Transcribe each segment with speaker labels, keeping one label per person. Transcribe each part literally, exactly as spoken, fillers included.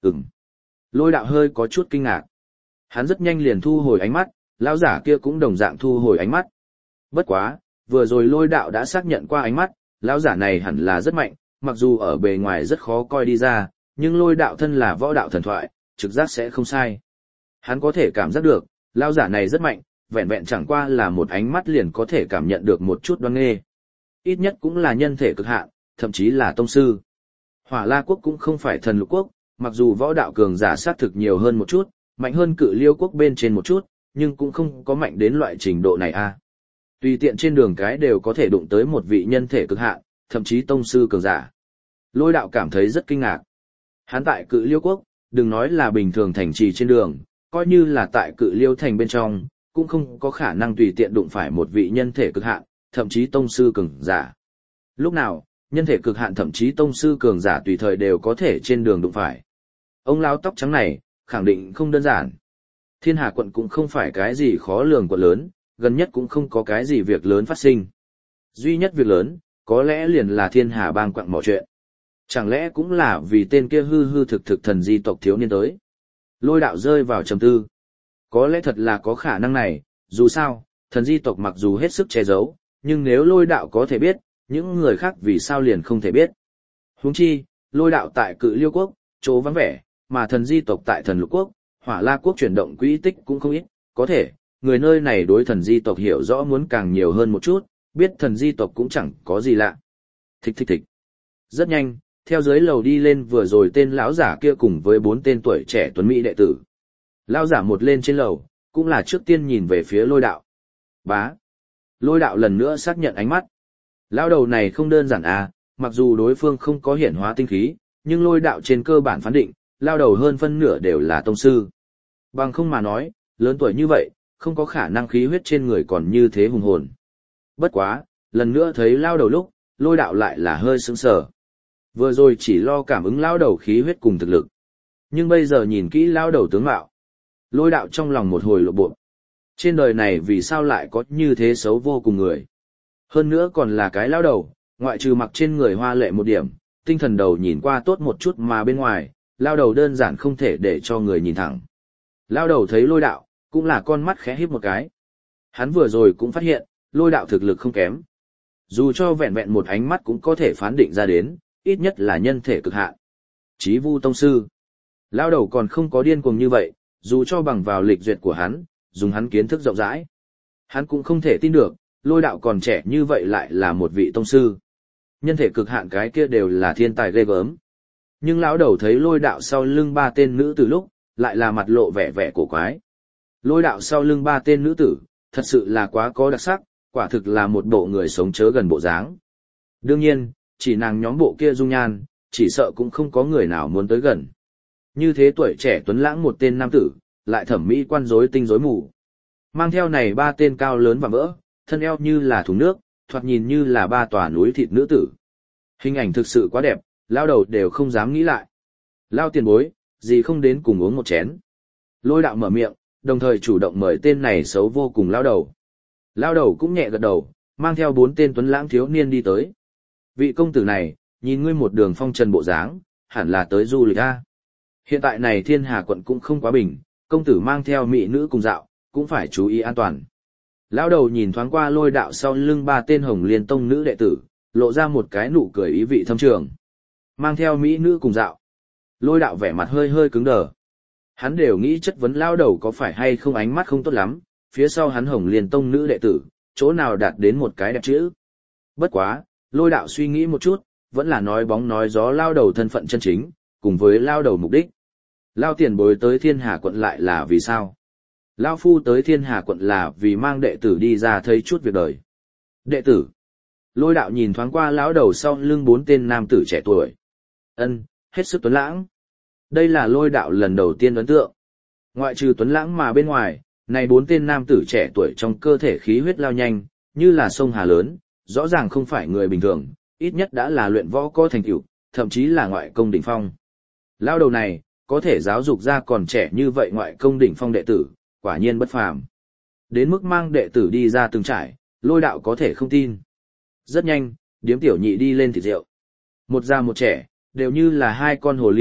Speaker 1: Ừm. Lôi đạo hơi có chút kinh ngạc. Hắn rất nhanh liền thu hồi ánh mắt, lão giả kia cũng đồng dạng thu hồi ánh mắt. Bất quá, vừa rồi lôi đạo đã xác nhận qua ánh mắt, lão giả này hẳn là rất mạnh, mặc dù ở bề ngoài rất khó coi đi ra, nhưng lôi đạo thân là võ đạo thần thoại, trực giác sẽ không sai. Hắn có thể cảm giác được, lão giả này rất mạnh, vẹn vẹn chẳng qua là một ánh mắt liền có thể cảm nhận được một chút đoan nghê. Ít nhất cũng là nhân thể cực hạn, thậm chí là tông sư. Hỏa La quốc cũng không phải thần lục quốc, mặc dù võ đạo cường giả sát thực nhiều hơn một chút, mạnh hơn Cự Liêu quốc bên trên một chút, nhưng cũng không có mạnh đến loại trình độ này a. Tùy tiện trên đường cái đều có thể đụng tới một vị nhân thể cực hạn, thậm chí tông sư cường giả. Lôi đạo cảm thấy rất kinh ngạc. Hắn tại Cự Liêu quốc, đừng nói là bình thường thành trì trên đường, coi như là tại Cự Liêu thành bên trong, cũng không có khả năng tùy tiện đụng phải một vị nhân thể cực hạn, thậm chí tông sư cường giả. Lúc nào, nhân thể cực hạn thậm chí tông sư cường giả tùy thời đều có thể trên đường đụng phải. Ông lão tóc trắng này, khẳng định không đơn giản. Thiên Hà quận cũng không phải cái gì khó lường quận lớn, gần nhất cũng không có cái gì việc lớn phát sinh. Duy nhất việc lớn, có lẽ liền là Thiên Hà bang quặng mỏ chuyện. Chẳng lẽ cũng là vì tên kia hư hư thực thực thần di tộc thiếu niên tới. Lôi đạo rơi vào trầm tư. Có lẽ thật là có khả năng này, dù sao, thần di tộc mặc dù hết sức che giấu, nhưng nếu lôi đạo có thể biết, những người khác vì sao liền không thể biết. Huống chi, lôi đạo tại Cự Liêu quốc, chỗ vắng vẻ, mà thần di tộc tại thần lục quốc, Hỏa La quốc chuyển động quỹ tích cũng không ít, có thể, người nơi này đối thần di tộc hiểu rõ muốn càng nhiều hơn một chút, biết thần di tộc cũng chẳng có gì lạ. Thích thích thích. Rất nhanh, theo dưới lầu đi lên vừa rồi tên lão giả kia cùng với bốn tên tuổi trẻ tuấn mỹ đệ tử. Lão giả một lên trên lầu, cũng là trước tiên nhìn về phía lôi đạo. Bá. Lôi đạo lần nữa xác nhận ánh mắt. Lão đầu này không đơn giản à, mặc dù đối phương không có hiển hóa tinh khí, nhưng lôi đạo trên cơ bản phán định, lao đầu hơn phân nửa đều là tông sư. Bằng không mà nói, lớn tuổi như vậy, không có khả năng khí huyết trên người còn như thế hùng hồn. Bất quá, lần nữa thấy lao đầu lúc, lôi đạo lại là hơi sững sờ. Vừa rồi chỉ lo cảm ứng lao đầu khí huyết cùng thực lực. Nhưng bây giờ nhìn kỹ lao đầu tướng mạo. Lôi đạo trong lòng một hồi lộ bộ. Trên đời này vì sao lại có như thế xấu vô cùng người. Hơn nữa còn là cái lao đầu, ngoại trừ mặc trên người hoa lệ một điểm, tinh thần đầu nhìn qua tốt một chút mà bên ngoài, lao đầu đơn giản không thể để cho người nhìn thẳng. Lao đầu thấy lôi đạo, cũng là con mắt khẽ híp một cái. Hắn vừa rồi cũng phát hiện, lôi đạo thực lực không kém. Dù cho vẹn vẹn một ánh mắt cũng có thể phán định ra đến, ít nhất là nhân thể cực hạn. Chí Vu tông sư. Lao đầu còn không có điên cuồng như vậy, dù cho bằng vào lịch duyệt của hắn, dùng hắn kiến thức rộng rãi. Hắn cũng không thể tin được, lôi đạo còn trẻ như vậy lại là một vị tông sư. Nhân thể cực hạn cái kia đều là thiên tài ghê gớm. Nhưng lão đầu thấy lôi đạo sau lưng ba tên nữ tử lúc, lại là mặt lộ vẻ vẻ cổ quái. Lôi đạo sau lưng ba tên nữ tử, thật sự là quá có đặc sắc, quả thực là một bộ người sống chớ gần bộ dáng. Đương nhiên, chỉ nàng nhóm bộ kia dung nhan, chỉ sợ cũng không có người nào muốn tới gần. Như thế tuổi trẻ tuấn lãng một tên nam tử, lại thẩm mỹ quan rối tinh rối mù. Mang theo này ba tên cao lớn và mỡ, thân eo như là thùng nước, thoạt nhìn như là ba tòa núi thịt nữ tử. Hình ảnh thực sự quá đẹp, lao đầu đều không dám nghĩ lại. Lao tiền bối, gì không đến cùng uống một chén. Lôi đạo mở miệng, đồng thời chủ động mời tên này xấu vô cùng lao đầu. Lao đầu cũng nhẹ gật đầu, mang theo bốn tên tuấn lãng thiếu niên đi tới. Vị công tử này, nhìn ngươi một đường phong trần bộ dáng, hẳn là tới du lịch a. Hiện tại này Thiên Hà quận cũng không quá bình, công tử mang theo mỹ nữ cùng dạo, cũng phải chú ý an toàn. Lão đầu nhìn thoáng qua lôi đạo sau lưng ba tên Hồng Liên tông nữ đệ tử, lộ ra một cái nụ cười ý vị thâm trường. Mang theo mỹ nữ cùng dạo. Lôi đạo vẻ mặt hơi hơi cứng đờ. Hắn đều nghĩ chất vấn lão đầu có phải hay không ánh mắt không tốt lắm, phía sau hắn Hồng Liên tông nữ đệ tử, chỗ nào đạt đến một cái đẹp chữ. Bất quá, lôi đạo suy nghĩ một chút, vẫn là nói bóng nói gió lão đầu thân phận chân chính, cùng với lão đầu mục đích. Lão tiền bối tới Thiên Hà quận lại là vì sao? Lão phu tới Thiên Hà quận là vì mang đệ tử đi ra thấy chút việc đời. Đệ tử. Lôi đạo nhìn thoáng qua lão đầu sau lưng bốn tên nam tử trẻ tuổi. Ân, hết sức tuấn lãng. Đây là lôi đạo lần đầu tiên ấn tượng. Ngoại trừ tuấn lãng mà bên ngoài, này bốn tên nam tử trẻ tuổi trong cơ thể khí huyết lao nhanh, như là sông Hà lớn, rõ ràng không phải người bình thường, ít nhất đã là luyện võ có thành tựu, thậm chí là ngoại công đỉnh phong. Lão đầu này, có thể giáo dục ra còn trẻ như vậy ngoại công đỉnh phong đệ tử, quả nhiên bất phàm. Đến mức mang đệ tử đi ra từng trải, lôi đạo có thể không tin. Rất nhanh, điếm tiểu nhị đi lên thịt rượu. Một già một trẻ, đều như là hai con hồ ly,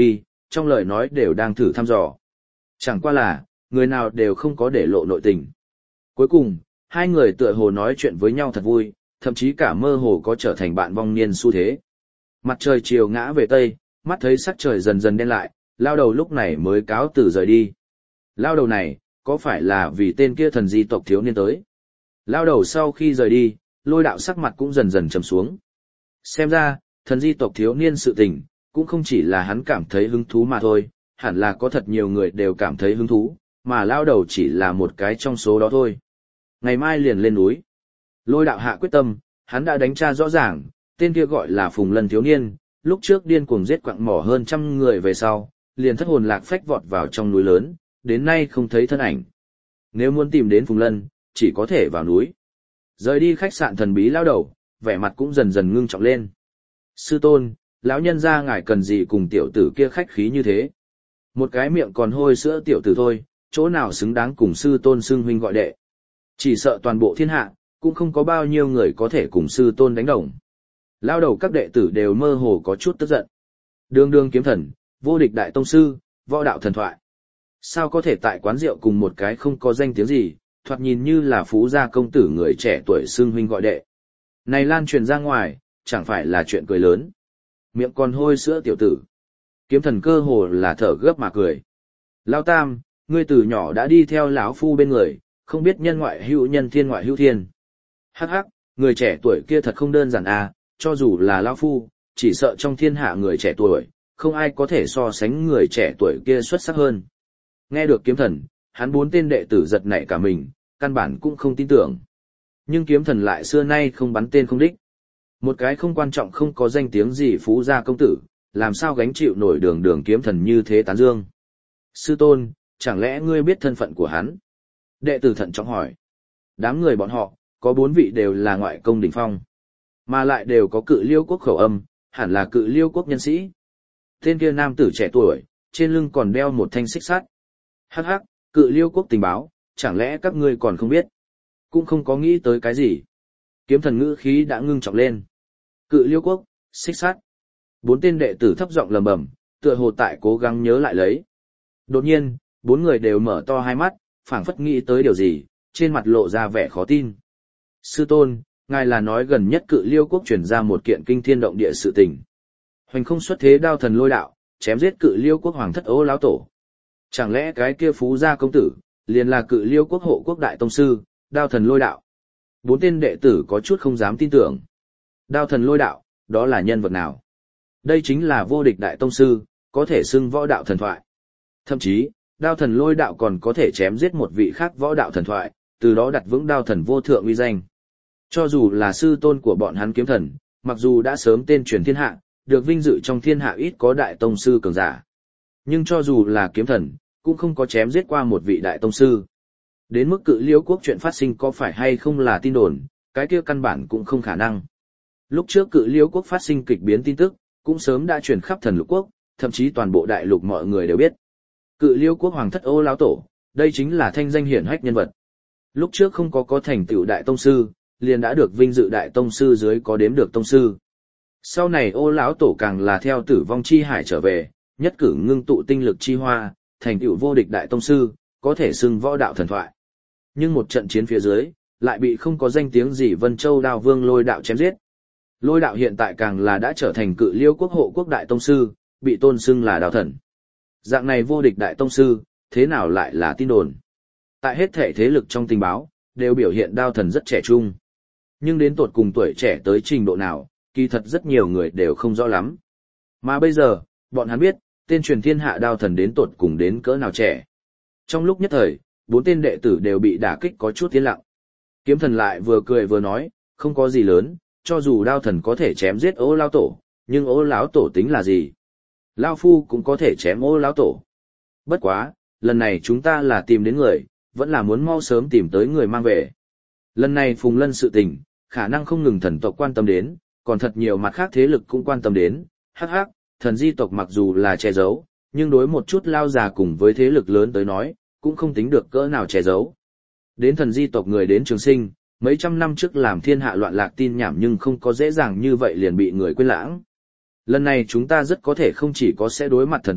Speaker 1: trong lời nói đều đang thử thăm dò. Chẳng qua là, người nào đều không có để lộ nội tình. Cuối cùng, hai người tựa hồ nói chuyện với nhau thật vui, thậm chí cả mơ hồ có trở thành bạn vong niên xu thế. Mặt trời chiều ngã về tây, mắt thấy sắc trời dần dần đen lại, lao đầu lúc này mới cáo từ rời đi. Lao đầu này, có phải là vì tên kia thần di tộc thiếu niên tới? Lao đầu sau khi rời đi, Lôi Đạo sắc mặt cũng dần dần trầm xuống. Xem ra, thần di tộc thiếu niên sự tình, cũng không chỉ là hắn cảm thấy hứng thú mà thôi, hẳn là có thật nhiều người đều cảm thấy hứng thú, mà Lao đầu chỉ là một cái trong số đó thôi. Ngày mai liền lên núi. Lôi Đạo hạ quyết tâm, hắn đã đánh tra rõ ràng, tên kia gọi là Phùng Lân thiếu niên, lúc trước điên cuồng giết quặng mỏ hơn trăm người về sau, liền thất hồn lạc phách vọt vào trong núi lớn, đến nay không thấy thân ảnh. Nếu muốn tìm đến Phùng Lân, chỉ có thể vào núi. Rời đi khách sạn thần bí lao đầu, vẻ mặt cũng dần dần ngưng trọng lên. Sư tôn, lão nhân gia ngài cần gì cùng tiểu tử kia khách khí như thế? Một cái miệng còn hôi sữa tiểu tử thôi, chỗ nào xứng đáng cùng sư tôn xưng huynh gọi đệ. Chỉ sợ toàn bộ thiên hạ, cũng không có bao nhiêu người có thể cùng sư tôn đánh đồng. Lao đầu các đệ tử đều mơ hồ có chút tức giận. Đường đường kiếm thần, vô địch đại tông sư, võ đạo thần thoại. Sao có thể tại quán rượu cùng một cái không có danh tiếng gì, thoạt nhìn như là phú gia công tử người trẻ tuổi xưng huynh gọi đệ. Này lan truyền ra ngoài, chẳng phải là chuyện cười lớn. Miệng còn hôi sữa tiểu tử. Kiếm thần cơ hồ là thở gấp mà cười. Lao tam, ngươi từ nhỏ đã đi theo lão phu bên người, không biết nhân ngoại hữu nhân thiên ngoại hữu thiên. Hắc hắc, người trẻ tuổi kia thật không đơn giản à, cho dù là lão phu, chỉ sợ trong thiên hạ người trẻ tuổi, không ai có thể so sánh người trẻ tuổi kia xuất sắc hơn. Nghe được kiếm thần, hắn bốn tên đệ tử giật nảy cả mình, căn bản cũng không tin tưởng. Nhưng kiếm thần lại xưa nay không bắn tên không đích. Một cái không quan trọng không có danh tiếng gì phú gia công tử, làm sao gánh chịu nổi đường đường kiếm thần như thế tán dương. Sư tôn, chẳng lẽ ngươi biết thân phận của hắn? Đệ tử thận trọng hỏi. Đám người bọn họ, có bốn vị đều là ngoại công đỉnh phong. Mà lại đều có cự liêu quốc khẩu âm, hẳn là cự liêu quốc nhân sĩ. Tên kia nam tử trẻ tuổi, trên lưng còn đeo một thanh xích sắt. Hắc hắc, cự liêu quốc tình báo, chẳng lẽ các ngươi còn không biết? Cũng không có nghĩ tới cái gì. Kiếm thần ngữ khí đã ngưng trọng lên. Cự liêu quốc, xích sắt. Bốn tên đệ tử thấp giọng lầm bầm, tựa hồ tại cố gắng nhớ lại lấy. Đột nhiên, bốn người đều mở to hai mắt, phảng phất nghĩ tới điều gì, trên mặt lộ ra vẻ khó tin. Sư tôn, ngài là nói gần nhất cự liêu quốc truyền ra một kiện kinh thiên động địa sự tình. Hoành không xuất thế đao thần Lôi Đạo, chém giết cự liêu quốc hoàng thất Ô lão tổ. Chẳng lẽ cái kia phú gia công tử, liền là cự liêu quốc hộ quốc đại tông sư, đao thần Lôi Đạo? Bốn tên đệ tử có chút không dám tin tưởng. Đao thần Lôi Đạo, đó là nhân vật nào? Đây chính là vô địch đại tông sư, có thể xưng võ đạo thần thoại. Thậm chí, đao thần Lôi Đạo còn có thể chém giết một vị khác võ đạo thần thoại, từ đó đặt vững đao thần vô thượng uy danh. Cho dù là sư tôn của bọn hắn kiếm thần, mặc dù đã sớm tên truyền thiên hạ, được vinh dự trong thiên hạ ít có đại tông sư cường giả. Nhưng cho dù là kiếm thần, cũng không có chém giết qua một vị đại tông sư. Đến mức cự liêu quốc chuyện phát sinh có phải hay không là tin đồn, cái kia căn bản cũng không khả năng. Lúc trước cự liêu quốc phát sinh kịch biến tin tức, cũng sớm đã truyền khắp thần lục quốc, thậm chí toàn bộ đại lục mọi người đều biết. Cự liêu quốc hoàng thất Ô lão tổ, đây chính là thanh danh hiển hách nhân vật. Lúc trước không có có thành tựu đại tông sư, liền đã được vinh dự đại tông sư dưới có đếm được tông sư. Sau này Ô lão tổ càng là theo tử vong chi hải trở về, nhất cử ngưng tụ tinh lực chi hoa, thành tựu vô địch đại tông sư, có thể xưng võ đạo thần thoại. Nhưng một trận chiến phía dưới, lại bị không có danh tiếng gì Vân Châu Đao Vương Lôi Đạo chém giết. Lôi Đạo hiện tại càng là đã trở thành cự liêu quốc hộ quốc đại tông sư, bị tôn xưng là đạo thần. Dạng này vô địch đại tông sư, thế nào lại là tin đồn? Tại hết thể thế lực trong tình báo, đều biểu hiện đao thần rất trẻ trung. Nhưng đến tột cùng tuổi trẻ tới trình độ nào, kỳ thật rất nhiều người đều không rõ lắm. Mà bây giờ, bọn hắn biết, tên truyền thiên hạ đao thần đến tột cùng đến cỡ nào trẻ. Trong lúc nhất thời, bốn tên đệ tử đều bị đả kích có chút tiến lặng. Kiếm thần lại vừa cười vừa nói, không có gì lớn, cho dù đao thần có thể chém giết Ô lão tổ, nhưng Ô lão tổ tính là gì? Lao phu cũng có thể chém Ô lão tổ. Bất quá, lần này chúng ta là tìm đến người, vẫn là muốn mau sớm tìm tới người mang về. Lần này Phùng Lân sự tình, khả năng không ngừng thần tộc quan tâm đến, còn thật nhiều mặt khác thế lực cũng quan tâm đến. Hắc hắc, thần di tộc mặc dù là che giấu, nhưng đối một chút lao già cùng với thế lực lớn tới nói, cũng không tính được cỡ nào che giấu. Đến thần di tộc người đến Trường Sinh, mấy trăm năm trước làm thiên hạ loạn lạc tin nhảm nhưng không có dễ dàng như vậy liền bị người quên lãng. Lần này chúng ta rất có thể không chỉ có sẽ đối mặt thần tộc,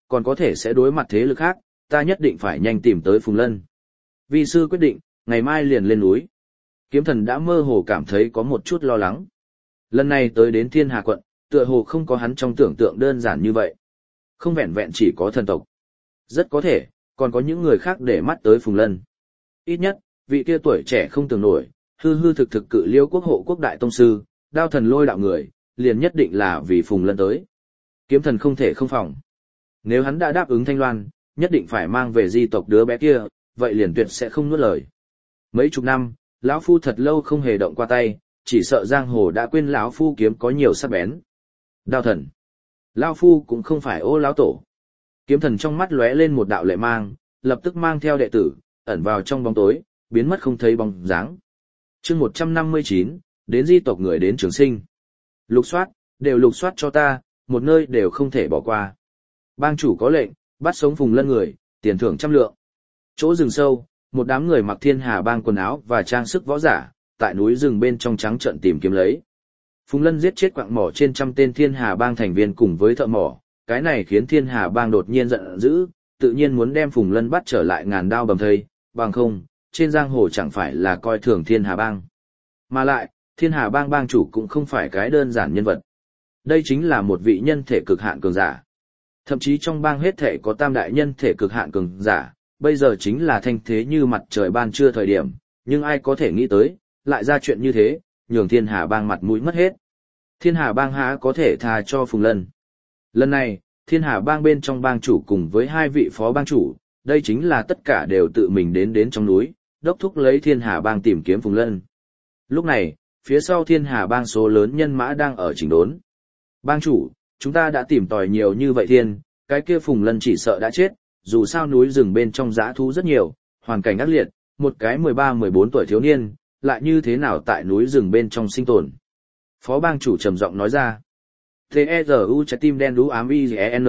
Speaker 1: còn có thể sẽ đối mặt thế lực khác, ta nhất định phải nhanh tìm tới Phùng Lân. Vi sư quyết định, ngày mai liền lên núi. Kiếm thần đã mơ hồ cảm thấy có một chút lo lắng. Lần này tới đến Thiên Hà quận, tựa hồ không có hắn trong tưởng tượng đơn giản như vậy. Không vẹn vẹn chỉ có thần tộc. Rất có thể, còn có những người khác để mắt tới Phùng Lân. Ít nhất, vị kia tuổi trẻ không tưởng nổi, hư hư thực thực cự liêu quốc hộ quốc đại tông sư, đao thần lôi đạo người, liền nhất định là vì Phùng Lân tới. Kiếm thần không thể không phòng. Nếu hắn đã đáp ứng Thanh Loan, nhất định phải mang về di tộc đứa bé kia, vậy liền tuyệt sẽ không nuốt lời. Mấy chục năm, lão phu thật lâu không hề động qua tay, chỉ sợ giang hồ đã quên lão phu kiếm có nhiều sắc bén. Đao thần, lão phu cũng không phải ô lão tổ. Kiếm thần trong mắt lóe lên một đạo lệ mang, lập tức mang theo đệ tử, ẩn vào trong bóng tối, biến mất không thấy bóng dáng. Chương một trăm năm mươi chín, đến di tộc người đến Trường Sinh. Lục soát, đều lục soát cho ta, một nơi đều không thể bỏ qua. Bang chủ có lệnh, bắt sống Phùng Lân người, tiền thưởng trăm lượng. Chỗ rừng sâu, một đám người mặc Thiên Hà bang quần áo và trang sức võ giả, tại núi rừng bên trong trắng trận tìm kiếm lấy. Phùng Lân giết chết quặng mỏ trên trăm tên Thiên Hà bang thành viên cùng với thợ mỏ, cái này khiến Thiên Hà bang đột nhiên giận dữ, tự nhiên muốn đem Phùng Lân bắt trở lại ngàn đao bầm thây, bằng không, trên giang hồ chẳng phải là coi thường Thiên Hà bang. Mà lại, Thiên Hà bang bang chủ cũng không phải cái đơn giản nhân vật. Đây chính là một vị nhân thể cực hạn cường giả. Thậm chí trong bang hết thể có tam đại nhân thể cực hạn cường giả, bây giờ chính là thanh thế như mặt trời ban trưa thời điểm, nhưng ai có thể nghĩ tới, lại ra chuyện như thế, nhường Thiên Hà bang mặt mũi mất hết. Thiên Hà bang há có thể tha cho Phùng Lân. Lần này, Thiên Hà bang bên trong bang chủ cùng với hai vị phó bang chủ, đây chính là tất cả đều tự mình đến đến trong núi, đốc thúc lấy Thiên Hà bang tìm kiếm Phùng Lân. Lúc này, phía sau Thiên Hà bang số lớn nhân mã đang ở chỉnh đốn. Bang chủ, chúng ta đã tìm tòi nhiều như vậy thiên, cái kia Phùng Lân chỉ sợ đã chết, dù sao núi rừng bên trong dã thú rất nhiều, hoàn cảnh ác liệt, một cái mười ba mười bốn tuổi thiếu niên, lại như thế nào tại núi rừng bên trong sinh tồn. Phó bang chủ trầm giọng nói ra. T E R U trái tim đen đú ám I E N.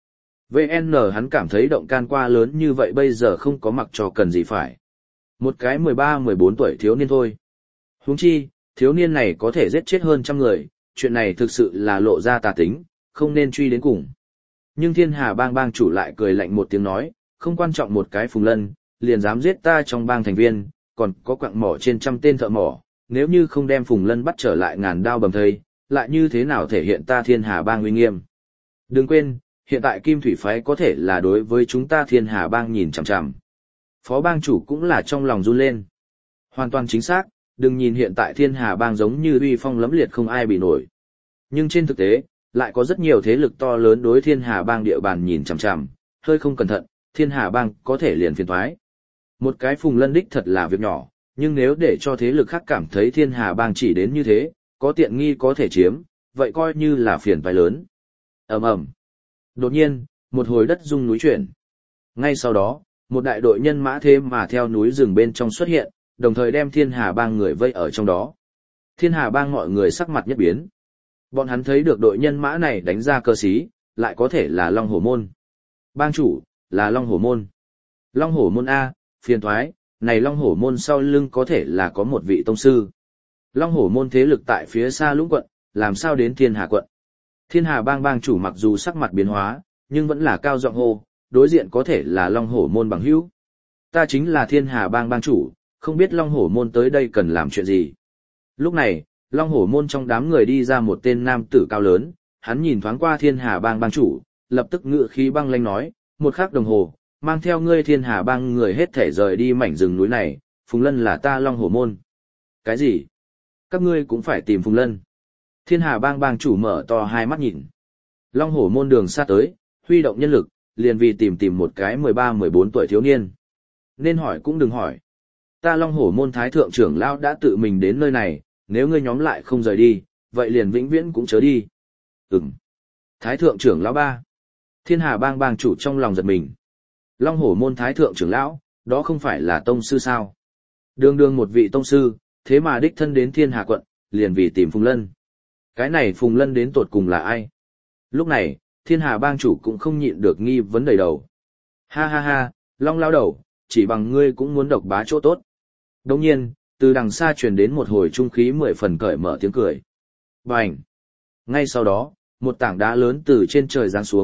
Speaker 1: V N hắn cảm thấy động can qua lớn như vậy bây giờ không có mặc cho cần gì phải. Một cái mười ba mười bốn tuổi thiếu niên thôi. Huống chi, thiếu niên này có thể giết chết hơn trăm người, chuyện này thực sự là lộ ra tà tính, không nên truy đến cùng. Nhưng Thiên Hà bang bang chủ lại cười lạnh một tiếng nói, không quan trọng một cái Phùng Lân, liền dám giết ta trong bang thành viên, còn có quặng mỏ trên trăm tên thợ mỏ, nếu như không đem Phùng Lân bắt trở lại ngàn đao bầm thây, lại như thế nào thể hiện ta Thiên Hà bang uy nghiêm. Đừng quên, hiện tại Kim Thủy phái có thể là đối với chúng ta Thiên Hà bang nhìn chằm chằm. Phó bang chủ cũng là trong lòng run lên. Hoàn toàn chính xác, đừng nhìn hiện tại Thiên Hà bang giống như uy phong lẫm liệt không ai bị nổi. Nhưng trên thực tế, lại có rất nhiều thế lực to lớn đối Thiên Hà bang địa bàn nhìn chằm chằm, hơi không cẩn thận, Thiên Hà bang có thể liền phiền toái. Một cái Phùng Lân đích thật là việc nhỏ, nhưng nếu để cho thế lực khác cảm thấy Thiên Hà bang chỉ đến như thế, có tiện nghi có thể chiếm, vậy coi như là phiền toái lớn. Ầm ầm. Đột nhiên, một hồi đất rung núi chuyển. Ngay sau đó, một đại đội nhân mã thế mà theo núi rừng bên trong xuất hiện, đồng thời đem Thiên Hà bang người vây ở trong đó. Thiên Hà bang mọi người sắc mặt nhất biến. Bọn hắn thấy được đội nhân mã này đánh ra cơ sĩ, lại có thể là Long Hổ môn. Bang chủ, là Long Hổ môn. Long Hổ môn A, phiền thoái, này Long Hổ môn sau lưng có thể là có một vị tông sư. Long Hổ môn thế lực tại phía xa Lũng quận, làm sao đến Thiên Hà quận. Thiên Hà bang bang chủ mặc dù sắc mặt biến hóa, nhưng vẫn là cao giọng hô, đối diện có thể là Long Hổ môn bằng hữu. Ta chính là Thiên Hà bang bang chủ, không biết Long Hổ môn tới đây cần làm chuyện gì. Lúc này, Long Hổ môn trong đám người đi ra một tên nam tử cao lớn, hắn nhìn thoáng qua Thiên Hà bang bang chủ, lập tức ngự khí băng lãnh nói, một khắc đồng hồ, mang theo ngươi Thiên Hà bang người hết thể rời đi mảnh rừng núi này, Phùng Lân là ta Long Hổ môn. Cái gì? Các ngươi cũng phải tìm Phùng Lân. Thiên Hà bang bang chủ mở to hai mắt nhìn. Long Hổ môn đường xa tới, huy động nhân lực, liền vì tìm tìm một cái mười ba mười bốn tuổi thiếu niên. Nên hỏi cũng đừng hỏi. Ta Long Hổ môn thái thượng trưởng lão đã tự mình đến nơi này, nếu ngươi nhóm lại không rời đi, vậy liền vĩnh viễn cũng chớ đi. Ừm. Thái thượng trưởng lão ba. Thiên Hà bang bang chủ trong lòng giật mình. Long Hổ môn thái thượng trưởng lão, đó không phải là tông sư sao? Đường đường một vị tông sư, thế mà đích thân đến Thiên Hà quận, liền vì tìm Phùng Lân. Cái này Phùng Lân đến tột cùng là ai? Lúc này, Thiên Hà bang chủ cũng không nhịn được nghi vấn đầy đầu. Ha ha ha, Long lão đầu, chỉ bằng ngươi cũng muốn độc bá chỗ tốt. Đồng nhiên, từ đằng xa truyền đến một hồi trung khí mười phần cởi mở tiếng cười. Bành! Ngay sau đó, một tảng đá lớn từ trên trời giáng xuống,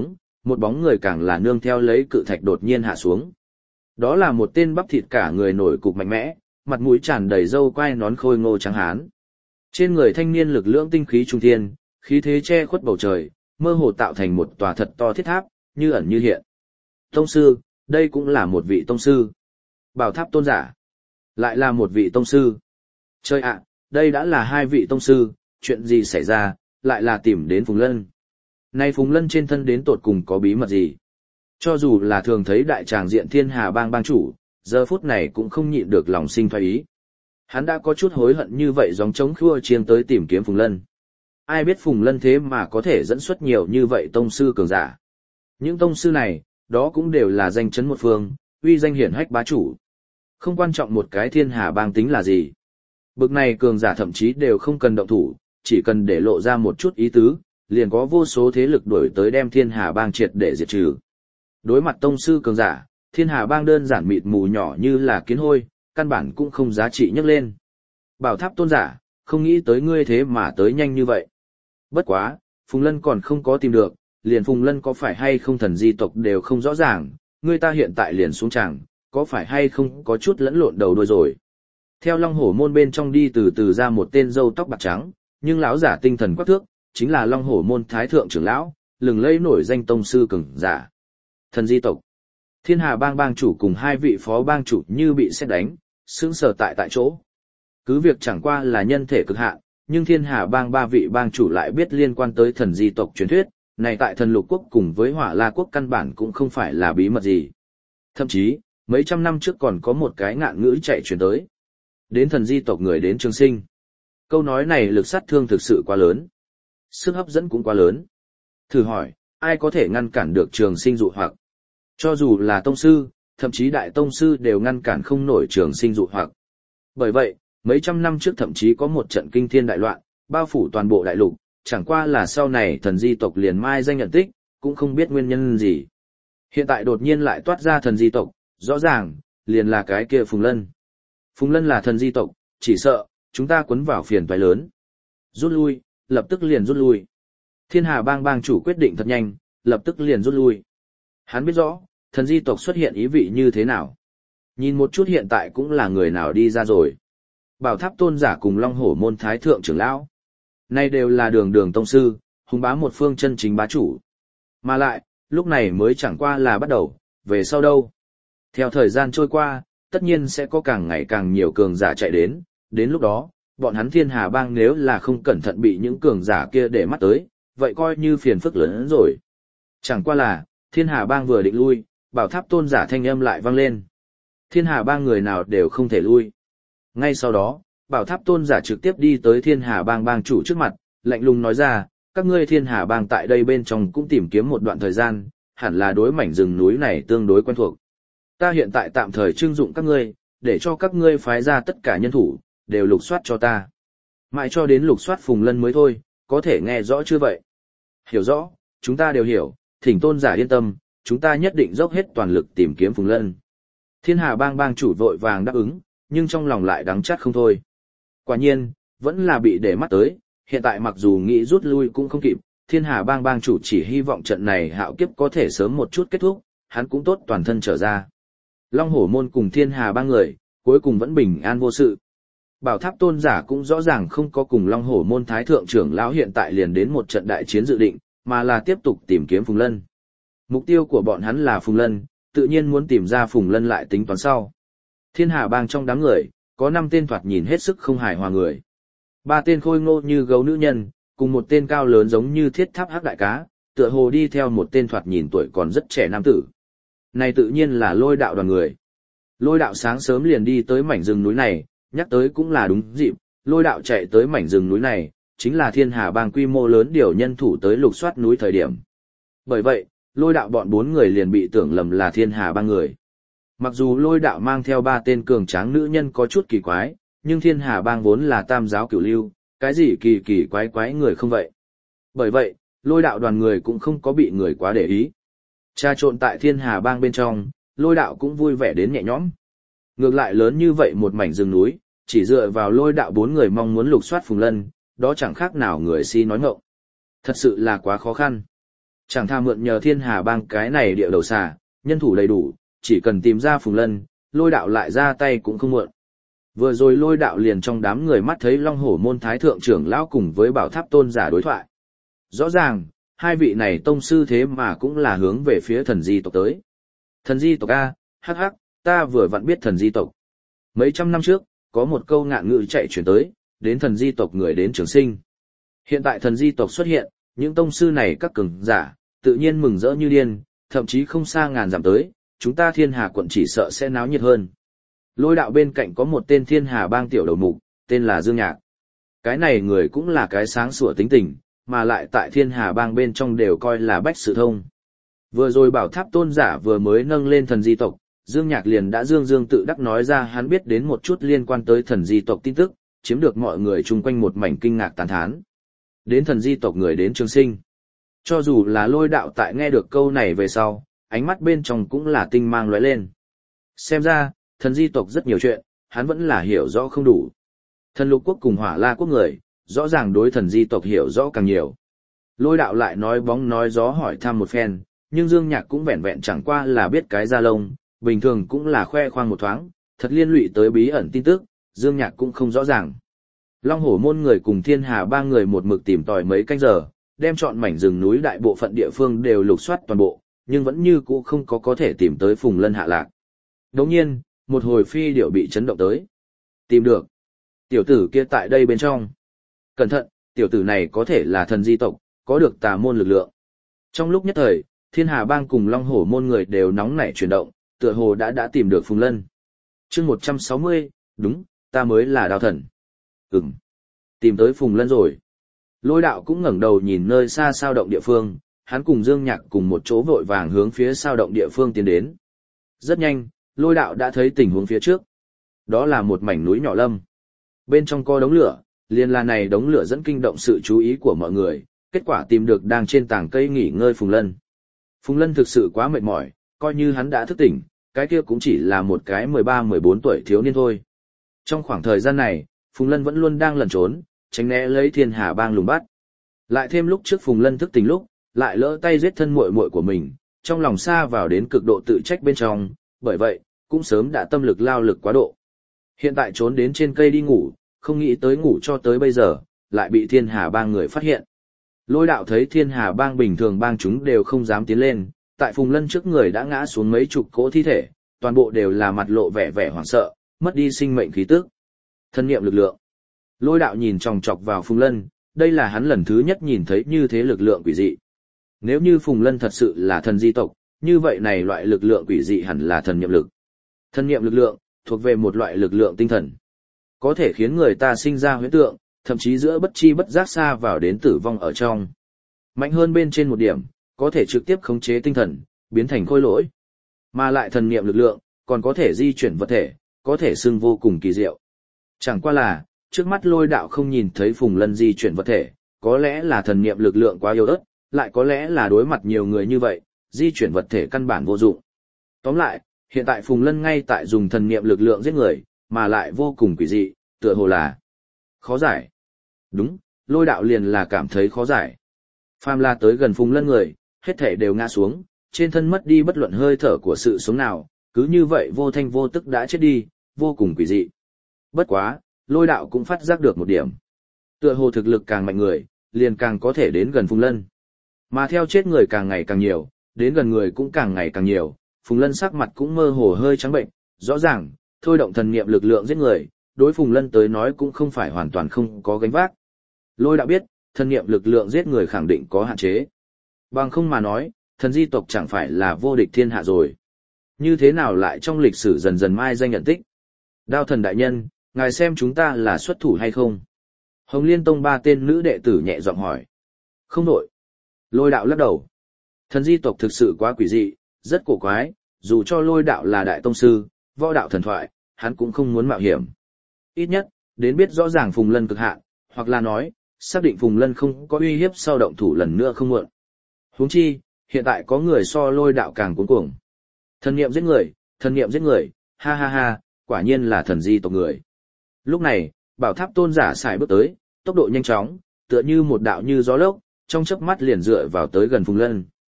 Speaker 1: một bóng người càng là nương theo lấy cự thạch đột nhiên hạ xuống. Đó là một tên bắp thịt cả người nổi cục mạnh mẽ, mặt mũi tràn đầy râu quai nón khôi ngô trắng hán. Trên người thanh niên lực lượng tinh khí trung thiên, khí thế che khuất bầu trời, mơ hồ tạo thành một tòa thật to thiết tháp, như ẩn như hiện. Tông sư, đây cũng là một vị tông sư. Bảo tháp tôn giả, lại là một vị tông sư. Chơi ạ, đây đã là hai vị tông sư, chuyện gì xảy ra, lại là tìm đến Phùng Lân. Nay Phùng Lân trên thân đến tột cùng có bí mật gì? Cho dù là thường thấy đại tràng diện thiên hà bang bang chủ, giờ phút này cũng không nhịn được lòng sinh thoái ý. Hắn đã có chút hối hận như vậy gióng trống khua chiêng tới tìm kiếm Phùng Lân. Ai biết Phùng Lân thế mà có thể dẫn xuất nhiều như vậy tông sư cường giả. Những tông sư này, đó cũng đều là danh chấn một phương, uy danh hiển hách bá chủ. Không quan trọng một cái thiên hà bang tính là gì. Bực này cường giả thậm chí đều không cần động thủ, chỉ cần để lộ ra một chút ý tứ, liền có vô số thế lực đuổi tới đem thiên hà bang triệt để diệt trừ. Đối mặt tông sư cường giả, thiên hà bang đơn giản mịt mù nhỏ như là kiến hôi, căn bản cũng không giá trị nhấc lên. Bảo tháp tôn giả, không nghĩ tới ngươi thế mà tới nhanh như vậy. Bất quá, Phùng Lân còn không có tìm được, liền Phùng Lân có phải hay không thần di tộc đều không rõ ràng, ngươi ta hiện tại liền xuống tràng, có phải hay không có chút lẫn lộn đầu đuôi rồi. Theo Long Hổ môn bên trong đi từ từ ra một tên râu tóc bạc trắng, nhưng lão giả tinh thần quắc thước, chính là Long Hổ môn thái thượng trưởng lão, lừng lẫy nổi danh tông sư cường giả. Thần di tộc. Thiên Hà bang bang chủ cùng hai vị phó bang chủ như bị sét đánh, sững sờ tại tại chỗ. Cứ việc chẳng qua là nhân thể cực hạn, nhưng Thiên Hà bang ba vị bang chủ lại biết liên quan tới thần di tộc truyền thuyết, này tại thần lục quốc cùng với Hỏa La quốc căn bản cũng không phải là bí mật gì. Thậm chí, mấy trăm năm trước còn có một cái ngạn ngữ chạy truyền tới. Đến thần di tộc người đến Trường Sinh. Câu nói này lực sát thương thực sự quá lớn. Sức hấp dẫn cũng quá lớn. Thử hỏi, ai có thể ngăn cản được Trường Sinh dụ hoặc? Cho dù là tông sư, thậm chí đại tông sư đều ngăn cản không nổi Trường Sinh dụ hoặc. Bởi vậy, mấy trăm năm trước thậm chí có một trận kinh thiên đại loạn, bao phủ toàn bộ đại lục, chẳng qua là sau này thần di tộc liền mai danh nhận tích, cũng không biết nguyên nhân gì. Hiện tại đột nhiên lại toát ra thần di tộc, rõ ràng, liền là cái kia Phùng Lân. Phùng Lân là thần di tộc, chỉ sợ, chúng ta quấn vào phiền toái lớn. Rút lui, lập tức liền rút lui. Thiên Hà bang bang chủ quyết định thật nhanh, lập tức liền rút lui. Hắn biết rõ, thần di tộc xuất hiện ý vị như thế nào. Nhìn một chút hiện tại cũng là người nào đi ra rồi. Bảo tháp tôn giả cùng Long Hổ môn thái thượng trưởng lão. Nay đều là đường đường tông sư, hùng bá một phương chân chính bá chủ. Mà lại, lúc này mới chẳng qua là bắt đầu, về sau đâu. Theo thời gian trôi qua, tất nhiên sẽ có càng ngày càng nhiều cường giả chạy đến, đến lúc đó, bọn hắn Thiên Hà bang nếu là không cẩn thận bị những cường giả kia để mắt tới, vậy coi như phiền phức lớn hơn rồi. Chẳng qua là, Thiên Hà bang vừa định lui, bảo tháp tôn giả thanh âm lại vang lên. Thiên Hà bang người nào đều không thể lui. Ngay sau đó, bảo tháp tôn giả trực tiếp đi tới Thiên Hà bang bang chủ trước mặt, lạnh lùng nói ra, các ngươi Thiên Hà bang tại đây bên trong cũng tìm kiếm một đoạn thời gian, hẳn là đối mảnh rừng núi này tương đối quen thuộc. Ta hiện tại tạm thời trưng dụng các ngươi, để cho các ngươi phái ra tất cả nhân thủ, đều lục soát cho ta. Mãi cho đến lục soát Phùng Lân mới thôi, có thể nghe rõ chưa vậy? Hiểu rõ, chúng ta đều hiểu, thỉnh tôn giả yên tâm, chúng ta nhất định dốc hết toàn lực tìm kiếm Phùng Lân. Thiên Hà bang bang chủ vội vàng đáp ứng, nhưng trong lòng lại đắng chát không thôi. Quả nhiên, vẫn là bị để mắt tới, hiện tại mặc dù nghĩ rút lui cũng không kịp, Thiên Hà bang bang chủ chỉ hy vọng trận này hạo kiếp có thể sớm một chút kết thúc, hắn cũng tốt toàn thân trở ra. Long Hổ môn cùng Thiên Hà bang người, cuối cùng vẫn bình an vô sự. Bảo tháp tôn giả cũng rõ ràng không có cùng Long Hổ môn thái thượng trưởng lão hiện tại liền đến một trận đại chiến dự định, mà là tiếp tục tìm kiếm Phùng Lân. Mục tiêu của bọn hắn là Phùng Lân, tự nhiên muốn tìm ra Phùng Lân lại tính toán sau. Thiên Hà bang trong đám người, có năm tên thoạt nhìn hết sức không hài hòa người. Ba tên khôi ngô như gấu nữ nhân, cùng một tên cao lớn giống như thiết tháp hắc đại cá, tựa hồ đi theo một tên thoạt nhìn tuổi còn rất trẻ nam tử. Này tự nhiên là Lôi đạo đoàn người. Lôi đạo sáng sớm liền đi tới mảnh rừng núi này, nhắc tới cũng là đúng dịp, Lôi đạo chạy tới mảnh rừng núi này, chính là Thiên Hà bang quy mô lớn điều nhân thủ tới lục soát núi thời điểm. Bởi vậy, Lôi đạo bọn bốn người liền bị tưởng lầm là Thiên Hà bang người. Mặc dù Lôi đạo mang theo ba tên cường tráng nữ nhân có chút kỳ quái, nhưng Thiên Hà bang vốn là tam giáo cửu lưu, cái gì kỳ kỳ quái quái người không vậy. Bởi vậy, Lôi đạo đoàn người cũng không có bị người quá để ý. Tra trộn tại Thiên Hà bang bên trong, Lôi đạo cũng vui vẻ đến nhẹ nhõm. Ngược lại lớn như vậy một mảnh rừng núi, chỉ dựa vào Lôi đạo bốn người mong muốn lục soát Phùng Lân, đó chẳng khác nào người si nói ngọng. Thật sự là quá khó khăn. Chẳng tha mượn nhờ thiên hà bang cái này địa đầu xà, nhân thủ đầy đủ, chỉ cần tìm ra Phùng Lân, lôi đạo lại ra tay cũng không muộn. Vừa rồi lôi đạo liền trong đám người mắt thấy Long Hổ môn thái thượng trưởng lão cùng với bảo tháp tôn giả đối thoại. Rõ ràng, hai vị này tông sư thế mà cũng là hướng về phía thần di tộc tới. Thần di tộc A, hắc hắc, ta vừa vặn biết thần di tộc. Mấy trăm năm trước, có một câu ngạn ngữ chạy chuyển tới, đến thần di tộc người đến trường sinh. Hiện tại thần di tộc xuất hiện, những tông sư này các cường giả, tự nhiên mừng rỡ như điên, thậm chí không xa ngàn dặm tới, chúng ta thiên hà quận chỉ sợ sẽ náo nhiệt hơn. Lôi đạo bên cạnh có một tên thiên hà bang tiểu đầu mục, tên là Dương Nhạc. Cái này người cũng là cái sáng sủa tính tình, mà lại tại thiên hà bang bên trong đều coi là bách sự thông. Vừa rồi bảo tháp tôn giả vừa mới nâng lên thần di tộc, Dương Nhạc liền đã dương dương tự đắc nói ra hắn biết đến một chút liên quan tới thần di tộc tin tức, chiếm được mọi người chung quanh một mảnh kinh ngạc tán thán. Đến thần di tộc người đến trường sinh. Cho dù là lôi đạo tại nghe được câu này về sau, ánh mắt bên trong cũng là tinh mang lóe lên. Xem ra, thần di tộc rất nhiều chuyện, hắn vẫn là hiểu rõ không đủ. Thần lục quốc cùng hỏa la quốc người, rõ ràng đối thần di tộc hiểu rõ càng nhiều. Lôi đạo lại nói bóng nói gió hỏi thăm một phen, nhưng Dương Nhạc cũng vẹn vẹn chẳng qua là biết cái da lông, bình thường cũng là khoe khoang một thoáng, thật liên lụy tới bí ẩn tin tức, Dương Nhạc cũng không rõ ràng. Long Hổ môn người cùng thiên hà ba người một mực tìm tòi mấy canh giờ, đem chọn mảnh rừng núi đại bộ phận địa phương đều lục soát toàn bộ, nhưng vẫn như cũ không có có thể tìm tới Phùng Lân hạ lạc. Đồng nhiên, một hồi phi điệu bị chấn động tới. Tìm được. Tiểu tử kia tại đây bên trong. Cẩn thận, tiểu tử này có thể là thần di tộc, có được tà môn lực lượng. Trong lúc nhất thời, thiên hà bang cùng Long Hổ môn người đều nóng nảy chuyển động, tựa hồ đã đã tìm được Phùng Lân. chương một trăm sáu mươi, đúng, ta mới là đao thần. Ừm, tìm tới Phùng Lân rồi. Lôi đạo cũng ngẩng đầu nhìn nơi xa sao động địa phương, hắn cùng Dương Nhạc cùng một chỗ vội vàng hướng phía sao động địa phương tiến đến. Rất nhanh, lôi đạo đã thấy tình huống phía trước. Đó là một mảnh núi nhỏ lâm. Bên trong có đống lửa, liền là này đống lửa dẫn kinh động sự chú ý của mọi người, kết quả tìm được đang trên tảng cây nghỉ ngơi Phùng Lân. Phùng Lân thực sự quá mệt mỏi, coi như hắn đã thức tỉnh, cái kia cũng chỉ là một cái mười ba mười bốn tuổi thiếu niên thôi. Trong khoảng thời gian này, Phùng Lân vẫn luôn đang lẩn trốn, tránh né lấy thiên hà bang lùng bắt. Lại thêm lúc trước Phùng Lân thức tỉnh lúc, lại lỡ tay giết thân muội muội của mình, trong lòng xa vào đến cực độ tự trách bên trong, bởi vậy, cũng sớm đã tâm lực lao lực quá độ. Hiện tại trốn đến trên cây đi ngủ, không nghĩ tới ngủ cho tới bây giờ, lại bị thiên hà bang người phát hiện. Lôi đạo thấy thiên hà bang bình thường bang chúng đều không dám tiến lên, tại Phùng Lân trước người đã ngã xuống mấy chục cỗ thi thể, toàn bộ đều là mặt lộ vẻ vẻ hoảng sợ, mất đi sinh mệnh khí tức. Thân niệm lực lượng. Lôi đạo nhìn chòng chọc vào Phùng Lân, đây là hắn lần thứ nhất nhìn thấy như thế lực lượng quỷ dị. Nếu như Phùng Lân thật sự là thần di tộc, như vậy này loại lực lượng quỷ dị hẳn là thần niệm lực. Thần niệm lực lượng, thuộc về một loại lực lượng tinh thần. Có thể khiến người ta sinh ra huyễn tượng, thậm chí giữa bất chi bất giác xa vào đến tử vong ở trong. Mạnh hơn bên trên một điểm, có thể trực tiếp khống chế tinh thần, biến thành khôi lỗi. Mà lại thần niệm lực lượng, còn có thể di chuyển vật thể, có thể xưng vô cùng kỳ diệu. Chẳng qua là, trước mắt lôi đạo không nhìn thấy Phùng Lân di chuyển vật thể, có lẽ là thần niệm lực lượng quá yếu ớt, lại có lẽ là đối mặt nhiều người như vậy, di chuyển vật thể căn bản vô dụng. Tóm lại, hiện tại Phùng Lân ngay tại dùng thần niệm lực lượng giết người, mà lại vô cùng quỷ dị, tựa hồ là khó giải. Đúng, lôi đạo liền là cảm thấy khó giải. Phàm là tới gần Phùng Lân người, hết thể đều ngã xuống, trên thân mất đi bất luận hơi thở của sự sống nào, cứ như vậy vô thanh vô tức đã chết đi, vô cùng quỷ dị. Bất quá, lôi đạo cũng phát giác được một điểm. Tựa hồ thực lực càng mạnh người, liền càng có thể đến gần Phùng Lân. Mà theo chết người càng ngày càng nhiều, đến gần người cũng càng ngày càng nhiều, Phùng Lân sắc mặt cũng mơ hồ hơi trắng bệnh, rõ ràng, thôi động thần niệm lực lượng giết người, đối Phùng Lân tới nói cũng không phải hoàn toàn không có gánh vác. Lôi đạo biết, thần niệm lực lượng giết người khẳng định có hạn chế. Bằng không mà nói, thần di tộc chẳng phải là vô địch thiên hạ rồi. Như thế nào lại trong lịch sử dần dần mai danh nhận tích? Đao thần đại nhân, ngài xem chúng ta là xuất thủ hay không? Hồng Liên Tông ba tên nữ đệ tử nhẹ giọng hỏi. Không đổi. Lôi đạo lắc đầu. Thần di tộc thực sự quá quỷ dị, rất cổ quái, dù cho lôi đạo là đại tông sư, võ đạo thần thoại, hắn cũng không muốn mạo hiểm. Ít nhất, đến biết rõ ràng Phùng Lân cực hạn, hoặc là nói, xác định Phùng Lân không có uy hiếp sau động thủ lần nữa không muộn. Huống chi, hiện tại có người so lôi đạo càng cuống cuồng. Thần niệm giết người, thần niệm giết người, ha ha ha, quả nhiên là thần di tộc người. Lúc này, bảo tháp tôn giả xài bước tới, tốc độ nhanh chóng, tựa như một đạo như gió lốc, trong chớp mắt liền dựa vào tới gần Phùng Lân.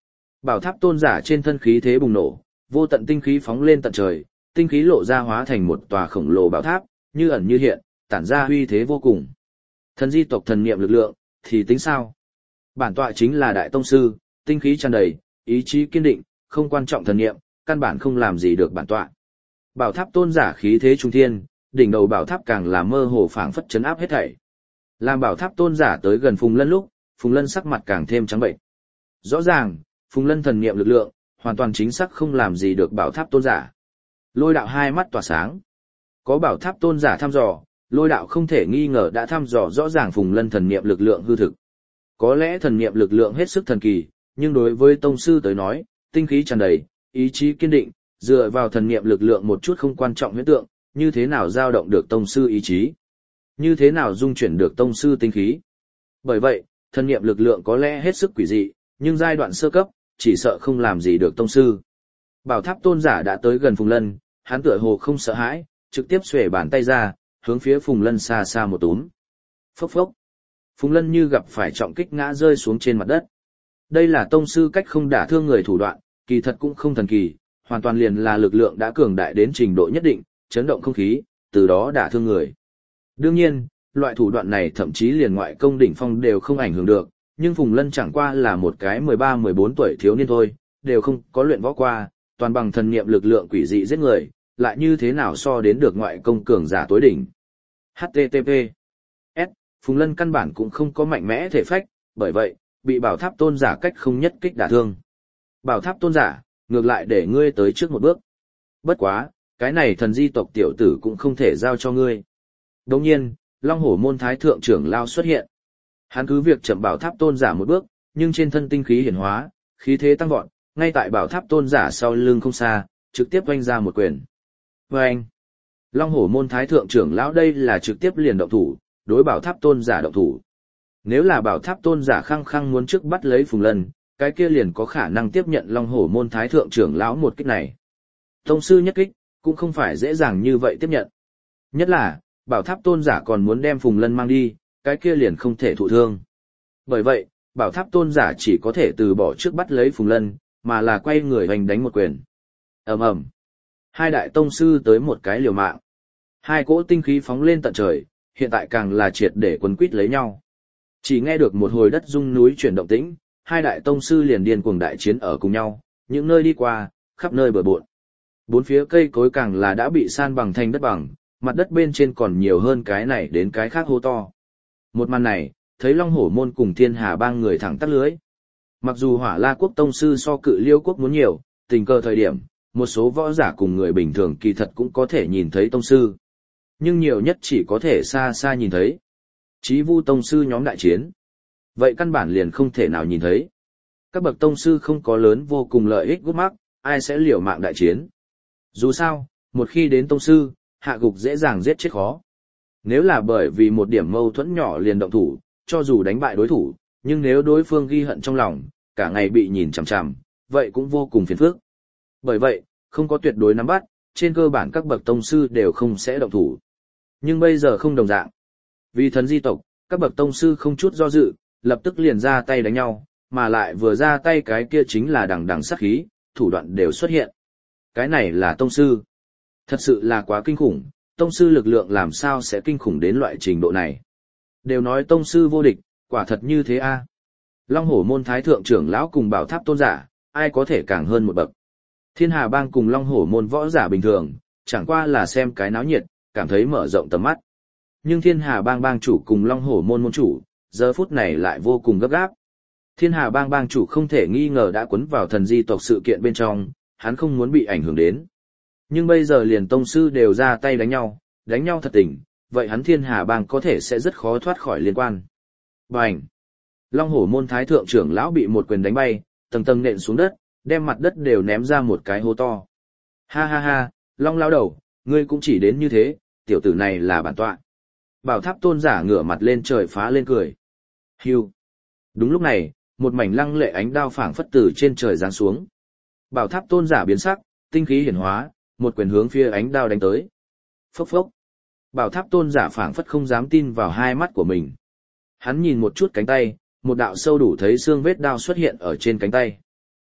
Speaker 1: Bảo tháp tôn giả trên thân khí thế bùng nổ, vô tận tinh khí phóng lên tận trời, tinh khí lộ ra hóa thành một tòa khổng lồ bảo tháp, như ẩn như hiện, tản ra uy thế vô cùng. Thần di tộc thần niệm lực lượng, thì tính sao? Bản tọa chính là đại tông sư, tinh khí tràn đầy, ý chí kiên định, không quan trọng thần niệm, căn bản không làm gì được bản tọa. Bảo tháp tôn giả khí thế trung thiên, đỉnh đầu bảo tháp càng là mơ hồ phảng phất chấn áp hết thảy. Làm bảo tháp tôn giả tới gần Phùng Lân lúc, Phùng Lân sắc mặt càng thêm trắng bệnh. Rõ ràng, Phùng Lân thần niệm lực lượng, hoàn toàn chính xác không làm gì được bảo tháp tôn giả. Lôi đạo hai mắt tỏa sáng. Có bảo tháp tôn giả thăm dò, lôi đạo không thể nghi ngờ đã thăm dò rõ ràng Phùng Lân thần niệm lực lượng hư thực. Có lẽ thần niệm lực lượng hết sức thần kỳ, nhưng đối với tông sư tới nói, tinh khí tràn đầy, ý chí kiên định, dựa vào thần niệm lực lượng một chút không quan trọng huyễn tượng, như thế nào dao động được tông sư ý chí? Như thế nào dung chuyển được tông sư tinh khí? Bởi vậy, thần niệm lực lượng có lẽ hết sức quỷ dị, nhưng giai đoạn sơ cấp, chỉ sợ không làm gì được tông sư. Bảo tháp tôn giả đã tới gần Phùng Lân, hắn tựa hồ không sợ hãi, trực tiếp xuề bàn tay ra, hướng phía Phùng Lân xa xa một túm. Phốc phốc. Phùng Lân như gặp phải trọng kích ngã rơi xuống trên mặt đất. Đây là tông sư cách không đả thương người thủ đoạn, kỳ thật cũng không thần kỳ, hoàn toàn liền là lực lượng đã cường đại đến trình độ nhất định, chấn động không khí, từ đó đả thương người. Đương nhiên, loại thủ đoạn này thậm chí liền ngoại công đỉnh phong đều không ảnh hưởng được, nhưng Phùng Lân chẳng qua là một cái mười ba mười bốn tuổi thiếu niên thôi, đều không có luyện võ qua, toàn bằng thần niệm lực lượng quỷ dị giết người, lại như thế nào so đến được ngoại công cường giả tối đỉnh. hát tê tê pê S. Phùng Lân căn bản cũng không có mạnh mẽ thể phách, bởi vậy, bị bảo tháp tôn giả cách không nhất kích đả thương. Bảo tháp tôn giả, ngược lại để ngươi tới trước một bước. Bất quá, cái này thần di tộc tiểu tử cũng không thể giao cho ngươi. Đồng nhiên, Long Hổ môn thái thượng trưởng lao xuất hiện. Hắn cứ việc chậm bảo tháp tôn giả một bước, nhưng trên thân tinh khí hiển hóa, khí thế tăng vọt, ngay tại bảo tháp tôn giả sau lưng không xa, trực tiếp oanh ra một quyền. Oanh! Long Hổ môn thái thượng trưởng lão đây là trực tiếp liền động thủ, đối bảo tháp tôn giả động thủ. Nếu là bảo tháp tôn giả khăng khăng muốn trước bắt lấy Phùng Lân, cái kia liền có khả năng tiếp nhận Long Hổ môn thái thượng trưởng lão một kích này. Tông sư nhất kích, cũng không phải dễ dàng như vậy tiếp nhận. Nhất là, bảo tháp tôn giả còn muốn đem Phùng Lân mang đi, cái kia liền không thể thụ thương. Bởi vậy, bảo tháp tôn giả chỉ có thể từ bỏ trước bắt lấy Phùng Lân, mà là quay người hoành đánh một quyền. Ầm ầm. Hai đại tông sư tới một cái liều mạng. Hai cỗ tinh khí phóng lên tận trời, hiện tại càng là triệt để quấn quýt lấy nhau. Chỉ nghe được một hồi đất rung núi chuyển động tĩnh, hai đại tông sư liền điên cuồng đại chiến ở cùng nhau, những nơi đi qua, khắp nơi bừa bộn. Bốn phía cây cối càng là đã bị san bằng thành đất bằng, mặt đất bên trên còn nhiều hơn cái này đến cái khác hô to. Một màn này, thấy Long Hổ môn cùng Thiên Hà bang người thẳng tắt lưới. Mặc dù Hỏa La quốc tông sư so Cự Liêu quốc muốn nhiều, tình cờ thời điểm, một số võ giả cùng người bình thường kỳ thật cũng có thể nhìn thấy tông sư. Nhưng nhiều nhất chỉ có thể xa xa nhìn thấy. Chí Vu tông sư nhóm đại chiến. Vậy căn bản liền không thể nào nhìn thấy. Các bậc tông sư không có lớn vô cùng lợi ích gút mắc, ai sẽ liều mạng đại chiến. Dù sao, một khi đến tông sư, hạ gục dễ dàng giết chết khó. Nếu là bởi vì một điểm mâu thuẫn nhỏ liền động thủ, cho dù đánh bại đối thủ, nhưng nếu đối phương ghi hận trong lòng, cả ngày bị nhìn chằm chằm, vậy cũng vô cùng phiền phức. Bởi vậy, không có tuyệt đối nắm bắt, trên cơ bản các bậc tông sư đều không sẽ động thủ. Nhưng bây giờ không đồng dạng. Vì thần di tộc, các bậc tông sư không chút do dự, lập tức liền ra tay đánh nhau, mà lại vừa ra tay cái kia chính là đằng đằng sát khí, thủ đoạn đều xuất hiện. Cái này là tông sư. Thật sự là quá kinh khủng, tông sư lực lượng làm sao sẽ kinh khủng đến loại trình độ này. Đều nói tông sư vô địch, quả thật như thế a. Long Hổ môn thái thượng trưởng lão cùng bảo tháp tôn giả, ai có thể càng hơn một bậc. Thiên Hà bang cùng Long Hổ môn võ giả bình thường, chẳng qua là xem cái náo nhiệt, cảm thấy mở rộng tầm mắt. Nhưng Thiên Hà bang bang chủ cùng Long Hổ môn môn chủ, giờ phút này lại vô cùng gấp gáp. Thiên Hà bang bang chủ không thể nghi ngờ đã cuốn vào thần di tộc sự kiện bên trong, hắn không muốn bị ảnh hưởng đến. Nhưng bây giờ liền tông sư đều ra tay đánh nhau, đánh nhau thật tình, vậy hắn Thiên Hà bang có thể sẽ rất khó thoát khỏi liên quan. Bành! Long Hổ môn thái thượng trưởng lão bị một quyền đánh bay, tầng tầng nện xuống đất, đem mặt đất đều ném ra một cái hố to. Ha ha ha, Long lão đầu, ngươi cũng chỉ đến như thế, tiểu tử này là bản tọa. Bảo tháp tôn giả ngửa mặt lên trời phá lên cười. Hưu. Đúng lúc này, một mảnh lăng lệ ánh đao phảng phất từ trên trời giáng xuống. Bảo tháp tôn giả biến sắc, tinh khí hiển hóa, một quyền hướng phía ánh đao đánh tới. Phốc phốc. Bảo tháp tôn giả phảng phất không dám tin vào hai mắt của mình. Hắn nhìn một chút cánh tay, một đạo sâu đủ thấy xương vết đao xuất hiện ở trên cánh tay.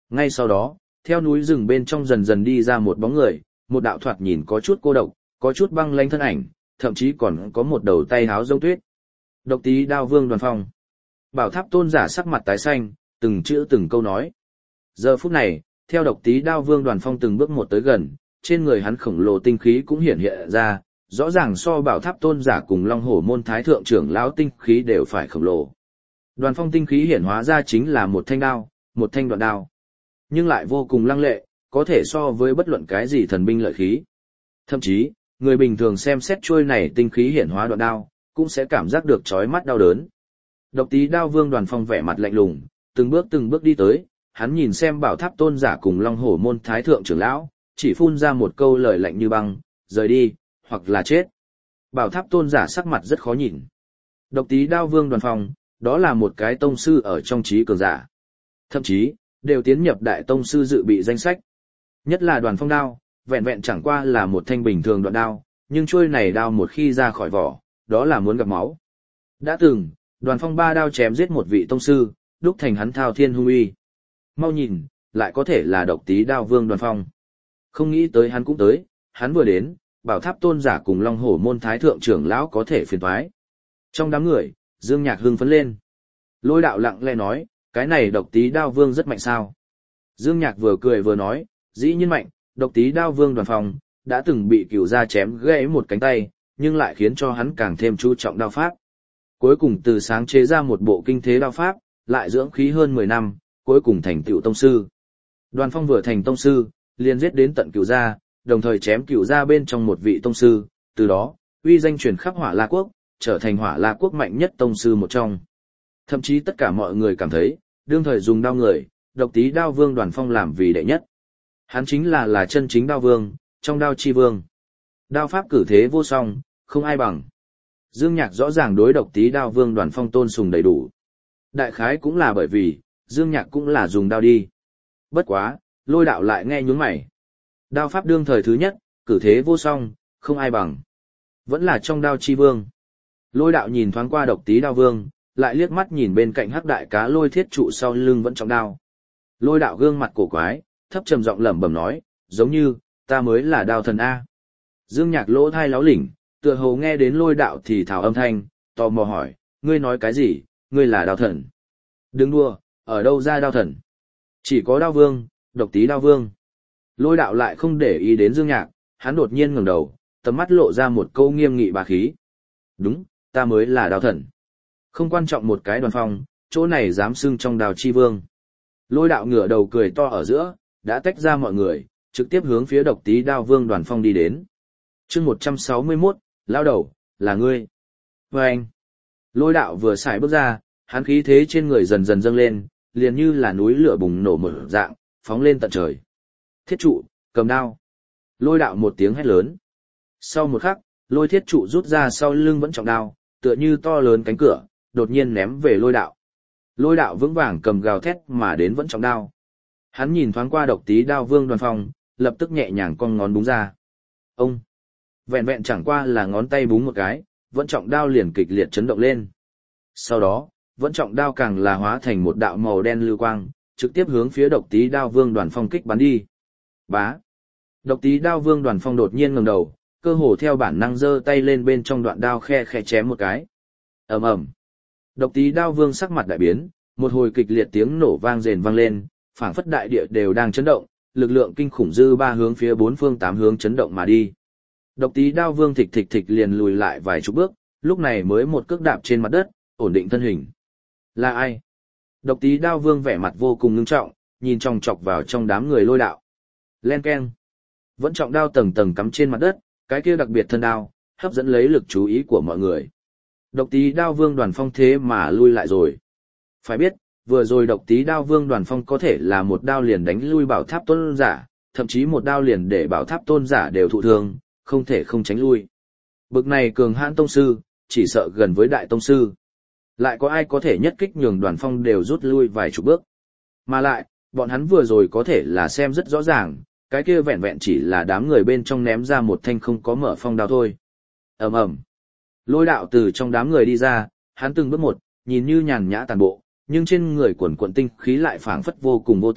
Speaker 1: Ngay sau đó, theo núi rừng bên trong dần dần đi ra một bóng người, một đạo thoạt nhìn có chút cô độc, có chút băng lãnh thân ảnh, thậm chí còn có một đầu tay háo giống tuyết. Độc Tí Đao Vương Đoàn Phong. Bảo Tháp Tôn giả sắc mặt tái xanh, từng chữ từng câu nói. Giờ phút này, theo Độc Tí Đao Vương Đoàn Phong từng bước một tới gần, trên người hắn khổng lồ tinh khí cũng hiện hiện ra, rõ ràng so Bảo Tháp Tôn giả cùng Long Hổ môn thái thượng trưởng lão tinh khí đều phải khổng lồ. Đoàn Phong tinh khí hiển hóa ra chính là một thanh đao, một thanh đoạn đao, nhưng lại vô cùng lăng lệ, có thể so với bất luận cái gì thần binh lợi khí. Thậm chí, người bình thường xem xét chuôi này tinh khí hiển hóa đoạn đao, cũng sẽ cảm giác được chói mắt đau đớn. Độc Tí Đao Vương Đoàn Phong vẻ mặt lạnh lùng, từng bước từng bước đi tới, hắn nhìn xem Bảo Tháp Tôn giả cùng Long Hổ môn thái thượng trưởng lão, chỉ phun ra một câu lời lạnh như băng, rời đi, hoặc là chết. Bảo Tháp Tôn giả sắc mặt rất khó nhìn. Độc Tí Đao Vương Đoàn Phong, đó là một cái tông sư ở trong trí cường giả. Thậm chí, đều tiến nhập đại tông sư dự bị danh sách. Nhất là Đoàn Phong đao, vẹn vẹn chẳng qua là một thanh bình thường đoạn đao, nhưng chuôi này đao một khi ra khỏi vỏ, đó là muốn gặp máu. Đã từng, Đoàn Phong ba đao chém giết một vị tông sư, đúc thành hắn thao thiên hung uy. Mau nhìn, lại có thể là Độc Tí Đao Vương Đoàn Phong. Không nghĩ tới hắn cũng tới, hắn vừa đến, Bảo Tháp Tôn giả cùng Long Hổ môn thái thượng trưởng lão có thể phiền toái. Trong đám người, Dương Nhạc hưng phấn lên. Lôi Đạo lặng lẽ nói, cái này Độc Tí Đao Vương rất mạnh sao? Dương Nhạc vừa cười vừa nói, dĩ nhiên mạnh, Độc Tí Đao Vương Đoàn Phong đã từng bị Cửu gia chém gãy một cánh tay, nhưng lại khiến cho hắn càng thêm chú trọng đao pháp. Cuối cùng từ sáng chế ra một bộ kinh thế đao pháp, lại dưỡng khí hơn mười năm, cuối cùng thành tựu tông sư. Đoàn Phong vừa thành tông sư, liền giết đến tận Cửu gia, đồng thời chém Cửu gia bên trong một vị tông sư, từ đó, uy danh truyền khắp Hỏa La quốc, trở thành Hỏa La quốc mạnh nhất tông sư một trong. Thậm chí tất cả mọi người cảm thấy, đương thời dùng đao người, Độc Tí Đao Vương Đoàn Phong làm vì đệ nhất. Hắn chính là là chân chính đao vương, trong đao chi vương. Đao pháp cử thế vô song, không ai bằng. Dương Nhạc rõ ràng đối Độc Tí Đao Vương Đoàn Phong tôn sùng đầy đủ. Đại khái cũng là bởi vì, Dương Nhạc cũng là dùng đao đi. Bất quá, Lôi Đạo lại nghe nhướng mày. Đao pháp đương thời thứ nhất, cử thế vô song, không ai bằng. Vẫn là trong đao chi vương. Lôi Đạo nhìn thoáng qua Độc Tí Đao Vương, lại liếc mắt nhìn bên cạnh hắc đại cá Lôi Thiết Trụ sau lưng vẫn trọng đao. Lôi Đạo gương mặt cổ quái, thấp trầm giọng lẩm bẩm nói, giống như, ta mới là đao thần A. Dương Nhạc lỗ thai láo lỉnh, tựa hồ nghe đến Lôi Đạo thì thào âm thanh, tò mò hỏi, ngươi nói cái gì, ngươi là đao thần. Đừng đùa, ở đâu ra đao thần? Chỉ có đao vương, Độc Tí Đao Vương. Lôi Đạo lại không để ý đến Dương Nhạc, hắn đột nhiên ngẩng đầu, tầm mắt lộ ra một câu nghiêm nghị bá khí. Đúng, ta mới là đao thần. Không quan trọng một cái Đoàn Phong, chỗ này dám xưng trong đao chi vương. Lôi Đạo ngửa đầu cười to ở giữa, đã tách ra mọi người, trực tiếp hướng phía Độc Tí Đao Vương Đoàn Phong đi đến. chương một trăm sáu mươi mốt, lao đầu, là ngươi. Và anh, Lôi Đạo vừa xài bước ra, hắn khí thế trên người dần dần dâng lên, liền như là núi lửa bùng nổ mở dạng, phóng lên tận trời. Thiết Trụ, cầm đao. Lôi Đạo một tiếng hét lớn. Sau một khắc, Lôi Thiết Trụ rút ra sau lưng vẫn trọng đao, tựa như to lớn cánh cửa, đột nhiên ném về Lôi Đạo. Lôi Đạo vững vàng cầm gào thét mà đến vẫn trọng đao. Hắn nhìn thoáng qua Độc Tí Đao Vương Đoàn Phong, lập tức nhẹ nhàng cong ngón búng ra. Ông! Vẹn vẹn chẳng qua là ngón tay búng một cái, vẫn trọng đao liền kịch liệt chấn động lên. Sau đó, vẫn trọng đao càng là hóa thành một đạo màu đen lưu quang, trực tiếp hướng phía Độc Tí Đao Vương Đoàn Phong kích bắn đi. Bá! Độc Tí Đao Vương Đoàn Phong đột nhiên ngẩng đầu, cơ hồ theo bản năng giơ tay lên bên trong đoạn đao khe khẽ chém một cái. Ầm ầm! Độc Tí Đao Vương sắc mặt đại biến, một hồi kịch liệt tiếng nổ vang rền vang lên, phảng phất đại địa đều đang chấn động, lực lượng kinh khủng dư ba hướng phía bốn phương tám hướng chấn động mà đi. Độc Tí Đao Vương thịch thịch thịch liền lùi lại vài chục bước, lúc này mới một cước đạp trên mặt đất, ổn định thân hình. Là ai? Độc Tí Đao Vương vẻ mặt vô cùng ngưng trọng, nhìn chòng chọc vào trong đám người Lôi Đạo. Len keng. Vẫn trọng đao tầng tầng cắm trên mặt đất, cái kia đặc biệt thân đao, hấp dẫn lấy lực chú ý của mọi người. Độc Tí Đao Vương Đoàn Phong thế mà lui lại rồi. Phải biết, vừa rồi Độc Tí Đao Vương Đoàn Phong có thể là một đao liền đánh lui Bảo Tháp Tôn giả, thậm chí một đao liền để Bảo Tháp Tôn giả đều thụ thương, không thể không tránh lui. Bực này cường hãn tông sư, chỉ sợ gần với đại tông sư. Lại có ai có thể nhất kích nhường Đoàn Phong đều rút lui vài chục bước. Mà lại, bọn hắn vừa rồi có thể là xem rất rõ ràng, cái kia vẹn vẹn chỉ là đám người bên trong ném ra một thanh không có mở phong đao thôi. Ầm ầm. Lôi Đạo từ trong đám người đi ra, hắn từng bước một, nhìn như nhàn nhã tàn bộ, nhưng trên người quần quần tinh khí lại phảng phất vô cùng vô tận,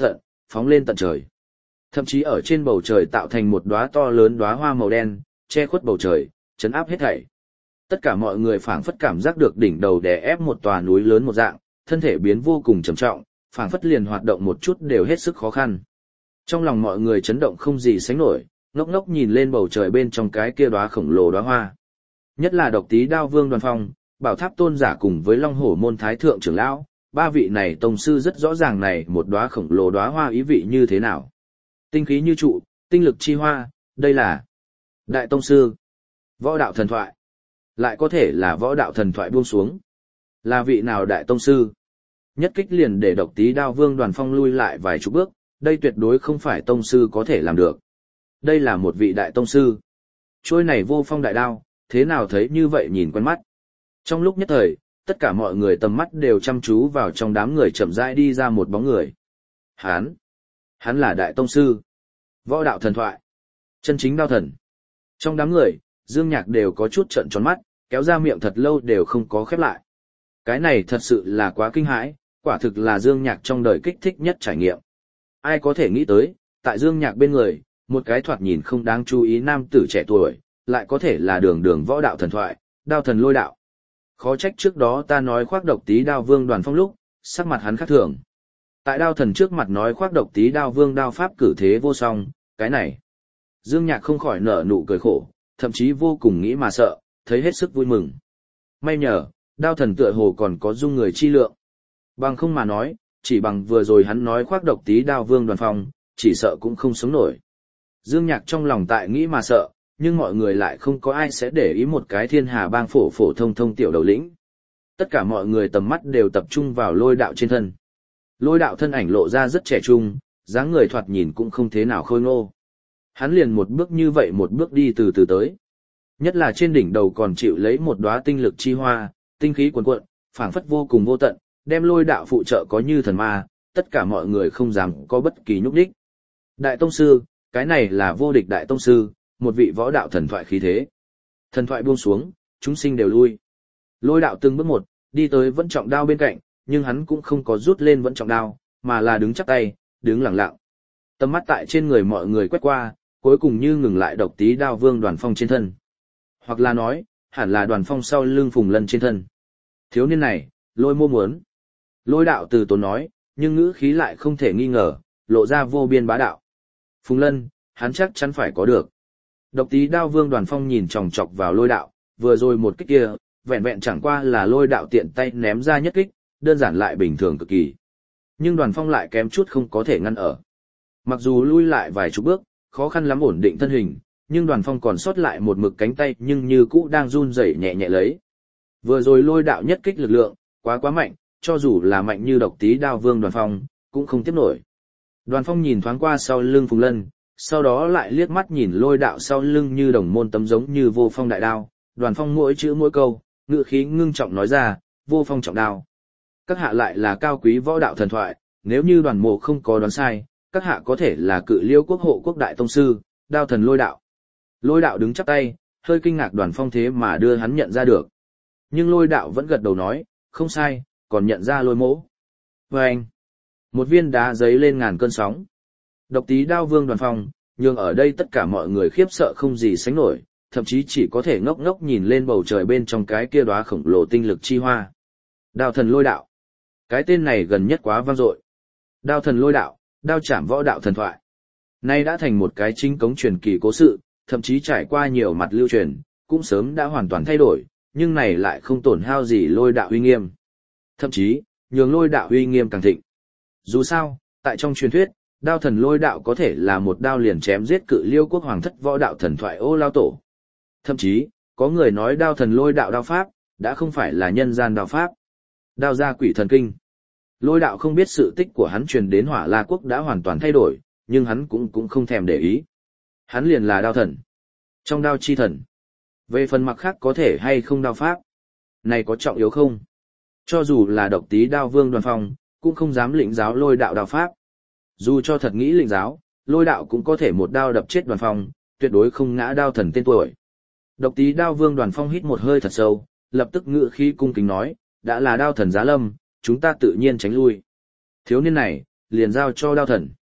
Speaker 1: phóng lên tận trời. Thậm chí ở trên bầu trời tạo thành một đóa to lớn đóa hoa màu đen, che khuất bầu trời, chấn áp hết thảy. Tất cả mọi người phảng phất cảm giác được đỉnh đầu đè ép một tòa núi lớn một dạng, thân thể biến vô cùng trầm trọng, phảng phất liền hoạt động một chút đều hết sức khó khăn. Trong lòng mọi người chấn động không gì sánh nổi, ngốc ngốc nhìn lên bầu trời bên trong cái kia đóa khổng lồ đóa hoa. Nhất là Độc Tí Đao Vương Đoàn Phong, Bảo Tháp Tôn giả cùng với Long Hổ môn thái thượng trưởng lão, ba vị này tông sư rất rõ ràng này một đóa khổng lồ đóa hoa ý vị như thế nào. Tinh khí như trụ, tinh lực chi hoa, đây là Đại tông sư, võ đạo thần thoại. Lại có thể là võ đạo thần thoại buông xuống. Là vị nào đại tông sư? Nhất kích liền để Độc Tí Đao Vương Đoàn Phong lui lại vài chục bước, đây tuyệt đối không phải tông sư có thể làm được. Đây là một vị đại tông sư. Trôi này vô phong đại đao, thế nào thấy như vậy nhìn quen mắt. Trong lúc nhất thời, tất cả mọi người tầm mắt đều chăm chú vào trong đám người chậm rãi đi ra một bóng người. Hán! Hắn là đại tông sư. Võ đạo thần thoại. Chân chính đao thần. Trong đám người, Dương Nhạc đều có chút trợn tròn mắt, kéo ra miệng thật lâu đều không có khép lại. Cái này thật sự là quá kinh hãi, quả thực là Dương Nhạc trong đời kích thích nhất trải nghiệm. Ai có thể nghĩ tới, tại Dương Nhạc bên người, một cái thoạt nhìn không đáng chú ý nam tử trẻ tuổi, lại có thể là đường đường võ đạo thần thoại, đao thần lôi đạo. Khó trách trước đó ta nói khoác Độc Tí Đao Vương Đoàn Phong lúc, sắc mặt hắn khác thường. Tại đao thần trước mặt nói khoác Độc Tí Đao Vương đao pháp cử thế vô song, cái này. Dương Nhạc không khỏi nở nụ cười khổ, thậm chí vô cùng nghĩ mà sợ, thấy hết sức vui mừng. May nhờ, đao thần tựa hồ còn có dung người chi lượng. Bằng không mà nói, chỉ bằng vừa rồi hắn nói khoác Độc Tí Đao Vương Đoàn Phong, chỉ sợ cũng không sống nổi. Dương Nhạc trong lòng tại nghĩ mà sợ, nhưng mọi người lại không có ai sẽ để ý một cái thiên hà bang phổ phổ thông thông tiểu đầu lĩnh. Tất cả mọi người tầm mắt đều tập trung vào lôi đạo trên thân. Lôi đạo thân ảnh lộ ra rất trẻ trung, dáng người thoạt nhìn cũng không thế nào khôi ngô. Hắn liền một bước như vậy một bước đi từ từ tới. Nhất là trên đỉnh đầu còn chịu lấy một đóa tinh lực chi hoa, tinh khí cuồn cuộn, phảng phất vô cùng vô tận, đem lôi đạo phụ trợ có như thần ma, tất cả mọi người không dám có bất kỳ nhúc nhích. Đại tông sư, cái này là vô địch đại tông sư, một vị võ đạo thần thoại khí thế. Thần thoại buông xuống, chúng sinh đều lui. Lôi đạo từng bước một, đi tới vẫn trọng đao bên cạnh, nhưng hắn cũng không có rút lên vẫn trọng đao, mà là đứng chắp tay, đứng lặng lặng. Tầm mắt tại trên người mọi người quét qua, cuối cùng như ngừng lại Độc Tí Đao Vương Đoàn Phong trên thân. Hoặc là nói, hẳn là Đoàn Phong sau lưng Phùng Lân trên thân. Thiếu niên này, lôi mô muốn. Lôi đạo từ tốn nói, nhưng ngữ khí lại không thể nghi ngờ, lộ ra vô biên bá đạo. Phùng Lân, hắn chắc chắn phải có được. Độc Tí Đao Vương Đoàn Phong nhìn chòng chọc vào lôi đạo, vừa rồi một kích kia, vẹn vẹn chẳng qua là lôi đạo tiện tay ném ra nhất kích, đơn giản lại bình thường cực kỳ. Nhưng Đoàn Phong lại kém chút không có thể ngăn ở. Mặc dù lui lại vài chục bước, khó khăn lắm ổn định thân hình, nhưng Đoàn Phong còn sót lại một mực cánh tay nhưng như cũ đang run rẩy nhẹ nhẹ lấy. Vừa rồi lôi đạo nhất kích lực lượng, quá quá mạnh, cho dù là mạnh như Độc Tí Đao Vương Đoàn Phong, cũng không tiếp nổi. Đoàn Phong nhìn thoáng qua sau lưng Phùng Lân, sau đó lại liếc mắt nhìn lôi đạo sau lưng như đồng môn tấm giống như vô phong đại đao. Đoàn Phong mỗi chữ mỗi câu, ngữ khí ngưng trọng nói ra, vô phong trọng đao. Các hạ lại là cao quý võ đạo thần thoại, nếu như Đoàn mộ không có đoán sai, các hạ có thể là Cự Liêu quốc hộ quốc đại tông sư, đao thần lôi đạo. Lôi đạo đứng chắp tay, hơi kinh ngạc Đoàn Phong thế mà đưa hắn nhận ra được. Nhưng lôi đạo vẫn gật đầu nói, không sai, còn nhận ra lôi mỗ. Và anh, một viên đá giấy lên ngàn cơn sóng. Độc Tí Đao Vương Đoàn Phong, nhưng ở đây tất cả mọi người khiếp sợ không gì sánh nổi, thậm chí chỉ có thể ngốc ngốc nhìn lên bầu trời bên trong cái kia đóa khổng lồ tinh lực chi hoa. Đao thần lôi đạo. Cái tên này gần nhất quá vang dội. Đao thần lôi đạo, đao chạm võ đạo thần thoại. Nay đã thành một cái chính cống truyền kỳ cố sự, thậm chí trải qua nhiều mặt lưu truyền, cũng sớm đã hoàn toàn thay đổi, nhưng này lại không tổn hao gì lôi đạo uy nghiêm. Thậm chí, nhường lôi đạo uy nghiêm càng thịnh. Dù sao, tại trong truyền thuyết, đao thần lôi đạo có thể là một đao liền chém giết Cự Liêu quốc hoàng thất võ đạo thần thoại Ô Lao Tổ. Thậm chí, có người nói đao thần lôi đạo đao pháp, đã không phải là nhân gian đao pháp. Đao ra quỷ thần kinh. Lôi đạo không biết sự tích của hắn truyền đến Hỏa La quốc đã hoàn toàn thay đổi, nhưng hắn cũng cũng không thèm để ý. Hắn liền là đao thần. Trong đao chi thần. Về phần mặt khác có thể hay không đao pháp. Này có trọng yếu không? Cho dù là Độc Tí Đao Vương Đoàn Phong, cũng không dám lĩnh giáo lôi đạo đao pháp. Dù cho thật nghĩ lĩnh giáo, lôi đạo cũng có thể một đao đập chết Đoàn Phong, tuyệt đối không ngã đao thần tên tuổi. Độc Tí Đao Vương Đoàn Phong hít một hơi thật sâu, lập tức ngự khí cung kính nói, đã là đao thần giá lâm, chúng ta tự nhiên tránh lui. Thiếu niên này, liền giao cho đao thần.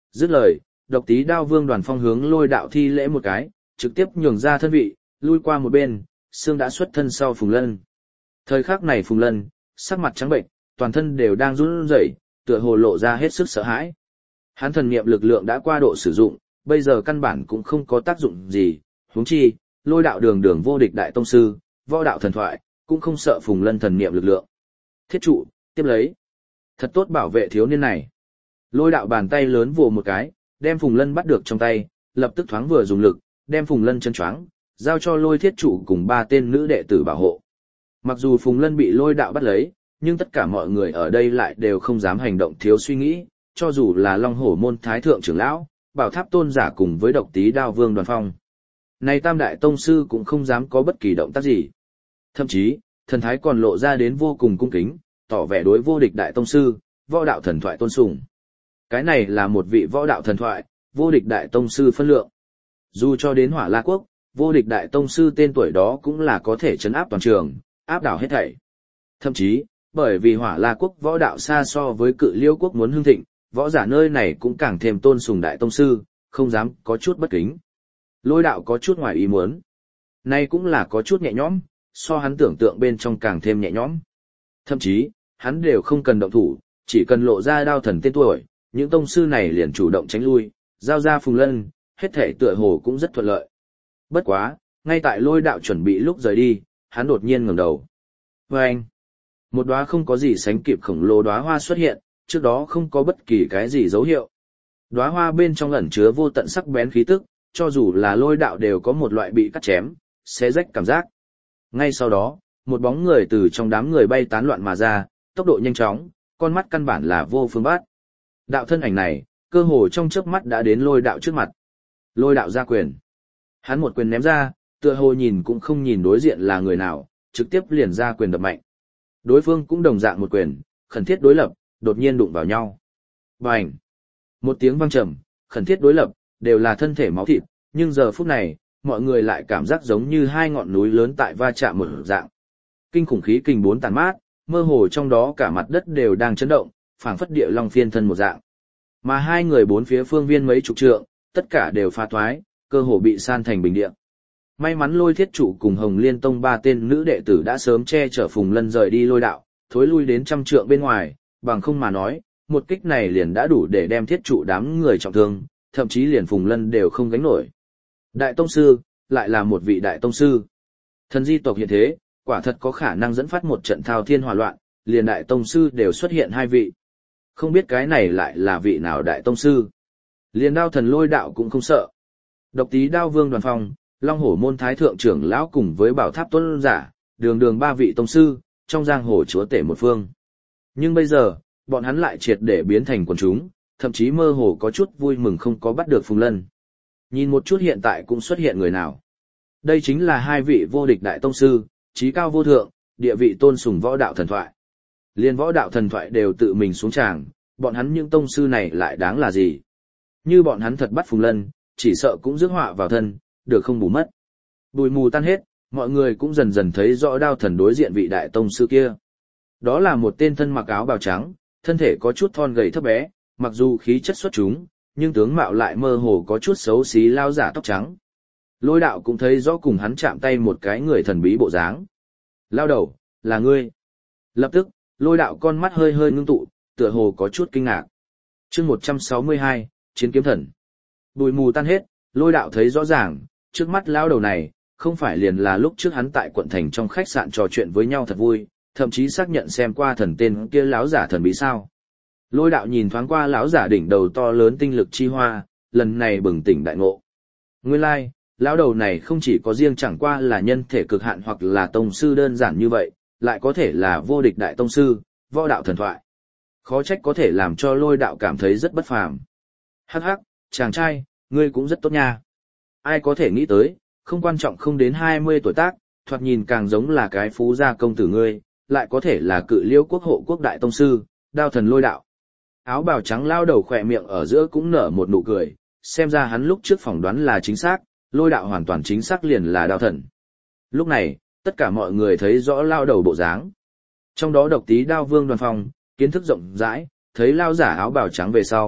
Speaker 1: Dứt lời, độc tí đao vương Đoàn Phong hướng Lôi Đạo thi lễ một cái, trực tiếp nhường ra thân vị, lui qua một bên, xương đã xuất thân sau Phùng Lân. Thời khắc này Phùng Lân, sắc mặt trắng bệnh, toàn thân đều đang run rẩy, tựa hồ lộ ra hết sức sợ hãi. Hắn thần niệm lực lượng đã qua độ sử dụng, bây giờ căn bản cũng không có tác dụng gì, huống chi, Lôi Đạo đường đường vô địch đại tông sư, võ đạo thần thoại, cũng không sợ Phùng Lân thần niệm lực lượng. Thiết trụ, tiếp lấy. Thật tốt bảo vệ thiếu niên này. Lôi Đạo bàn tay lớn vồ một cái, đem Phùng Lân bắt được trong tay, lập tức thoáng vừa dùng lực, đem Phùng Lân chân choáng, giao cho Lôi Thiết trụ cùng ba tên nữ đệ tử bảo hộ. Mặc dù Phùng Lân bị Lôi Đạo bắt lấy, nhưng tất cả mọi người ở đây lại đều không dám hành động thiếu suy nghĩ, cho dù là Long Hổ môn thái thượng trưởng lão, Bảo Tháp tôn giả cùng với Độc Tí Đao vương Đoàn Phong. Này tam đại tông sư cũng không dám có bất kỳ động tác gì. Thậm chí, thần thái còn lộ ra đến vô cùng cung kính, tỏ vẻ đối vô địch đại tông sư, võ đạo thần thoại tôn sùng. Cái này là một vị võ đạo thần thoại, vô địch đại tông sư phân lượng. Dù cho đến Hỏa La quốc, vô địch đại tông sư tên tuổi đó cũng là có thể chấn áp toàn trường, áp đảo hết thảy. Thậm chí, bởi vì Hỏa La quốc võ đạo xa so với Cự Liêu quốc muốn hưng thịnh, võ giả nơi này cũng càng thêm tôn sùng đại tông sư, không dám có chút bất kính. Lôi Đạo có chút ngoài ý muốn. Nay cũng là có chút nhẹ nhõm, so hắn tưởng tượng bên trong càng thêm nhẹ nhõm. Thậm chí, hắn đều không cần động thủ, chỉ cần lộ ra đao thần tên tuổi, những tông sư này liền chủ động tránh lui, giao ra Phùng Lân, hết thể tựa hồ cũng rất thuận lợi. Bất quá, ngay tại Lôi Đạo chuẩn bị lúc rời đi, hắn đột nhiên ngẩng đầu. Vâng! Một đóa không có gì sánh kịp khổng lồ đóa hoa xuất hiện, trước đó không có bất kỳ cái gì dấu hiệu. Đóa hoa bên trong ẩn chứa vô tận sắc bén khí tức, cho dù là Lôi Đạo đều có một loại bị cắt chém, xé rách cảm giác. Ngay sau đó, một bóng người từ trong đám người bay tán loạn mà ra, tốc độ nhanh chóng, con mắt căn bản là vô phương bắt. Đạo thân ảnh này, cơ hồ trong chớp mắt đã đến Lôi Đạo trước mặt. Lôi Đạo ra quyền. Hắn một quyền ném ra, tựa hồ nhìn cũng không nhìn đối diện là người nào, trực tiếp liền ra quyền đập mạnh. Đối phương cũng đồng dạng một quyền, khẩn thiết đối lập, đột nhiên đụng vào nhau. Bành! Một tiếng vang trầm, khẩn thiết đối lập, đều là thân thể máu thịt, nhưng giờ phút này, mọi người lại cảm giác giống như hai ngọn núi lớn tại va chạm một dạng. Kinh khủng khí kình bốn tàn mát, mơ hồ trong đó cả mặt đất đều đang chấn động, phảng phất địa long phiên thân một dạng. Mà hai người bốn phía phương viên mấy chục trượng, tất cả đều pha thoái, cơ hồ bị san thành bình địa. May mắn Lôi Thiết trụ cùng Hồng Liên tông ba tên nữ đệ tử đã sớm che chở Phùng Lân rời đi Lôi Đạo, thối lui đến trăm trượng bên ngoài, bằng không mà nói, một kích này liền đã đủ để đem Thiết trụ đám người trọng thương, thậm chí liền Phùng Lân đều không gánh nổi. Đại tông sư, lại là một vị đại tông sư. Thần di tộc hiện thế, quả thật có khả năng dẫn phát một trận thao thiên hỏa loạn, liền đại tông sư đều xuất hiện hai vị. Không biết cái này lại là vị nào đại tông sư. Liền đao thần Lôi Đạo cũng không sợ. Độc Tí Đao vương Đoàn Phong, Long Hổ môn thái thượng trưởng lão cùng với Bảo Tháp tôn giả, đường đường ba vị tông sư, trong giang hồ chúa tể một phương. Nhưng bây giờ, bọn hắn lại triệt để biến thành quần chúng, thậm chí mơ hồ có chút vui mừng không có bắt được Phùng Lân. Nhìn một chút hiện tại cũng xuất hiện người nào. Đây chính là hai vị vô địch đại tông sư, trí cao vô thượng, địa vị tôn sùng võ đạo thần thoại. Liên võ đạo thần thoại đều tự mình xuống tràng, bọn hắn những tông sư này lại đáng là gì? Như bọn hắn thật bắt Phùng Lân, chỉ sợ cũng rước họa vào thân, được không bù mất. Bụi mù tan hết, mọi người cũng dần dần thấy rõ đao thần đối diện vị đại tông sư kia. Đó là một tên thân mặc áo bào trắng, thân thể có chút thon gầy thấp bé, mặc dù khí chất xuất chúng, nhưng tướng mạo lại mơ hồ có chút xấu xí lao giả tóc trắng. Lôi Đạo cũng thấy rõ cùng hắn chạm tay một cái người thần bí bộ dáng. Lao đầu, là ngươi. Lập tức, Lôi Đạo con mắt hơi hơi ngưng tụ, tựa hồ có chút kinh ngạc. Chương một trăm sáu mươi hai, Chiến kiếm thần. Bụi mù tan hết, Lôi Đạo thấy rõ ràng, trước mắt lao đầu này, không phải liền là lúc trước hắn tại quận thành trong khách sạn trò chuyện với nhau thật vui, thậm chí xác nhận xem qua thần tên kia láo giả thần bí sao. Lôi Đạo nhìn thoáng qua lão giả đỉnh đầu to lớn tinh lực chi hoa, lần này bừng tỉnh đại ngộ. Nguyên lai, like, lão đầu này không chỉ có riêng chẳng qua là nhân thể cực hạn hoặc là tông sư đơn giản như vậy, lại có thể là vô địch đại tông sư, võ đạo thần thoại. Khó trách có thể làm cho Lôi Đạo cảm thấy rất bất phàm. Hắc hắc, chàng trai, ngươi cũng rất tốt nha. Ai có thể nghĩ tới, không quan trọng không đến hai mươi tuổi tác, thoạt nhìn càng giống là cái phú gia công tử ngươi, lại có thể là Cự Liêu quốc hộ quốc đại tông sư, đao thần Lôi Đạo. Áo bào trắng lao đầu khỏe miệng ở giữa cũng nở một nụ cười, xem ra hắn lúc trước phỏng đoán là chính xác, Lôi Đạo hoàn toàn chính xác liền là đao thần. Lúc này, tất cả mọi người thấy rõ lao đầu bộ dáng. Trong đó Độc Tí Đao vương Đoàn Phong, kiến thức rộng rãi, thấy lao giả áo bào trắng về sau,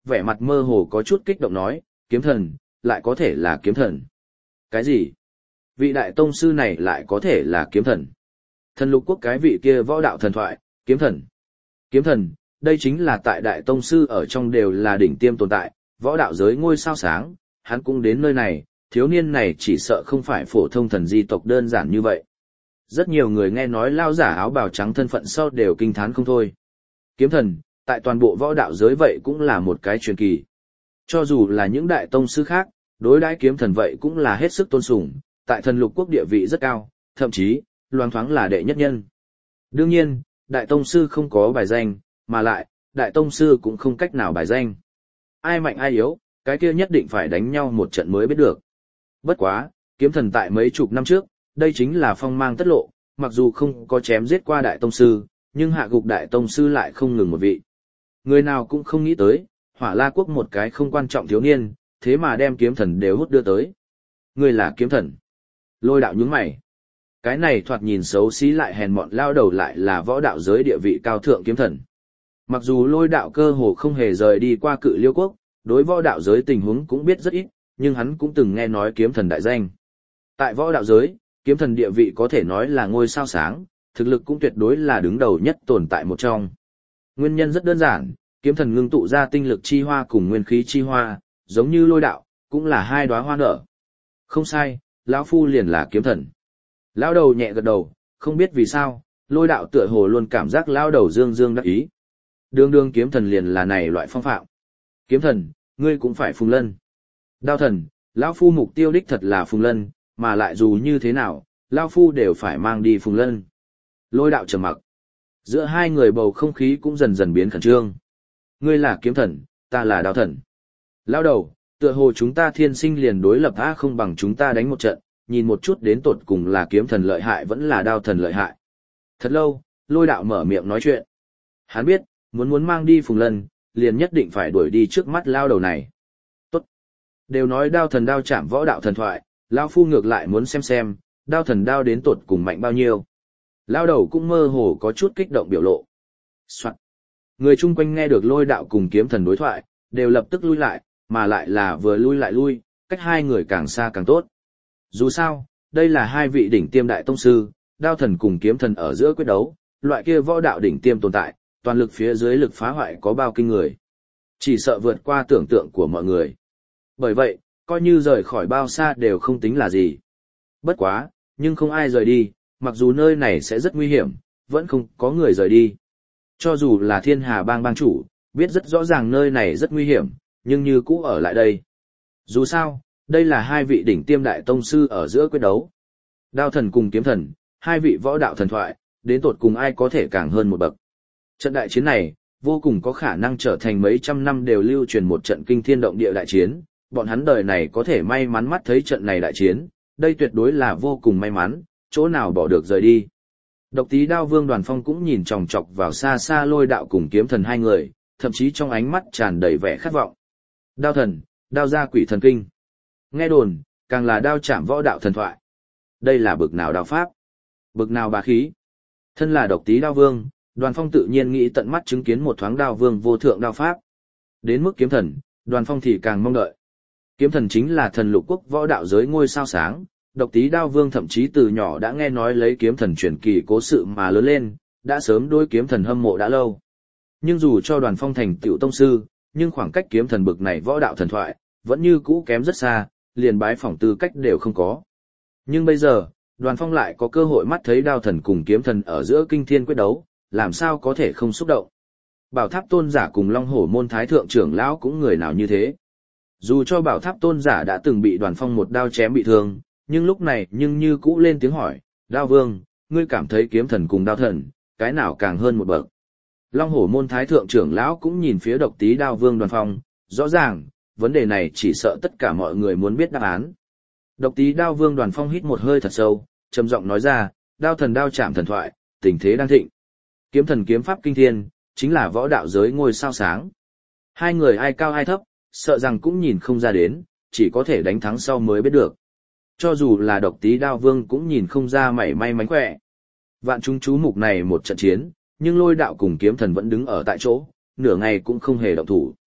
Speaker 1: vẻ mặt mơ hồ có chút kích động nói, kiếm thần, lại có thể là kiếm thần. Cái gì? Vị đại tông sư này lại có thể là kiếm thần. Thần lục quốc cái vị kia võ đạo thần thoại, kiếm thần. Kiếm thần, đây chính là tại đại tông sư ở trong đều là đỉnh tiêm tồn tại, võ đạo giới ngôi sao sáng, hắn cũng đến nơi này, thiếu niên này chỉ sợ không phải phổ thông thần di tộc đơn giản như vậy. Rất nhiều người nghe nói lao giả áo bào trắng thân phận sau đều kinh thán không thôi. Kiếm thần, tại toàn bộ võ đạo giới vậy cũng là một cái truyền kỳ. Cho dù là những đại tông sư khác, đối đãi kiếm thần vậy cũng là hết sức tôn sùng, tại thần lục quốc địa vị rất cao, thậm chí, loang thoáng là đệ nhất nhân. Đương nhiên, đại tông sư không có bài danh, mà lại, đại tông sư cũng không cách nào bài danh. Ai mạnh ai yếu, cái kia nhất định phải đánh nhau một trận mới biết được. Bất quá, kiếm thần tại mấy chục năm trước, đây chính là phong mang tất lộ, mặc dù không có chém giết qua đại tông sư, nhưng hạ gục đại tông sư lại không ngừng một vị. Người nào cũng không nghĩ tới, Hỏa La quốc một cái không quan trọng thiếu niên, thế mà đem kiếm thần đều hút đưa tới. Người là kiếm thần. Lôi đạo nhướng mày. Cái này thoạt nhìn xấu xí lại hèn mọn lao đầu lại là võ đạo giới địa vị cao thượng kiếm thần. Mặc dù lôi đạo cơ hồ không hề rời đi qua Cự Liêu quốc, đối võ đạo giới tình huống cũng biết rất ít, nhưng hắn cũng từng nghe nói kiếm thần đại danh. Tại võ đạo giới, kiếm thần địa vị có thể nói là ngôi sao sáng, thực lực cũng tuyệt đối là đứng đầu nhất tồn tại một trong. Nguyên nhân rất đơn giản, kiếm thần ngưng tụ ra tinh lực chi hoa cùng nguyên khí chi hoa, giống như lôi đạo, cũng là hai đóa hoa nở. Không sai, lão phu liền là kiếm thần. Lão đầu nhẹ gật đầu, không biết vì sao, lôi đạo tựa hồ luôn cảm giác lão đầu dương dương đắc ý. Đương đương kiếm thần liền là này loại phong phạm. Kiếm thần, ngươi cũng phải Phùng Lân. Đao thần, lão phu mục tiêu đích thật là Phùng Lân, mà lại dù như thế nào, lão phu đều phải mang đi Phùng Lân. Lôi đạo trầm mặc. Giữa hai người bầu không khí cũng dần dần biến khẩn trương. Ngươi là kiếm thần, ta là đao thần. Lão đầu, tựa hồ chúng ta thiên sinh liền đối lập a không bằng chúng ta đánh một trận, nhìn một chút đến tột cùng là kiếm thần lợi hại vẫn là đao thần lợi hại. Thật lâu, lôi đạo mở miệng nói chuyện. Hắn biết, muốn muốn mang đi Phùng Lân, liền nhất định phải đuổi đi trước mắt lao đầu này. Tốt. Đều nói đao thần đao chạm võ đạo thần thoại, lao phu ngược lại muốn xem xem, đao thần đao đến tột cùng mạnh bao nhiêu. Lao đầu cũng mơ hồ có chút kích động biểu lộ. Soạn. Người chung quanh nghe được lôi đạo cùng kiếm thần đối thoại, đều lập tức lui lại, mà lại là vừa lui lại lui, cách hai người càng xa càng tốt. Dù sao, đây là hai vị đỉnh tiêm đại tông sư, đao thần cùng kiếm thần ở giữa quyết đấu, loại kia võ đạo đỉnh tiêm tồn tại, toàn lực phía dưới lực phá hoại có bao kinh người. Chỉ sợ vượt qua tưởng tượng của mọi người. Bởi vậy, coi như rời khỏi bao xa đều không tính là gì. Bất quá, nhưng không ai rời đi, mặc dù nơi này sẽ rất nguy hiểm, vẫn không có người rời đi. Cho dù là Thiên Hà bang bang chủ, biết rất rõ ràng nơi này rất nguy hiểm, nhưng như cũ ở lại đây. Dù sao, đây là hai vị đỉnh tiêm đại tông sư ở giữa quyết đấu. Đao thần cùng kiếm thần, hai vị võ đạo thần thoại, đến tột cùng ai có thể càng hơn một bậc. Trận đại chiến này, vô cùng có khả năng trở thành mấy trăm năm đều lưu truyền một trận kinh thiên động địa đại chiến, bọn hắn đời này có thể may mắn mắt thấy trận này đại chiến, đây tuyệt đối là vô cùng may mắn, chỗ nào bỏ được rời đi. Độc Tí Đao Vương Đoàn Phong cũng nhìn chòng chọc vào xa xa lôi đạo cùng kiếm thần hai người, thậm chí trong ánh mắt tràn đầy vẻ khát vọng. Đao thần, đao gia quỷ thần kinh. Nghe đồn, càng là đao chạm võ đạo thần thoại. Đây là bực nào đao pháp? Bực nào bá khí? Thân là Độc Tí Đao Vương, Đoàn Phong tự nhiên nghĩ tận mắt chứng kiến một thoáng đao vương vô thượng đao pháp. Đến mức kiếm thần, Đoàn Phong thì càng mong đợi. Kiếm thần chính là thần lục quốc võ đạo giới ngôi sao sáng, Độc Tí Đao Vương thậm chí từ nhỏ đã nghe nói lấy kiếm thần truyền kỳ cố sự mà lớn lên, đã sớm đối kiếm thần hâm mộ đã lâu. Nhưng dù cho Đoàn Phong thành tựu tông sư, nhưng khoảng cách kiếm thần bực này võ đạo thần thoại, vẫn như cũ kém rất xa, liền bái phỏng tư cách đều không có. Nhưng bây giờ, Đoàn Phong lại có cơ hội mắt thấy đao thần cùng kiếm thần ở giữa kinh thiên quyết đấu, làm sao có thể không xúc động. Bảo Tháp Tôn giả cùng Long Hổ môn thái thượng trưởng lão cũng người nào như thế. Dù cho Bảo Tháp Tôn giả đã từng bị Đoàn Phong một đao chém bị thương, nhưng lúc này nhưng như cũ lên tiếng hỏi, Đao Vương, ngươi cảm thấy kiếm thần cùng đao thần, cái nào càng hơn một bậc. Long Hổ môn thái thượng trưởng lão cũng nhìn phía Độc Tí Đao Vương Đoàn Phong, rõ ràng, vấn đề này chỉ sợ tất cả mọi người muốn biết đáp án. Độc Tí Đao Vương Đoàn Phong hít một hơi thật sâu, trầm giọng nói ra, đao thần đao chạm thần thoại, tình thế đang thịnh. Kiếm thần kiếm pháp kinh thiên, chính là võ đạo giới ngôi sao sáng. Hai người ai cao ai thấp, sợ rằng cũng nhìn không ra đến, chỉ có thể đánh thắng sau mới biết được. Cho dù là Độc Tí Đao Vương cũng nhìn không ra mảy may mánh khỏe. Vạn chúng chú mục này một trận chiến, nhưng lôi đạo cùng kiếm thần vẫn đứng ở tại chỗ, nửa ngày cũng không hề động thủ.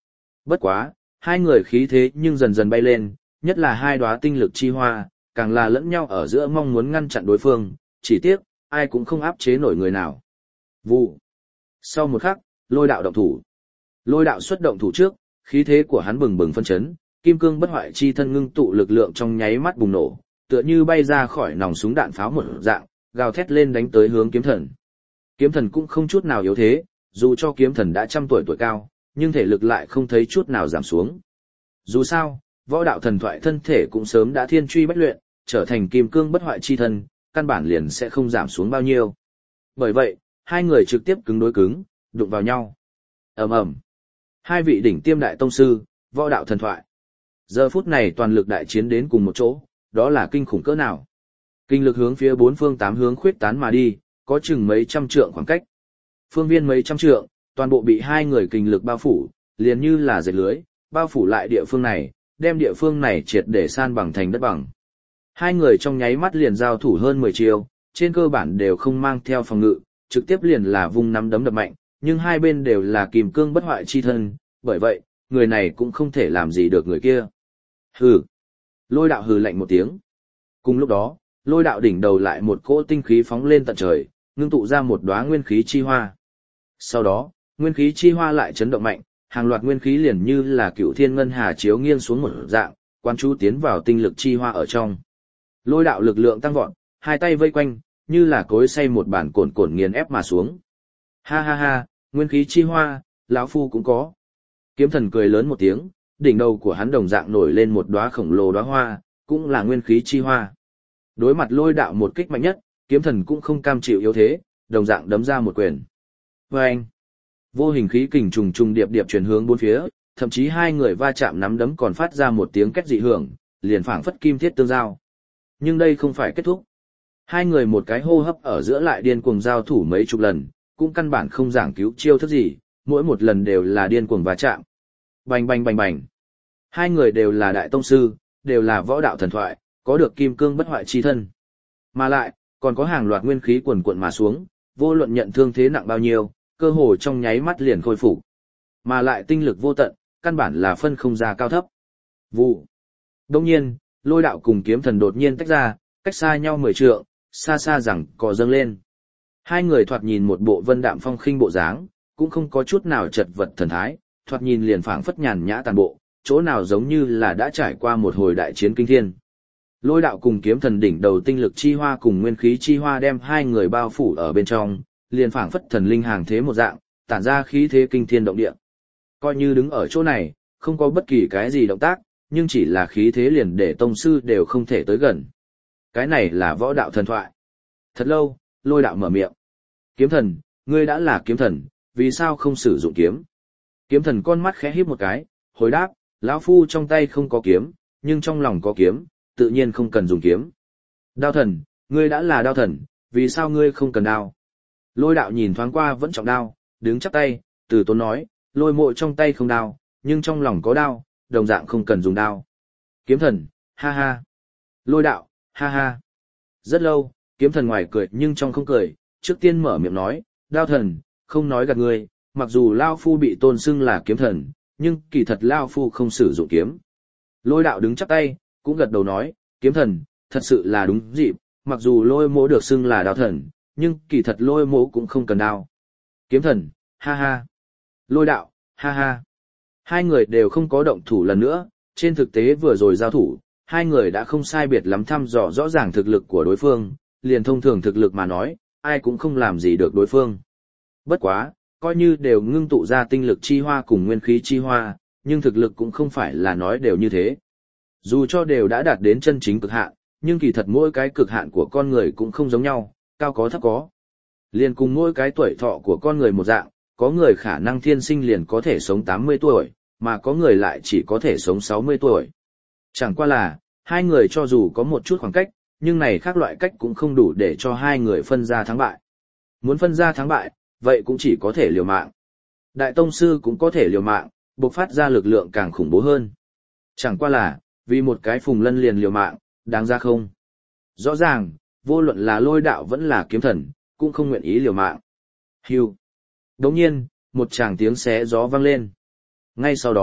Speaker 1: Bất quá, hai người khí thế nhưng dần dần bay lên, nhất là hai đóa tinh lực chi hoa, càng là lẫn nhau ở giữa mong muốn ngăn chặn đối phương, chỉ tiếc, ai cũng không áp chế nổi người nào. Vụ. Sau một khắc, lôi đạo động thủ. Lôi đạo xuất động thủ trước, khí thế của hắn bừng bừng phân chấn, kim cương bất hoại chi thân ngưng tụ lực lượng trong nháy mắt bùng nổ, tựa như bay ra khỏi nòng súng đạn pháo một dạng, gào thét lên đánh tới hướng kiếm thần. Kiếm thần cũng không chút nào yếu thế, dù cho kiếm thần đã trăm tuổi tuổi cao, nhưng thể lực lại không thấy chút nào giảm xuống. Dù sao, võ đạo thần thoại thân thể cũng sớm đã thiên truy bách luyện, trở thành kim cương bất hoại chi thân, căn bản liền sẽ không giảm xuống bao nhiêu. Bởi vậy, hai người trực tiếp cứng đối cứng, đụng vào nhau. Ầm ầm. Hai vị đỉnh tiêm đại tông sư, võ đạo thần thoại. Giờ phút này toàn lực đại chiến đến cùng một chỗ, đó là kinh khủng cỡ nào. Kinh lực hướng phía bốn phương tám hướng khuyết tán mà đi, có chừng mấy trăm trượng khoảng cách. Phương viên mấy trăm trượng, toàn bộ bị hai người kinh lực bao phủ, liền như là dệt lưới, bao phủ lại địa phương này, đem địa phương này triệt để san bằng thành đất bằng. Hai người trong nháy mắt liền giao thủ hơn mười chiêu, trên cơ bản đều không mang theo phòng ngự, trực tiếp liền là vung nắm đấm đập mạnh, nhưng hai bên đều là kìm cương bất hoại chi thân, bởi vậy, người này cũng không thể làm gì được người kia. Hừ. Lôi đạo hừ lạnh một tiếng. Cùng lúc đó, lôi đạo đỉnh đầu lại một cỗ tinh khí phóng lên tận trời, ngưng tụ ra một đóa nguyên khí chi hoa. Sau đó, nguyên khí chi hoa lại chấn động mạnh, hàng loạt nguyên khí liền như là cựu thiên ngân hà chiếu nghiêng xuống một dạng, quan chú tiến vào tinh lực chi hoa ở trong. Lôi đạo lực lượng tăng vọt, hai tay vây quanh, như là cối xay một bản cồn cồn nghiền ép mà xuống. Ha ha ha, nguyên khí chi hoa, lão phu cũng có. Kiếm thần cười lớn một tiếng, đỉnh đầu của hắn đồng dạng nổi lên một đóa khổng lồ đóa hoa, cũng là nguyên khí chi hoa. Đối mặt lôi đạo một kích mạnh nhất, kiếm thần cũng không cam chịu yếu thế, đồng dạng đấm ra một quyền. Và anh, vô hình khí kình trùng trùng điệp điệp chuyển hướng bốn phía, thậm chí hai người va chạm nắm đấm còn phát ra một tiếng két dị hưởng, liền phảng phất kim thiết tương giao. Nhưng đây không phải kết thúc. Hai người một cái hô hấp ở giữa lại điên cuồng giao thủ mấy chục lần, cũng căn bản không giảng cứu chiêu thức gì, mỗi một lần đều là điên cuồng va chạm. Bành bành bành bành. Hai người đều là đại tông sư, đều là võ đạo thần thoại, có được kim cương bất hoại chi thân. Mà lại, còn có hàng loạt nguyên khí quần quận mà xuống, vô luận nhận thương thế nặng bao nhiêu, cơ hồ trong nháy mắt liền khôi phục. Mà lại tinh lực vô tận, căn bản là phân không ra cao thấp. Vụ. Đông nhiên, lôi đạo cùng kiếm thần đột nhiên tách ra, cách xa nhau mười trượng, xa xa rằng cò dâng lên. Hai người thoạt nhìn một bộ vân đạm phong khinh bộ dáng, cũng không có chút nào chật vật thần thái, thoạt nhìn liền phảng phất nhàn nhã tàn bộ, chỗ nào giống như là đã trải qua một hồi đại chiến kinh thiên. Lôi đạo cùng kiếm thần đỉnh đầu tinh lực chi hoa cùng nguyên khí chi hoa đem hai người bao phủ ở bên trong, liền phảng phất thần linh hàng thế một dạng, tản ra khí thế kinh thiên động địa. Coi như đứng ở chỗ này, không có bất kỳ cái gì động tác, nhưng chỉ là khí thế liền để tông sư đều không thể tới gần. Cái này là võ đạo thần thoại. Thật lâu, lôi đạo mở miệng. Kiếm thần, ngươi đã là kiếm thần, vì sao không sử dụng kiếm? Kiếm thần con mắt khẽ híp một cái, hồi đáp, lão phu trong tay không có kiếm, nhưng trong lòng có kiếm, tự nhiên không cần dùng kiếm. Đao thần, ngươi đã là đao thần, vì sao ngươi không cần đao? Lôi đạo nhìn thoáng qua vẫn trọng đao, đứng chắp tay, từ tốn nói, lôi mộ trong tay không đao, nhưng trong lòng có đao, đồng dạng không cần dùng đao. Kiếm thần, ha ha. Lôi đạo, ha ha. Rất lâu, kiếm thần ngoài cười nhưng trong không cười, trước tiên mở miệng nói, đao thần, không nói gạt ngươi, mặc dù Lao Phu bị tôn xưng là kiếm thần, nhưng kỳ thật Lao Phu không sử dụng kiếm. Lôi đạo đứng chắp tay, cũng gật đầu nói, kiếm thần, thật sự là đúng dịp, mặc dù lôi mỗ được xưng là đao thần, nhưng kỳ thật lôi mỗ cũng không cần đao. Kiếm thần, ha ha. Lôi đạo, ha ha. Hai người đều không có động thủ lần nữa, trên thực tế vừa rồi giao thủ, hai người đã không sai biệt lắm thăm dò rõ ràng thực lực của đối phương, liền thông thường thực lực mà nói, ai cũng không làm gì được đối phương. Bất quá, coi như đều ngưng tụ ra tinh lực chi hoa cùng nguyên khí chi hoa, nhưng thực lực cũng không phải là nói đều như thế. Dù cho đều đã đạt đến chân chính cực hạn, nhưng kỳ thật mỗi cái cực hạn của con người cũng không giống nhau, cao có thấp có. Liền cùng mỗi cái tuổi thọ của con người một dạng, có người khả năng thiên sinh liền có thể sống tám mươi tuổi, mà có người lại chỉ có thể sống sáu mươi tuổi. Chẳng qua là, hai người cho dù có một chút khoảng cách, nhưng này khác loại cách cũng không đủ để cho hai người phân ra thắng bại. Muốn phân ra thắng bại, vậy cũng chỉ có thể liều mạng. Đại tông sư cũng có thể liều mạng, bộc phát ra lực lượng càng khủng bố hơn. Chẳng qua là, vì một cái phùng lân liền liều mạng, đáng ra không? Rõ ràng, vô luận là lôi đạo vẫn là kiếm thần, cũng không nguyện ý liều mạng. Hưu. Đồng nhiên, một tràng tiếng xé gió vang lên. Ngay sau đó,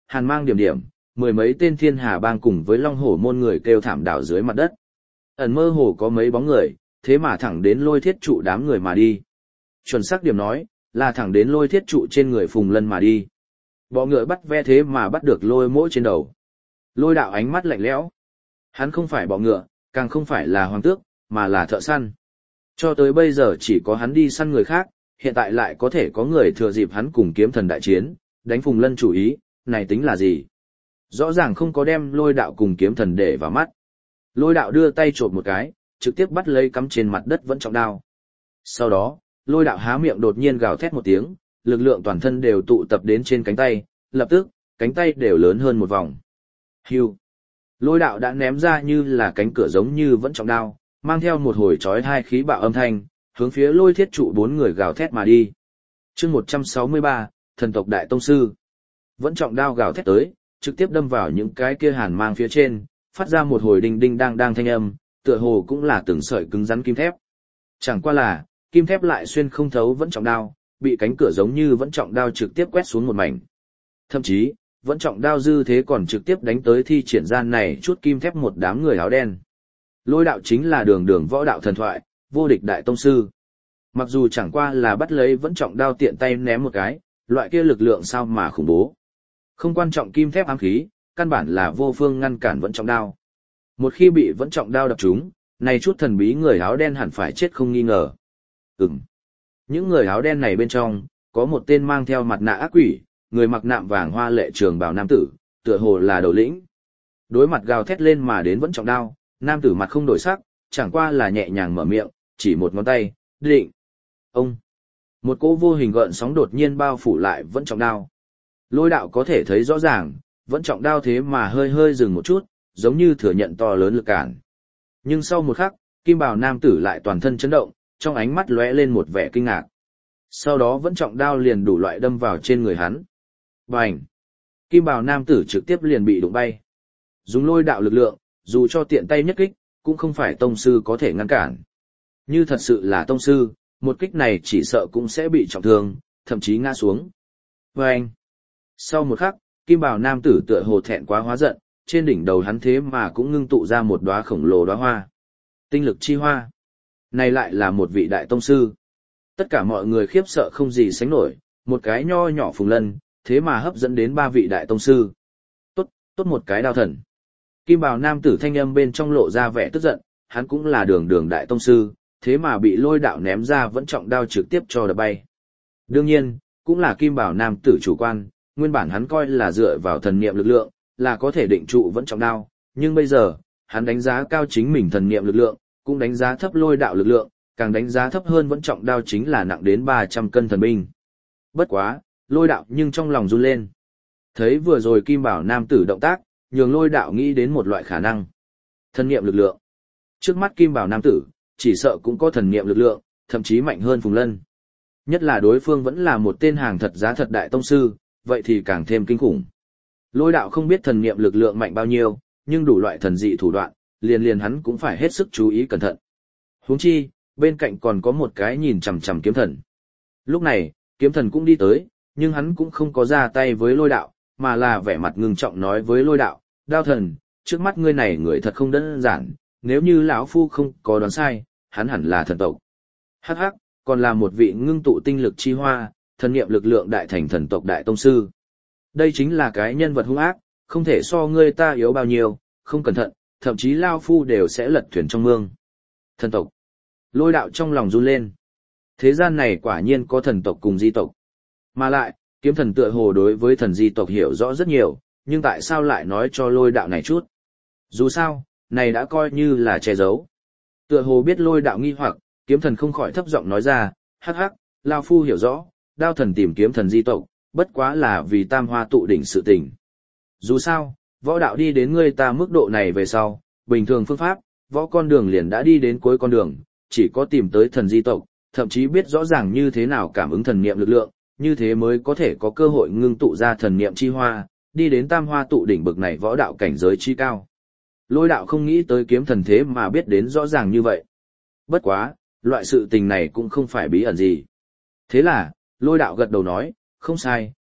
Speaker 1: hàn mang điểm điểm, mười mấy tên thiên hà bang cùng với long hổ môn người kêu thảm đảo dưới mặt đất. Ẩn mơ hồ có mấy bóng người, thế mà thẳng đến lôi thiết trụ đám người mà đi. Chuẩn xác điểm nói, là thẳng đến lôi thiết trụ trên người Phùng Lân mà đi. Bọ ngựa bắt ve thế mà bắt được lôi mỗi trên đầu. Lôi đạo ánh mắt lạnh lẽo. Hắn không phải bọ ngựa, càng không phải là hoàng tước, mà là thợ săn. Cho tới bây giờ chỉ có hắn đi săn người khác, hiện tại lại có thể có người thừa dịp hắn cùng kiếm thần đại chiến, đánh Phùng Lân chủ ý, này tính là gì? Rõ ràng không có đem lôi đạo cùng kiếm thần để vào mắt. Lôi đạo đưa tay trộm một cái, trực tiếp bắt lấy cắm trên mặt đất vẫn trọng đao. Sau đó, lôi đạo há miệng đột nhiên gào thét một tiếng, lực lượng toàn thân đều tụ tập đến trên cánh tay, lập tức, cánh tay đều lớn hơn một vòng. Hưu. Lôi đạo đã ném ra như là cánh cửa giống như vẫn trọng đao, mang theo một hồi chói hai khí bạo âm thanh, hướng phía lôi thiết trụ bốn người gào thét mà đi. chương một trăm sáu mươi ba, thần tộc đại tông sư. Vẫn trọng đao gào thét tới, trực tiếp đâm vào những cái kia hàn mang phía trên, phát ra một hồi đinh đinh đang đang thanh âm, tựa hồ cũng là từng sợi cứng rắn kim thép. Chẳng qua là, kim thép lại xuyên không thấu vẫn trọng đao, bị cánh cửa giống như vẫn trọng đao trực tiếp quét xuống một mảnh. Thậm chí, vẫn trọng đao dư thế còn trực tiếp đánh tới thi triển gian này chút kim thép một đám người áo đen. Lôi đạo chính là đường đường võ đạo thần thoại, vô địch đại tông sư. Mặc dù chẳng qua là bắt lấy vẫn trọng đao tiện tay ném một cái, loại kia lực lượng sao mà khủng bố. Không quan trọng kim thép ám khí, căn bản là vô phương ngăn cản vẫn trọng đao. Một khi bị vẫn trọng đao đập trúng, này chút thần bí người áo đen hẳn phải chết không nghi ngờ. Ừm. Những người áo đen này bên trong, có một tên mang theo mặt nạ ác quỷ, người mặc nạm vàng hoa lệ trường bào nam tử, tựa hồ là đầu lĩnh. Đối mặt gào thét lên mà đến vẫn trọng đao, nam tử mặt không đổi sắc, chẳng qua là nhẹ nhàng mở miệng, chỉ một ngón tay, định. Ông. Một cỗ vô hình gợn sóng đột nhiên bao phủ lại vẫn trọng đao. Lôi đạo có thể thấy rõ ràng, vẫn trọng đao thế mà hơi hơi dừng một chút, giống như thừa nhận to lớn lực cản. Nhưng sau một khắc, kim bào nam tử lại toàn thân chấn động, trong ánh mắt lóe lên một vẻ kinh ngạc. Sau đó vẫn trọng đao liền đủ loại đâm vào trên người hắn. Bành! Kim bào nam tử trực tiếp liền bị đụng bay. Dùng lôi đạo lực lượng, dù cho tiện tay nhất kích, cũng không phải tông sư có thể ngăn cản. Như thật sự là tông sư, một kích này chỉ sợ cũng sẽ bị trọng thương, thậm chí ngã xuống. Bành! Sau một khắc, kim bào nam tử tựa hồ thẹn quá hóa giận, trên đỉnh đầu hắn thế mà cũng ngưng tụ ra một đóa khổng lồ đóa hoa. Tinh lực chi hoa. Này lại là một vị đại tông sư. Tất cả mọi người khiếp sợ không gì sánh nổi, một cái nho nhỏ Phùng Lân, thế mà hấp dẫn đến ba vị đại tông sư. Tốt, tốt một cái đao thần. Kim bào nam tử thanh âm bên trong lộ ra vẻ tức giận, hắn cũng là đường đường đại tông sư, thế mà bị lôi đạo ném ra vẫn trọng đao trực tiếp cho đập bay. Đương nhiên, cũng là kim bào nam tử chủ quan, nguyên bản hắn coi là dựa vào thần niệm lực lượng, là có thể định trụ vẫn trọng đao, nhưng bây giờ, hắn đánh giá cao chính mình thần niệm lực lượng, cũng đánh giá thấp lôi đạo lực lượng, càng đánh giá thấp hơn vẫn trọng đao chính là nặng đến ba trăm cân thần binh. Bất quá, lôi đạo nhưng trong lòng run lên. Thấy vừa rồi kim bảo nam tử động tác, nhường lôi đạo nghĩ đến một loại khả năng. Thần niệm lực lượng. Trước mắt kim bảo nam tử, chỉ sợ cũng có thần niệm lực lượng, thậm chí mạnh hơn Phùng Lân. Nhất là đối phương vẫn là một tên hàng thật giá thật đại tông sư, vậy thì càng thêm kinh khủng. Lôi đạo không biết thần niệm lực lượng mạnh bao nhiêu, nhưng đủ loại thần dị thủ đoạn, liền liền hắn cũng phải hết sức chú ý cẩn thận. Huống chi, bên cạnh còn có một cái nhìn chằm chằm kiếm thần. Lúc này, kiếm thần cũng đi tới, nhưng hắn cũng không có ra tay với lôi đạo, mà là vẻ mặt ngưng trọng nói với lôi đạo, đao thần, trước mắt ngươi này người thật không đơn giản, nếu như lão phu không có đoán sai, hắn hẳn là thần tộc. Hắc hắc, còn là một vị ngưng tụ tinh lực chi hoa, thần niệm lực lượng đại thành thần tộc đại tông sư. Đây chính là cái nhân vật hung ác, không thể so ngươi ta yếu bao nhiêu, không cẩn thận, thậm chí lao phu đều sẽ lật thuyền trong mương. Thần tộc. Lôi đạo trong lòng run lên. Thế gian này quả nhiên có thần tộc cùng di tộc. Mà lại, kiếm thần tựa hồ đối với thần di tộc hiểu rõ rất nhiều, nhưng tại sao lại nói cho lôi đạo này chút? Dù sao, này đã coi như là che giấu. Tựa hồ biết lôi đạo nghi hoặc, kiếm thần không khỏi thấp giọng nói ra, hắc hắc, lao phu hiểu rõ, đao thần tìm kiếm thần di tộc, bất quá là vì tam hoa tụ đỉnh sự tình. Dù sao, võ đạo đi đến ngươi ta mức độ này về sau, bình thường phương pháp, võ con đường liền đã đi đến cuối con đường, chỉ có tìm tới thần di tộc, thậm chí biết rõ ràng như thế nào cảm ứng thần niệm lực lượng, như thế mới có thể có cơ hội ngưng tụ ra thần niệm chi hoa, đi đến tam hoa tụ đỉnh bực này võ đạo cảnh giới chi cao. Lôi đạo không nghĩ tới kiếm thần thế mà biết đến rõ ràng như vậy. Bất quá, loại sự tình này cũng không phải bí ẩn gì. Thế là, lôi đạo gật đầu nói, không sai,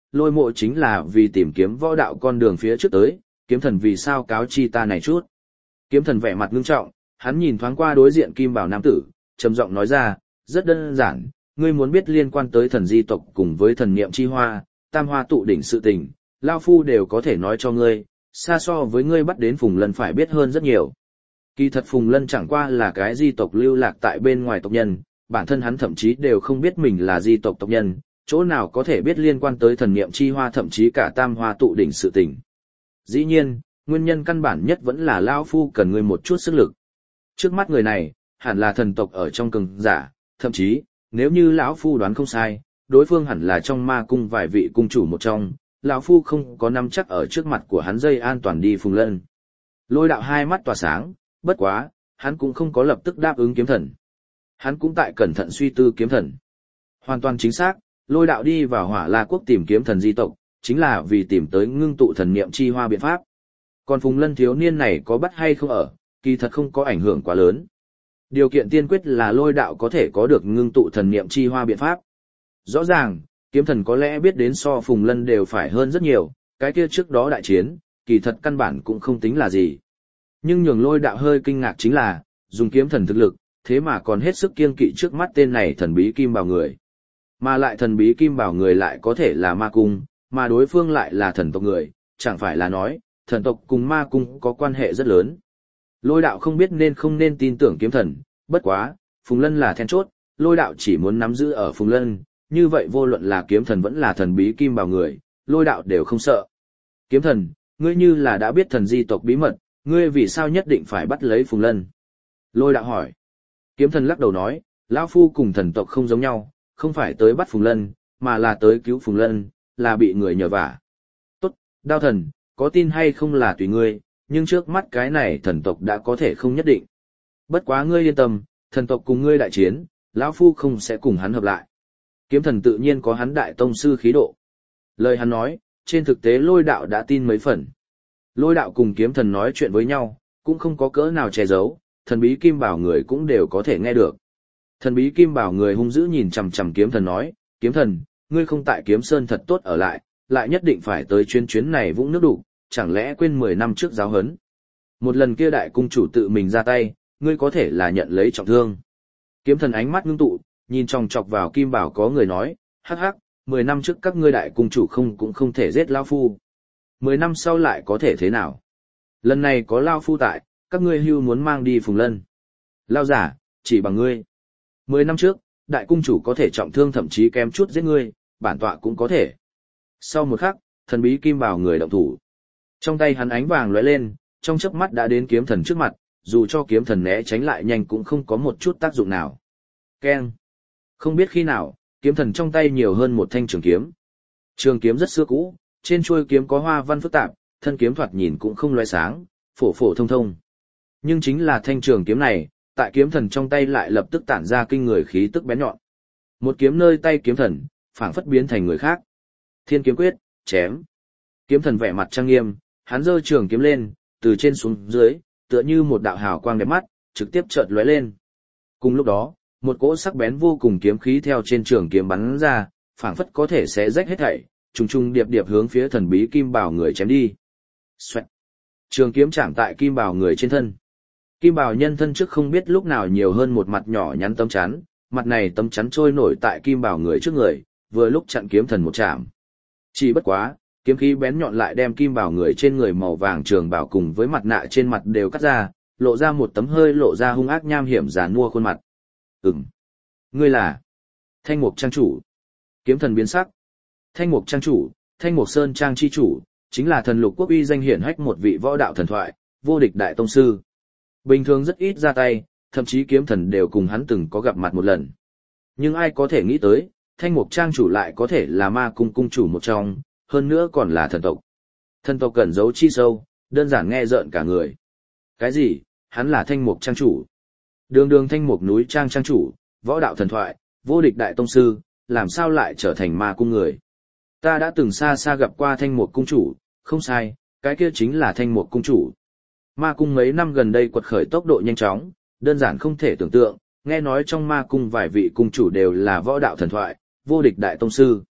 Speaker 1: lôi mộ chính là vì tìm kiếm võ đạo con đường phía trước tới, kiếm thần vì sao cáo chi ta này chút. Kiếm thần vẻ mặt ngưng trọng, hắn nhìn thoáng qua đối diện kim bảo nam tử, trầm giọng nói ra, rất đơn giản, ngươi muốn biết liên quan tới thần di tộc cùng với thần niệm chi hoa, tam hoa tụ đỉnh sự tình, Lao Phu đều có thể nói cho ngươi, xa so với ngươi bắt đến Phùng Lân phải biết hơn rất nhiều. Kỳ thật Phùng Lân chẳng qua là cái di tộc lưu lạc tại bên ngoài tộc nhân, bản thân hắn thậm chí đều không biết mình là di tộc tộc nhân, chỗ nào có thể biết liên quan tới thần niệm chi hoa thậm chí cả tam hoa tụ đỉnh sự tình. Dĩ nhiên, nguyên nhân căn bản nhất vẫn là Lao Phu cần ngươi một chút sức lực. Trước mắt người này, hẳn là thần tộc ở trong cường giả, thậm chí, nếu như lão Phu đoán không sai, đối phương hẳn là trong ma cung vài vị cung chủ một trong, lão Phu không có nắm chắc ở trước mặt của hắn dây an toàn đi Phùng Lân. Lôi đạo hai mắt tỏa sáng, bất quá, hắn cũng không có lập tức đáp ứng kiếm thần. Hắn cũng tại cẩn thận suy tư kiếm thần. Hoàn toàn chính xác, lôi đạo đi vào Hỏa La quốc tìm kiếm thần di tộc, chính là vì tìm tới ngưng tụ thần niệm chi hoa biện pháp. Còn Phùng Lân thiếu niên này có bắt hay không ở, kỳ thật không có ảnh hưởng quá lớn. Điều kiện tiên quyết là lôi đạo có thể có được ngưng tụ thần niệm chi hoa biện pháp. Rõ ràng, kiếm thần có lẽ biết đến so Phùng Lân đều phải hơn rất nhiều, cái kia trước đó đại chiến, kỳ thật căn bản cũng không tính là gì. Nhưng nhường lôi đạo hơi kinh ngạc chính là, dùng kiếm thần thực lực, thế mà còn hết sức kiêng kỵ trước mắt tên này thần bí kim bảo người. Mà lại thần bí kim bảo người lại có thể là ma cung, mà đối phương lại là thần tộc người, chẳng phải là nói, thần tộc cùng ma cung có quan hệ rất lớn. Lôi đạo không biết nên không nên tin tưởng kiếm thần, bất quá, Phùng Lân là then chốt, lôi đạo chỉ muốn nắm giữ ở Phùng Lân, như vậy vô luận là kiếm thần vẫn là thần bí kim bảo người, lôi đạo đều không sợ. Kiếm thần, ngươi như là đã biết thần di tộc bí mật, ngươi vì sao nhất định phải bắt lấy Phùng Lân? Lôi đạo hỏi. Kiếm thần lắc đầu nói, lão Phu cùng thần tộc không giống nhau, không phải tới bắt Phùng Lân, mà là tới cứu Phùng Lân, là bị người nhờ vả. Tốt, đao thần, có tin hay không là tùy ngươi, nhưng trước mắt cái này thần tộc đã có thể không nhất định. Bất quá ngươi yên tâm, thần tộc cùng ngươi đại chiến, lão Phu không sẽ cùng hắn hợp lại. Kiếm thần tự nhiên có hắn đại tông sư khí độ. Lời hắn nói, trên thực tế lôi đạo đã tin mấy phần. Lôi đạo cùng kiếm thần nói chuyện với nhau, cũng không có cỡ nào che giấu, thần bí kim bảo người cũng đều có thể nghe được. Thần bí kim bảo người hung dữ nhìn chằm chằm kiếm thần nói, kiếm thần, ngươi không tại kiếm sơn thật tốt ở lại, lại nhất định phải tới chuyến chuyến này vũng nước đủ, chẳng lẽ quên mười năm trước giáo hấn. Một lần kia đại cung chủ tự mình ra tay, ngươi có thể là nhận lấy trọng thương. Kiếm thần ánh mắt ngưng tụ, nhìn chòng chọc vào kim bảo có người nói, hắc hắc, mười năm trước các ngươi đại cung chủ không cũng không thể giết Lao Phu. Mười năm sau lại có thể thế nào? Lần này có Lao Phu tại, các ngươi hưu muốn mang đi Phùng Lân. Lao giả, chỉ bằng ngươi. Mười năm trước, đại cung chủ có thể trọng thương thậm chí kém chút giết ngươi, bản tọa cũng có thể. Sau một khắc, thần bí kim bảo người động thủ. Trong tay hắn ánh vàng lóe lên, trong chớp mắt đã đến kiếm thần trước mặt, dù cho kiếm thần né tránh lại nhanh cũng không có một chút tác dụng nào. Keng. Không biết khi nào, kiếm thần trong tay nhiều hơn một thanh trường kiếm. Trường kiếm rất xưa cũ, trên chuôi kiếm có hoa văn phức tạp, thân kiếm thoạt nhìn cũng không loé sáng, phổ phổ thông thông. Nhưng chính là thanh trường kiếm này, tại kiếm thần trong tay lại lập tức tản ra kinh người khí tức bén nhọn. Một kiếm nơi tay kiếm thần, phảng phất biến thành người khác. Thiên kiếm quyết, chém. Kiếm thần vẻ mặt trang nghiêm, hắn giơ trường kiếm lên, từ trên xuống dưới, tựa như một đạo hào quang đẹp mắt, trực tiếp chợt lóe lên. Cùng lúc đó, một cỗ sắc bén vô cùng kiếm khí theo trên trường kiếm bắn ra, phảng phất có thể xé rách hết thảy, trùng trùng điệp điệp hướng phía thần bí kim bảo người chém đi. Xoẹt. Trường kiếm chạm tại kim bảo người trên thân. Kim bảo nhân thân trước không biết lúc nào nhiều hơn một mặt nhỏ nhắn tấm chắn, mặt này tấm chắn trôi nổi tại kim bảo người trước người, vừa lúc chặn kiếm thần một chạm. Chỉ bất quá, kiếm khí bén nhọn lại đem kim bảo người trên người màu vàng trường bảo cùng với mặt nạ trên mặt đều cắt ra, lộ ra một tấm hơi lộ ra hung ác nham hiểm giàn mua khuôn mặt. Ừm. Ngươi là Thanh Mục Trang chủ. Kiếm thần biến sắc. Thanh Mục Trang chủ, Thanh Mục Sơn Trang chi chủ, chính là thần lục quốc uy danh hiển hách một vị võ đạo thần thoại, vô địch đại tông sư. Bình thường rất ít ra tay, thậm chí kiếm thần đều cùng hắn từng có gặp mặt một lần. Nhưng ai có thể nghĩ tới, Thanh Mục Trang chủ lại có thể là ma cung cung chủ một trong, hơn nữa còn là thần tộc. Thần tộc cẩn giấu chi sâu, đơn giản nghe rợn cả người. Cái gì, hắn là Thanh Mục Trang chủ? Đường đường Thanh Mục núi Trang Trang chủ, võ đạo thần thoại, vô địch đại tông sư, làm sao lại trở thành ma cung người? Ta đã từng xa xa gặp qua Thanh Mục cung chủ, không sai, cái kia chính là Thanh Mục cung chủ. Ma cung mấy năm gần đây quật khởi tốc độ nhanh chóng, đơn giản không thể tưởng tượng, nghe nói trong ma cung vài vị cung chủ đều là võ đạo thần thoại, vô địch đại tông sư.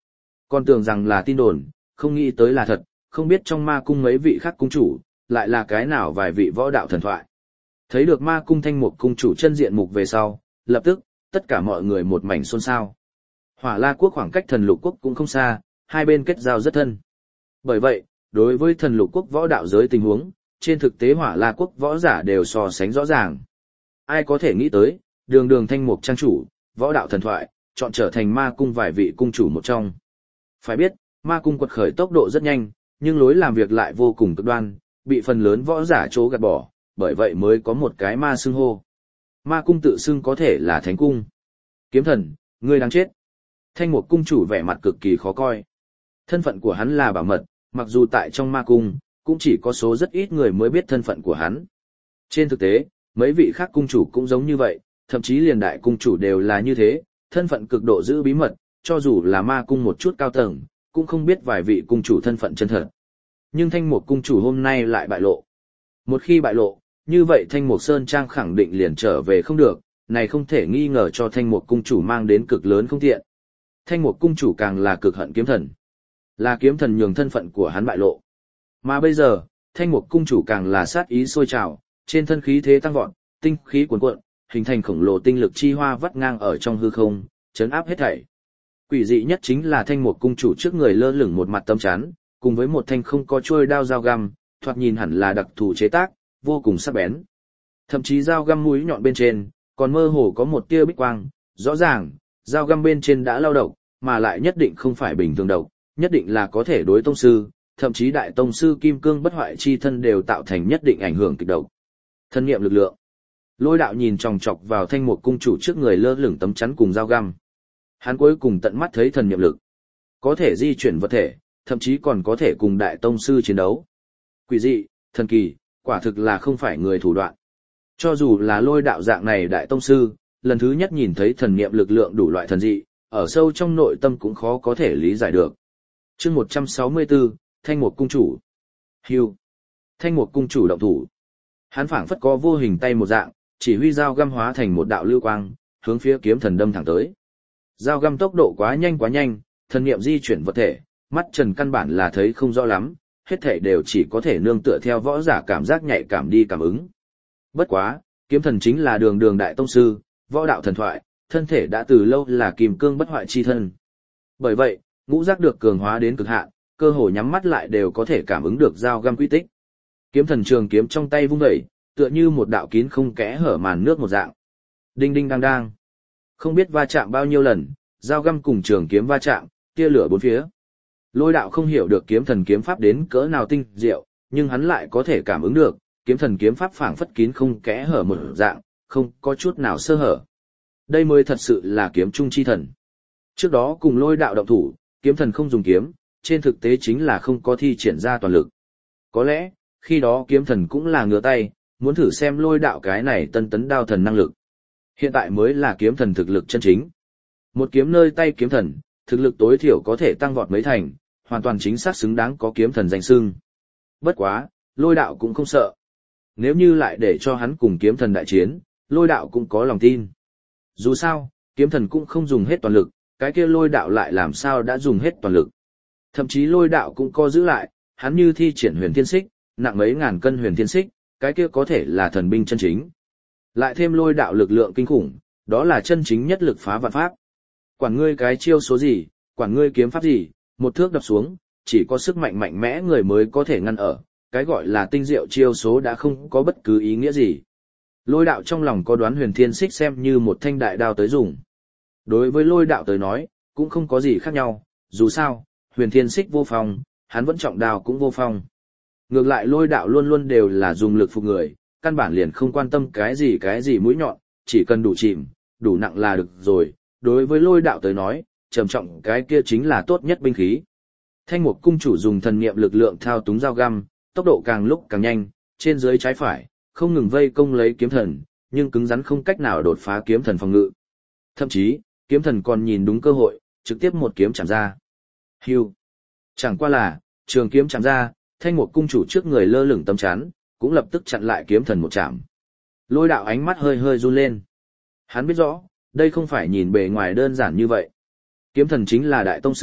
Speaker 1: Còn tưởng rằng là tin đồn, không nghĩ tới là thật, không biết trong ma cung mấy vị khác cung chủ, lại là cái nào vài vị võ đạo thần thoại. Thấy được ma cung Thanh Mục cung chủ chân diện mục về sau, lập tức, tất cả mọi người một mảnh xôn xao. Hỏa La quốc khoảng cách Thần Lục quốc cũng không xa, hai bên kết giao rất thân. Bởi vậy, đối với Thần Lục quốc võ đạo giới tình huống, trên thực tế Hỏa La quốc võ giả đều so sánh rõ ràng. Ai có thể nghĩ tới, đường đường Thanh Mục trang chủ, võ đạo thần thoại, chọn trở thành ma cung vài vị cung chủ một trong. Phải biết, ma cung quật khởi tốc độ rất nhanh, nhưng lối làm việc lại vô cùng cực đoan, bị phần lớn võ giả chố gạt bỏ, bởi vậy mới có một cái ma xưng hô. Ma cung tự xưng có thể là thánh cung. Kiếm thần, ngươi đáng chết. Thanh Mục cung chủ vẻ mặt cực kỳ khó coi. Thân phận của hắn là bảo mật, mặc dù tại trong ma cung, cũng chỉ có số rất ít người mới biết thân phận của hắn. Trên thực tế, mấy vị khác cung chủ cũng giống như vậy, thậm chí liền đại cung chủ đều là như thế, thân phận cực độ giữ bí mật, cho dù là ma cung một chút cao tầng, cũng không biết vài vị cung chủ thân phận chân thật. Nhưng Thanh Mục cung chủ hôm nay lại bại lộ. Một khi bại lộ, như vậy Thanh Mục Sơn Trang khẳng định liền trở về không được, này không thể nghi ngờ cho Thanh Mục cung chủ mang đến cực lớn không tiện. Thanh Mục cung chủ càng là cực hận kiếm thần. Là kiếm thần nhường thân phận của hắn bại lộ. Mà bây giờ, Thanh Mục cung chủ càng là sát ý sôi trào, trên thân khí thế tăng vọt, tinh khí cuồn cuộn, hình thành khổng lồ tinh lực chi hoa vắt ngang ở trong hư không, chấn áp hết thảy. Quỷ dị nhất chính là Thanh Mục cung chủ trước người lơ lửng một mặt tấm chắn, cùng với một thanh không có chuôi đao dao găm, thoạt nhìn hẳn là đặc thù chế tác, vô cùng sắc bén. Thậm chí dao găm mũi nhọn bên trên, còn mơ hồ có một tia bích quang, rõ ràng, dao găm bên trên đã lao độc, mà lại nhất định không phải bình thường độc, nhất định là có thể đối tông sư, thậm chí đại tông sư kim cương bất hoại chi thân đều tạo thành nhất định ảnh hưởng kịch độc. Thân nghiệm lực lượng. Lôi đạo nhìn chòng chọc vào Thanh Mục cung chủ trước người lơ lửng tấm chắn cùng dao găm. Hắn cuối cùng tận mắt thấy thần niệm lực. Có thể di chuyển vật thể, thậm chí còn có thể cùng đại tông sư chiến đấu. Quỷ dị, thần kỳ, quả thực là không phải người thủ đoạn. Cho dù là lôi đạo dạng này đại tông sư, lần thứ nhất nhìn thấy thần niệm lực lượng đủ loại thần dị, ở sâu trong nội tâm cũng khó có thể lý giải được. Chương một trăm sáu mươi tư, Thanh Mục cung chủ. Hưu. Thanh Mục cung chủ động thủ. Hắn phảng phất có vô hình tay một dạng, chỉ huy dao găm hóa thành một đạo lưu quang, hướng phía kiếm thần đâm thẳng tới. Dao găm tốc độ quá nhanh quá nhanh, thần niệm di chuyển vật thể, mắt Trần căn bản là thấy không rõ lắm, hết thể đều chỉ có thể nương tựa theo võ giả cảm giác nhạy cảm đi cảm ứng. Bất quá, kiếm thần chính là đường đường đại tông sư, võ đạo thần thoại, thân thể đã từ lâu là kim cương bất hoại chi thân. Bởi vậy, ngũ giác được cường hóa đến cực hạn, cơ hồ nhắm mắt lại đều có thể cảm ứng được dao găm quy tích. Kiếm thần trường kiếm trong tay vung dậy, tựa như một đạo kín không kẽ hở màn nước một dạng. Đinh đinh đang đang. Không biết va chạm bao nhiêu lần, dao găm cùng trường kiếm va chạm, tia lửa bốn phía. Lôi đạo không hiểu được kiếm thần kiếm pháp đến cỡ nào tinh diệu, nhưng hắn lại có thể cảm ứng được, kiếm thần kiếm pháp phảng phất kín không kẽ hở một dạng, không có chút nào sơ hở. Đây mới thật sự là kiếm trung chi thần. Trước đó cùng lôi đạo động thủ, kiếm thần không dùng kiếm, trên thực tế chính là không có thi triển ra toàn lực. Có lẽ, khi đó kiếm thần cũng là ngửa tay, muốn thử xem lôi đạo cái này tân tấn đao thần năng lực. Hiện tại mới là kiếm thần thực lực chân chính. Một kiếm nơi tay kiếm thần, thực lực tối thiểu có thể tăng vọt mấy thành, hoàn toàn chính xác xứng đáng có kiếm thần danh xưng. Bất quá, lôi đạo cũng không sợ. Nếu như lại để cho hắn cùng kiếm thần đại chiến, lôi đạo cũng có lòng tin. Dù sao, kiếm thần cũng không dùng hết toàn lực, cái kia lôi đạo lại làm sao đã dùng hết toàn lực. Thậm chí lôi đạo cũng co giữ lại, hắn như thi triển huyền thiên xích, nặng mấy ngàn cân huyền thiên xích, cái kia có thể là thần binh chân chính. Lại thêm lôi đạo lực lượng kinh khủng, đó là chân chính nhất lực phá vạn pháp. Quản ngươi cái chiêu số gì, quản ngươi kiếm pháp gì, một thước đập xuống, chỉ có sức mạnh mạnh mẽ người mới có thể ngăn ở, cái gọi là tinh diệu chiêu số đã không có bất cứ ý nghĩa gì. Lôi đạo trong lòng có đoán huyền thiên xích xem như một thanh đại đao tới dùng. Đối với lôi đạo tới nói, cũng không có gì khác nhau, dù sao, huyền thiên xích vô phong, hắn vẫn trọng đao cũng vô phong. Ngược lại lôi đạo luôn luôn đều là dùng lực phục người, căn bản liền không quan tâm cái gì cái gì mũi nhọn, chỉ cần đủ chìm, đủ nặng là được rồi. Đối với lôi đạo tới nói, trầm trọng cái kia chính là tốt nhất binh khí. Thanh Mục cung chủ dùng thần niệm lực lượng thao túng dao găm, tốc độ càng lúc càng nhanh, trên dưới trái phải, không ngừng vây công lấy kiếm thần, nhưng cứng rắn không cách nào đột phá kiếm thần phòng ngự. Thậm chí, kiếm thần còn nhìn đúng cơ hội, trực tiếp một kiếm chạm ra. Hưu. Chẳng qua là, trường kiếm chạm ra, Thanh Mục cung chủ trước người lơ lửng tấm chắn, cũng lập tức chặn lại kiếm thần một chạm. Lôi đạo ánh mắt hơi hơi run lên. Hắn biết rõ, đây không phải nhìn bề ngoài đơn giản như vậy. Kiếm thần chính là đại tông sư,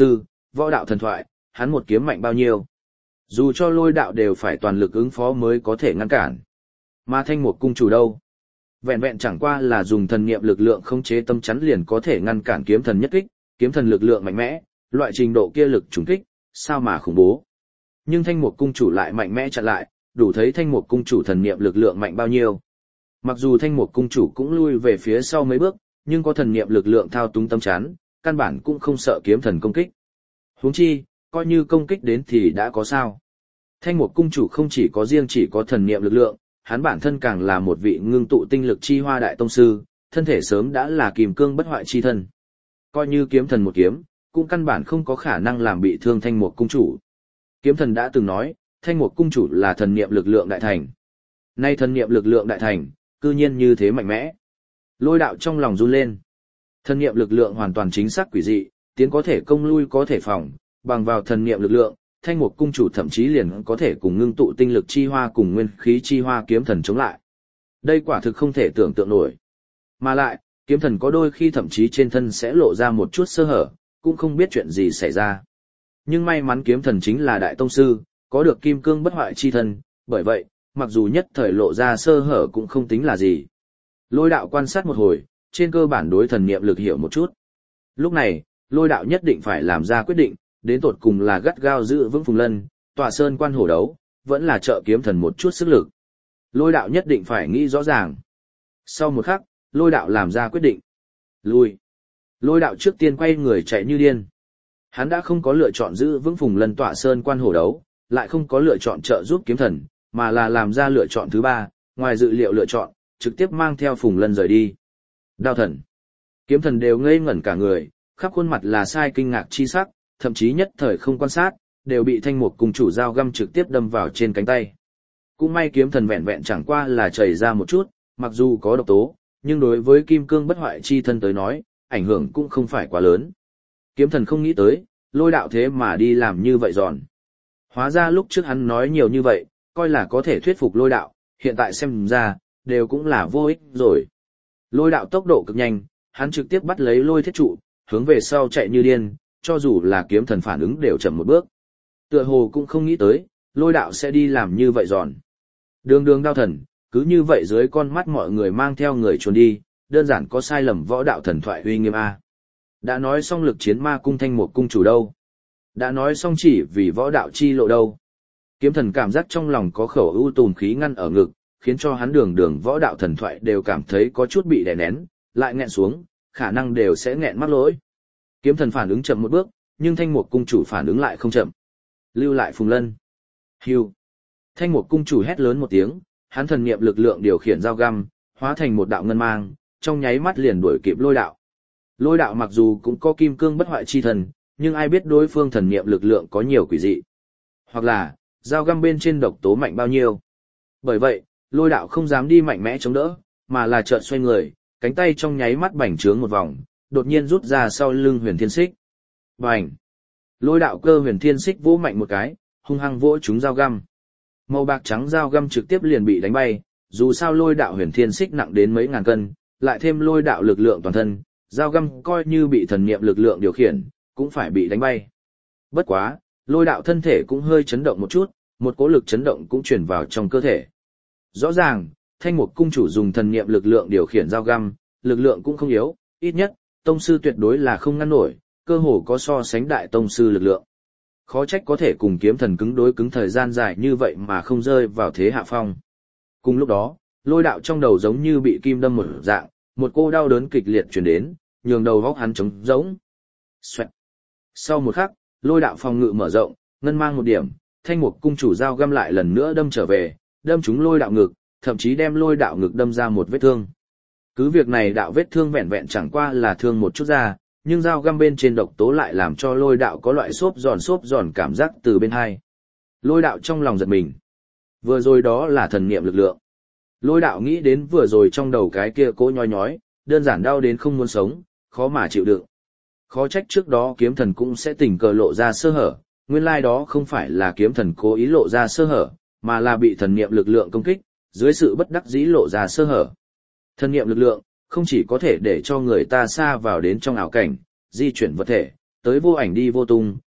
Speaker 1: võ đạo thần thoại, hắn một kiếm mạnh bao nhiêu. Dù cho lôi đạo đều phải toàn lực ứng phó mới có thể ngăn cản. Mà thanh một cung chủ đâu? Vẹn vẹn chẳng qua là dùng thần niệm lực lượng khống chế tâm chắn liền có thể ngăn cản kiếm thần nhất kích, kiếm thần lực lượng mạnh mẽ, loại trình độ kia lực trùng kích, sao mà khủng bố. Nhưng thanh một cung chủ lại mạnh mẽ chặn lại, đủ thấy thanh một cung chủ thần niệm lực lượng mạnh bao nhiêu. Mặc dù thanh một cung chủ cũng lui về phía sau mấy bước, nhưng có thần niệm lực lượng thao túng tâm chắn, căn bản cũng không sợ kiếm thần công kích. Huống chi, coi như công kích đến thì đã có sao. Thanh một cung chủ không chỉ có riêng chỉ có thần niệm lực lượng, hắn bản thân càng là một vị ngưng tụ tinh lực chi hoa đại tông sư, thân thể sớm đã là kìm cương bất hoại chi thân. Coi như kiếm thần một kiếm, cũng căn bản không có khả năng làm bị thương thanh một cung chủ. Kiếm thần đã từng nói, thanh một cung chủ là thần niệm lực lượng đại thành. Nay thần niệm lực lượng đại thành, cư nhiên như thế mạnh mẽ. Lôi đạo trong lòng run lên. Thần niệm lực lượng hoàn toàn chính xác quỷ dị, tiến có thể công lui có thể phòng, bằng vào thần niệm lực lượng, thanh mục cung chủ thậm chí liền có thể cùng ngưng tụ tinh lực chi hoa cùng nguyên khí chi hoa kiếm thần chống lại. Đây quả thực không thể tưởng tượng nổi. Mà lại, kiếm thần có đôi khi thậm chí trên thân sẽ lộ ra một chút sơ hở, cũng không biết chuyện gì xảy ra. Nhưng may mắn kiếm thần chính là đại tông sư, có được kim cương bất hoại chi thân, bởi vậy, mặc dù nhất thời lộ ra sơ hở cũng không tính là gì. Lôi đạo quan sát một hồi, trên cơ bản đối thần niệm lực hiểu một chút. Lúc này, lôi đạo nhất định phải làm ra quyết định, đến tột cùng là gắt gao giữ vững Phùng Lân, tọa sơn quan hổ đấu, vẫn là trợ kiếm thần một chút sức lực. Lôi đạo nhất định phải nghĩ rõ ràng. Sau một khắc, lôi đạo làm ra quyết định. Lui. Lôi đạo trước tiên quay người chạy như điên. Hắn đã không có lựa chọn giữ vững Phùng Lân tọa sơn quan hổ đấu, lại không có lựa chọn trợ giúp kiếm thần, mà là làm ra lựa chọn thứ ba, ngoài dự liệu lựa chọn, trực tiếp mang theo Phùng Lân rời đi. Đao thần. Kiếm thần đều ngây ngẩn cả người, khắp khuôn mặt là sai kinh ngạc chi sắc, thậm chí nhất thời không quan sát, đều bị thanh mục cùng chủ dao găm trực tiếp đâm vào trên cánh tay. Cũng may kiếm thần vẹn vẹn chẳng qua là chảy ra một chút, mặc dù có độc tố, nhưng đối với kim cương bất hoại chi thân tới nói, ảnh hưởng cũng không phải quá lớn. Kiếm thần không nghĩ tới, lôi đạo thế mà đi làm như vậy giòn. Hóa ra lúc trước hắn nói nhiều như vậy, coi là có thể thuyết phục lôi đạo, hiện tại xem ra, đều cũng là vô ích rồi. Lôi đạo tốc độ cực nhanh, hắn trực tiếp bắt lấy lôi thiết trụ, hướng về sau chạy như điên, cho dù là kiếm thần phản ứng đều chậm một bước. Tựa hồ cũng không nghĩ tới, lôi đạo sẽ đi làm như vậy giòn. Đường đường đao thần, cứ như vậy dưới con mắt mọi người mang theo người trốn đi, đơn giản có sai lầm võ đạo thần thoại uy nghiêm A. Đã nói xong lực chiến ma cung thanh một cung chủ đâu. Đã nói xong chỉ vì võ đạo chi lộ đâu. Kiếm thần cảm giác trong lòng có khẩu ưu tùm khí ngăn ở ngực, khiến cho hắn đường đường võ đạo thần thoại đều cảm thấy có chút bị đè nén, lại nghẹn xuống, khả năng đều sẽ nghẹn mắc lỗi. Kiếm thần phản ứng chậm một bước, nhưng thanh mục cung chủ phản ứng lại không chậm. Lưu lại Phùng Lân. Hưu. Thanh mục cung chủ hét lớn một tiếng, hắn thần niệm lực lượng điều khiển dao găm, hóa thành một đạo ngân mang, trong nháy mắt liền đuổi kịp lôi đạo. Lôi đạo mặc dù cũng có kim cương bất hoại chi thần, nhưng ai biết đối phương thần niệm lực lượng có nhiều quỷ dị. Hoặc là, dao găm bên trên độc tố mạnh bao nhiêu. Bởi vậy, lôi đạo không dám đi mạnh mẽ chống đỡ, mà là chợt xoay người, cánh tay trong nháy mắt bành trướng một vòng, đột nhiên rút ra sau lưng huyền thiên xích. Bành! Lôi đạo cơ huyền thiên xích vỗ mạnh một cái, hung hăng vỗ trúng dao găm. Màu bạc trắng dao găm trực tiếp liền bị đánh bay, dù sao lôi đạo huyền thiên xích nặng đến mấy ngàn cân, lại thêm lôi đạo lực lượng toàn thân, dao găm coi như bị thần niệm lực lượng điều khiển, cũng phải bị đánh bay. Bất quá, lôi đạo thân thể cũng hơi chấn động một chút, một cỗ lực chấn động cũng truyền vào trong cơ thể. Rõ ràng, thanh mục cung chủ dùng thần niệm lực lượng điều khiển dao găm, lực lượng cũng không yếu, ít nhất, tông sư tuyệt đối là không ngăn nổi, cơ hồ có so sánh đại tông sư lực lượng. Khó trách có thể cùng kiếm thần cứng đối cứng thời gian dài như vậy mà không rơi vào thế hạ phong. Cùng lúc đó, lôi đạo trong đầu giống như bị kim đâm một dạng, một cô đau đớn kịch liệt truyền đến, nhường đầu góc hắn trống rỗng. Xoẹt. Sau một khắc, lôi đạo phòng ngự mở rộng, ngân mang một điểm, thanh mục cung chủ dao găm lại lần nữa đâm trở về, đâm trúng lôi đạo ngực, thậm chí đem lôi đạo ngực đâm ra một vết thương. Cứ việc này đạo vết thương vẹn vẹn chẳng qua là thương một chút ra, nhưng dao găm bên trên độc tố lại làm cho lôi đạo có loại xốp giòn xốp giòn cảm giác từ bên hai. Lôi đạo trong lòng giật mình. Vừa rồi đó là thần niệm lực lượng. Lôi đạo nghĩ đến vừa rồi trong đầu cái kia cố nhói nhói, đơn giản đau đến không muốn sống, khó mà chịu đựng. Khó trách trước đó kiếm thần cũng sẽ tình cờ lộ ra sơ hở, nguyên lai đó không phải là kiếm thần cố ý lộ ra sơ hở, mà là bị thần niệm lực lượng công kích, dưới sự bất đắc dĩ lộ ra sơ hở. Thần niệm lực lượng không chỉ có thể để cho người ta xa vào đến trong ảo cảnh, di chuyển vật thể, tới vô ảnh đi vô tung,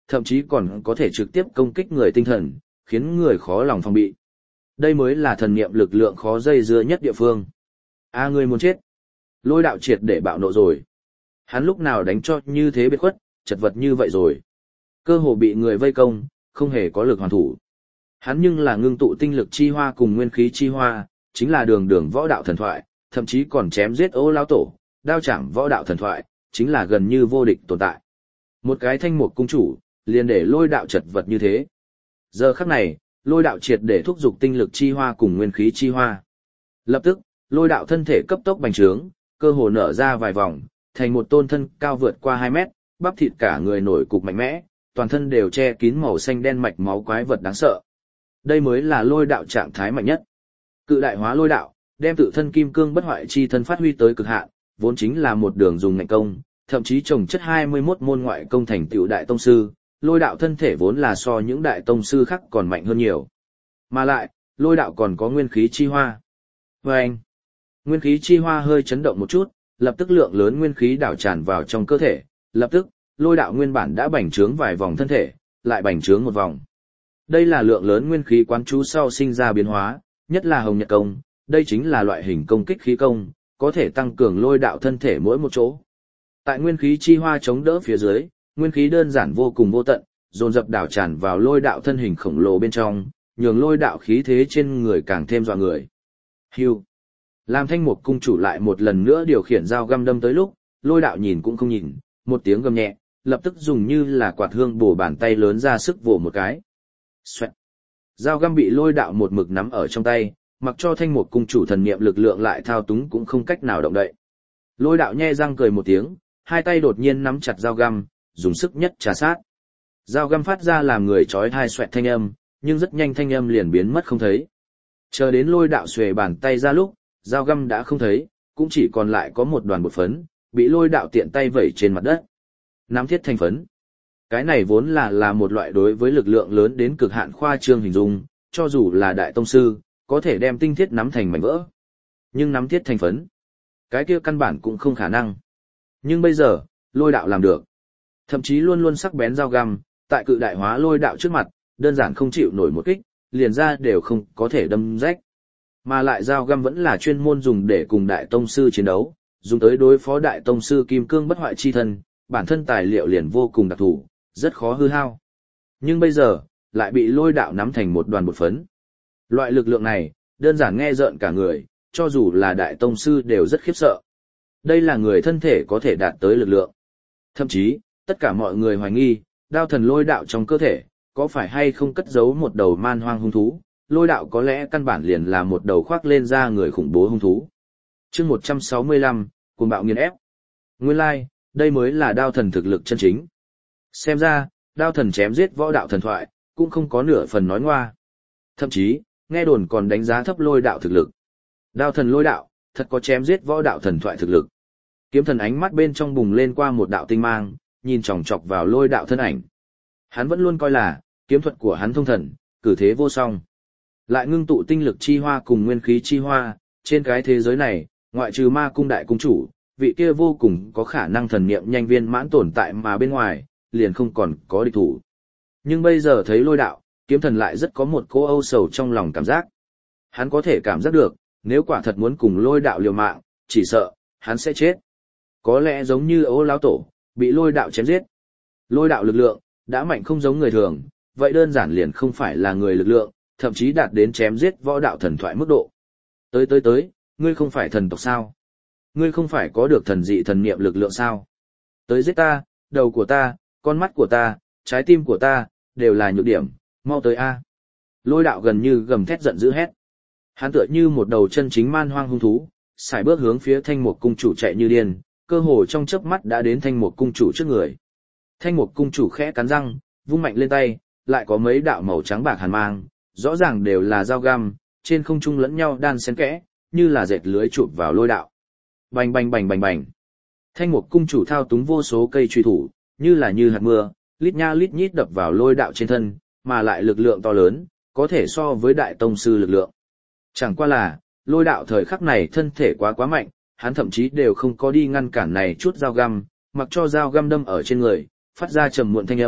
Speaker 1: thậm chí còn có thể trực tiếp công kích người tinh thần, khiến người khó lòng phòng bị. Đây mới là thần niệm lực lượng khó dây dưa nhất địa phương. A à, ngươi muốn chết. Lôi đạo triệt để bạo nộ rồi. Hắn lúc nào đánh cho như thế biệt khuất, chật vật như vậy rồi. Cơ hồ bị người vây công, không hề có lực hoàn thủ. Hắn nhưng là ngưng tụ tinh lực chi hoa cùng nguyên khí chi hoa, chính là đường đường võ đạo thần thoại, thậm chí còn chém giết Ô lão tổ, đao chạm võ đạo thần thoại, chính là gần như vô địch tồn tại. Một cái thanh mục cung chủ, liền để lôi đạo chật vật như thế. Giờ khắc này, lôi đạo triệt để thúc giục tinh lực chi hoa cùng nguyên khí chi hoa. Lập tức, lôi đạo thân thể cấp tốc bành trướng, cơ hồ nở ra vài vòng, thành một tôn thân cao vượt qua hai mét, bắp thịt cả người nổi cục mạnh mẽ, toàn thân đều che kín màu xanh đen mạch máu quái vật đáng sợ. Đây mới là lôi đạo trạng thái mạnh nhất. Cự đại hóa lôi đạo, đem tự thân kim cương bất hoại chi thân phát huy tới cực hạn, vốn chính là một đường dùng ngạnh công, thậm chí trồng chất hai mươi mốt môn ngoại công thành tựu đại tông sư, lôi đạo thân thể vốn là so những đại tông sư khác còn mạnh hơn nhiều. Mà lại, lôi đạo còn có nguyên khí chi hoa. Và anh, nguyên khí chi hoa hơi chấn động một chút, lập tức lượng lớn nguyên khí đảo tràn vào trong cơ thể, lập tức, lôi đạo nguyên bản đã bành trướng vài vòng thân thể, lại bành trướng một vòng. Đây là lượng lớn nguyên khí quán trú sau sinh ra biến hóa, nhất là hồng nhật công, đây chính là loại hình công kích khí công, có thể tăng cường lôi đạo thân thể mỗi một chỗ. Tại nguyên khí chi hoa chống đỡ phía dưới, nguyên khí đơn giản vô cùng vô tận, dồn dập đảo tràn vào lôi đạo thân hình khổng lồ bên trong, nhường lôi đạo khí thế trên người càng thêm dọa người. Hưu. Làm thanh mục cung chủ lại một lần nữa điều khiển dao găm đâm tới lúc, lôi đạo nhìn cũng không nhìn, một tiếng gầm nhẹ, lập tức dùng như là quạt hương bổ bàn tay lớn ra sức vồ một cái. Xoẹt. Dao găm bị lôi đạo một mực nắm ở trong tay, mặc cho thanh mục cung chủ thần niệm lực lượng lại thao túng cũng không cách nào động đậy. Lôi đạo nhe răng cười một tiếng, hai tay đột nhiên nắm chặt dao găm, dùng sức nhất trà sát. Dao găm phát ra làm người chói tai xoẹt thanh âm, nhưng rất nhanh thanh âm liền biến mất không thấy. Chờ đến lôi đạo xuề bàn tay ra lúc, dao găm đã không thấy, cũng chỉ còn lại có một đoàn bột phấn, bị lôi đạo tiện tay vẩy trên mặt đất. Nắm thiết thành phấn. Cái này vốn là là một loại đối với lực lượng lớn đến cực hạn khoa trương hình dung, cho dù là đại tông sư, có thể đem tinh thiết nắm thành mảnh vỡ. Nhưng nắm thiết thành phấn, cái kia căn bản cũng không khả năng. Nhưng bây giờ, lôi đạo làm được. Thậm chí luôn luôn sắc bén dao găm, tại cự đại hóa lôi đạo trước mặt, đơn giản không chịu nổi một kích, liền ra đều không có thể đâm rách. Mà lại dao găm vẫn là chuyên môn dùng để cùng đại tông sư chiến đấu, dùng tới đối phó đại tông sư kim cương bất hoại chi thân, bản thân tài liệu liền vô cùng đặc thù, rất khó hư hao. Nhưng bây giờ, lại bị lôi đạo nắm thành một đoàn bột phấn. Loại lực lượng này, đơn giản nghe rợn cả người, cho dù là đại tông sư đều rất khiếp sợ. Đây là người thân thể có thể đạt tới lực lượng. Thậm chí, tất cả mọi người hoài nghi, đao thần lôi đạo trong cơ thể, có phải hay không cất giấu một đầu man hoang hung thú, lôi đạo có lẽ căn bản liền là một đầu khoác lên ra người khủng bố hung thú. Chương một trăm sáu mươi lăm, cuồng bạo nghiền ép. Nguyên lai, like, đây mới là đao thần thực lực chân chính. Xem ra, đao thần chém giết võ đạo thần thoại, cũng không có nửa phần nói ngoa. Thậm chí, nghe đồn còn đánh giá thấp lôi đạo thực lực. Đao thần lôi đạo, thật có chém giết võ đạo thần thoại thực lực. Kiếm thần ánh mắt bên trong bùng lên qua một đạo tinh mang, nhìn chòng chọc vào lôi đạo thân ảnh. Hắn vẫn luôn coi là, kiếm thuật của hắn thông thần, cử thế vô song. Lại ngưng tụ tinh lực chi hoa cùng nguyên khí chi hoa, trên cái thế giới này, ngoại trừ ma cung đại cung chủ, vị kia vô cùng có khả năng thần niệm nhanh viên mãn tồn tại mà bên ngoài, liền không còn có địch thủ. Nhưng bây giờ thấy lôi đạo, kiếm thần lại rất có một cô âu sầu trong lòng cảm giác. Hắn có thể cảm giác được, nếu quả thật muốn cùng lôi đạo liều mạng, chỉ sợ, hắn sẽ chết. Có lẽ giống như Ô lão tổ, bị lôi đạo chém giết. Lôi đạo lực lượng, đã mạnh không giống người thường, vậy đơn giản liền không phải là người lực lượng, thậm chí đạt đến chém giết võ đạo thần thoại mức độ. Tới tới tới, ngươi không phải thần tộc sao? Ngươi không phải có được thần dị thần niệm lực lượng sao? Tới giết ta, đầu của ta, con mắt của ta, trái tim của ta, đều là nhược điểm, mau tới a. Lôi đạo gần như gầm thét giận dữ hét. Hắn tựa như một đầu chân chính man hoang hung thú, sải bước hướng phía Thanh Mục cung chủ chạy như điên, cơ hồ trong chớp mắt đã đến Thanh Mục cung chủ trước người. Thanh Mục cung chủ khẽ cắn răng, vung mạnh lên tay, lại có mấy đạo màu trắng bạc hàn mang, rõ ràng đều là dao găm, trên không trung lẫn nhau đan xen kẽ, như là dệt lưới chụp vào lôi đạo. Bành bành bành bành bành. Thanh Mục cung chủ thao túng vô số cây truy thủ, như là như hạt mưa, lít nha lít nhít đập vào lôi đạo trên thân, mà lại lực lượng to lớn, có thể so với đại tông sư lực lượng. Chẳng qua là, lôi đạo thời khắc này thân thể quá quá mạnh, hắn thậm chí đều không có đi ngăn cản này chút dao găm, mặc cho dao găm đâm ở trên người, phát ra trầm muộn thanh âm,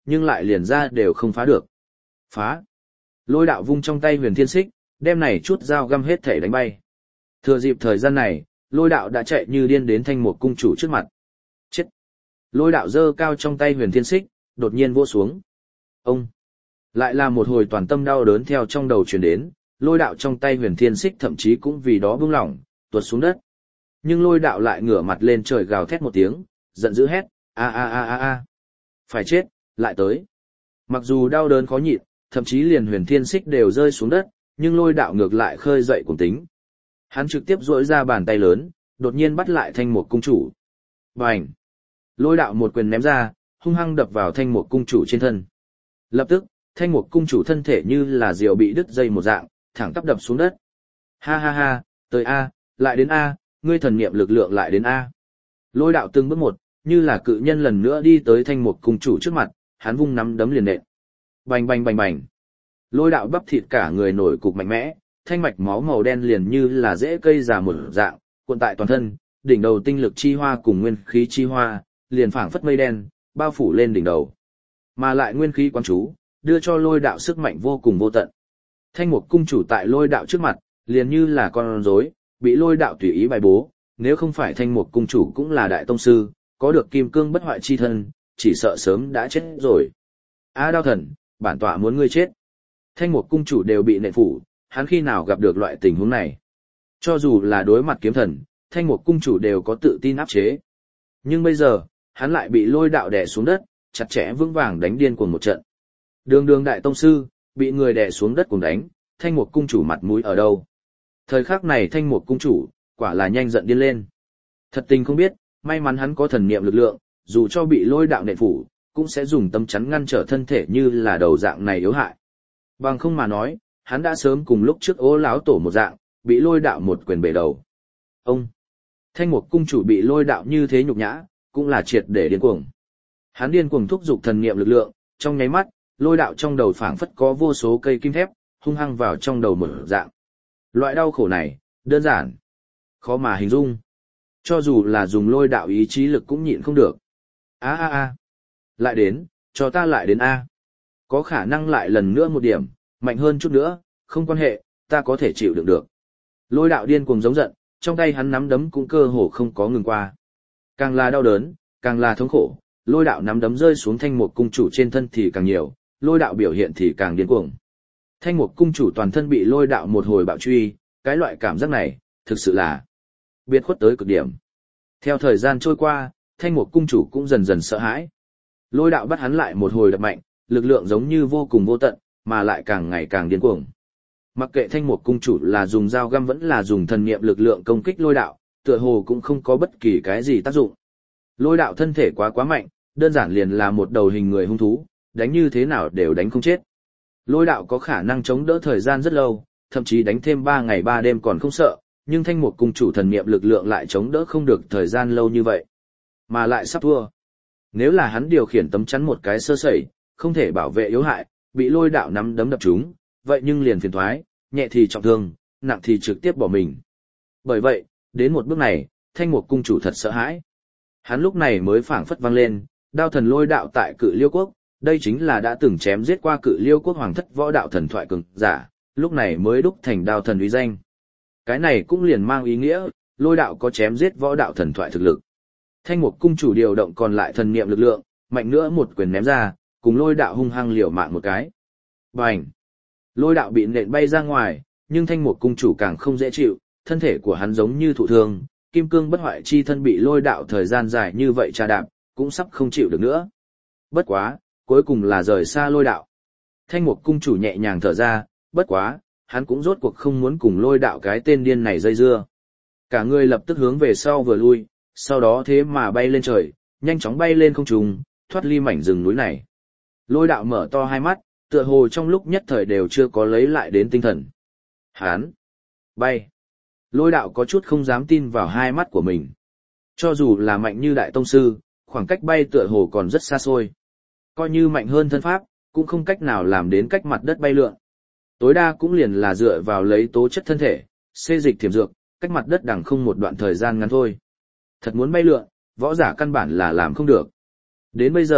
Speaker 1: nhưng lại liền ra đều không phá được. Phá! Lôi đạo vung trong tay huyền thiên xích, đem này chút dao găm hết thể đánh bay. Thừa dịp thời gian này, lôi đạo đã chạy như điên đến thanh mục cung chủ trước mặt. Chết! Lôi đạo giơ cao trong tay huyền thiên xích, đột nhiên vỗ xuống. Ông! Lại là một hồi toàn tâm đau đớn theo trong đầu truyền đến, lôi đạo trong tay huyền thiên xích thậm chí cũng vì đó buông lỏng, tuột xuống đất. Nhưng lôi đạo lại ngửa mặt lên trời gào thét một tiếng, giận dữ hét, a a a a a. Phải chết, lại tới. Mặc dù đau đớn khó nhịn, thậm chí liền huyền thiên xích đều rơi xuống đất, nhưng lôi đạo ngược lại khơi dậy cuồng tính. Hắn trực tiếp duỗi ra bàn tay lớn, đột nhiên bắt lại thanh mục cung chủ. Bành! Lôi đạo một quyền ném ra, hung hăng đập vào thanh mục cung chủ trên thân. Lập tức, thanh mục cung chủ thân thể như là diều bị đứt dây một dạng, thẳng tắp đập xuống đất. Ha ha ha, tới A, lại đến A, ngươi thần niệm lực lượng lại đến A. Lôi đạo từng bước một, như là cự nhân lần nữa đi tới thanh mục cung chủ trước mặt, hắn vung nắm đấm liền nện. Bành bành bành bành. Lôi đạo bắp thịt cả người nổi cục mạnh mẽ, thanh mạch máu màu đen liền như là rễ cây già một dạng, cuộn tại toàn thân, đỉnh đầu tinh lực chi hoa cùng nguyên khí chi hoa, liền phảng phất mây đen, bao phủ lên đỉnh đầu. Mà lại nguyên khí quán chú, đưa cho lôi đạo sức mạnh vô cùng vô tận. Thanh mục cung chủ tại lôi đạo trước mặt, liền như là con rối, bị lôi đạo tùy ý bài bố, nếu không phải thanh mục cung chủ cũng là đại tông sư, có được kim cương bất hoại chi thân, chỉ sợ sớm đã chết rồi. A đao thần, bản tọa muốn ngươi chết. Thanh mục cung chủ đều bị nện phủ, hắn khi nào gặp được loại tình huống này. Cho dù là đối mặt kiếm thần, thanh mục cung chủ đều có tự tin áp chế. Nhưng bây giờ, hắn lại bị lôi đạo đè xuống đất, chặt chẽ vững vàng đánh điên cuồng một trận. Đường đường đại tông sư, bị người đè xuống đất cùng đánh, thanh mục cung chủ mặt mũi ở đâu. Thời khắc này thanh mục cung chủ, quả là nhanh giận điên lên. Thật tình không biết, may mắn hắn có thần niệm lực lượng, dù cho bị lôi đạo nện phủ, cũng sẽ dùng tâm chắn ngăn trở thân thể như là đầu dạng này yếu hại. Bằng không mà nói, hắn đã sớm cùng lúc trước Ô Láo Tổ một dạng, bị lôi đạo một quyền bể đầu. Ông! Thanh mục cung chủ bị lôi đạo như thế nhục nhã, cũng là triệt để điên cuồng. Hắn điên cuồng thúc giục thần niệm lực lượng, trong nháy mắt, lôi đạo trong đầu phảng phất có vô số cây kim thép, hung hăng vào trong đầu mở dạng. Loại đau khổ này, đơn giản, khó mà hình dung. Cho dù là dùng lôi đạo ý chí lực cũng nhịn không được. A a a, lại đến, cho ta lại đến A. Có khả năng lại lần nữa một điểm, mạnh hơn chút nữa, không quan hệ, ta có thể chịu đựng được. Lôi đạo điên cuồng giống giận, trong tay hắn nắm đấm cũng cơ hồ không có ngừng qua. Càng là đau đớn, càng là thống khổ, lôi đạo nắm đấm rơi xuống thanh mục cung chủ trên thân thì càng nhiều, lôi đạo biểu hiện thì càng điên cuồng. Thanh mục cung chủ toàn thân bị lôi đạo một hồi bạo truy, cái loại cảm giác này, thực sự là biệt khuất tới cực điểm. Theo thời gian trôi qua, thanh mục cung chủ cũng dần dần sợ hãi. Lôi đạo bắt hắn lại một hồi đập mạnh, lực lượng giống như vô cùng vô tận, mà lại càng ngày càng điên cuồng. Mặc kệ thanh mục cung chủ là dùng dao găm vẫn là dùng thần niệm lực lượng công kích lôi đạo, tựa hồ cũng không có bất kỳ cái gì tác dụng. Lôi đạo thân thể quá quá mạnh, đơn giản liền là một đầu hình người hung thú, đánh như thế nào đều đánh không chết. Lôi đạo có khả năng chống đỡ thời gian rất lâu, thậm chí đánh thêm ba ngày ba đêm còn không sợ, nhưng thanh mục cung chủ thần niệm lực lượng lại chống đỡ không được thời gian lâu như vậy. Mà lại sắp thua. Nếu là hắn điều khiển tấm chắn một cái sơ sẩy, không thể bảo vệ yếu hại, bị lôi đạo nắm đấm đập trúng, vậy nhưng liền phiền thoái, nhẹ thì trọng thương, nặng thì trực tiếp bỏ mình. Bởi vậy, đến một bước này, thanh mục cung chủ thật sợ hãi. Hắn lúc này mới phảng phất vang lên, đao thần lôi đạo tại Cự Liêu quốc, đây chính là đã từng chém giết qua Cự Liêu quốc hoàng thất võ đạo thần thoại cường giả, lúc này mới đúc thành đao thần uy danh. Cái này cũng liền mang ý nghĩa, lôi đạo có chém giết võ đạo thần thoại thực lực. Thanh mục cung chủ điều động còn lại thần niệm lực lượng, mạnh nữa một quyền ném ra, cùng lôi đạo hung hăng liều mạng một cái. Bành! Lôi đạo bị nện bay ra ngoài, nhưng thanh mục cung chủ càng không dễ chịu, thân thể của hắn giống như thụ thương, kim cương bất hoại chi thân bị lôi đạo thời gian dài như vậy trà đạp, cũng sắp không chịu được nữa. Bất quá, cuối cùng là rời xa lôi đạo. Thanh mục cung chủ nhẹ nhàng thở ra, bất quá, hắn cũng rốt cuộc không muốn cùng lôi đạo cái tên điên này dây dưa. Cả người lập tức hướng về sau vừa lui, sau đó thế mà bay lên trời, nhanh chóng bay lên không trung, thoát ly mảnh rừng núi này. Lôi đạo mở to hai mắt, tựa hồ trong lúc nhất thời đều chưa có lấy lại đến tinh thần. Hán! Bay! Lôi đạo có chút không dám tin vào hai mắt của mình. Cho dù là mạnh như đại tông sư, khoảng cách bay tựa hồ còn rất xa xôi. Coi như mạnh hơn thân pháp, cũng không cách nào làm đến cách mặt đất bay lượn. Tối đa cũng liền là dựa vào lấy tố chất thân thể, xê dịch thiểm dược, cách mặt đất đằng không một đoạn thời gian ngắn thôi. Thật muốn bay lượn, võ giả căn bản là làm không được. Đến bây giờ,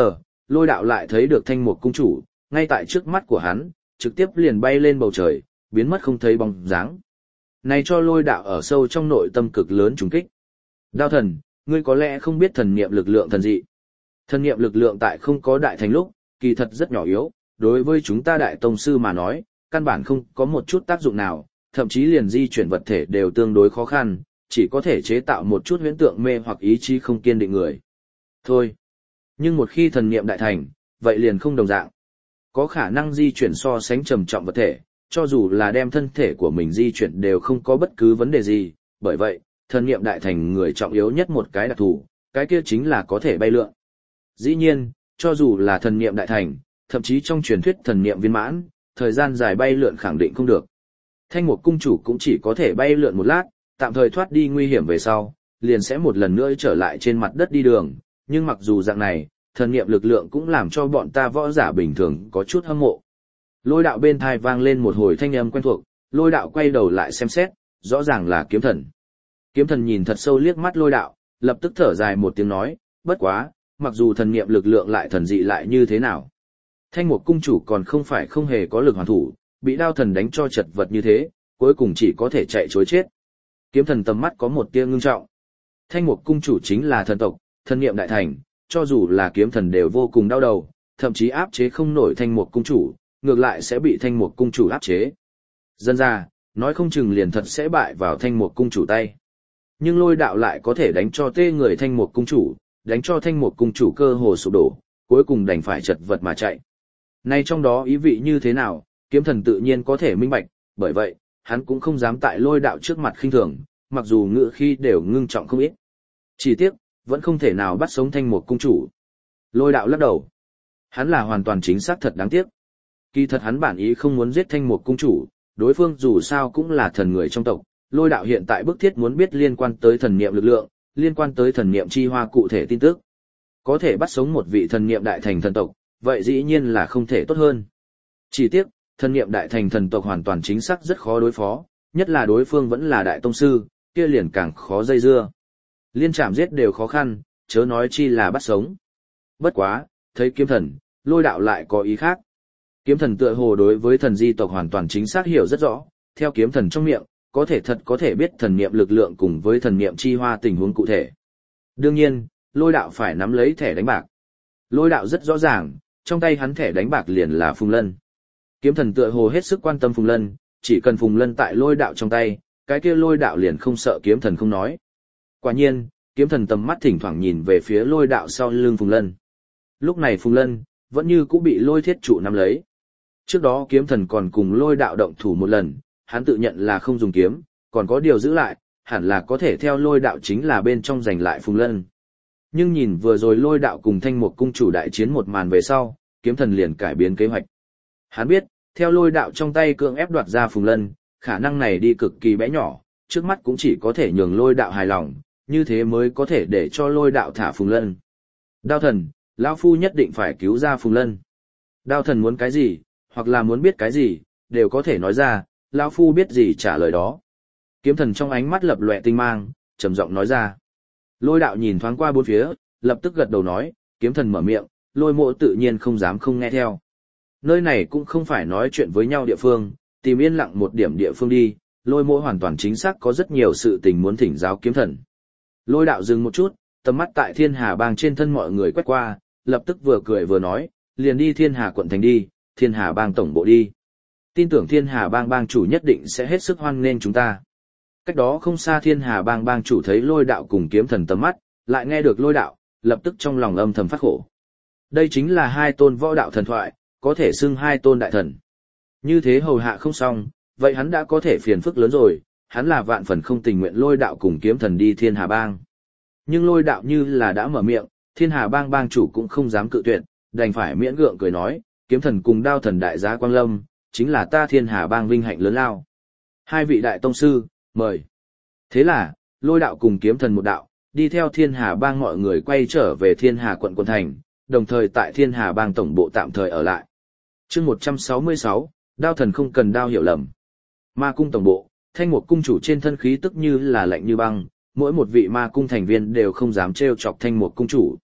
Speaker 1: lôi đạo lại thấy được thanh mục cung chủ, ngay tại trước mắt của hắn, trực tiếp liền bay lên bầu trời, biến mất không thấy bóng dáng. Này cho lôi đạo ở sâu trong nội tâm cực lớn trùng kích. Đao thần, ngươi có lẽ không biết thần niệm lực lượng thần dị. Thần niệm lực lượng tại không có đại thành lúc, kỳ thật rất nhỏ yếu, đối với chúng ta đại tông sư mà nói, căn bản không có một chút tác dụng nào, thậm chí liền di chuyển vật thể đều tương đối khó khăn, chỉ có thể chế tạo một chút huyễn tượng mê hoặc ý chí không kiên định người. Thôi. Nhưng một khi thần niệm đại thành, vậy liền không đồng dạng. Có khả năng di chuyển so sánh trầm trọng vật thể, cho dù là đem thân thể của mình di chuyển đều không có bất cứ vấn đề gì, bởi vậy, thần niệm đại thành người trọng yếu nhất một cái đặc thù, cái kia chính là có thể bay lượn. Dĩ nhiên, cho dù là thần niệm đại thành, thậm chí trong truyền thuyết thần niệm viên mãn, thời gian dài bay lượn khẳng định không được. Thanh Mục cung chủ cũng chỉ có thể bay lượn một lát, tạm thời thoát đi nguy hiểm về sau, liền sẽ một lần nữa trở lại trên mặt đất đi đường, nhưng mặc dù dạng này, thần niệm lực lượng cũng làm cho bọn ta võ giả bình thường có chút hâm mộ. Lôi đạo bên thai vang lên một hồi thanh âm quen thuộc, lôi đạo quay đầu lại xem xét, rõ ràng là kiếm thần. Kiếm thần nhìn thật sâu liếc mắt lôi đạo, lập tức thở dài một tiếng nói, bất quá, mặc dù thần niệm lực lượng lại thần dị lại như thế nào. Thanh Mục cung chủ còn không phải không hề có lực hoàn thủ, bị đao thần đánh cho chật vật như thế, cuối cùng chỉ có thể chạy chối chết. Kiếm thần tầm mắt có một tia ngưng trọng. Thanh Mục cung chủ chính là thần tộc, thần niệm đại thành, cho dù là kiếm thần đều vô cùng đau đầu, thậm chí áp chế không nổi Thanh Mục cung chủ, ngược lại sẽ bị Thanh Mục cung chủ áp chế. Dân ra, nói không chừng liền thật sẽ bại vào Thanh Mục cung chủ tay. Nhưng lôi đạo lại có thể đánh cho tê người Thanh Mục cung chủ, đánh cho Thanh Mục cung chủ cơ hồ sụp đổ, cuối cùng đành phải chật vật mà chạy. Nay trong đó ý vị như thế nào, kiếm thần tự nhiên có thể minh bạch, bởi vậy, hắn cũng không dám tại lôi đạo trước mặt khinh thường, mặc dù ngự khi đều ngưng trọng không ít. Chỉ tiếc, vẫn không thể nào bắt sống Thanh Mục cung chủ. Lôi đạo lắc đầu. Hắn là hoàn toàn chính xác thật đáng tiếc. Kỳ thật hắn bản ý không muốn giết Thanh Mục cung chủ, đối phương dù sao cũng là thần người trong tộc, lôi đạo hiện tại bức thiết muốn biết liên quan tới thần niệm lực lượng, liên quan tới thần niệm chi hoa cụ thể tin tức. Có thể bắt sống một vị thần niệm đại thành thần tộc, vậy dĩ nhiên là không thể tốt hơn. Chỉ tiếc, thần niệm đại thành thần tộc hoàn toàn chính xác rất khó đối phó, nhất là đối phương vẫn là đại tông sư, kia liền càng khó dây dưa. Liên chạm giết đều khó khăn, chớ nói chi là bắt sống. Bất quá, thấy kiếm thần, lôi đạo lại có ý khác. Kiếm thần tựa hồ đối với thần di tộc hoàn toàn chính xác hiểu rất rõ, theo kiếm thần trong miệng, có thể thật có thể biết thần niệm lực lượng cùng với thần niệm chi hoa tình huống cụ thể. Đương nhiên, lôi đạo phải nắm lấy thẻ đánh bạc. Lôi đạo rất rõ ràng, trong tay hắn thẻ đánh bạc liền là Phùng Lân. Kiếm thần tựa hồ hết sức quan tâm Phùng Lân, chỉ cần Phùng Lân tại lôi đạo trong tay, cái kia lôi đạo liền không sợ kiếm thần không nói. Quả nhiên, kiếm thần tầm mắt thỉnh thoảng nhìn về phía lôi đạo sau lưng Phùng Lân. Lúc này Phùng Lân, vẫn như cũng bị lôi thiết trụ nắm lấy. Trước đó kiếm thần còn cùng lôi đạo động thủ một lần, hắn tự nhận là không dùng kiếm, còn có điều giữ lại, hẳn là có thể theo lôi đạo chính là bên trong giành lại Phùng Lân. Nhưng nhìn vừa rồi lôi đạo cùng Thanh Mục cung chủ đại chiến một màn về sau, kiếm thần liền cải biến kế hoạch. Hắn biết, theo lôi đạo trong tay cưỡng ép đoạt ra Phùng Lân, khả năng này đi cực kỳ bé nhỏ, trước mắt cũng chỉ có thể nhường lôi đạo hài lòng, như thế mới có thể để cho lôi đạo thả Phùng Lân. Đao thần, lão phu nhất định phải cứu ra Phùng Lân. Đao thần muốn cái gì, hoặc là muốn biết cái gì, đều có thể nói ra, lão phu biết gì trả lời đó. Kiếm thần trong ánh mắt lập lòe tinh mang, trầm giọng nói ra. Lôi đạo nhìn thoáng qua bốn phía, lập tức gật đầu nói, kiếm thần mở miệng, lôi mộ tự nhiên không dám không nghe theo. Nơi này cũng không phải nói chuyện với nhau địa phương, tìm yên lặng một điểm địa phương đi, lôi mộ hoàn toàn chính xác có rất nhiều sự tình muốn thỉnh giáo kiếm thần. Lôi đạo dừng một chút, tầm mắt tại Thiên Hà bang trên thân mọi người quét qua, lập tức vừa cười vừa nói, liền đi Thiên Hà quận thành đi, Thiên Hà bang tổng bộ đi. Tin tưởng Thiên Hà bang bang chủ nhất định sẽ hết sức hoan nghênh chúng ta. Cách đó không xa Thiên Hà bang bang chủ thấy lôi đạo cùng kiếm thần tầm mắt, lại nghe được lôi đạo, lập tức trong lòng âm thầm phát khổ. Đây chính là hai tôn võ đạo thần thoại, có thể xưng hai tôn đại thần. Như thế hầu hạ không xong, vậy hắn đã có thể phiền phức lớn rồi, hắn là vạn phần không tình nguyện lôi đạo cùng kiếm thần đi Thiên Hà bang. Nhưng lôi đạo như là đã mở miệng, Thiên Hà bang bang chủ cũng không dám cự tuyệt, đành phải miễn gượng cười nói, kiếm thần cùng đao thần đại giá Quang Lâm, chính là ta Thiên Hà bang vinh hạnh lớn lao. Hai vị đại tông sư, mời. Thế là, lôi đạo cùng kiếm thần một đạo, đi theo Thiên Hà bang mọi người quay trở về Thiên Hà quận quận thành, đồng thời tại Thiên Hà bang tổng bộ tạm thời ở lại. Chương một trăm sáu mươi sáu, đao thần không cần đao hiểu lầm. Ma cung tổng bộ, Thanh Mục cung chủ trên thân khí tức như là lạnh như băng, mỗi một vị ma cung thành viên đều không dám trêu chọc Thanh Mục cung chủ.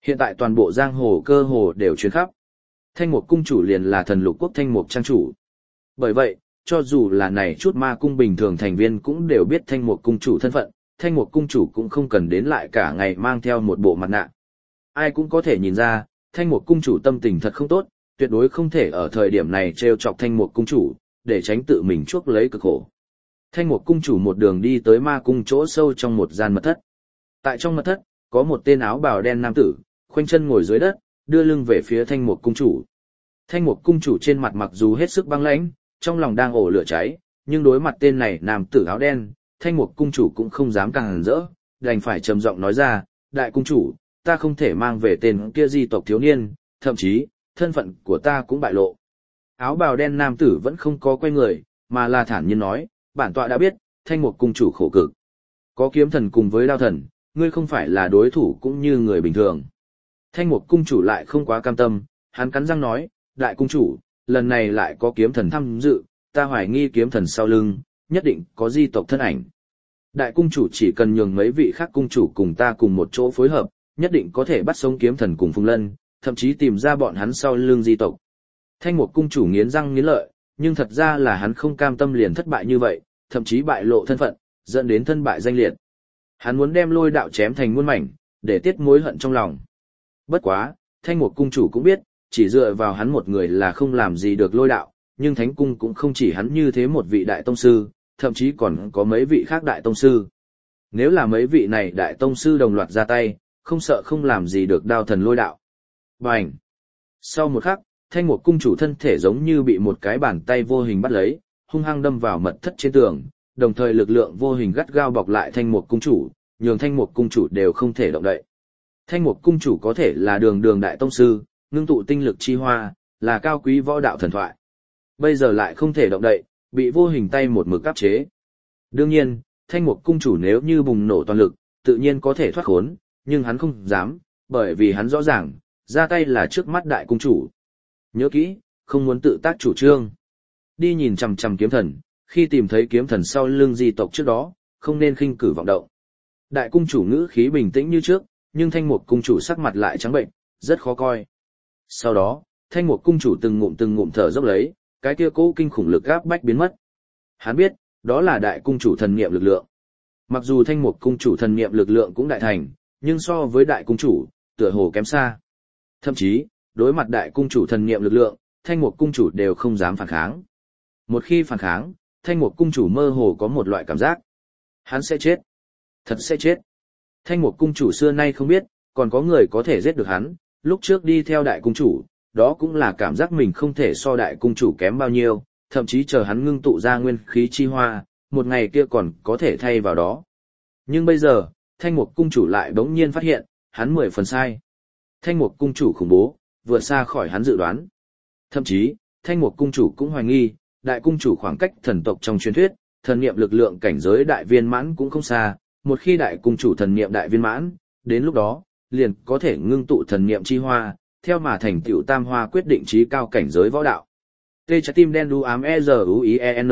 Speaker 1: Hiện tại toàn bộ giang hồ cơ hồ đều truyền khắp. Thanh Mục cung chủ liền là thần lục quốc Thanh Mục trang chủ. Bởi vậy, cho dù là này chút ma cung bình thường thành viên cũng đều biết Thanh Mục cung chủ thân phận, Thanh Mục cung chủ cũng không cần đến lại cả ngày mang theo một bộ mặt nạ. Ai cũng có thể nhìn ra, Thanh Mục cung chủ tâm tình thật không tốt, tuyệt đối không thể ở thời điểm này trêu chọc Thanh Mục cung chủ, để tránh tự mình chuốc lấy cực khổ. Thanh Mục cung chủ một đường đi tới ma cung chỗ sâu trong một gian mật thất. Tại trong mật thất, có một tên áo bào đen nam tử, khoanh chân ngồi dưới đất, đưa lưng về phía Thanh Mục cung chủ. Thanh Mục cung chủ trên mặt mặc dù hết sức băng lãnh, trong lòng đang ổ lửa cháy, nhưng đối mặt tên này nam tử áo đen, Thanh Mục cung chủ cũng không dám càng hẳn rỡ, đành phải trầm giọng nói ra, đại cung chủ, ta không thể mang về tên kia di tộc thiếu niên, thậm chí, thân phận của ta cũng bại lộ. Áo bào đen nam tử vẫn không có quay người, mà là thản nhiên nói, bản tọa đã biết, Thanh Mục cung chủ khổ cực. Có kiếm thần cùng với đao thần, ngươi không phải là đối thủ cũng như người bình thường. Thanh Mục cung chủ lại không quá cam tâm, hắn cắn răng nói, đại cung chủ, lần này lại có kiếm thần tham dự, ta hoài nghi kiếm thần sau lưng, nhất định có di tộc thân ảnh. Đại cung chủ chỉ cần nhường mấy vị khác cung chủ cùng ta cùng một chỗ phối hợp, nhất định có thể bắt sống kiếm thần cùng Phùng Lân, thậm chí tìm ra bọn hắn sau lưng di tộc. Thanh Mục cung chủ nghiến răng nghiến lợi, nhưng thật ra là hắn không cam tâm liền thất bại như vậy, thậm chí bại lộ thân phận, dẫn đến thân bại danh liệt. Hắn muốn đem Lôi Đạo chém thành muôn mảnh, để tiết mối hận trong lòng. Bất quá, Thanh Mục cung chủ cũng biết, chỉ dựa vào hắn một người là không làm gì được Lôi Đạo, nhưng Thánh cung cũng không chỉ hắn như thế một vị đại tông sư, thậm chí còn có mấy vị khác đại tông sư. Nếu là mấy vị này đại tông sư đồng loạt ra tay, không sợ không làm gì được đao thần Lôi Đạo. Bành! Sau một khắc, Thanh Mục cung chủ thân thể giống như bị một cái bàn tay vô hình bắt lấy, hung hăng đâm vào mật thất trên tường, đồng thời lực lượng vô hình gắt gao bọc lại Thanh Mục cung chủ, nhường Thanh Mục cung chủ đều không thể động đậy. Thanh Mục cung chủ có thể là đường đường đại tông sư, ngưng tụ tinh lực chi hoa, là cao quý võ đạo thần thoại. Bây giờ lại không thể động đậy, bị vô hình tay một mực áp chế. Đương nhiên, Thanh Mục cung chủ nếu như bùng nổ toàn lực, tự nhiên có thể thoát khốn, nhưng hắn không dám, bởi vì hắn rõ ràng, ra tay là trước mắt đại cung chủ. Nhớ kỹ, không muốn tự tác chủ trương. Đi nhìn chằm chằm kiếm thần, khi tìm thấy kiếm thần sau lưng di tộc trước đó, không nên khinh cử vọng động. Đại cung chủ ngữ khí bình tĩnh như trước, nhưng Thanh Mục cung chủ sắc mặt lại trắng bệnh, rất khó coi. Sau đó, Thanh Mục cung chủ từng ngụm từng ngụm thở dốc lấy, cái kia cố kinh khủng lực áp bách biến mất. Hắn biết, đó là đại cung chủ thần niệm lực lượng. Mặc dù Thanh Mục cung chủ thần niệm lực lượng cũng đại thành, nhưng so với đại cung chủ, tựa hồ kém xa. Thậm chí, đối mặt đại cung chủ thần niệm lực lượng, Thanh Mục cung chủ đều không dám phản kháng. Một khi phản kháng, Thanh Mục cung chủ mơ hồ có một loại cảm giác. Hắn sẽ chết. Thật sẽ chết. Thanh Mục cung chủ xưa nay không biết, còn có người có thể giết được hắn, lúc trước đi theo đại cung chủ, đó cũng là cảm giác mình không thể so đại cung chủ kém bao nhiêu, thậm chí chờ hắn ngưng tụ ra nguyên khí chi hoa, một ngày kia còn có thể thay vào đó. Nhưng bây giờ, Thanh Mục cung chủ lại bỗng nhiên phát hiện, hắn mười phần sai. Thanh Mục cung chủ khủng bố, vượt xa khỏi hắn dự đoán. Thậm chí, Thanh Mục cung chủ cũng hoài nghi, đại cung chủ khoảng cách thần tộc trong truyền thuyết, thần niệm lực lượng cảnh giới đại viên mãn cũng không xa, một khi đại cung chủ thần niệm đại viên mãn, đến lúc đó, liền có thể ngưng tụ thần niệm chi hoa, theo mà thành tựu tam hoa quyết định trí cao cảnh giới võ đạo. T trái tim đen đu ám E Z U I E N.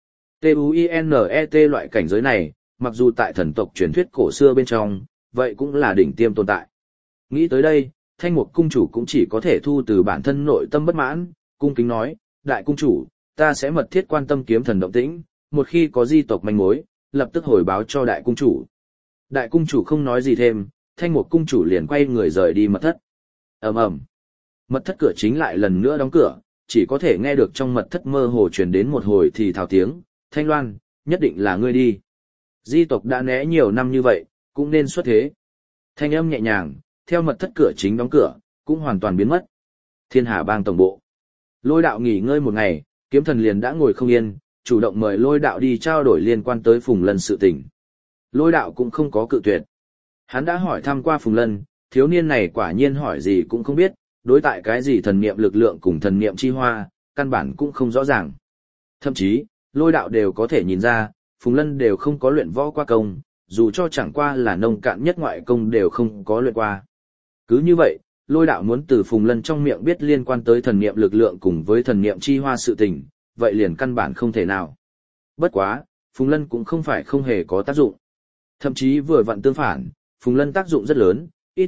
Speaker 1: T U I N E T loại cảnh giới này, mặc dù tại thần tộc truyền thuyết cổ xưa bên trong, vậy cũng là đỉnh tiêm tồn tại. Nghĩ tới đây, Thanh Mục cung chủ cũng chỉ có thể thu từ bản thân nội tâm bất mãn, cung kính nói, đại cung chủ, ta sẽ mật thiết quan tâm kiếm thần động tĩnh, một khi có di tộc manh mối, lập tức hồi báo cho đại cung chủ. Đại cung chủ không nói gì thêm, Thanh Mục cung chủ liền quay người rời đi mật thất. Ầm ầm. Mật thất cửa chính lại lần nữa đóng cửa, chỉ có thể nghe được trong mật thất mơ hồ truyền đến một hồi thì thào tiếng, Thanh Loan, nhất định là ngươi đi. Di tộc đã né nhiều năm như vậy, cũng nên xuất thế. Thanh âm nhẹ nhàng, theo mật thất cửa chính đóng cửa, cũng hoàn toàn biến mất. Thiên Hà bang tổng bộ. Lôi Đạo nghỉ ngơi một ngày, kiếm thần liền đã ngồi không yên, chủ động mời Lôi Đạo đi trao đổi liên quan tới Phùng Lân sự tình. Lôi Đạo cũng không có cự tuyệt. Hắn đã hỏi thăm qua Phùng Lân, thiếu niên này quả nhiên hỏi gì cũng không biết, đối tại cái gì thần niệm lực lượng cùng thần niệm chi hoa, căn bản cũng không rõ ràng. Thậm chí, Lôi Đạo đều có thể nhìn ra, Phùng Lân đều không có luyện võ qua công, dù cho chẳng qua là nông cạn nhất ngoại công đều không có luyện qua. Cứ như vậy, Lôi Đạo muốn từ Phùng Lân trong miệng biết liên quan tới thần niệm lực lượng cùng với thần niệm chi hoa sự tình, vậy liền căn bản không thể nào. Bất quá, Phùng Lân cũng không phải không hề có tác dụng. Thậm chí vừa vặn tương phản, Phùng Lân tác dụng rất lớn, ít nhất,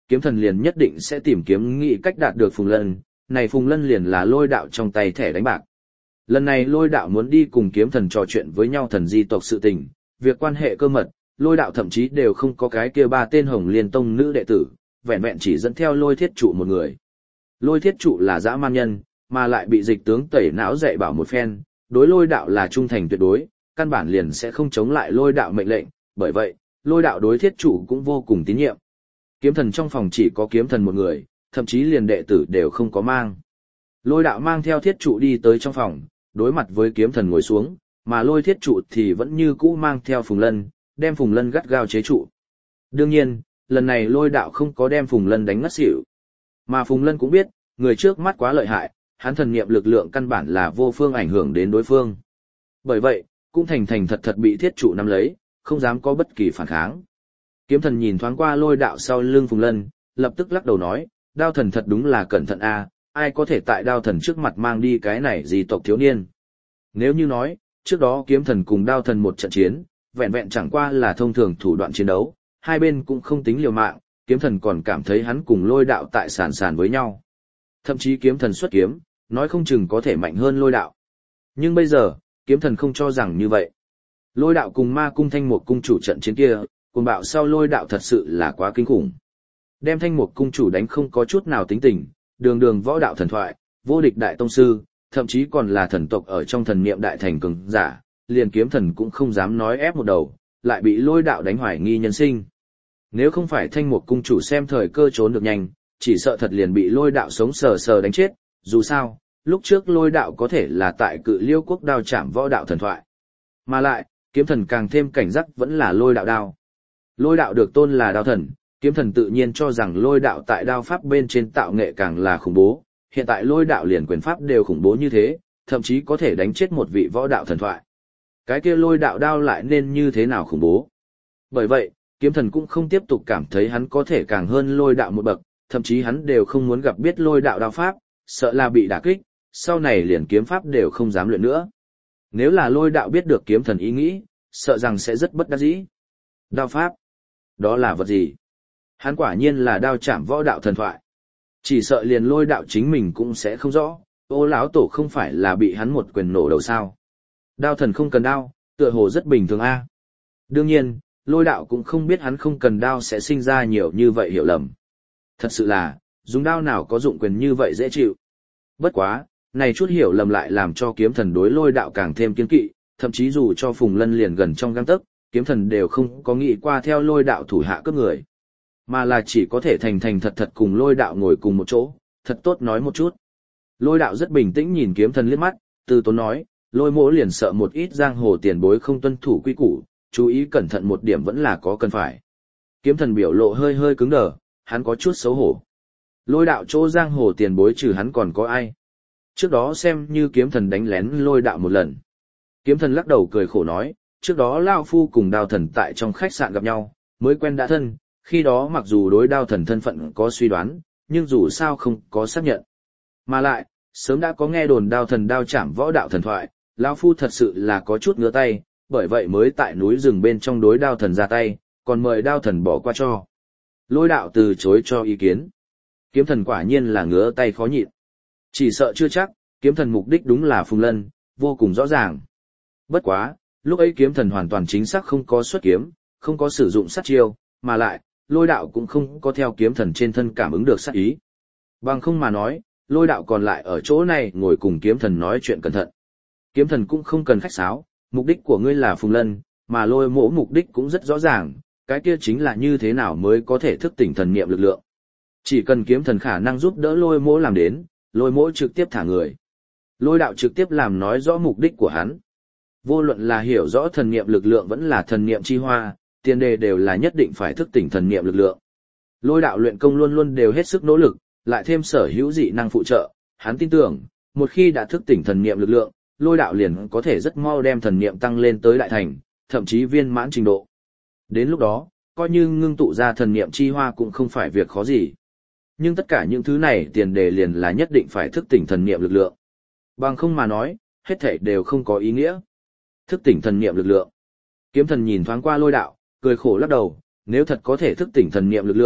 Speaker 1: kiếm thần liền nhất định sẽ tìm kiếm nghĩ cách đạt được Phùng Lân, này Phùng Lân liền là lôi đạo trong tay thẻ đánh bạc. Lần này lôi đạo muốn đi cùng kiếm thần trò chuyện với nhau thần di tộc sự tình, việc quan hệ cơ mật, lôi đạo thậm chí đều không có cái kia ba tên Hồng Liên Tông nữ đệ tử, vẹn vẹn chỉ dẫn theo lôi thiết trụ một người. Lôi thiết trụ là dã man nhân, mà lại bị dịch tướng tẩy não dạy bảo một phen, đối lôi đạo là trung thành tuyệt đối, căn bản liền sẽ không chống lại lôi đạo mệnh lệnh, bởi vậy, lôi đạo đối thiết trụ cũng vô cùng tín nhiệm. Kiếm thần trong phòng chỉ có kiếm thần một người, thậm chí liền đệ tử đều không có mang. Lôi đạo mang theo thiết trụ đi tới trong phòng, đối mặt với kiếm thần ngồi xuống, mà lôi thiết trụ thì vẫn như cũ mang theo Phùng Lân, đem Phùng Lân gắt gao chế trụ. Đương nhiên, lần này lôi đạo không có đem Phùng Lân đánh ngất xỉu. Mà Phùng Lân cũng biết, người trước mắt quá lợi hại, hắn thần niệm lực lượng căn bản là vô phương ảnh hưởng đến đối phương. Bởi vậy, cũng thành thành thật thật bị thiết trụ nắm lấy, không dám có bất kỳ phản kháng. Kiếm thần nhìn thoáng qua lôi đạo sau lưng Phùng Lân, lập tức lắc đầu nói, đao thần thật đúng là cẩn thận a, ai có thể tại đao thần trước mặt mang đi cái này gì tộc thiếu niên. Nếu như nói, trước đó kiếm thần cùng đao thần một trận chiến, vẹn vẹn chẳng qua là thông thường thủ đoạn chiến đấu, hai bên cũng không tính liều mạng, kiếm thần còn cảm thấy hắn cùng lôi đạo tại sàn sàn với nhau. Thậm chí kiếm thần xuất kiếm, nói không chừng có thể mạnh hơn lôi đạo. Nhưng bây giờ, kiếm thần không cho rằng như vậy. Lôi đạo cùng ma cung thanh một cung chủ trận chiến kia, cùng bạo sau lôi đạo thật sự là quá kinh khủng. Đem thanh một cung chủ đánh không có chút nào tính tình, đường đường võ đạo thần thoại, vô địch đại tông sư, thậm chí còn là thần tộc ở trong thần niệm đại thành cường giả, liền kiếm thần cũng không dám nói ép một đầu, lại bị lôi đạo đánh hoài nghi nhân sinh. Nếu không phải thanh một cung chủ xem thời cơ trốn được nhanh, chỉ sợ thật liền bị lôi đạo sống sờ sờ đánh chết, dù sao, lúc trước lôi đạo có thể là tại cự liêu quốc đao chạm võ đạo thần thoại. Mà lại, kiếm thần càng thêm cảnh giác vẫn là lôi đạo đao. Lôi đạo được tôn là đao thần, kiếm thần tự nhiên cho rằng lôi đạo tại đao pháp bên trên tạo nghệ càng là khủng bố, hiện tại lôi đạo liền quyền pháp đều khủng bố như thế, thậm chí có thể đánh chết một vị võ đạo thần thoại. Cái kia lôi đạo đao lại nên như thế nào khủng bố. Bởi vậy, kiếm thần cũng không tiếp tục cảm thấy hắn có thể càng hơn lôi đạo một bậc, thậm chí hắn đều không muốn gặp biết lôi đạo đao pháp, sợ là bị đả kích, sau này liền kiếm pháp đều không dám luyện nữa. Nếu là lôi đạo biết được kiếm thần ý nghĩ, sợ rằng sẽ rất bất đắc dĩ. Đao pháp? Đó là vật gì? Hắn quả nhiên là đao chạm võ đạo thần thoại. Chỉ sợ liền lôi đạo chính mình cũng sẽ không rõ, ô lão tổ không phải là bị hắn một quyền nổ đầu sao. Đao thần không cần đao, tựa hồ rất bình thường a. Đương nhiên, lôi đạo cũng không biết hắn không cần đao sẽ sinh ra nhiều như vậy hiểu lầm. Thật sự là, dùng đao nào có dụng quyền như vậy dễ chịu. Bất quá, này chút hiểu lầm lại làm cho kiếm thần đối lôi đạo càng thêm kiên kỵ, thậm chí dù cho Phùng Lân liền gần trong gang tấc, kiếm thần đều không có nghĩ qua theo lôi đạo thủ hạ cướp người. Mà là chỉ có thể thành thành thật thật cùng lôi đạo ngồi cùng một chỗ, thật tốt nói một chút. Lôi đạo rất bình tĩnh nhìn kiếm thần liếc mắt, từ tốn nói, lôi mỗ liền sợ một ít giang hồ tiền bối không tuân thủ quy củ, chú ý cẩn thận một điểm vẫn là có cần phải. Kiếm thần biểu lộ hơi hơi cứng đờ, hắn có chút xấu hổ. Lôi đạo chỗ giang hồ tiền bối trừ hắn còn có ai? Trước đó xem như kiếm thần đánh lén lôi đạo một lần. Kiếm thần lắc đầu cười khổ nói, trước đó Lao Phu cùng đao thần tại trong khách sạn gặp nhau, mới quen đã thân, khi đó mặc dù đối đao thần thân phận có suy đoán, nhưng dù sao không có xác nhận. Mà lại, sớm đã có nghe đồn đao thần đao chạm võ đạo thần thoại, Lao Phu thật sự là có chút ngứa tay, bởi vậy mới tại núi rừng bên trong đối đao thần ra tay, còn mời đao thần bỏ qua cho. Lôi đạo từ chối cho ý kiến. Kiếm thần quả nhiên là ngứa tay khó nhịn. Chỉ sợ chưa chắc, kiếm thần mục đích đúng là Phùng Lân, vô cùng rõ ràng. Bất quá, lúc ấy kiếm thần hoàn toàn chính xác không có xuất kiếm, không có sử dụng sát chiêu, mà lại, lôi đạo cũng không có theo kiếm thần trên thân cảm ứng được sát ý. Bằng không mà nói, lôi đạo còn lại ở chỗ này ngồi cùng kiếm thần nói chuyện cẩn thận. Kiếm thần cũng không cần khách sáo, mục đích của ngươi là Phùng Lân, mà lôi mỗ mục đích cũng rất rõ ràng, cái kia chính là như thế nào mới có thể thức tỉnh thần niệm lực lượng. Chỉ cần kiếm thần khả năng giúp đỡ lôi mỗ làm đến, lôi mỗ trực tiếp thả người. Lôi đạo trực tiếp làm nói rõ mục đích của hắn. Vô luận là hiểu rõ thần niệm lực lượng vẫn là thần niệm chi hoa, tiền đề đều là nhất định phải thức tỉnh thần niệm lực lượng. Lôi đạo luyện công luôn luôn đều hết sức nỗ lực, lại thêm sở hữu dị năng phụ trợ, hắn tin tưởng, một khi đã thức tỉnh thần niệm lực lượng, lôi đạo liền có thể rất mau đem thần niệm tăng lên tới đại thành, thậm chí viên mãn trình độ. Đến lúc đó, coi như ngưng tụ ra thần niệm chi hoa cũng không phải việc khó gì. Nhưng tất cả những thứ này tiền đề liền là nhất định phải thức tỉnh thần niệm lực lượng. Bằng không mà nói, hết thảy đều không có ý nghĩa. Thức tỉnh thần niệm lực lượng. Kiếm thần nhìn thoáng qua lôi đạo, cười khổ lắc đầu, nếu thật có thể thức tỉnh thần niệm lực lượng,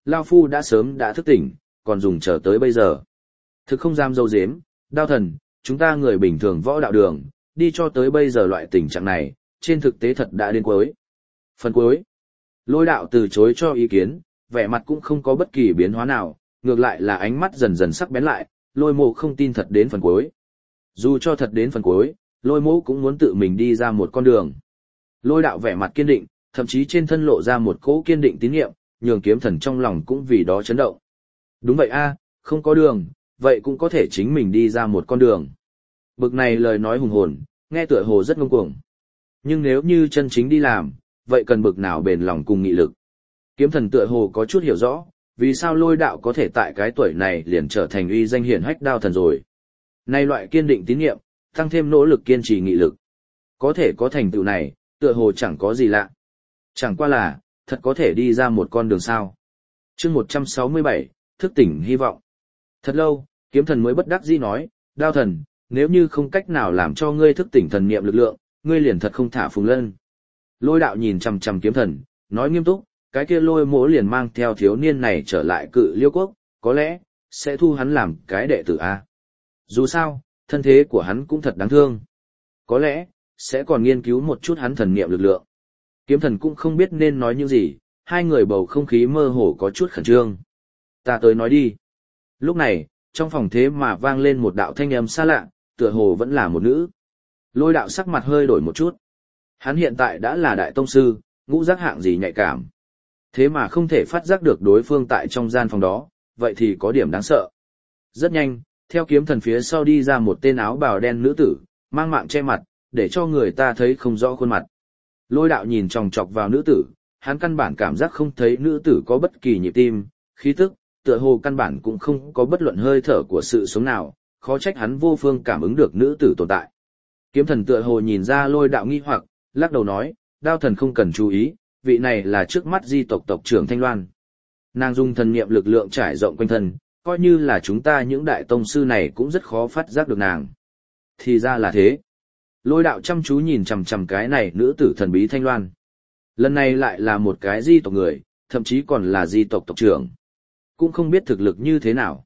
Speaker 1: Lao Phu đã sớm đã thức tỉnh, còn dùng chờ tới bây giờ. Thực không dám dâu dếm, đao thần, chúng ta người bình thường võ đạo đường, đi cho tới bây giờ loại tình trạng này, trên thực tế thật đã đến cuối. Phần cuối, Lôi đạo từ chối cho ý kiến, vẻ mặt cũng không có bất kỳ biến hóa nào, ngược lại là ánh mắt dần dần sắc bén lại, Lôi Mộ không tin thật đến phần cuối. Dù cho thật đến phần cuối, Lôi Mộ cũng muốn tự mình đi ra một con đường. Lôi đạo vẻ mặt kiên định, thậm chí trên thân lộ ra một cỗ kiên định tín nhiệm, nhường kiếm thần trong lòng cũng vì đó chấn động. Đúng vậy a, không có đường, vậy cũng có thể chính mình đi ra một con đường. Bực này lời nói hùng hồn, nghe tựa hồ rất ngông cuồng. Nhưng nếu như chân chính đi làm, vậy cần bực nào bền lòng cùng nghị lực. Kiếm thần tựa hồ có chút hiểu rõ, vì sao Lôi đạo có thể tại cái tuổi này liền trở thành uy danh hiển hách đao thần rồi. Nay loại kiên định tín nhiệm, tăng thêm nỗ lực kiên trì nghị lực. Có thể có thành tựu này, tựa hồ chẳng có gì lạ. Chẳng qua là, thật có thể đi ra một con đường sao. chương một trăm sáu mươi bảy, thức tỉnh hy vọng. Thật lâu, kiếm thần mới bất đắc dĩ nói, đao thần, nếu như không cách nào làm cho ngươi thức tỉnh thần niệm lực lượng, ngươi liền thật không thả Phùng Lân. Lôi đạo nhìn chằm chằm kiếm thần, nói nghiêm túc, cái kia Lôi Mỗ liền mang theo thiếu niên này trở lại Cự Liêu quốc, có lẽ, sẽ thu hắn làm cái đệ tử A. Dù sao, thân thế của hắn cũng thật đáng thương. Có lẽ, sẽ còn nghiên cứu một chút hắn thần niệm lực lượng. Kiếm thần cũng không biết nên nói những gì, hai người bầu không khí mơ hồ có chút khẩn trương. Ta tới nói đi. Lúc này, trong phòng thế mà vang lên một đạo thanh âm xa lạ, tựa hồ vẫn là một nữ. Lôi đạo sắc mặt hơi đổi một chút. Hắn hiện tại đã là đại tông sư, ngũ giác hạng gì nhạy cảm. Thế mà không thể phát giác được đối phương tại trong gian phòng đó, vậy thì có điểm đáng sợ. Rất nhanh, theo kiếm thần phía sau đi ra một tên áo bào đen nữ tử, mang mạng che mặt, để cho người ta thấy không rõ khuôn mặt. Lôi đạo nhìn chòng chọc vào nữ tử, hắn căn bản cảm giác không thấy nữ tử có bất kỳ nhịp tim, khí tức, tựa hồ căn bản cũng không có bất luận hơi thở của sự sống nào, khó trách hắn vô phương cảm ứng được nữ tử tồn tại. Kiếm thần tựa hồ nhìn ra lôi đạo nghi hoặc, lắc đầu nói, đao thần không cần chú ý, vị này là trước mắt di tộc tộc trưởng Thanh Loan. Nàng dùng thần niệm lực lượng trải rộng quanh thân, coi như là chúng ta những đại tông sư này cũng rất khó phát giác được nàng. Thì ra là thế. Lôi đạo chăm chú nhìn chằm chằm cái này nữ tử thần bí Thanh Loan. Lần này lại là một cái di tộc người, thậm chí còn là di tộc tộc trưởng. Cũng không biết thực lực như thế nào.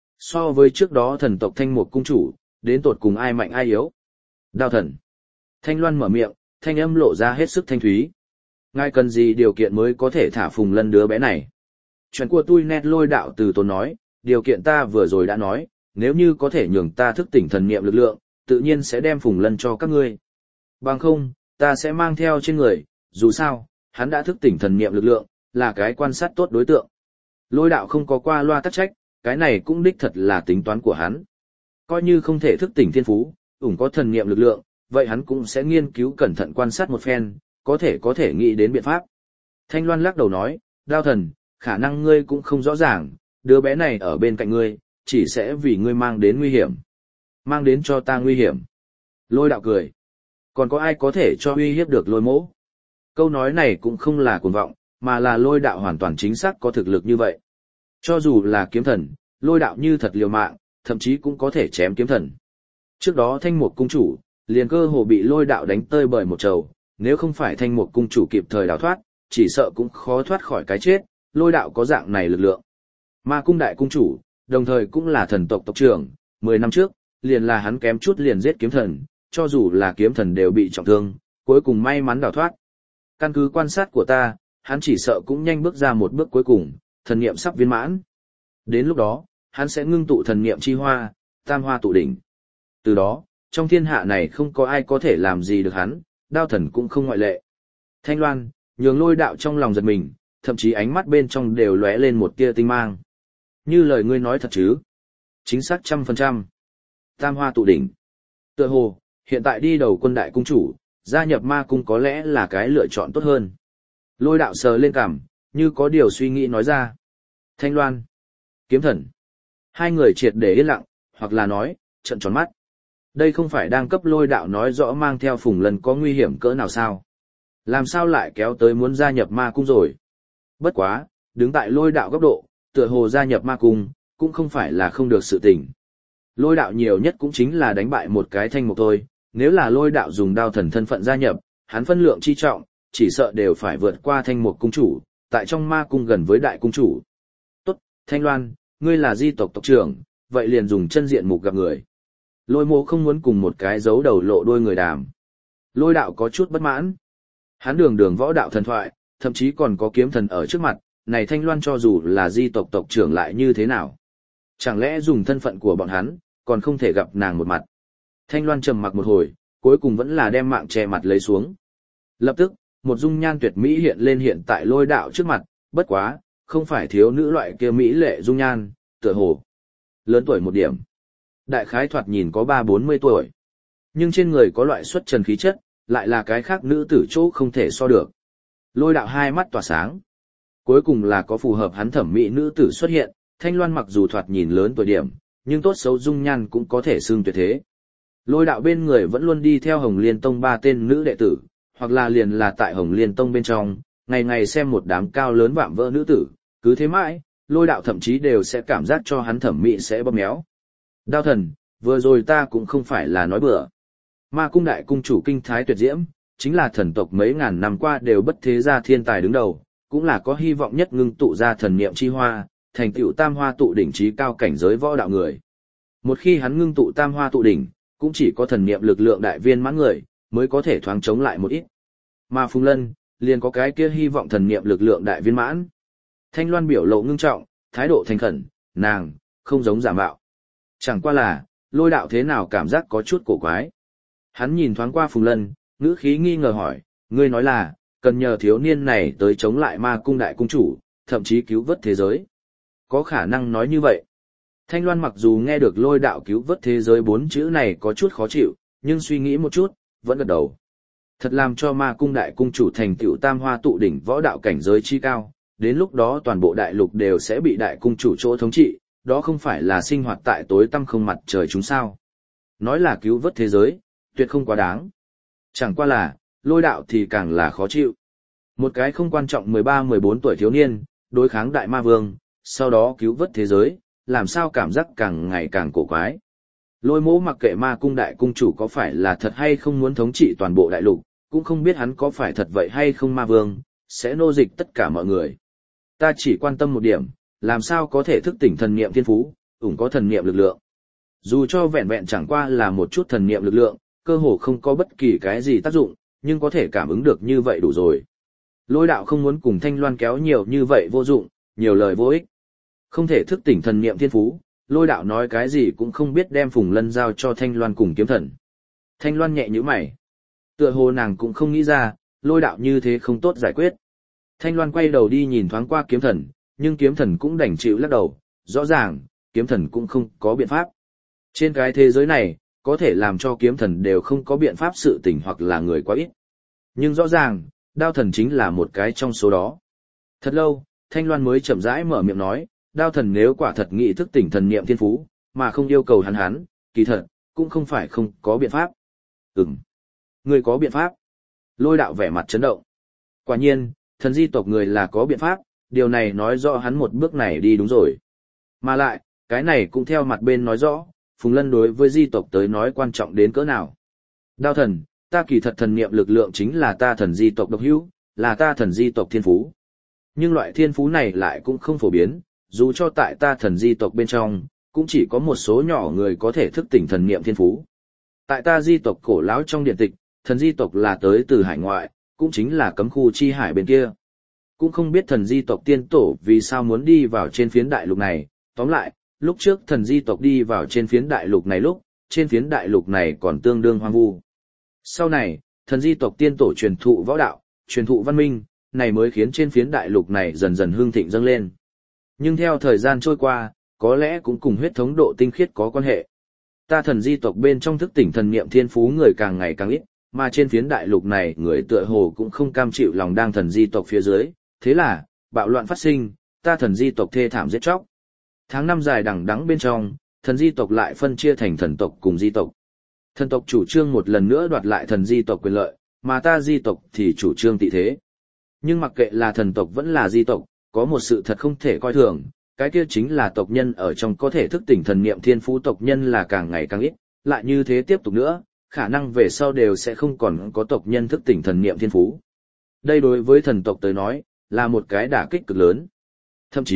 Speaker 1: So với trước đó thần tộc Thanh Mục cung chủ, đến tột cùng ai mạnh ai yếu. Đao thần. Thanh Loan mở miệng, thanh âm lộ ra hết sức thanh thúy. Ngài cần gì điều kiện mới có thể thả Phùng Lân đứa bé này? Chuyện của tôi nét lôi đạo từ tốn nói, điều kiện ta vừa rồi đã nói, nếu như có thể nhường ta thức tỉnh thần niệm lực lượng, tự nhiên sẽ đem Phùng Lân cho các ngươi. Bằng không, ta sẽ mang theo trên người, dù sao, hắn đã thức tỉnh thần niệm lực lượng, là cái quan sát tốt đối tượng. Lôi đạo không có qua loa tắc trách, cái này cũng đích thật là tính toán của hắn. Coi như không thể thức tỉnh thiên phú, ủng có thần niệm lực lượng, vậy hắn cũng sẽ nghiên cứu cẩn thận quan sát một phen, có thể có thể nghĩ đến biện pháp. Thanh Loan lắc đầu nói, đao thần, khả năng ngươi cũng không rõ ràng, đứa bé này ở bên cạnh ngươi, chỉ sẽ vì ngươi mang đến nguy hiểm. Mang đến cho ta nguy hiểm. Lôi đạo cười. Còn có ai có thể cho uy hiếp được Lôi Mỗ? Câu nói này cũng không là cuồng vọng, mà là lôi đạo hoàn toàn chính xác có thực lực như vậy. Cho dù là kiếm thần, lôi đạo như thật liều mạng, thậm chí cũng có thể chém kiếm thần. Trước đó Thanh Mục cung chủ, liền cơ hồ bị lôi đạo đánh tơi bời một trầu, nếu không phải Thanh Mục cung chủ kịp thời đào thoát, chỉ sợ cũng khó thoát khỏi cái chết, lôi đạo có dạng này lực lượng. Ma cung đại cung chủ, đồng thời cũng là thần tộc tộc trưởng, mười năm trước, liền là hắn kém chút liền giết kiếm thần, cho dù là kiếm thần đều bị trọng thương, cuối cùng may mắn đào thoát. Căn cứ quan sát của ta, hắn chỉ sợ cũng nhanh bước ra một bước cuối cùng, thần niệm sắp viên mãn. Đến lúc đó, hắn sẽ ngưng tụ thần niệm chi hoa, tam hoa tụ đỉnh. Từ đó, trong thiên hạ này không có ai có thể làm gì được hắn, đao thần cũng không ngoại lệ. Thanh Loan, nhường lôi đạo trong lòng giật mình, thậm chí ánh mắt bên trong đều lóe lên một tia tinh mang. Như lời ngươi nói thật chứ? Chính xác trăm phần trăm. Tam hoa tụ đỉnh. Tựa hồ, hiện tại đi đầu quân đại cung chủ, gia nhập ma cung có lẽ là cái lựa chọn tốt hơn. Lôi đạo sờ lên cằm, như có điều suy nghĩ nói ra. Thanh Loan, kiếm thần. Hai người triệt để yên lặng, hoặc là nói, trợn tròn mắt. Đây không phải đang cấp lôi đạo nói rõ mang theo Phùng Lân có nguy hiểm cỡ nào sao? Làm sao lại kéo tới muốn gia nhập ma cung rồi? Bất quá, đứng tại lôi đạo góc độ, tựa hồ gia nhập ma cung, cũng không phải là không được sự tình. Lôi đạo nhiều nhất cũng chính là đánh bại một cái Thanh Mục thôi, nếu là lôi đạo dùng đao thần thân phận gia nhập, hắn phân lượng chi trọng, chỉ sợ đều phải vượt qua Thanh Mục cung chủ, tại trong ma cung gần với đại cung chủ. Thanh Loan, ngươi là di tộc tộc trưởng, vậy liền dùng chân diện mục gặp người. Lôi mộ không muốn cùng một cái giấu đầu lộ đuôi người đàm. Lôi đạo có chút bất mãn. Hắn đường đường võ đạo thần thoại, thậm chí còn có kiếm thần ở trước mặt, này Thanh Loan cho dù là di tộc tộc trưởng lại như thế nào. Chẳng lẽ dùng thân phận của bọn hắn, còn không thể gặp nàng một mặt. Thanh Loan trầm mặc một hồi, cuối cùng vẫn là đem mạng che mặt lấy xuống. Lập tức, một dung nhan tuyệt mỹ hiện lên hiện tại lôi đạo trước mặt, bất quá, không phải thiếu nữ loại kia mỹ lệ dung nhan, tựa hồ. Lớn tuổi một điểm. Đại khái thoạt nhìn có ba bốn mươi tuổi. Nhưng trên người có loại xuất trần khí chất, lại là cái khác nữ tử chỗ không thể so được. Lôi đạo hai mắt tỏa sáng. Cuối cùng là có phù hợp hắn thẩm mỹ nữ tử xuất hiện, Thanh Loan mặc dù thoạt nhìn lớn tuổi điểm, nhưng tốt xấu dung nhan cũng có thể xưng tuyệt thế. Lôi đạo bên người vẫn luôn đi theo Hồng Liên Tông ba tên nữ đệ tử, hoặc là liền là tại Hồng Liên Tông bên trong, ngày ngày xem một đám cao lớn vạm vỡ nữ tử, cứ thế mãi, lôi đạo thậm chí đều sẽ cảm giác cho hắn thẩm mỹ sẽ bóp méo. Đao thần, vừa rồi ta cũng không phải là nói bừa. Ma cung đại cung chủ kinh thái tuyệt diễm, chính là thần tộc mấy ngàn năm qua đều bất thế gia thiên tài đứng đầu, cũng là có hy vọng nhất ngưng tụ ra thần niệm chi hoa, thành tựu tam hoa tụ đỉnh trí cao cảnh giới võ đạo người. Một khi hắn ngưng tụ tam hoa tụ đỉnh, cũng chỉ có thần niệm lực lượng đại viên mãn người, mới có thể thoáng chống lại một ít. Mà Phùng Lân, liền có cái kia hy vọng thần niệm lực lượng đại viên mãn. Thanh Loan biểu lộ ngưng trọng, thái độ thành khẩn, nàng, không giống giả mạo. Chẳng qua là, lôi đạo thế nào cảm giác có chút cổ quái. Hắn nhìn thoáng qua Phùng Lân, ngữ khí nghi ngờ hỏi, ngươi nói là, cần nhờ thiếu niên này tới chống lại ma cung đại cung chủ, thậm chí cứu vớt thế giới. Có khả năng nói như vậy. Thanh Loan mặc dù nghe được lôi đạo cứu vớt thế giới bốn chữ này có chút khó chịu, nhưng suy nghĩ một chút, vẫn gật đầu. Thật làm cho ma cung đại cung chủ thành tựu tam hoa tụ đỉnh võ đạo cảnh giới chi cao, đến lúc đó toàn bộ đại lục đều sẽ bị đại cung chủ chỗ thống trị, đó không phải là sinh hoạt tại tối tăm không mặt trời chúng sao. Nói là cứu vớt thế giới, tuyệt không quá đáng. Chẳng qua là, lôi đạo thì càng là khó chịu. Một cái không quan trọng mười ba mười bốn tuổi thiếu niên, đối kháng đại ma vương, sau đó cứu vớt thế giới, làm sao cảm giác càng ngày càng cổ quái. Lôi mỗ mặc kệ ma cung đại cung chủ có phải là thật hay không muốn thống trị toàn bộ đại lục, cũng không biết hắn có phải thật vậy hay không ma vương, sẽ nô dịch tất cả mọi người. Ta chỉ quan tâm một điểm, làm sao có thể thức tỉnh thần niệm thiên phú, ủng có thần niệm lực lượng. Dù cho vẹn vẹn chẳng qua là một chút thần niệm lực lượng, cơ hồ không có bất kỳ cái gì tác dụng, nhưng có thể cảm ứng được như vậy đủ rồi. Lôi đạo không muốn cùng Thanh Loan kéo nhiều như vậy vô dụng, nhiều lời vô ích. Không thể thức tỉnh thần niệm thiên phú, lôi đạo nói cái gì cũng không biết đem Phùng Lân giao cho Thanh Loan cùng kiếm thần. Thanh Loan nhẹ nhíu mày. Tựa hồ nàng cũng không nghĩ ra, lôi đạo như thế không tốt giải quyết. Thanh Loan quay đầu đi nhìn thoáng qua kiếm thần, nhưng kiếm thần cũng đành chịu lắc đầu, rõ ràng, kiếm thần cũng không có biện pháp. Trên cái thế giới này, có thể làm cho kiếm thần đều không có biện pháp sự tình hoặc là người quá ít. Nhưng rõ ràng, đao thần chính là một cái trong số đó. Thật lâu, Thanh Loan mới chậm rãi mở miệng nói, đao thần nếu quả thật nghị thức tỉnh thần niệm thiên phú, mà không yêu cầu hắn hắn, kỳ thật, cũng không phải không có biện pháp. Ừm, người có biện pháp. Lôi đạo vẻ mặt chấn động. Quả nhiên, thần di tộc người là có biện pháp, điều này nói rõ hắn một bước này đi đúng rồi. Mà lại, cái này cũng theo mặt bên nói rõ, Phùng Lân đối với di tộc tới nói quan trọng đến cỡ nào. Đao thần, ta kỳ thật thần niệm lực lượng chính là ta thần di tộc độc hữu, là ta thần di tộc thiên phú. Nhưng loại thiên phú này lại cũng không phổ biến, dù cho tại ta thần di tộc bên trong, cũng chỉ có một số nhỏ người có thể thức tỉnh thần niệm thiên phú. Tại ta di tộc cổ lão trong điện tịch, thần di tộc là tới từ hải ngoại, cũng chính là cấm khu chi hải bên kia. Cũng không biết thần di tộc tiên tổ vì sao muốn đi vào trên phiến đại lục này, tóm lại, lúc trước thần di tộc đi vào trên phiến đại lục này lúc, trên phiến đại lục này còn tương đương hoang vu. Sau này, thần di tộc tiên tổ truyền thụ võ đạo, truyền thụ văn minh, này mới khiến trên phiến đại lục này dần dần hương thịnh dâng lên. Nhưng theo thời gian trôi qua, có lẽ cũng cùng huyết thống độ tinh khiết có quan hệ. Ta thần di tộc bên trong thức tỉnh thần niệm thiên phú người càng ngày càng ít, mà trên phiến đại lục này người tựa hồ cũng không cam chịu lòng đang thần di tộc phía dưới, thế là, bạo loạn phát sinh, ta thần di tộc thê thảm giết chóc. Tháng năm dài đằng đẵng bên trong, thần di tộc lại phân chia thành thần tộc cùng di tộc. Thần tộc chủ trương một lần nữa đoạt lại thần di tộc quyền lợi, mà ta di tộc thì chủ trương tị thế. Nhưng mặc kệ là thần tộc vẫn là di tộc, có một sự thật không thể coi thường, cái kia chính là tộc nhân ở trong có thể thức tỉnh thần niệm thiên phú tộc nhân là càng ngày càng ít, lại như thế tiếp tục nữa, khả năng về sau đều sẽ không còn có tộc nhân thức tỉnh thần niệm thiên phú. Đây đối với thần tộc tới nói, là một cái đả kích cực lớn. Thậm chí,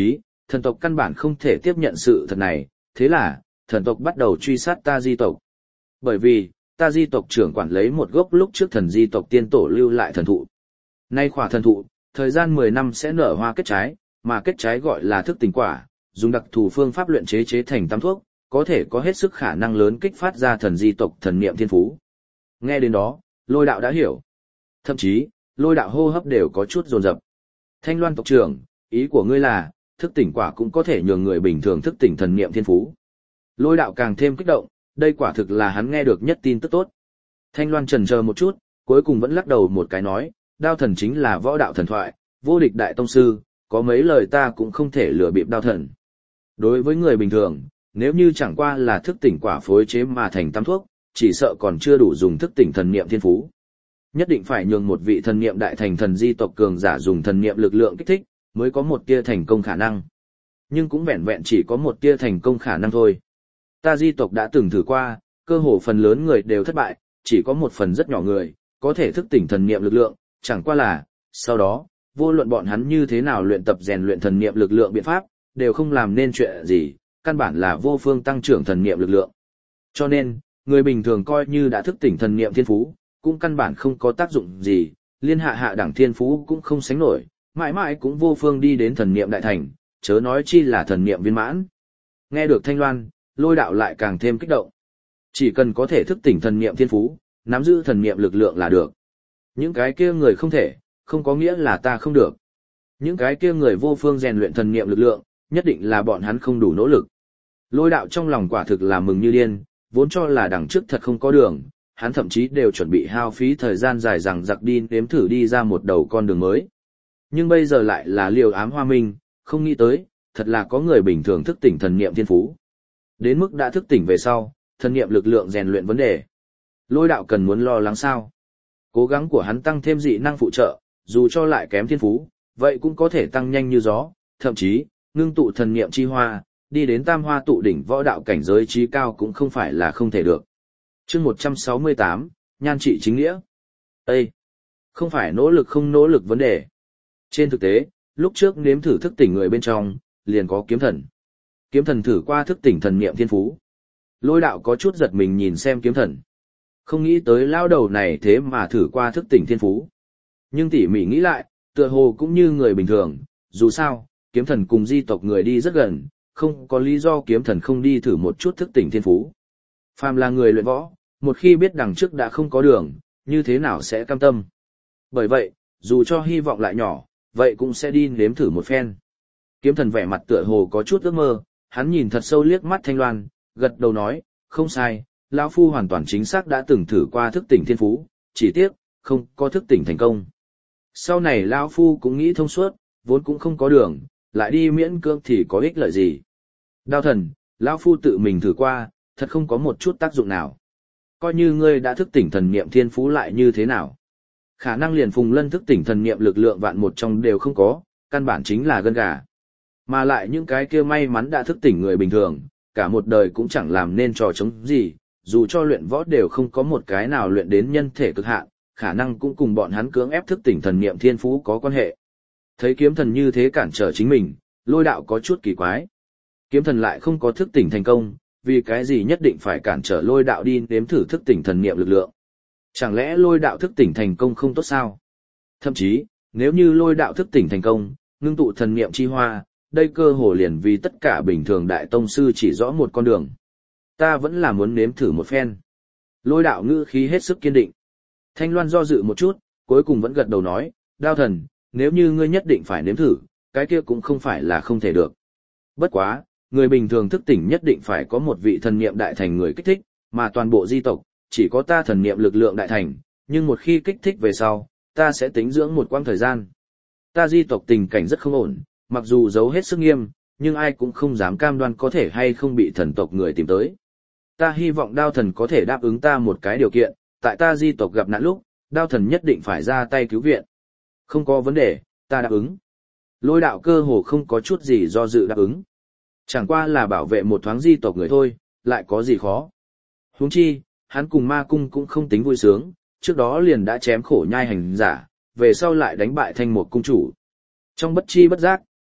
Speaker 1: thần tộc căn bản không thể tiếp nhận sự thật này, thế là, thần tộc bắt đầu truy sát ta di tộc. Bởi vì, ta di tộc trưởng quản lấy một gốc lúc trước thần di tộc tiên tổ lưu lại thần thụ. Nay khỏa thần thụ, thời gian mười năm sẽ nở hoa kết trái, mà kết trái gọi là thức tỉnh quả, dùng đặc thù phương pháp luyện chế chế thành tam thuốc, có thể có hết sức khả năng lớn kích phát ra thần di tộc thần niệm thiên phú. Nghe đến đó, Lôi đạo đã hiểu. Thậm chí, Lôi đạo hô hấp đều có chút dồn dập. Thanh Loan tộc trưởng, ý của ngươi là, thức tỉnh quả cũng có thể nhường người bình thường thức tỉnh thần niệm thiên phú. Lôi đạo càng thêm kích động, đây quả thực là hắn nghe được nhất tin tức tốt. Thanh Loan chần chờ một chút, cuối cùng vẫn lắc đầu một cái nói, đao thần chính là võ đạo thần thoại, vô địch đại tông sư, có mấy lời ta cũng không thể lừa bịp đao thần. Đối với người bình thường, nếu như chẳng qua là thức tỉnh quả phối chế mà thành tam thuốc, chỉ sợ còn chưa đủ dùng thức tỉnh thần niệm thiên phú. Nhất định phải nhường một vị thần niệm đại thành thần di tộc cường giả dùng thần niệm lực lượng kích thích, mới có một tia thành công khả năng. Nhưng cũng vẹn vẹn chỉ có một tia thành công khả năng thôi. Ta di tộc đã từng thử qua, cơ hồ phần lớn người đều thất bại, chỉ có một phần rất nhỏ người, có thể thức tỉnh thần niệm lực lượng, chẳng qua là, sau đó, vô luận bọn hắn như thế nào luyện tập rèn luyện thần niệm lực lượng biện pháp, đều không làm nên chuyện gì, căn bản là vô phương tăng trưởng thần niệm lực lượng. Cho nên, người bình thường coi như đã thức tỉnh thần niệm thiên phú, cũng căn bản không có tác dụng gì, liên hạ hạ đẳng thiên phú cũng không sánh nổi, mãi mãi cũng vô phương đi đến thần niệm đại thành, chớ nói chi là thần niệm viên mãn. Nghe được Thanh Loan, Lôi đạo lại càng thêm kích động. Chỉ cần có thể thức tỉnh thần niệm thiên phú, nắm giữ thần niệm lực lượng là được. Những cái kia người không thể, không có nghĩa là ta không được. Những cái kia người vô phương rèn luyện thần niệm lực lượng, nhất định là bọn hắn không đủ nỗ lực. Lôi đạo trong lòng quả thực là mừng như điên, vốn cho là đằng trước thật không có đường, hắn thậm chí đều chuẩn bị hao phí thời gian dài rằng giặc đi nếm thử đi ra một đầu con đường mới. Nhưng bây giờ lại là liều ám hoa minh, không nghĩ tới, thật là có người bình thường thức tỉnh thần niệm thiên phú. Đến mức đã thức tỉnh về sau, thần niệm lực lượng rèn luyện vấn đề. Lôi đạo cần muốn lo lắng sao? Cố gắng của hắn tăng thêm dị năng phụ trợ, dù cho lại kém thiên phú, vậy cũng có thể tăng nhanh như gió, thậm chí, ngưng tụ thần niệm chi hoa, đi đến tam hoa tụ đỉnh võ đạo cảnh giới trí cao cũng không phải là không thể được. Chương một trăm sáu mươi tám, nhan trị chính nghĩa. Ê! Không phải nỗ lực không nỗ lực vấn đề. Trên thực tế, lúc trước nếm thử thức tỉnh người bên trong, liền có kiếm thần. Kiếm thần thử qua thức tỉnh thần niệm thiên phú. Lôi đạo có chút giật mình nhìn xem kiếm thần. Không nghĩ tới lao đầu này thế mà thử qua thức tỉnh thiên phú. Nhưng tỉ mỉ nghĩ lại, tựa hồ cũng như người bình thường, dù sao, kiếm thần cùng di tộc người đi rất gần, không có lý do kiếm thần không đi thử một chút thức tỉnh thiên phú. Phàm là người luyện võ, một khi biết đằng trước đã không có đường, như thế nào sẽ cam tâm. Bởi vậy, dù cho hy vọng lại nhỏ, vậy cũng sẽ đi nếm thử một phen. Kiếm thần vẻ mặt tựa hồ có chút ước mơ, hắn nhìn thật sâu liếc mắt Thanh Loan, gật đầu nói, không sai, lão phu hoàn toàn chính xác đã từng thử qua thức tỉnh thiên phú, chỉ tiếc, không có thức tỉnh thành công. Sau này lão phu cũng nghĩ thông suốt, vốn cũng không có đường, lại đi miễn cưỡng thì có ích lợi gì. Đao thần, lão phu tự mình thử qua, thật không có một chút tác dụng nào. Coi như ngươi đã thức tỉnh thần niệm thiên phú lại như thế nào. Khả năng liền Phùng Lân thức tỉnh thần niệm lực lượng vạn một trong đều không có, căn bản chính là gân gà. Mà lại những cái kia may mắn đã thức tỉnh người bình thường, cả một đời cũng chẳng làm nên trò chống gì, dù cho luyện võ đều không có một cái nào luyện đến nhân thể cực hạn, khả năng cũng cùng bọn hắn cưỡng ép thức tỉnh thần niệm thiên phú có quan hệ. Thấy kiếm thần như thế cản trở chính mình, Lôi đạo có chút kỳ quái. Kiếm thần lại không có thức tỉnh thành công, vì cái gì nhất định phải cản trở Lôi đạo đi nếm thử thức tỉnh thần niệm lực lượng. Chẳng lẽ Lôi đạo thức tỉnh thành công không tốt sao? Thậm chí, nếu như Lôi đạo thức tỉnh thành công, ngưng tụ thần niệm chi hoa, đây cơ hồ liền vì tất cả bình thường đại tông sư chỉ rõ một con đường. Ta vẫn là muốn nếm thử một phen. Lôi đạo ngữ khí hết sức kiên định. Thanh Loan do dự một chút, cuối cùng vẫn gật đầu nói, đao thần, nếu như ngươi nhất định phải nếm thử, cái kia cũng không phải là không thể được. Bất quá, người bình thường thức tỉnh nhất định phải có một vị thần niệm đại thành người kích thích, mà toàn bộ di tộc, chỉ có ta thần niệm lực lượng đại thành, nhưng một khi kích thích về sau, ta sẽ tính dưỡng một quãng thời gian. Ta di tộc tình cảnh rất không ổn, mặc dù giấu hết sức nghiêm, nhưng ai cũng không dám cam đoan có thể hay không bị thần tộc người tìm tới. Ta hy vọng đao thần có thể đáp ứng ta một cái điều kiện, tại ta di tộc gặp nạn lúc, đao thần nhất định phải ra tay cứu viện. Không có vấn đề, ta đáp ứng. Lôi đạo cơ hồ không có chút gì do dự đáp ứng. Chẳng qua là bảo vệ một thoáng di tộc người thôi, lại có gì khó. Huống chi, hắn cùng ma cung cũng không tính vui sướng, trước đó liền đã chém khổ nhai hành giả, về sau lại đánh bại thanh một cung chủ. Trong bất chi bất giác,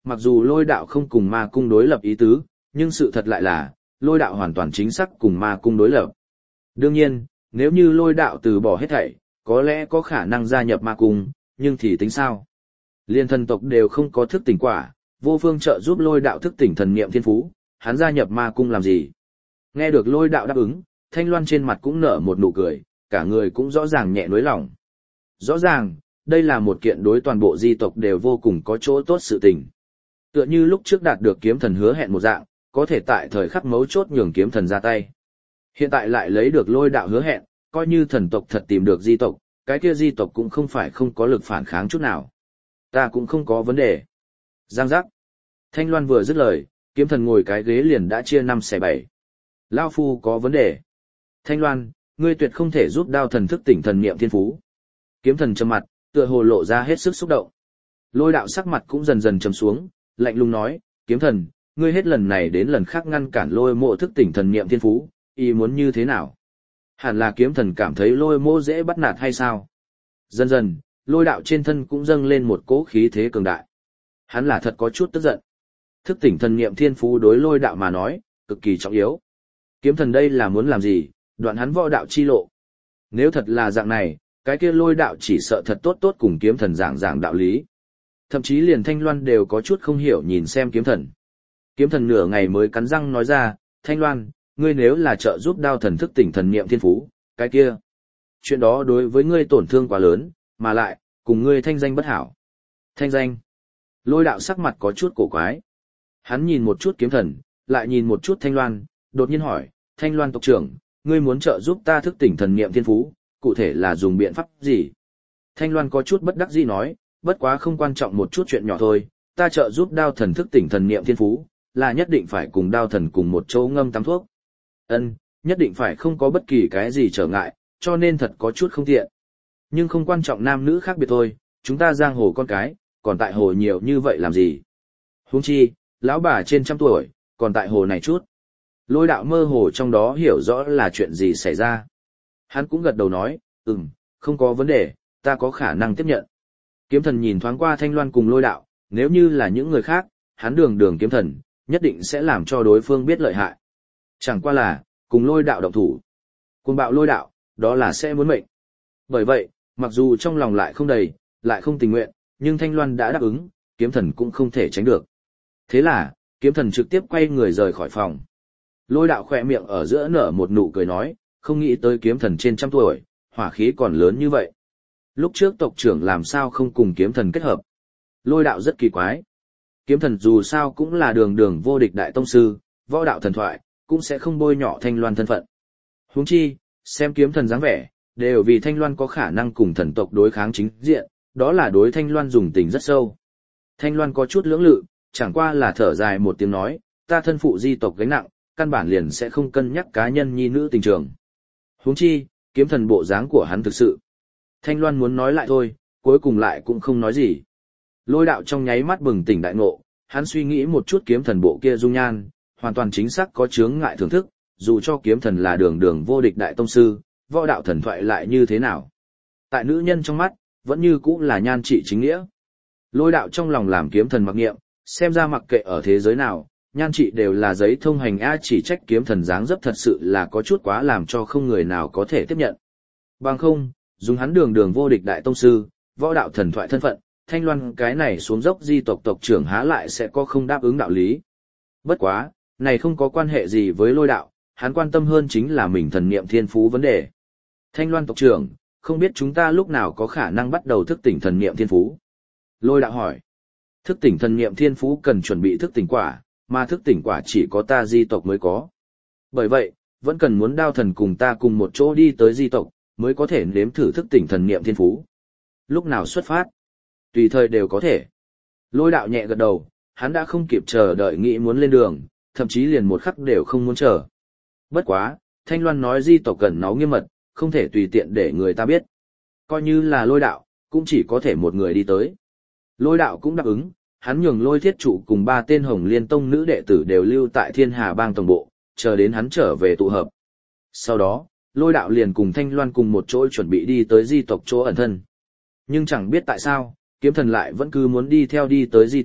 Speaker 1: mặc dù lôi đạo không cùng ma cung đối lập ý tứ, nhưng sự thật lại là, lôi đạo hoàn toàn chính xác cùng ma cung đối lập. Đương nhiên, nếu như lôi đạo từ bỏ hết thảy, có lẽ có khả năng gia nhập ma cung, nhưng thì tính sao? Liên thần tộc đều không có thức tỉnh quả, vô phương trợ giúp lôi đạo thức tỉnh thần niệm thiên phú, hắn gia nhập ma cung làm gì? Nghe được lôi đạo đáp ứng, Thanh Loan trên mặt cũng nở một nụ cười, cả người cũng rõ ràng nhẹ nối lòng. Rõ ràng, đây là một kiện đối toàn bộ di tộc đều vô cùng có chỗ tốt sự tình. Tựa như lúc trước đạt được kiếm thần hứa hẹn một dạng, có thể tại thời khắc mấu chốt nhường kiếm thần ra tay. Hiện tại lại lấy được lôi đạo hứa hẹn, coi như thần tộc thật tìm được di tộc, cái kia di tộc cũng không phải không có lực phản kháng chút nào. Ta cũng không có vấn đề. Giang giác. Thanh Loan vừa dứt lời, kiếm thần ngồi cái ghế liền đã chia năm xẻ bảy. Lao phu có vấn đề. Thanh Loan, ngươi tuyệt không thể giúp đao thần thức tỉnh thần niệm thiên phú. Kiếm thần trầm mặt, tựa hồ lộ ra hết sức xúc động. Lôi đạo sắc mặt cũng dần dần trầm xuống, lạnh lùng nói, kiếm thần, ngươi hết lần này đến lần khác ngăn cản lôi mộ thức tỉnh thần niệm thiên phú, ý muốn như thế nào? Hẳn là kiếm thần cảm thấy lôi mộ dễ bắt nạt hay sao? Dần dần, lôi đạo trên thân cũng dâng lên một cỗ khí thế cường đại. Hắn là thật có chút tức giận. Thức tỉnh thần niệm thiên phú đối lôi đạo mà nói, cực kỳ trọng yếu. Kiếm thần đây là muốn làm gì, đoạn hắn võ đạo chi lộ. Nếu thật là dạng này, cái kia lôi đạo chỉ sợ thật tốt tốt cùng kiếm thần giảng giảng đạo lý. Thậm chí liền Thanh Loan đều có chút không hiểu nhìn xem kiếm thần. Kiếm thần nửa ngày mới cắn răng nói ra, Thanh Loan, ngươi nếu là trợ giúp đao thần thức tỉnh thần niệm thiên phú, cái kia. Chuyện đó đối với ngươi tổn thương quá lớn, mà lại, cùng ngươi thanh danh bất hảo. Thanh danh. Lôi đạo sắc mặt có chút cổ quái. Hắn nhìn một chút kiếm thần, lại nhìn một chút Thanh Loan, đột nhiên hỏi, Thanh Loan tộc trưởng, ngươi muốn trợ giúp ta thức tỉnh thần niệm thiên phú, cụ thể là dùng biện pháp gì? Thanh Loan có chút bất đắc dĩ nói, bất quá không quan trọng một chút chuyện nhỏ thôi, ta trợ giúp đao thần thức tỉnh thần niệm thiên phú, là nhất định phải cùng đao thần cùng một chỗ ngâm tắm thuốc. Ân, nhất định phải không có bất kỳ cái gì trở ngại, cho nên thật có chút không tiện. Nhưng không quan trọng nam nữ khác biệt thôi, chúng ta giang hồ con cái, còn tại hồ nhiều như vậy làm gì? Huống chi, lão bà trên trăm tuổi, còn tại hồ này chút. Lôi đạo mơ hồ trong đó hiểu rõ là chuyện gì xảy ra. Hắn cũng gật đầu nói, ừm, không có vấn đề, ta có khả năng tiếp nhận. Kiếm thần nhìn thoáng qua Thanh Loan cùng lôi đạo, nếu như là những người khác, hắn đường đường kiếm thần, nhất định sẽ làm cho đối phương biết lợi hại. Chẳng qua là, cùng lôi đạo động thủ. Cùng bạo lôi đạo, đó là sẽ muốn mệnh. Bởi vậy, mặc dù trong lòng lại không đầy, lại không tình nguyện, nhưng Thanh Loan đã đáp ứng, kiếm thần cũng không thể tránh được. Thế là, kiếm thần trực tiếp quay người rời khỏi phòng. Lôi đạo khỏe miệng ở giữa nở một nụ cười nói, không nghĩ tới kiếm thần trên trăm tuổi, hỏa khí còn lớn như vậy. Lúc trước tộc trưởng làm sao không cùng kiếm thần kết hợp. Lôi đạo rất kỳ quái. Kiếm thần dù sao cũng là đường đường vô địch đại tông sư, võ đạo thần thoại, cũng sẽ không bôi nhọ Thanh Loan thân phận. Huống chi, xem kiếm thần dáng vẻ, đều vì Thanh Loan có khả năng cùng thần tộc đối kháng chính diện, đó là đối Thanh Loan dùng tình rất sâu. Thanh Loan có chút lưỡng lự, chẳng qua là thở dài một tiếng nói, ta thân phụ di tộc gánh nặng, căn bản liền sẽ không cân nhắc cá nhân nhi nữ tình trường. Huống chi, kiếm thần bộ dáng của hắn thực sự. Thanh Loan muốn nói lại thôi, cuối cùng lại cũng không nói gì. Lôi đạo trong nháy mắt bừng tỉnh đại ngộ, hắn suy nghĩ một chút kiếm thần bộ kia dung nhan, hoàn toàn chính xác có chướng ngại thưởng thức, dù cho kiếm thần là đường đường vô địch đại tông sư, võ đạo thần thoại lại như thế nào. Tại nữ nhân trong mắt, vẫn như cũng là nhan trị chính nghĩa. Lôi đạo trong lòng làm kiếm thần mặc nghiệm, xem ra mặc kệ ở thế giới nào, nhan trị đều là giấy thông hành A, chỉ trách kiếm thần dáng dấp thật sự là có chút quá làm cho không người nào có thể tiếp nhận. Bằng không, dùng hắn đường đường vô địch đại tông sư, võ đạo thần thoại thân phận, Thanh Loan cái này xuống dốc di tộc tộc trưởng há lại sẽ có không đáp ứng đạo lý. Bất quá, này không có quan hệ gì với lôi đạo, hắn quan tâm hơn chính là mình thần niệm thiên phú vấn đề. Thanh Loan tộc trưởng, không biết chúng ta lúc nào có khả năng bắt đầu thức tỉnh thần niệm thiên phú? Lôi đạo hỏi. Thức tỉnh thần niệm thiên phú cần chuẩn bị thức tỉnh quả, mà thức tỉnh quả chỉ có ta di tộc mới có. Bởi vậy, vẫn cần muốn đao thần cùng ta cùng một chỗ đi tới di tộc, mới có thể nếm thử thức tỉnh thần niệm thiên phú. Lúc nào xuất phát? Tùy thời đều có thể. Lôi đạo nhẹ gật đầu, hắn đã không kịp chờ đợi nghĩ muốn lên đường, thậm chí liền một khắc đều không muốn chờ. Bất quá, Thanh Loan nói di tộc cần náu nghiêm mật, không thể tùy tiện để người ta biết. Coi như là lôi đạo, cũng chỉ có thể một người đi tới. Lôi đạo cũng đáp ứng, hắn nhường lôi thiết trụ cùng ba tên Hồng Liên Tông nữ đệ tử đều lưu tại Thiên Hà Bang tổng bộ, chờ đến hắn trở về tụ hợp. Sau đó, lôi đạo liền cùng Thanh Loan cùng một chỗ chuẩn bị đi tới di tộc chỗ ẩn thân. Nhưng chẳng biết tại sao, kiếm thần lại vẫn cứ muốn đi theo đi tới di tộc,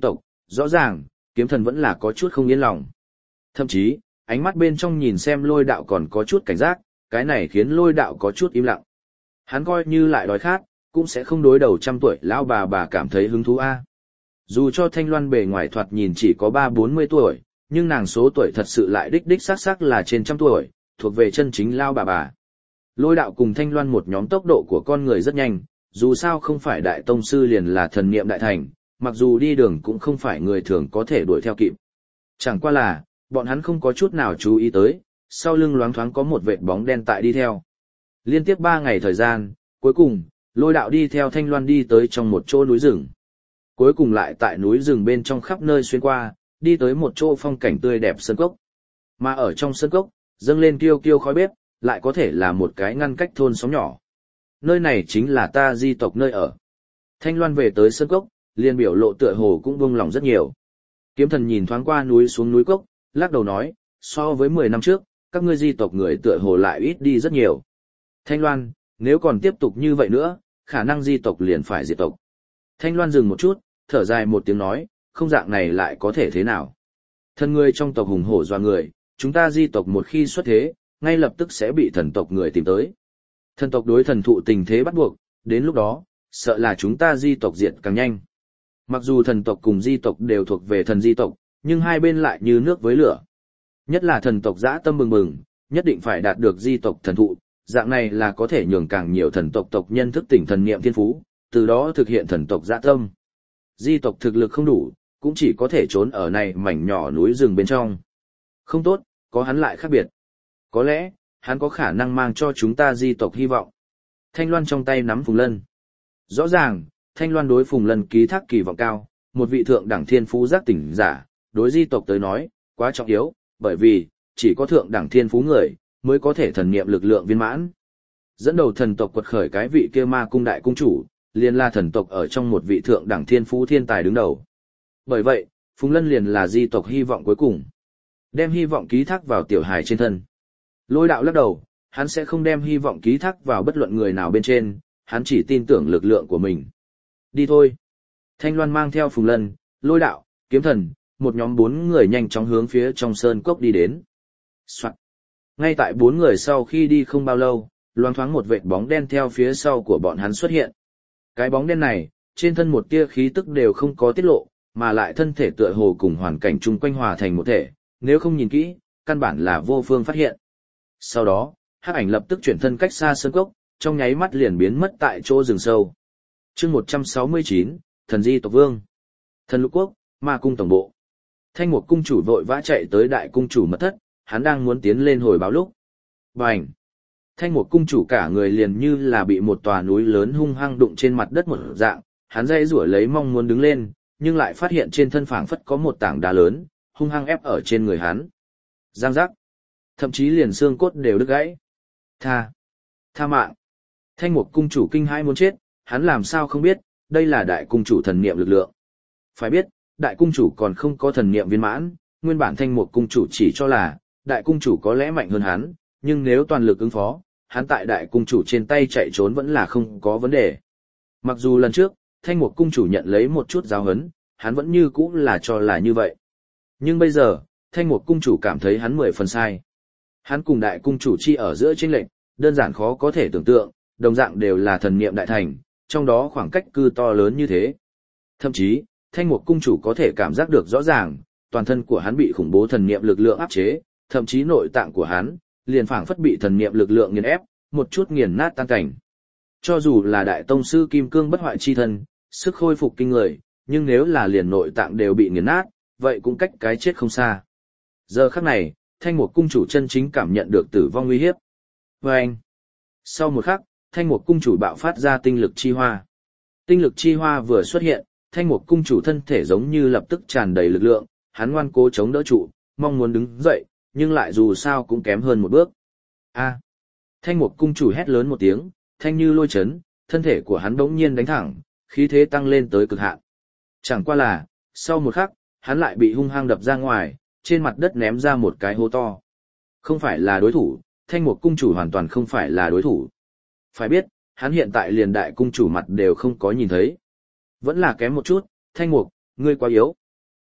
Speaker 1: rõ ràng, kiếm thần vẫn là có chút không yên lòng. Thậm chí, ánh mắt bên trong nhìn xem lôi đạo còn có chút cảnh giác, cái này khiến lôi đạo có chút im lặng. Hắn coi như lại đói khát, cũng sẽ không đối đầu trăm tuổi lão bà bà cảm thấy hứng thú a. Dù cho Thanh Loan bề ngoài thoạt nhìn chỉ có ba bốn mươi tuổi, nhưng nàng số tuổi thật sự lại đích đích xác xác là trên trăm tuổi, thuộc về chân chính lao bà bà. Lôi đạo cùng Thanh Loan một nhóm tốc độ của con người rất nhanh, dù sao không phải đại tông sư liền là thần niệm đại thành, mặc dù đi đường cũng không phải người thường có thể đuổi theo kịp. Chẳng qua là, bọn hắn không có chút nào chú ý tới, sau lưng loáng thoáng có một vệt bóng đen tại đi theo. Liên tiếp ba ngày thời gian, cuối cùng, lôi đạo đi theo Thanh Loan đi tới trong một chỗ núi rừng. Cuối cùng lại tại núi rừng bên trong khắp nơi xuyên qua, đi tới một chỗ phong cảnh tươi đẹp sơn cốc. Mà ở trong sơn cốc, dâng lên kiêu kiêu khói bếp, lại có thể là một cái ngăn cách thôn xóm nhỏ. Nơi này chính là ta di tộc nơi ở. Thanh Loan về tới sơn cốc, liền biểu lộ tựa hồ cũng buông lòng rất nhiều. Kiếm thần nhìn thoáng qua núi xuống núi cốc, lắc đầu nói, so với mười năm trước, các ngươi di tộc người tựa hồ lại ít đi rất nhiều. Thanh Loan, nếu còn tiếp tục như vậy nữa, khả năng di tộc liền phải diệt tộc. Thanh Loan dừng một chút, thở dài một tiếng nói, không dạng này lại có thể thế nào. Thần người trong tộc hùng hổ doa người, chúng ta di tộc một khi xuất thế, ngay lập tức sẽ bị thần tộc người tìm tới. Thần tộc đối thần thụ tình thế bắt buộc, đến lúc đó, sợ là chúng ta di tộc diệt càng nhanh. Mặc dù thần tộc cùng di tộc đều thuộc về thần di tộc, nhưng hai bên lại như nước với lửa. Nhất là thần tộc dã tâm bừng bừng, nhất định phải đạt được di tộc thần thụ, dạng này là có thể nhường càng nhiều thần tộc tộc nhân thức tỉnh thần niệm thiên phú, từ đó thực hiện thần tộc dã tâm. Di tộc thực lực không đủ, cũng chỉ có thể trốn ở này mảnh nhỏ núi rừng bên trong. Không tốt, có hắn lại khác biệt. Có lẽ, hắn có khả năng mang cho chúng ta di tộc hy vọng. Thanh Loan trong tay nắm Phùng Lân. Rõ ràng, Thanh Loan đối Phùng Lân ký thác kỳ vọng cao, một vị thượng đẳng thiên phú giác tỉnh giả, đối di tộc tới nói, quá trọng yếu, bởi vì, chỉ có thượng đẳng thiên phú người, mới có thể thần niệm lực lượng viên mãn. Dẫn đầu thần tộc quật khởi cái vị kia ma cung đại cung chủ, liền là thần tộc ở trong một vị thượng đẳng thiên phú thiên tài đứng đầu. Bởi vậy, Phùng Lân liền là di tộc hy vọng cuối cùng. Đem hy vọng ký thác vào tiểu hài trên thân. Lôi đạo lắc đầu, hắn sẽ không đem hy vọng ký thác vào bất luận người nào bên trên, hắn chỉ tin tưởng lực lượng của mình. Đi thôi. Thanh Loan mang theo Phùng Lân, Lôi đạo, Kiếm thần, một nhóm bốn người nhanh chóng hướng phía trong sơn cốc đi đến. Soạn. Ngay tại bốn người sau khi đi không bao lâu, loáng thoáng một vệt bóng đen theo phía sau của bọn hắn xuất hiện. Cái bóng đen này, trên thân một tia khí tức đều không có tiết lộ, mà lại thân thể tựa hồ cùng hoàn cảnh chung quanh hòa thành một thể, nếu không nhìn kỹ, căn bản là vô phương phát hiện. Sau đó, hắc ảnh lập tức chuyển thân cách xa sơn cốc, trong nháy mắt liền biến mất tại chỗ rừng sâu. Chương một trăm sáu mươi chín, Thần Di tộc Vương. Thần Lục Quốc, Ma cung tổng bộ. Thanh Mục cung chủ vội vã chạy tới đại cung chủ mật thất, hắn đang muốn tiến lên hồi báo lúc. Bành! Thanh Mục cung chủ cả người liền như là bị một tòa núi lớn hung hăng đụng trên mặt đất một dạng, hắn dây rủa lấy mong muốn đứng lên, nhưng lại phát hiện trên thân phảng phất có một tảng đá lớn, hung hăng ép ở trên người hắn. Giang giác! Thậm chí liền xương cốt đều đứt gãy. Tha! Tha mạng! Thanh Mục cung chủ kinh hãi muốn chết, hắn làm sao không biết, đây là đại cung chủ thần niệm lực lượng. Phải biết, đại cung chủ còn không có thần niệm viên mãn, nguyên bản Thanh Mục cung chủ chỉ cho là, đại cung chủ có lẽ mạnh hơn hắn, nhưng nếu toàn lực ứng phó, hắn tại đại cung chủ trên tay chạy trốn vẫn là không có vấn đề. Mặc dù lần trước, Thanh Mục cung chủ nhận lấy một chút giáo huấn, hắn vẫn như cũ là cho là như vậy. Nhưng bây giờ, Thanh Mục cung chủ cảm thấy hắn mười phần sai. Hắn cùng đại cung chủ chi ở giữa chênh lệch, đơn giản khó có thể tưởng tượng, đồng dạng đều là thần niệm đại thành, trong đó khoảng cách cư to lớn như thế. Thậm chí, Thanh Mục cung chủ có thể cảm giác được rõ ràng, toàn thân của hắn bị khủng bố thần niệm lực lượng áp chế, thậm chí nội tạng của hắn liền phảng phất bị thần niệm lực lượng nghiền ép, một chút nghiền nát tan cảnh. Cho dù là đại tông sư kim cương bất hoại chi thân, sức khôi phục kinh người, nhưng nếu là liền nội tạng đều bị nghiền nát, vậy cũng cách cái chết không xa. Giờ khắc này, Thanh Mục cung chủ chân chính cảm nhận được tử vong uy hiếp. Và anh, sau một khắc, Thanh Mục cung chủ bạo phát ra tinh lực chi hoa. Tinh lực chi hoa vừa xuất hiện, Thanh Mục cung chủ thân thể giống như lập tức tràn đầy lực lượng, hắn ngoan cố chống đỡ trụ, mong muốn đứng dậy, nhưng lại dù sao cũng kém hơn một bước. A! Thanh Mục cung chủ hét lớn một tiếng, thanh như lôi chấn, thân thể của hắn bỗng nhiên đánh thẳng, khí thế tăng lên tới cực hạn. Chẳng qua là, sau một khắc, hắn lại bị hung hăng đập ra ngoài, trên mặt đất ném ra một cái hố to. Không phải là đối thủ, Thanh Mục cung chủ hoàn toàn không phải là đối thủ. Phải biết, hắn hiện tại liền đại cung chủ mặt đều không có nhìn thấy. Vẫn là kém một chút, Thanh Mục, ngươi quá yếu.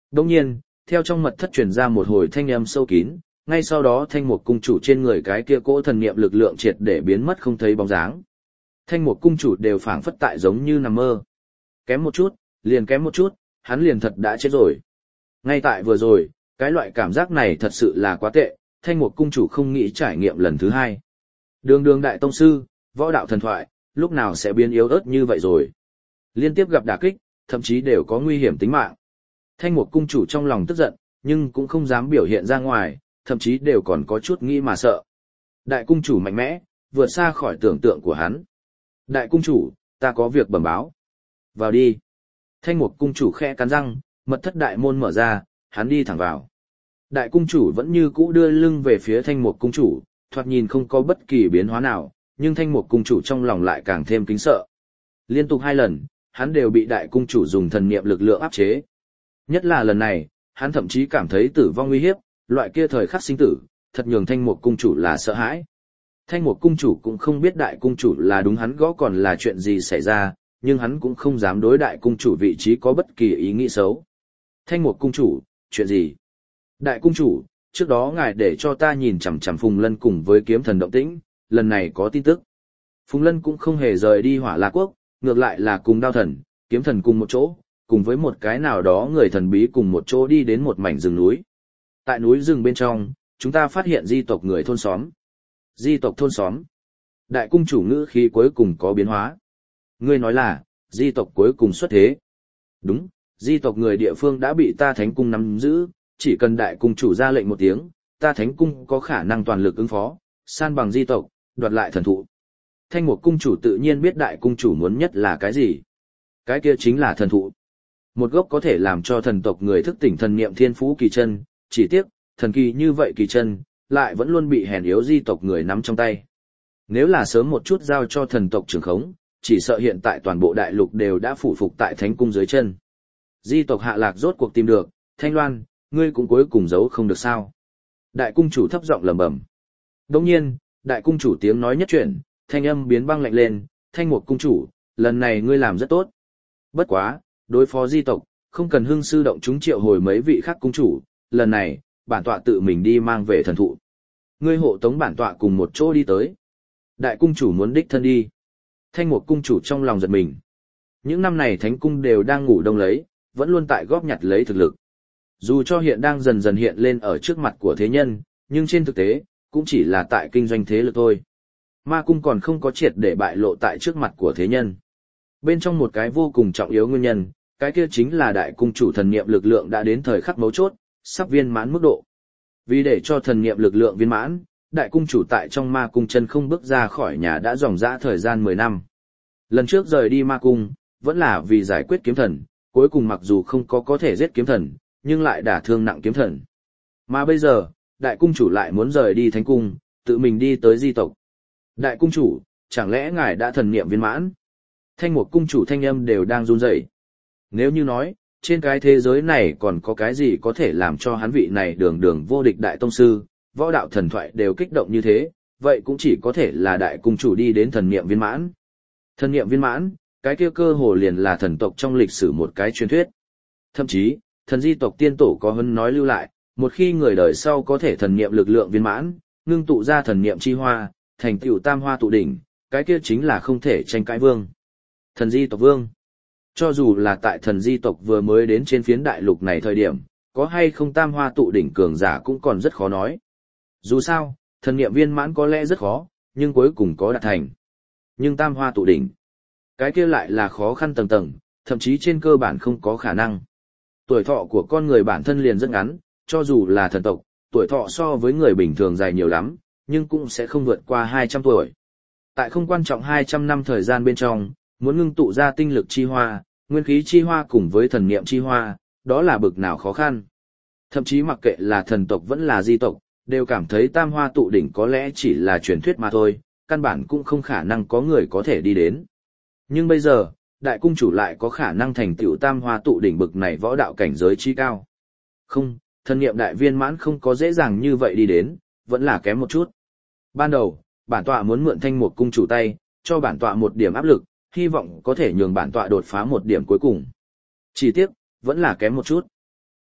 Speaker 1: Đồng nhiên, theo trong mật thất truyền ra một hồi thanh âm sâu kín, ngay sau đó thanh mục cung chủ trên người cái kia cỗ thần niệm lực lượng triệt để biến mất không thấy bóng dáng. Thanh mục cung chủ đều phảng phất tại giống như nằm mơ. Kém một chút, liền kém một chút, hắn liền thật đã chết rồi. Ngay tại vừa rồi, cái loại cảm giác này thật sự là quá tệ, thanh mục cung chủ không nghĩ trải nghiệm lần thứ hai. Đường đường đại tông sư, võ đạo thần thoại, lúc nào sẽ biến yếu ớt như vậy rồi. Liên tiếp gặp đả kích, thậm chí đều có nguy hiểm tính mạng. Thanh mục cung chủ trong lòng tức giận, nhưng cũng không dám biểu hiện ra ngoài, thậm chí đều còn có chút nghĩ mà sợ. Đại cung chủ mạnh mẽ, vượt xa khỏi tưởng tượng của hắn. Đại cung chủ, ta có việc bẩm báo. Vào đi. Thanh mục cung chủ khẽ cắn răng, mật thất đại môn mở ra, hắn đi thẳng vào. Đại cung chủ vẫn như cũ đưa lưng về phía thanh mục cung chủ, thoạt nhìn không có bất kỳ biến hóa nào, nhưng thanh mục cung chủ trong lòng lại càng thêm kính sợ. Liên tục hai lần, hắn đều bị đại cung chủ dùng thần niệm lực lượng áp chế. Nhất là lần này, hắn thậm chí cảm thấy tử vong nguy hiếp, loại kia thời khắc sinh tử, thật nhường thanh mục cung chủ là sợ hãi. Thanh mục cung chủ cũng không biết đại cung chủ là đúng hắn gõ còn là chuyện gì xảy ra, nhưng hắn cũng không dám đối đại cung chủ vị trí có bất kỳ ý nghĩ xấu. Thanh mục cung chủ, chuyện gì? Đại cung chủ, trước đó ngài để cho ta nhìn chằm chằm Phùng Lân cùng với kiếm thần động tĩnh, lần này có tin tức. Phùng Lân cũng không hề rời đi Hỏa La Quốc, ngược lại là cùng đao thần, kiếm thần cùng một chỗ, cùng với một cái nào đó người thần bí cùng một chỗ đi đến một mảnh rừng núi. Tại núi rừng bên trong, chúng ta phát hiện di tộc người thôn xóm. Di tộc thôn xóm. Đại cung chủ ngữ khí cuối cùng có biến hóa. Ngươi nói là, di tộc cuối cùng xuất thế. Đúng, di tộc người địa phương đã bị ta thánh cung nắm giữ, chỉ cần đại cung chủ ra lệnh một tiếng, ta thánh cung có khả năng toàn lực ứng phó, san bằng di tộc, đoạt lại thần thụ. Thanh mục cung chủ tự nhiên biết đại cung chủ muốn nhất là cái gì. Cái kia chính là thần thụ. Một gốc có thể làm cho thần tộc người thức tỉnh thần niệm thiên phú kỳ chân, chỉ tiếc, thần kỳ như vậy kỳ chân, lại vẫn luôn bị hèn yếu di tộc người nắm trong tay. Nếu là sớm một chút giao cho thần tộc trường khống, chỉ sợ hiện tại toàn bộ đại lục đều đã phủ phục tại thánh cung dưới chân. Di tộc hạ lạc rốt cuộc tìm được, Thanh Loan, ngươi cũng cuối cùng giấu không được sao. Đại cung chủ thấp giọng lẩm bẩm. Đồng nhiên, đại cung chủ tiếng nói nhất chuyển, thanh âm biến băng lạnh lên, thanh mục cung chủ, lần này ngươi làm rất tốt. Bất quá, đối phó di tộc, không cần hưng sư động chúng triệu hồi mấy vị khác cung chủ, lần này, bản tọa tự mình đi mang về thần thụ. Ngươi hộ tống bản tọa cùng một chỗ đi tới. Đại cung chủ muốn đích thân đi. Thanh mục cung chủ trong lòng giật mình. Những năm này thánh cung đều đang ngủ đông lấy, vẫn luôn tại góp nhặt lấy thực lực. Dù cho hiện đang dần dần hiện lên ở trước mặt của thế nhân, nhưng trên thực tế, cũng chỉ là tại kinh doanh thế lực thôi. Ma cung còn không có triệt để bại lộ tại trước mặt của thế nhân. Bên trong một cái vô cùng trọng yếu nguyên nhân, cái kia chính là đại cung chủ thần niệm lực lượng đã đến thời khắc mấu chốt, sắp viên mãn mức độ. Vì để cho thần niệm lực lượng viên mãn, đại cung chủ tại trong ma cung chân không bước ra khỏi nhà đã dòng dã thời gian mười năm. Lần trước rời đi ma cung, vẫn là vì giải quyết kiếm thần, cuối cùng mặc dù không có có thể giết kiếm thần, nhưng lại đả thương nặng kiếm thần. Mà bây giờ, đại cung chủ lại muốn rời đi thánh cung, tự mình đi tới di tộc. Đại cung chủ, chẳng lẽ ngài đã thần niệm viên mãn? Thanh một cung chủ thanh âm đều đang run rẩy. Nếu như nói, trên cái thế giới này còn có cái gì có thể làm cho hắn vị này đường đường vô địch đại tông sư, võ đạo thần thoại đều kích động như thế, vậy cũng chỉ có thể là đại cung chủ đi đến thần niệm viên mãn. Thần niệm viên mãn, cái kia cơ hồ liền là thần tộc trong lịch sử một cái truyền thuyết. Thậm chí, thần di tộc tiên tổ có hân nói lưu lại, một khi người đời sau có thể thần niệm lực lượng viên mãn, ngưng tụ ra thần niệm chi hoa, thành tựu tam hoa tụ đỉnh, cái kia chính là không thể tranh cãi vương. Thần di tộc vương. Cho dù là tại thần di tộc vừa mới đến trên phiến đại lục này thời điểm, có hay không tam hoa tụ đỉnh cường giả cũng còn rất khó nói. Dù sao, thần niệm viên mãn có lẽ rất khó, nhưng cuối cùng có đạt thành. Nhưng tam hoa tụ đỉnh, cái kia lại là khó khăn tầng tầng, thậm chí trên cơ bản không có khả năng. Tuổi thọ của con người bản thân liền rất ngắn, cho dù là thần tộc, tuổi thọ so với người bình thường dài nhiều lắm, nhưng cũng sẽ không vượt qua hai trăm tuổi. Tại không quan trọng hai trăm năm thời gian bên trong, muốn ngưng tụ ra tinh lực chi hoa, nguyên khí chi hoa cùng với thần niệm chi hoa, đó là bực nào khó khăn. Thậm chí mặc kệ là thần tộc vẫn là di tộc, đều cảm thấy tam hoa tụ đỉnh có lẽ chỉ là truyền thuyết mà thôi, căn bản cũng không khả năng có người có thể đi đến. Nhưng bây giờ, đại cung chủ lại có khả năng thành tựu tam hoa tụ đỉnh bực này võ đạo cảnh giới chi cao. Không, thần niệm đại viên mãn không có dễ dàng như vậy đi đến, vẫn là kém một chút. Ban đầu, bản tọa muốn mượn thanh một cung chủ tay, cho bản tọa một điểm áp lực, hy vọng có thể nhường bản tọa đột phá một điểm cuối cùng. Chỉ tiếc, vẫn là kém một chút.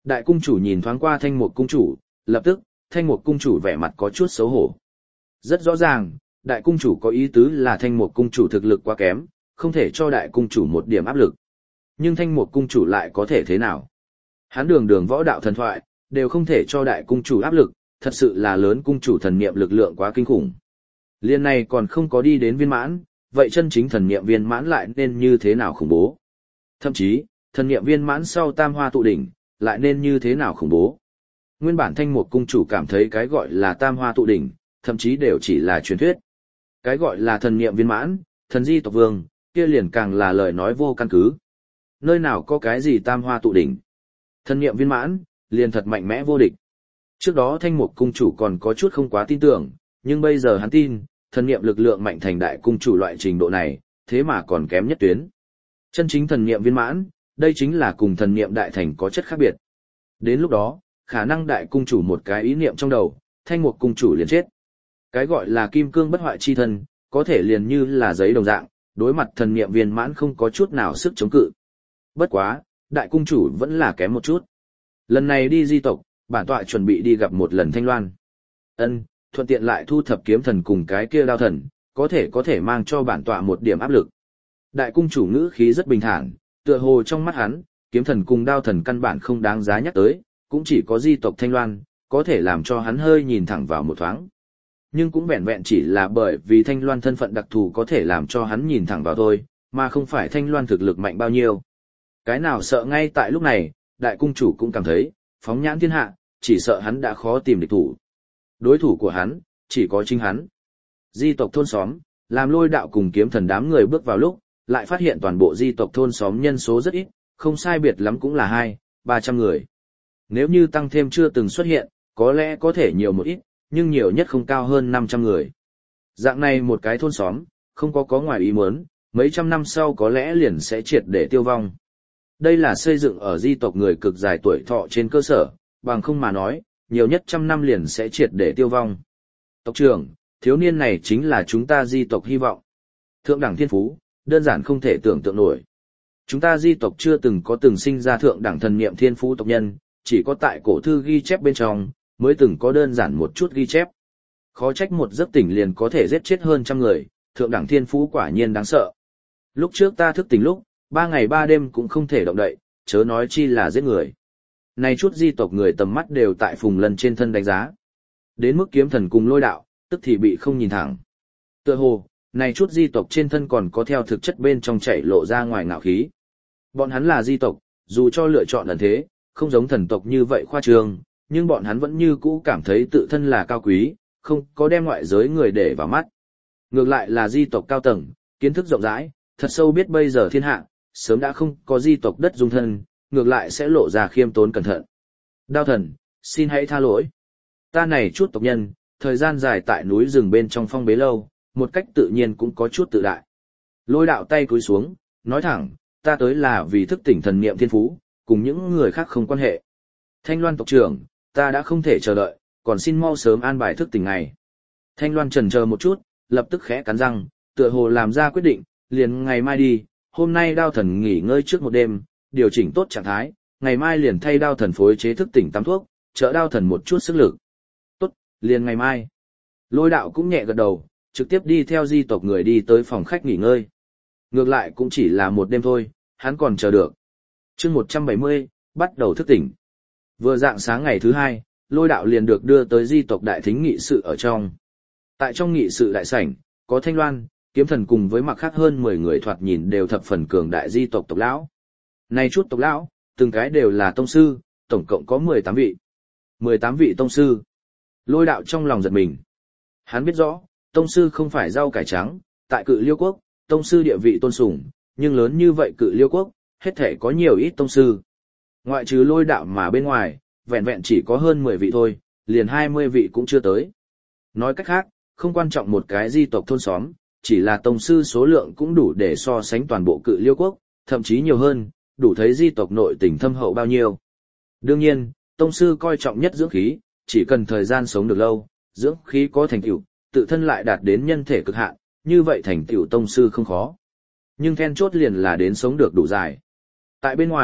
Speaker 1: Đại cung chủ nhìn thoáng qua Thanh Mục cung chủ, lập tức, Thanh Mục cung chủ vẻ mặt có chút xấu hổ. Rất rõ ràng, đại cung chủ có ý tứ là Thanh Mục cung chủ thực lực quá kém, không thể cho đại cung chủ một điểm áp lực. Nhưng Thanh Mục cung chủ lại có thể thế nào? Hắn đường đường võ đạo thần thoại, đều không thể cho đại cung chủ áp lực, thật sự là lớn cung chủ thần niệm lực lượng quá kinh khủng. Liên này còn không có đi đến viên mãn, vậy chân chính thần niệm viên mãn lại nên như thế nào khủng bố? Thậm chí, thần niệm viên mãn sau tam hoa tụ đỉnh, lại nên như thế nào khủng bố? Nguyên bản Thanh Mục cung chủ cảm thấy cái gọi là tam hoa tụ đỉnh, thậm chí đều chỉ là truyền thuyết. Cái gọi là thần niệm viên mãn, thần di tộc vương, kia liền càng là lời nói vô căn cứ. Nơi nào có cái gì tam hoa tụ đỉnh? Thần niệm viên mãn, liền thật mạnh mẽ vô địch. Trước đó Thanh Mục cung chủ còn có chút không quá tin tưởng, nhưng bây giờ hắn tin, thần niệm lực lượng mạnh thành đại cung chủ loại trình độ này, thế mà còn kém nhất tuyến. Chân chính thần niệm viên mãn, đây chính là cùng thần niệm đại thành có chất khác biệt. Đến lúc đó, khả năng đại cung chủ một cái ý niệm trong đầu, Thanh Mục cung chủ liền chết. Cái gọi là kim cương bất hoại chi thân, có thể liền như là giấy đồng dạng, đối mặt thần niệm viên mãn không có chút nào sức chống cự. Bất quá, đại cung chủ vẫn là kém một chút. Lần này đi di tộc, bản tọa chuẩn bị đi gặp một lần Thanh Loan. Ân, thuận tiện lại thu thập kiếm thần cùng cái kia đao thần, có thể có thể mang cho bản tọa một điểm áp lực. Đại cung chủ ngữ khí rất bình thản, tựa hồ trong mắt hắn, kiếm thần cùng đao thần căn bản không đáng giá nhắc tới, cũng chỉ có di tộc Thanh Loan, có thể làm cho hắn hơi nhìn thẳng vào một thoáng. Nhưng cũng vẹn vẹn chỉ là bởi vì Thanh Loan thân phận đặc thù có thể làm cho hắn nhìn thẳng vào thôi, mà không phải Thanh Loan thực lực mạnh bao nhiêu. Cái nào sợ ngay tại lúc này, đại cung chủ cũng cảm thấy, phóng nhãn thiên hạ, chỉ sợ hắn đã khó tìm địch thủ. Đối thủ của hắn, chỉ có chính hắn. Di tộc thôn xóm, làm Lôi Đạo cùng kiếm thần đám người bước vào lúc, lại phát hiện toàn bộ di tộc thôn xóm nhân số rất ít, không sai biệt lắm cũng là hai, ba trăm người. Nếu như tăng thêm chưa từng xuất hiện, có lẽ có thể nhiều một ít, nhưng nhiều nhất không cao hơn năm trăm người. Dạng này một cái thôn xóm, không có có ngoài ý muốn, mấy trăm năm sau có lẽ liền sẽ triệt để tiêu vong. Đây là xây dựng ở di tộc người cực dài tuổi thọ trên cơ sở, bằng không mà nói, nhiều nhất trăm năm liền sẽ triệt để tiêu vong. Tộc trưởng, thiếu niên này chính là chúng ta di tộc hy vọng. Thượng đẳng thiên phú, đơn giản không thể tưởng tượng nổi. Chúng ta di tộc chưa từng có từng sinh ra thượng đẳng thần niệm thiên phú tộc nhân, chỉ có tại cổ thư ghi chép bên trong, mới từng có đơn giản một chút ghi chép. Khó trách một giấc tỉnh liền có thể giết chết hơn trăm người, thượng đẳng thiên phú quả nhiên đáng sợ. Lúc trước ta thức tỉnh lúc, ba ngày ba đêm cũng không thể động đậy, chớ nói chi là giết người. Này chút di tộc người tầm mắt đều tại Phùng Lân trên thân đánh giá. Đến mức kiếm thần cùng Lôi Đạo, tức thì bị không nhìn thẳng. Tựa hồ, này chút di tộc trên thân còn có theo thực chất bên trong chảy lộ ra ngoài ngạo khí. Bọn hắn là di tộc, dù cho lựa chọn ẩn thế, không giống thần tộc như vậy khoa trương, nhưng bọn hắn vẫn như cũ cảm thấy tự thân là cao quý, không có đem ngoại giới người để vào mắt. Ngược lại là di tộc cao tầng, kiến thức rộng rãi, thật sâu biết bây giờ thiên hạ, sớm đã không có di tộc đất dung thân, ngược lại sẽ lộ ra khiêm tốn cẩn thận. Đao thần, xin hãy tha lỗi. Ta này chút tộc nhân, thời gian dài tại núi rừng bên trong phong bế lâu, một cách tự nhiên cũng có chút tự đại. Lôi Đạo tay cúi xuống, nói thẳng, ta tới là vì thức tỉnh thần niệm thiên phú, cùng những người khác không quan hệ. Thanh Loan tộc trưởng, ta đã không thể chờ đợi, còn xin mau sớm an bài thức tỉnh ngày. Thanh Loan chần chờ một chút, lập tức khẽ cắn răng, tựa hồ làm ra quyết định, liền ngày mai đi, hôm nay đao thần nghỉ ngơi trước một đêm, điều chỉnh tốt trạng thái, ngày mai liền thay đao thần phối chế thức tỉnh tám thuốc, trợ đao thần một chút sức lực. Tốt, liền ngày mai. Lôi Đạo cũng nhẹ gật đầu, trực tiếp đi theo di tộc người đi tới phòng khách nghỉ ngơi. Ngược lại cũng chỉ là một đêm thôi, hắn còn chờ được. Chương một trăm bảy mươi, bắt đầu thức tỉnh. Vừa dạng sáng ngày thứ hai, Lôi Đạo liền được đưa tới di tộc đại thính nghị sự ở trong. Tại trong nghị sự đại sảnh, có Thanh Loan, kiếm thần cùng với mặc khác hơn mười người thoạt nhìn đều thập phần cường đại di tộc tộc lão. Này chút tộc lão, từng cái đều là tông sư, tổng cộng có mười tám vị. mười tám vị tông sư. Lôi Đạo trong lòng giật mình. Hắn biết rõ, tông sư không phải rau cải trắng, tại Cự Liêu quốc, tông sư địa vị tôn sùng, nhưng lớn như vậy Cự Liêu quốc, hết thể có nhiều ít tông sư. Ngoại trừ Lôi Đạo mà bên ngoài, vẹn vẹn chỉ có hơn mười vị thôi, liền hai mươi vị cũng chưa tới. Nói cách khác, không quan trọng một cái di tộc thôn xóm, chỉ là tông sư số lượng cũng đủ để so sánh toàn bộ Cự Liêu quốc, thậm chí nhiều hơn, đủ thấy di tộc nội tình thâm hậu bao nhiêu. Đương nhiên, tông sư coi trọng nhất dưỡng khí, chỉ cần thời gian sống được lâu, dưỡng khí có thành tựu, tự thân lại đạt đến nhân thể cực hạn, như vậy thành tựu tông sư không khó. Nhưng then chốt liền là đến sống được đủ dài. Tại bên ngoài,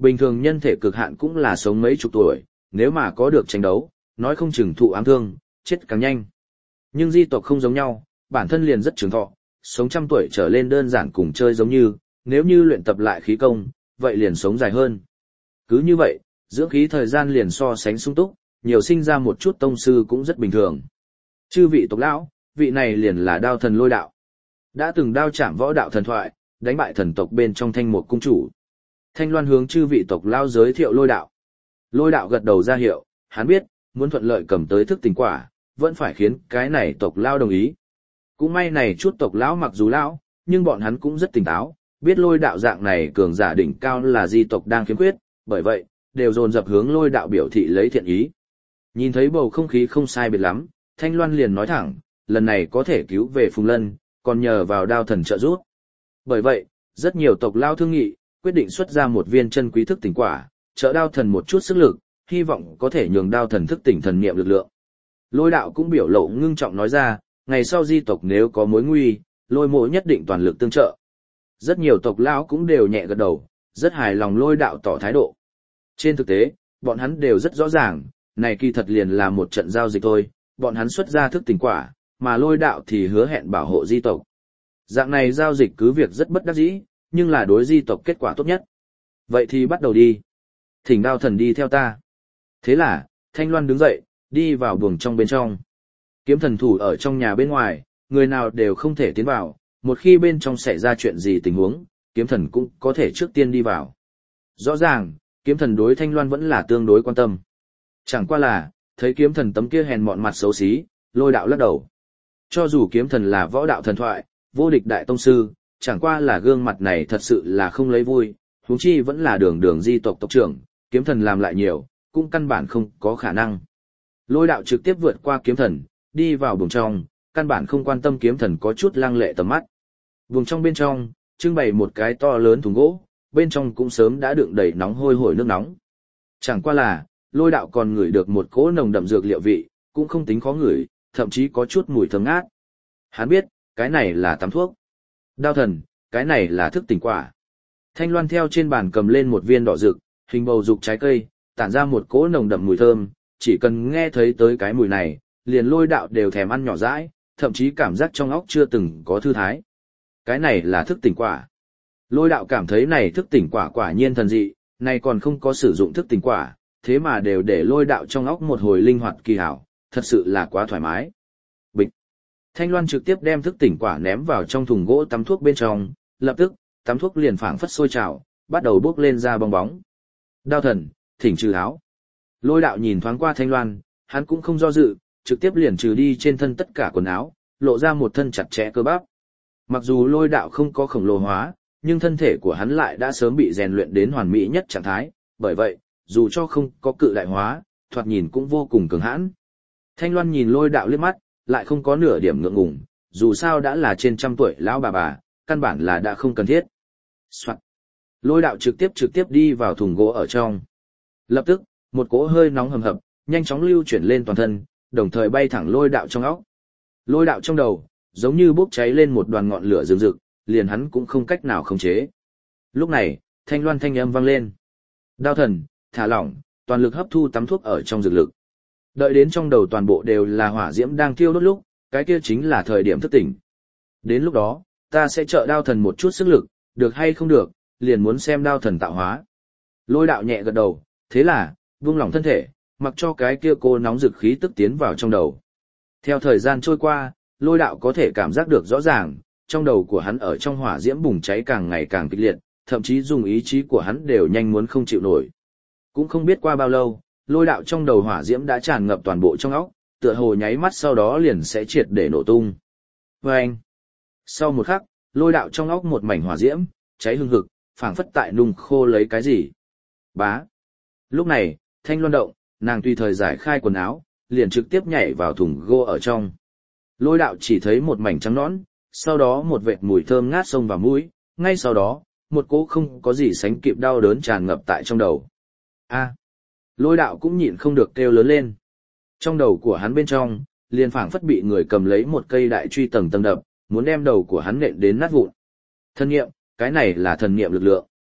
Speaker 1: Bình thường nhân thể cực hạn cũng là sống mấy chục tuổi, nếu mà có được tranh đấu, nói không chừng thụ ám thương, chết càng nhanh. Nhưng di tộc không giống nhau, bản thân liền rất trường thọ, sống trăm tuổi trở lên đơn giản cùng chơi giống như, nếu như luyện tập lại khí công, vậy liền sống dài hơn. Cứ như vậy, dưỡng khí thời gian liền so sánh sung túc, nhiều sinh ra một chút tông sư cũng rất bình thường. Chư vị tộc lão, vị này liền là đao thần Lôi đạo. Đã từng đao chạm võ đạo thần thoại, đánh bại thần tộc bên trong Thanh Mục cung chủ. Thanh Loan hướng chư vị tộc lão giới thiệu Lôi đạo. Lôi đạo gật đầu ra hiệu, hắn biết, muốn thuận lợi cầm tới thức tỉnh quả, vẫn phải khiến cái này tộc lão đồng ý. Cũng may này chút tộc lão mặc dù lão, nhưng bọn hắn cũng rất tỉnh táo, biết Lôi đạo dạng này cường giả đỉnh cao là di tộc đang khiếm khuyết, bởi vậy, đều dồn dập hướng Lôi đạo biểu thị lấy thiện ý. Nhìn thấy bầu không khí không sai biệt lắm, Thanh Loan liền nói thẳng, lần này có thể cứu về Phùng Lân, còn nhờ vào đao thần trợ giúp. Bởi vậy, rất nhiều tộc lao thương nghị, quyết định xuất ra một viên chân quý thức tỉnh quả, trợ đao thần một chút sức lực, hy vọng có thể nhường đao thần thức tỉnh thần niệm lực lượng. Lôi đạo cũng biểu lộ ngưng trọng nói ra, ngày sau di tộc nếu có mối nguy, lôi mộ nhất định toàn lực tương trợ. Rất nhiều tộc lão cũng đều nhẹ gật đầu, rất hài lòng lôi đạo tỏ thái độ. Trên thực tế, bọn hắn đều rất rõ ràng, này kỳ thật liền là một trận giao dịch thôi, bọn hắn xuất ra thức tỉnh quả, mà lôi đạo thì hứa hẹn bảo hộ di tộc. Dạng này giao dịch cứ việc rất bất đắc dĩ, nhưng là đối di tộc kết quả tốt nhất. Vậy thì bắt đầu đi. Thỉnh đao thần đi theo ta. Thế là, Thanh Loan đứng dậy, đi vào buồng trong bên trong. Kiếm thần thủ ở trong nhà bên ngoài, người nào đều không thể tiến vào, một khi bên trong xảy ra chuyện gì tình huống, kiếm thần cũng có thể trước tiên đi vào. Rõ ràng, kiếm thần đối Thanh Loan vẫn là tương đối quan tâm. Chẳng qua là, thấy kiếm thần tấm kia hèn mọn mặt xấu xí, lôi đạo lắc đầu. Cho dù kiếm thần là võ đạo thần thoại, vô địch đại tông sư, chẳng qua là gương mặt này thật sự là không lấy vui, huống chi vẫn là đường đường di tộc tộc trưởng, kiếm thần làm lại nhiều, cũng căn bản không có khả năng. Lôi đạo trực tiếp vượt qua kiếm thần, đi vào buồng trong, căn bản không quan tâm kiếm thần có chút lăng lệ tầm mắt. Buồng trong bên trong, trưng bày một cái to lớn thùng gỗ, bên trong cũng sớm đã đựng đầy nóng hôi hổi nước nóng. Chẳng qua là, lôi đạo còn ngửi được một cỗ nồng đậm dược liệu vị, cũng không tính khó ngửi, thậm chí có chút mùi thơm ngát. Hắn biết, cái này là tắm thuốc. Đao thần, cái này là thức tỉnh quả. Thanh Loan theo trên bàn cầm lên một viên đỏ rực, hình bầu dục trái cây, tản ra một cỗ nồng đậm mùi thơm, chỉ cần nghe thấy tới cái mùi này, liền lôi đạo đều thèm ăn nhỏ dãi, thậm chí cảm giác trong óc chưa từng có thư thái. Cái này là thức tỉnh quả. Lôi đạo cảm thấy này thức tỉnh quả quả nhiên thần dị, này còn không có sử dụng thức tỉnh quả, thế mà đều để lôi đạo trong óc một hồi linh hoạt kỳ hảo, thật sự là quá thoải mái. Bịch. Thanh Loan trực tiếp đem thức tỉnh quả ném vào trong thùng gỗ tắm thuốc bên trong, lập tức, tắm thuốc liền phảng phất sôi trào, bắt đầu bốc lên ra bong bóng. Đao thần, thỉnh trừ áo. Lôi đạo nhìn thoáng qua Thanh Loan, hắn cũng không do dự, trực tiếp liền trừ đi trên thân tất cả quần áo, lộ ra một thân chặt chẽ cơ bắp. Mặc dù lôi đạo không có khổng lồ hóa, nhưng thân thể của hắn lại đã sớm bị rèn luyện đến hoàn mỹ nhất trạng thái, bởi vậy, dù cho không có cự đại hóa, thoạt nhìn cũng vô cùng cường hãn. Thanh Loan nhìn lôi đạo liếc mắt, lại không có nửa điểm ngượng ngùng, dù sao đã là trên trăm tuổi lão bà bà, căn bản là đã không cần thiết. Soạn. Lôi đạo trực tiếp trực tiếp đi vào thùng gỗ ở trong. Lập tức, một cỗ hơi nóng hầm hập, nhanh chóng lưu chuyển lên toàn thân, đồng thời bay thẳng lôi đạo trong óc. Lôi đạo trong đầu, giống như bốc cháy lên một đoàn ngọn lửa rừng rực, liền hắn cũng không cách nào khống chế. Lúc này, Thanh Loan thanh âm vang lên. Đao thần, thả lỏng, toàn lực hấp thu tắm thuốc ở trong dược lực. Đợi đến trong đầu toàn bộ đều là hỏa diễm đang thiêu đốt lúc, cái kia chính là thời điểm thức tỉnh. Đến lúc đó, ta sẽ trợ đao thần một chút sức lực, được hay không được, liền muốn xem đao thần tạo hóa. Lôi đạo nhẹ gật đầu, thế là, vung lỏng thân thể, mặc cho cái kia cô nóng rực khí tức tiến vào trong đầu. Theo thời gian trôi qua, lôi đạo có thể cảm giác được rõ ràng, trong đầu của hắn ở trong hỏa diễm bùng cháy càng ngày càng kịch liệt, thậm chí dùng ý chí của hắn đều nhanh muốn không chịu nổi. Cũng không biết qua bao lâu, lôi đạo trong đầu hỏa diễm đã tràn ngập toàn bộ trong óc, tựa hồ nháy mắt sau đó liền sẽ triệt để nổ tung. Vâng! Sau một khắc, lôi đạo trong óc một mảnh hỏa diễm, cháy hừng hực, phảng phất tại nung khô lấy cái gì. Bá! Lúc này, Thanh Loan động, nàng tùy thời giải khai quần áo, liền trực tiếp nhảy vào thùng gỗ ở trong. Lôi đạo chỉ thấy một mảnh trắng nõn, sau đó một vệt mùi thơm ngát xông vào mũi, ngay sau đó, một cỗ không có gì sánh kịp đau đớn tràn ngập tại trong đầu. A! Lôi đạo cũng nhịn không được kêu lớn lên. Trong đầu của hắn bên trong, liền phảng phất bị người cầm lấy một cây đại truy tầng tầng đập, muốn đem đầu của hắn nện đến nát vụn. Thần niệm, cái này là thần niệm lực lượng.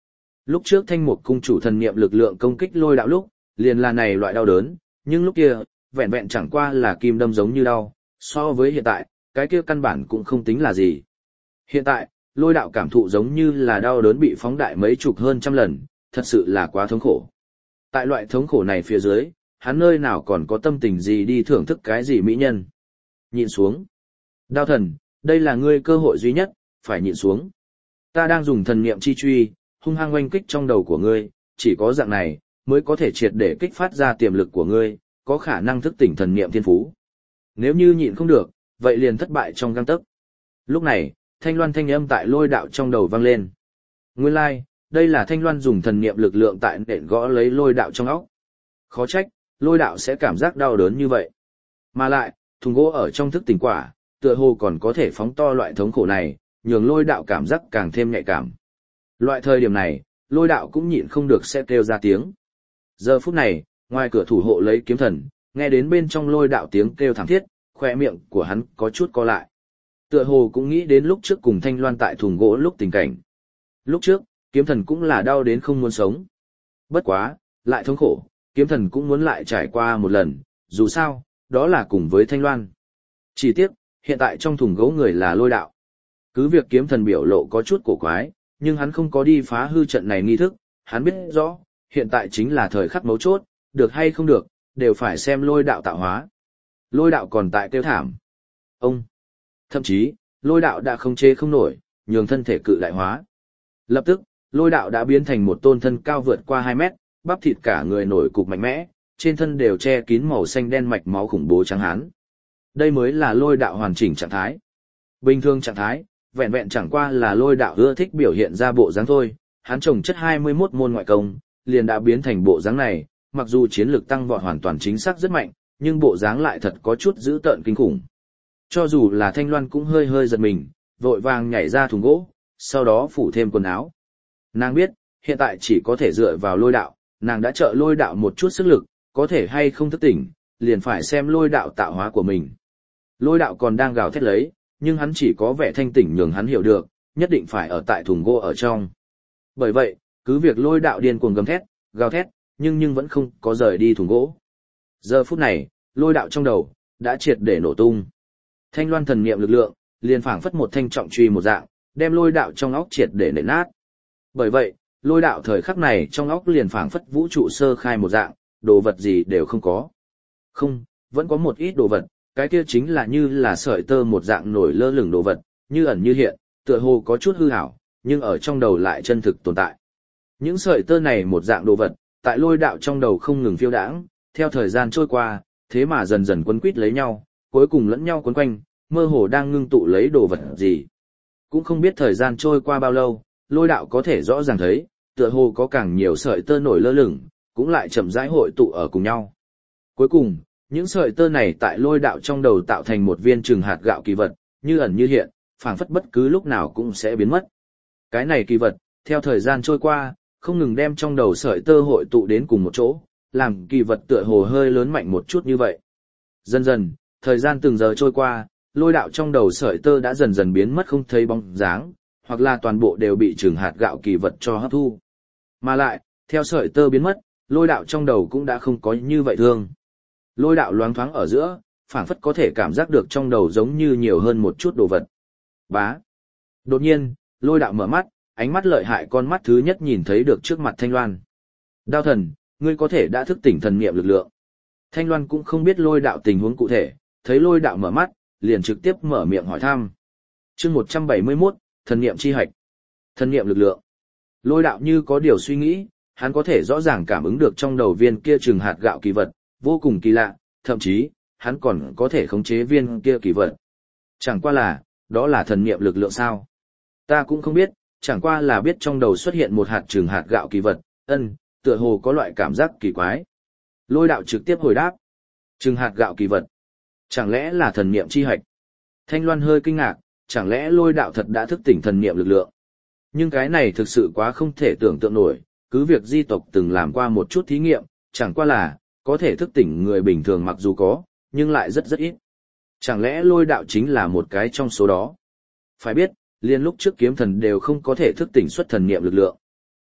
Speaker 1: Lúc trước Thanh Mục cung chủ thần niệm lực lượng công kích lôi đạo lúc, liền là này loại đau đớn, nhưng lúc kia, vẹn vẹn chẳng qua là kim đâm giống như đau, so với hiện tại, cái kia căn bản cũng không tính là gì. Hiện tại, lôi đạo cảm thụ giống như là đau đớn bị phóng đại mấy chục hơn trăm lần, thật sự là quá thống khổ. Tại loại thống khổ này phía dưới, hắn nơi nào còn có tâm tình gì đi thưởng thức cái gì mỹ nhân. Nhịn xuống. Đao thần, đây là ngươi cơ hội duy nhất, phải nhịn xuống. Ta đang dùng thần niệm chi truy, hung hăng oanh kích trong đầu của ngươi, chỉ có dạng này, mới có thể triệt để kích phát ra tiềm lực của ngươi, có khả năng thức tỉnh thần niệm thiên phú. Nếu như nhịn không được, vậy liền thất bại trong gang tấc. Lúc này, thanh loan thanh âm tại lôi đạo trong đầu vang lên. Nguyên lai, like, đây là thanh loan dùng thần niệm lực lượng tại nện gõ lấy lôi đạo trong óc. Khó trách, lôi đạo sẽ cảm giác đau đớn như vậy. Mà lại, thùng gỗ ở trong thức tỉnh quả, tựa hồ còn có thể phóng to loại thống khổ này, nhường lôi đạo cảm giác càng thêm nhạy cảm. Loại thời điểm này, lôi đạo cũng nhịn không được sẽ kêu ra tiếng. Giờ phút này, ngoài cửa thủ hộ lấy kiếm thần, nghe đến bên trong lôi đạo tiếng kêu thảm thiết, khoe miệng của hắn có chút co lại. Tựa hồ cũng nghĩ đến lúc trước cùng thanh loan tại thùng gỗ lúc tình cảnh. Lúc trước, kiếm thần cũng là đau đến không muốn sống. Bất quá, lại thống khổ, kiếm thần cũng muốn lại trải qua một lần, dù sao, đó là cùng với thanh loan. Chỉ tiếc, hiện tại trong thùng gỗ người là lôi đạo. Cứ việc kiếm thần biểu lộ có chút cổ quái, nhưng hắn không có đi phá hư trận này nghi thức, hắn biết rõ, hiện tại chính là thời khắc mấu chốt, được hay không được, đều phải xem lôi đạo tạo hóa. Lôi đạo còn tại kêu thảm. Ông, thậm chí, lôi đạo đã không chế không nổi, nhường thân thể cự đại hóa. Lập tức, lôi đạo đã biến thành một tôn thân cao vượt qua hai mét, bắp thịt cả người nổi cục mạnh mẽ, trên thân đều che kín màu xanh đen mạch máu khủng bố trắng hán. Đây mới là lôi đạo hoàn chỉnh trạng thái. Bình thường trạng thái, vẹn vẹn chẳng qua là lôi đạo ưa thích biểu hiện ra bộ dáng thôi, hắn trồng chất hai mươi mốt môn ngoại công, liền đã biến thành bộ dáng này, mặc dù chiến lược tăng vọt hoàn toàn chính xác rất mạnh, nhưng bộ dáng lại thật có chút dữ tợn kinh khủng. Cho dù là Thanh Loan cũng hơi hơi giật mình, vội vàng nhảy ra thùng gỗ, sau đó phủ thêm quần áo. Nàng biết, hiện tại chỉ có thể dựa vào lôi đạo, nàng đã trợ lôi đạo một chút sức lực, có thể hay không thức tỉnh, liền phải xem lôi đạo tạo hóa của mình. Lôi đạo còn đang gào thét lấy, nhưng hắn chỉ có vẻ thanh tỉnh nhường hắn hiểu được, nhất định phải ở tại thùng gỗ ở trong. Bởi vậy, cứ việc lôi đạo điên cuồng gầm thét, gào thét, nhưng nhưng vẫn không có rời đi thùng gỗ. Giờ phút này, lôi đạo trong đầu, đã triệt để nổ tung. Thanh loan thần niệm lực lượng, liền phảng phất một thanh trọng truy một dạng, đem lôi đạo trong óc triệt để nện nát. Bởi vậy, lôi đạo thời khắc này trong óc liền phảng phất vũ trụ sơ khai một dạng, đồ vật gì đều không có. Không, vẫn có một ít đồ vật, cái kia chính là như là sợi tơ một dạng nổi lơ lửng đồ vật, như ẩn như hiện, tựa hồ có chút hư ảo, nhưng ở trong đầu lại chân thực tồn tại. Những sợi tơ này một dạng đồ vật, tại lôi đạo trong đầu không ngừng phiêu đãng, theo thời gian trôi qua, thế mà dần dần quấn quýt lấy nhau, cuối cùng lẫn nhau quấn quanh, mơ hồ đang ngưng tụ lấy đồ vật gì. Cũng không biết thời gian trôi qua bao lâu, lôi đạo có thể rõ ràng thấy, tựa hồ có càng nhiều sợi tơ nổi lơ lửng, cũng lại chậm rãi hội tụ ở cùng nhau. Cuối cùng, những sợi tơ này tại lôi đạo trong đầu tạo thành một viên chừng hạt gạo kỳ vật, như ẩn như hiện, phảng phất bất cứ lúc nào cũng sẽ biến mất. Cái này kỳ vật, theo thời gian trôi qua, không ngừng đem trong đầu sợi tơ hội tụ đến cùng một chỗ, làm kỳ vật tựa hồ hơi lớn mạnh một chút như vậy. Dần dần, thời gian từng giờ trôi qua, lôi đạo trong đầu sợi tơ đã dần dần biến mất không thấy bóng dáng, hoặc là toàn bộ đều bị chừng hạt gạo kỳ vật cho hấp thu. Mà lại, theo sợi tơ biến mất, lôi đạo trong đầu cũng đã không có như vậy thương. Lôi đạo loáng thoáng ở giữa, phảng phất có thể cảm giác được trong đầu giống như nhiều hơn một chút đồ vật. Bá. Đột nhiên, lôi đạo mở mắt, ánh mắt lợi hại con mắt thứ nhất nhìn thấy được trước mặt Thanh Loan. Đao thần, ngươi có thể đã thức tỉnh thần niệm lực lượng. Thanh Loan cũng không biết lôi đạo tình huống cụ thể, thấy lôi đạo mở mắt, liền trực tiếp mở miệng hỏi thăm. Chương một trăm bảy mươi mốt, thần niệm chi hạch. Thần niệm lực lượng. Lôi đạo như có điều suy nghĩ, hắn có thể rõ ràng cảm ứng được trong đầu viên kia chừng hạt gạo kỳ vật, vô cùng kỳ lạ, thậm chí, hắn còn có thể khống chế viên kia kỳ vật. Chẳng qua là, đó là thần niệm lực lượng sao? Ta cũng không biết, chẳng qua là biết trong đầu xuất hiện một hạt chừng hạt gạo kỳ vật, ân, tựa hồ có loại cảm giác kỳ quái. Lôi đạo trực tiếp hồi đáp. Chừng hạt gạo kỳ vật. Chẳng lẽ là thần niệm chi hạch? Thanh Loan hơi kinh ngạc, chẳng lẽ lôi đạo thật đã thức tỉnh thần niệm lực lượng? Nhưng cái này thực sự quá không thể tưởng tượng nổi, cứ việc di tộc từng làm qua một chút thí nghiệm, chẳng qua là, có thể thức tỉnh người bình thường mặc dù có, nhưng lại rất rất ít. Chẳng lẽ lôi đạo chính là một cái trong số đó? Phải biết, liên lúc trước kiếm thần đều không có thể thức tỉnh xuất thần niệm lực lượng.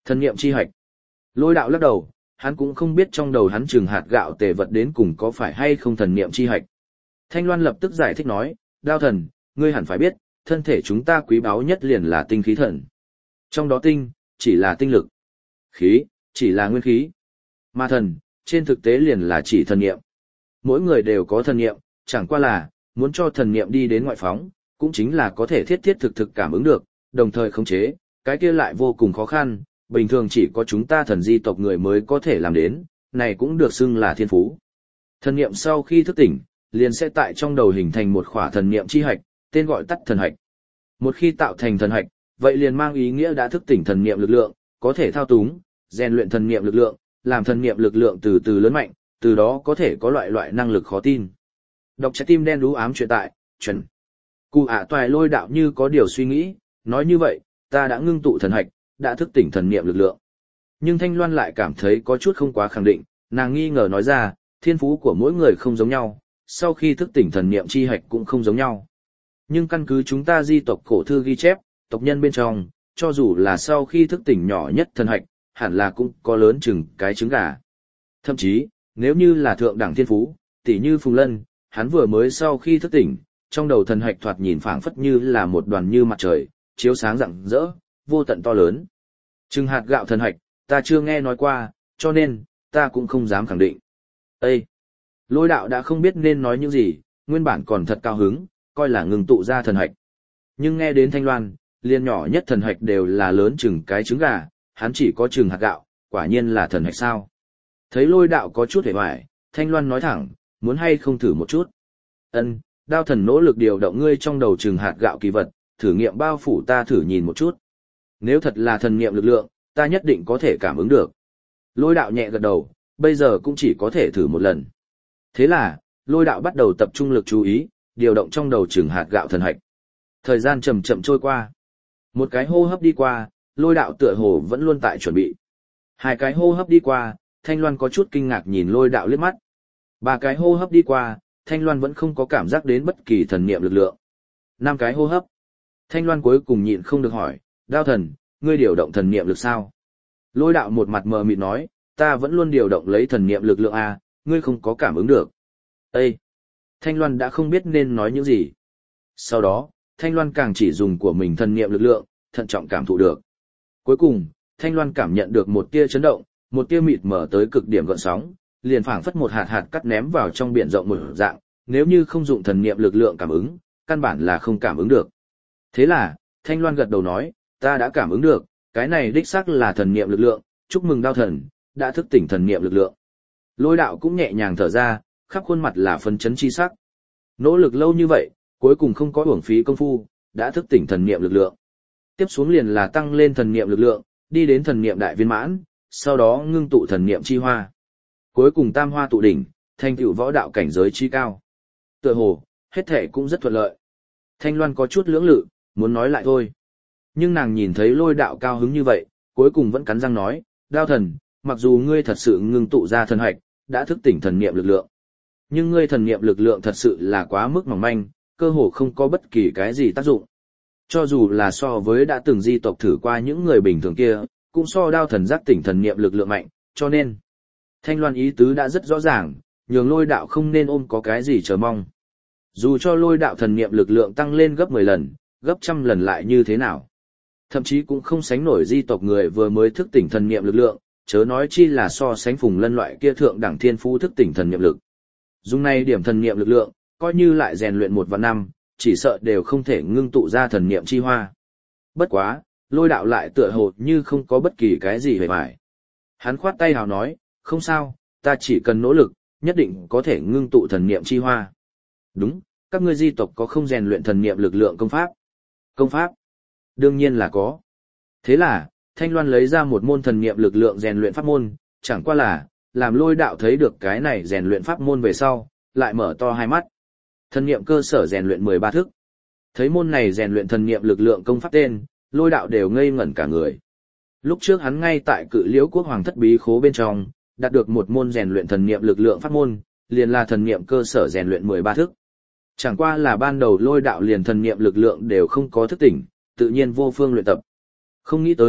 Speaker 1: Thần niệm chi hạch. Lôi đạo lắc đầu, hắn cũng không biết trong đầu hắn chừng hạt gạo tề vật đến cùng có phải hay không thần niệm chi hạch. Thanh Loan lập tức giải thích nói, Đao thần, ngươi hẳn phải biết, thân thể chúng ta quý báu nhất liền là tinh khí thần. Trong đó tinh, chỉ là tinh lực. Khí, chỉ là nguyên khí. Mà thần, trên thực tế liền là chỉ thần niệm. Mỗi người đều có thần niệm, chẳng qua là, muốn cho thần niệm đi đến ngoại phóng, cũng chính là có thể thiết thiết thực thực cảm ứng được, đồng thời khống chế, cái kia lại vô cùng khó khăn, bình thường chỉ có chúng ta thần di tộc người mới có thể làm đến, này cũng được xưng là thiên phú. Thần niệm sau khi thức tỉnh, liền sẽ tại trong đầu hình thành một khỏa thần niệm chi hạch, tên gọi tắt thần hạch. Một khi tạo thành thần hạch, vậy liền mang ý nghĩa đã thức tỉnh thần niệm lực lượng, có thể thao túng, rèn luyện thần niệm lực lượng, làm thần niệm lực lượng từ từ lớn mạnh, từ đó có thể có loại loại năng lực khó tin. Đọc trái tim đen đú ám chuyện tại, chuẩn. Cụ ả toài lôi đạo như có điều suy nghĩ, nói như vậy, ta đã ngưng tụ thần hạch, đã thức tỉnh thần niệm lực lượng. Nhưng Thanh Loan lại cảm thấy có chút không quá khẳng định, nàng nghi ngờ nói ra, thiên phú của mỗi người không giống nhau, sau khi thức tỉnh thần niệm chi hạch cũng không giống nhau. Nhưng căn cứ chúng ta di tộc cổ thư ghi chép, tộc nhân bên trong, cho dù là sau khi thức tỉnh nhỏ nhất thần hạch, hẳn là cũng có lớn chừng cái trứng gà. Thậm chí, nếu như là thượng đẳng thiên phú, tỷ như Phùng Lân, hắn vừa mới sau khi thức tỉnh, trong đầu thần hạch thoạt nhìn phảng phất như là một đoàn như mặt trời, chiếu sáng rạng rỡ, vô tận to lớn. Trừng hạt gạo thần hạch, ta chưa nghe nói qua, cho nên, ta cũng không dám khẳng định. Ê! Lôi đạo đã không biết nên nói những gì, nguyên bản còn thật cao hứng, coi là ngừng tụ ra thần hạch. Nhưng nghe đến Thanh Loan, liên nhỏ nhất thần hạch đều là lớn chừng cái trứng gà, hắn chỉ có chừng hạt gạo, quả nhiên là thần hạch sao. Thấy lôi đạo có chút hề hoài, Thanh Loan nói thẳng, muốn hay không thử một chút. Ân, Đao thần nỗ lực điều động ngươi trong đầu chừng hạt gạo kỳ vật, thử nghiệm bao phủ ta thử nhìn một chút. Nếu thật là thần niệm lực lượng, ta nhất định có thể cảm ứng được. Lôi đạo nhẹ gật đầu, bây giờ cũng chỉ có thể thử một lần. Thế là, lôi đạo bắt đầu tập trung lực chú ý, điều động trong đầu chừng hạt gạo thần hạch. Thời gian chậm chậm trôi qua. Một cái hô hấp đi qua, lôi đạo tựa hồ vẫn luôn tại chuẩn bị. Hai cái hô hấp đi qua, Thanh Loan có chút kinh ngạc nhìn lôi đạo liếc mắt. Ba cái hô hấp đi qua, Thanh Loan vẫn không có cảm giác đến bất kỳ thần niệm lực lượng. Năm cái hô hấp. Thanh Loan cuối cùng nhịn không được hỏi, Đao thần, ngươi điều động thần niệm lực sao? Lôi đạo một mặt mờ mịt nói, ta vẫn luôn điều động lấy thần niệm lực lượng A, ngươi không có cảm ứng được. Ê! Thanh Loan đã không biết nên nói những gì. Sau đó, Thanh Loan càng chỉ dùng của mình thần niệm lực lượng, thận trọng cảm thụ được. Cuối cùng, Thanh Loan cảm nhận được một tia chấn động, một tia mịt mở tới cực điểm gợn sóng, liền phảng phất một hạt hạt cắt ném vào trong biển rộng một dạng, nếu như không dụng thần niệm lực lượng cảm ứng, căn bản là không cảm ứng được. Thế là, Thanh Loan gật đầu nói, ta đã cảm ứng được, cái này đích xác là thần niệm lực lượng, chúc mừng Đao thần, đã thức tỉnh thần niệm lực lượng. Lôi đạo cũng nhẹ nhàng thở ra, khắp khuôn mặt là phấn chấn chi sắc. Nỗ lực lâu như vậy, cuối cùng không có uổng phí công phu, đã thức tỉnh thần niệm lực lượng. Tiếp xuống liền là tăng lên thần niệm lực lượng, đi đến thần niệm đại viên mãn, sau đó ngưng tụ thần niệm chi hoa. Cuối cùng tam hoa tụ đỉnh, thành tựu võ đạo cảnh giới chi cao. Tựa hồ, hết thể cũng rất thuận lợi. Thanh Loan có chút lưỡng lự, muốn nói lại thôi. Nhưng nàng nhìn thấy lôi đạo cao hứng như vậy, cuối cùng vẫn cắn răng nói, Đao thần, mặc dù ngươi thật sự ngưng tụ ra thần hạch, đã thức tỉnh thần niệm lực lượng. Nhưng ngươi thần niệm lực lượng thật sự là quá mức mỏng manh, cơ hồ không có bất kỳ cái gì tác dụng. Cho dù là so với đã từng di tộc thử qua những người bình thường kia, cũng so Đao thần giác tỉnh thần niệm lực lượng mạnh, cho nên Thanh Loan ý tứ đã rất rõ ràng, nhường lôi đạo không nên ôm có cái gì chờ mong. Dù cho lôi đạo thần niệm lực lượng tăng lên gấp mười lần, gấp trăm lần lại như thế nào. Thậm chí cũng không sánh nổi di tộc người vừa mới thức tỉnh thần niệm lực lượng, chớ nói chi là so sánh Phùng Lân loại kia thượng đẳng thiên phú thức tỉnh thần niệm lực. Dùng này điểm thần niệm lực lượng, coi như lại rèn luyện một vạn năm, chỉ sợ đều không thể ngưng tụ ra thần niệm chi hoa. Bất quá, lôi đạo lại tựa hồ như không có bất kỳ cái gì hề bại. Hắn khoát tay hào nói, không sao, ta chỉ cần nỗ lực, nhất định có thể ngưng tụ thần niệm chi hoa. Đúng, các ngươi di tộc có không rèn luyện thần niệm lực lượng công pháp? Công pháp? Đương nhiên là có. Thế là, Thanh Loan lấy ra một môn thần niệm lực lượng rèn luyện pháp môn, chẳng qua là, làm lôi đạo thấy được cái này rèn luyện pháp môn về sau, lại mở to hai mắt. Thần niệm cơ sở rèn luyện mười ba thức. Thấy môn này rèn luyện thần niệm lực lượng công pháp tên, lôi đạo đều ngây ngẩn cả người. Lúc trước hắn ngay tại Cự Liễu Quốc Hoàng thất bí khố bên trong, đạt được một môn rèn luyện thần niệm lực lượng pháp môn, liền là thần niệm cơ sở rèn luyện mười ba thức. Chẳng qua là ban đầu lôi đạo liền thần niệm lực lượng đều không có thức tỉnh, tự nhiên vô phương luyện tập. Không nghĩ tới,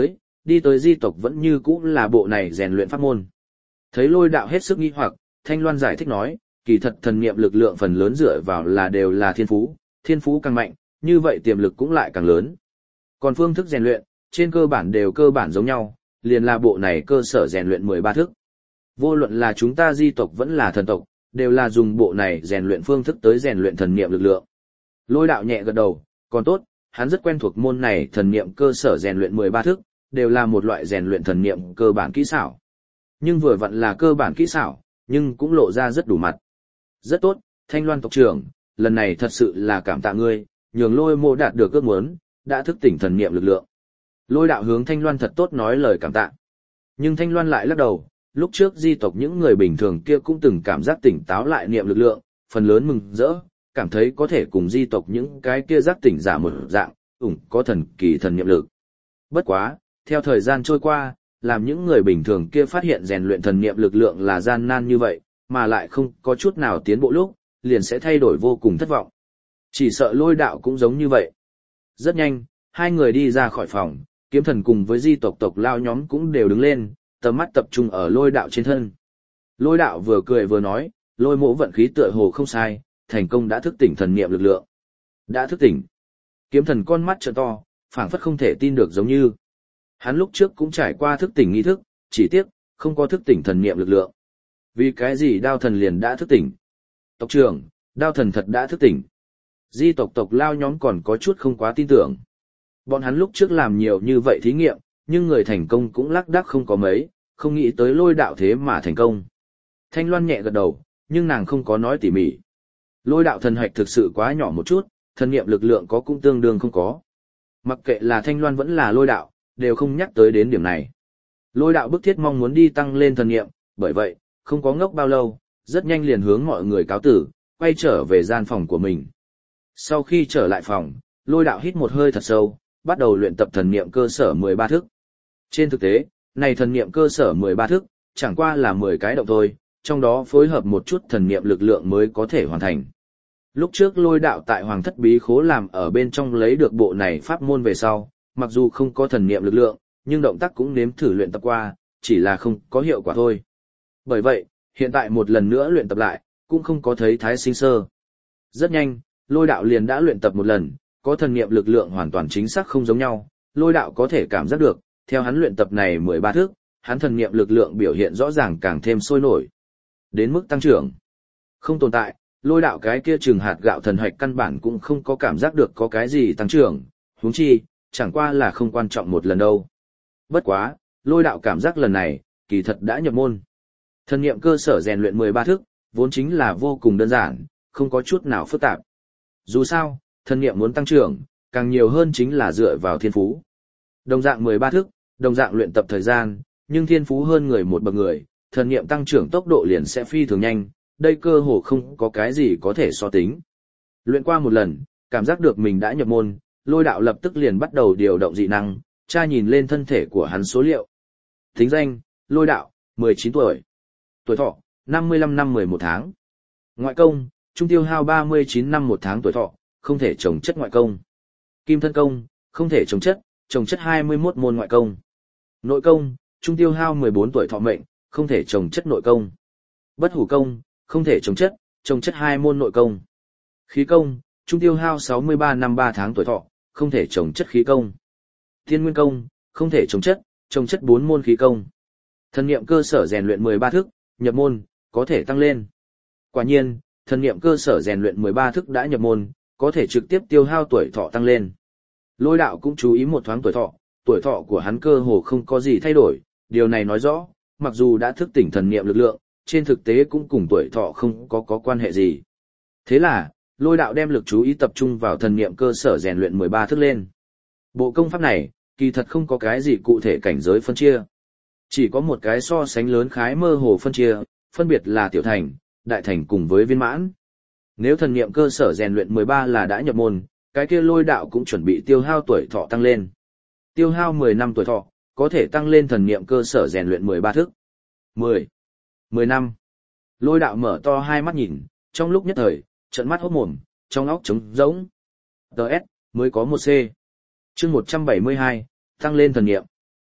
Speaker 1: đi tới di tộc vẫn như cũ là bộ này rèn luyện pháp môn. Thấy Lôi Đạo hết sức nghi hoặc, Thanh Loan giải thích nói, kỳ thật thần niệm lực lượng phần lớn dựa vào là đều là thiên phú, thiên phú càng mạnh, như vậy tiềm lực cũng lại càng lớn. Còn phương thức rèn luyện, trên cơ bản đều cơ bản giống nhau, liền là bộ này cơ sở rèn luyện mười ba thức. Vô luận là chúng ta di tộc vẫn là thần tộc, đều là dùng bộ này rèn luyện phương thức tới rèn luyện thần niệm lực lượng. Lôi Đạo nhẹ gật đầu, còn tốt, hắn rất quen thuộc môn này thần niệm cơ sở rèn luyện mười ba thức, đều là một loại rèn luyện thần niệm cơ bản kỹ xảo. Nhưng vừa vặn là cơ bản kỹ xảo, nhưng cũng lộ ra rất đủ mặt. Rất tốt, Thanh Loan tộc trưởng, lần này thật sự là cảm tạ ngươi, nhường Lôi Mộ đạt được ước muốn, đã thức tỉnh thần niệm lực lượng. Lôi Đạo hướng Thanh Loan thật tốt nói lời cảm tạ. Nhưng Thanh Loan lại lắc đầu, lúc trước di tộc những người bình thường kia cũng từng cảm giác tỉnh táo lại niệm lực lượng, phần lớn mừng rỡ, cảm thấy có thể cùng di tộc những cái kia giác tỉnh giả một dạng, ủng có thần kỳ thần niệm lực. Bất quá, theo thời gian trôi qua, làm những người bình thường kia phát hiện rèn luyện thần niệm lực lượng là gian nan như vậy, mà lại không có chút nào tiến bộ lúc, liền sẽ thay đổi vô cùng thất vọng. Chỉ sợ Lôi Đạo cũng giống như vậy. Rất nhanh, hai người đi ra khỏi phòng, Kiếm Thần cùng với di tộc tộc lao nhóm cũng đều đứng lên, tầm mắt tập trung ở Lôi Đạo trên thân. Lôi Đạo vừa cười vừa nói, Lôi Mỗ vận khí tựa hồ không sai, thành công đã thức tỉnh thần niệm lực lượng. Đã thức tỉnh. Kiếm Thần con mắt trợn to, phảng phất không thể tin được giống như. Hắn lúc trước cũng trải qua thức tỉnh nghi thức, chỉ tiếc, không có thức tỉnh thần niệm lực lượng. Vì cái gì Đao Thần liền đã thức tỉnh? Tộc trưởng, Đao Thần thật đã thức tỉnh. Di tộc tộc lao nhóm còn có chút không quá tin tưởng. Bọn hắn lúc trước làm nhiều như vậy thí nghiệm, nhưng người thành công cũng lác đác không có mấy, không nghĩ tới Lôi Đạo thế mà thành công. Thanh Loan nhẹ gật đầu, nhưng nàng không có nói tỉ mỉ. Lôi Đạo thần hạch thực sự quá nhỏ một chút, thần niệm lực lượng có cũng tương đương không có. Mặc kệ là Thanh Loan vẫn là Lôi Đạo, đều không nhắc tới đến điểm này. Lôi Đạo bức thiết mong muốn đi tăng lên thần niệm, bởi vậy, không có ngốc bao lâu, rất nhanh liền hướng mọi người cáo tử, quay trở về gian phòng của mình. Sau khi trở lại phòng, Lôi Đạo hít một hơi thật sâu, bắt đầu luyện tập thần niệm cơ sở mười ba thức. Trên thực tế, này thần niệm cơ sở mười ba thức, chẳng qua là mười cái động thôi, trong đó phối hợp một chút thần niệm lực lượng mới có thể hoàn thành. Lúc trước Lôi Đạo tại Hoàng Thất Bí Khố làm ở bên trong lấy được bộ này pháp môn về sau, mặc dù không có thần niệm lực lượng, nhưng động tác cũng nếm thử luyện tập qua, chỉ là không có hiệu quả thôi. Bởi vậy, hiện tại một lần nữa luyện tập lại, cũng không có thấy thái sinh sơ. Rất nhanh, Lôi Đạo liền đã luyện tập một lần, có thần niệm lực lượng hoàn toàn chính xác không giống nhau, Lôi Đạo có thể cảm giác được, theo hắn luyện tập này mười ba thức, hắn thần niệm lực lượng biểu hiện rõ ràng càng thêm sôi nổi. Đến mức tăng trưởng, không tồn tại, Lôi Đạo cái kia chừng hạt gạo thần hạch căn bản cũng không có cảm giác được có cái gì tăng trưởng, huống chi, chẳng qua là không quan trọng một lần đâu. Bất quá, Lôi Đạo cảm giác lần này, kỳ thật đã nhập môn. Thần niệm cơ sở rèn luyện mười ba thức, vốn chính là vô cùng đơn giản, không có chút nào phức tạp. Dù sao, thần niệm muốn tăng trưởng, càng nhiều hơn chính là dựa vào thiên phú. Đồng dạng mười ba thức, đồng dạng luyện tập thời gian, nhưng thiên phú hơn người một bậc người, thần niệm tăng trưởng tốc độ liền sẽ phi thường nhanh, đây cơ hồ không có cái gì có thể so tính. Luyện qua một lần, cảm giác được mình đã nhập môn, Lôi Đạo lập tức liền bắt đầu điều động dị năng, tra nhìn lên thân thể của hắn số liệu. Thính danh, Lôi Đạo, mười chín tuổi. Tuổi thọ, năm mươi lăm năm mười một tháng. Ngoại công, trung tiêu hao ba mươi chín năm một tháng tuổi thọ, không thể trồng chất ngoại công. Kim thân công, không thể trồng chất, trồng chất hai mươi mốt môn ngoại công. Nội công, trung tiêu hao mười bốn tuổi thọ mệnh, không thể trồng chất nội công. Bất hủ công, không thể trồng chất, trồng chất hai môn nội công. Khí công, trung tiêu hao sáu mươi ba năm ba tháng tuổi thọ, không thể trồng chất khí công. Thiên nguyên công, không thể trồng chất, trồng chất bốn môn khí công. Thần niệm cơ sở rèn luyện mười ba thức, nhập môn, có thể tăng lên. Quả nhiên, thần niệm cơ sở rèn luyện mười ba thức đã nhập môn, có thể trực tiếp tiêu hao tuổi thọ tăng lên. Lôi Đạo cũng chú ý một thoáng tuổi thọ, tuổi thọ của hắn cơ hồ không có gì thay đổi, điều này nói rõ, mặc dù đã thức tỉnh thần niệm lực lượng, trên thực tế cũng cùng tuổi thọ không có có quan hệ gì. Thế là, Lôi Đạo đem lực chú ý tập trung vào thần niệm cơ sở rèn luyện mười ba thức lên. Bộ công pháp này, kỳ thật không có cái gì cụ thể cảnh giới phân chia. Chỉ có một cái so sánh lớn khái mơ hồ phân chia, phân biệt là tiểu thành, đại thành cùng với viên mãn. Nếu thần niệm cơ sở rèn luyện mười ba là đã nhập môn, cái kia Lôi Đạo cũng chuẩn bị tiêu hao tuổi thọ tăng lên. Tiêu hao mười năm tuổi thọ, có thể tăng lên thần niệm cơ sở rèn luyện mười ba thức. mười. mười năm. Lôi Đạo mở to hai mắt nhìn, trong lúc nhất thời, trợn mắt hốt mồm, trong óc trống rỗng. Đờ ét, mới có một C. Chương một trăm bảy mươi hai, tăng lên thần niệm.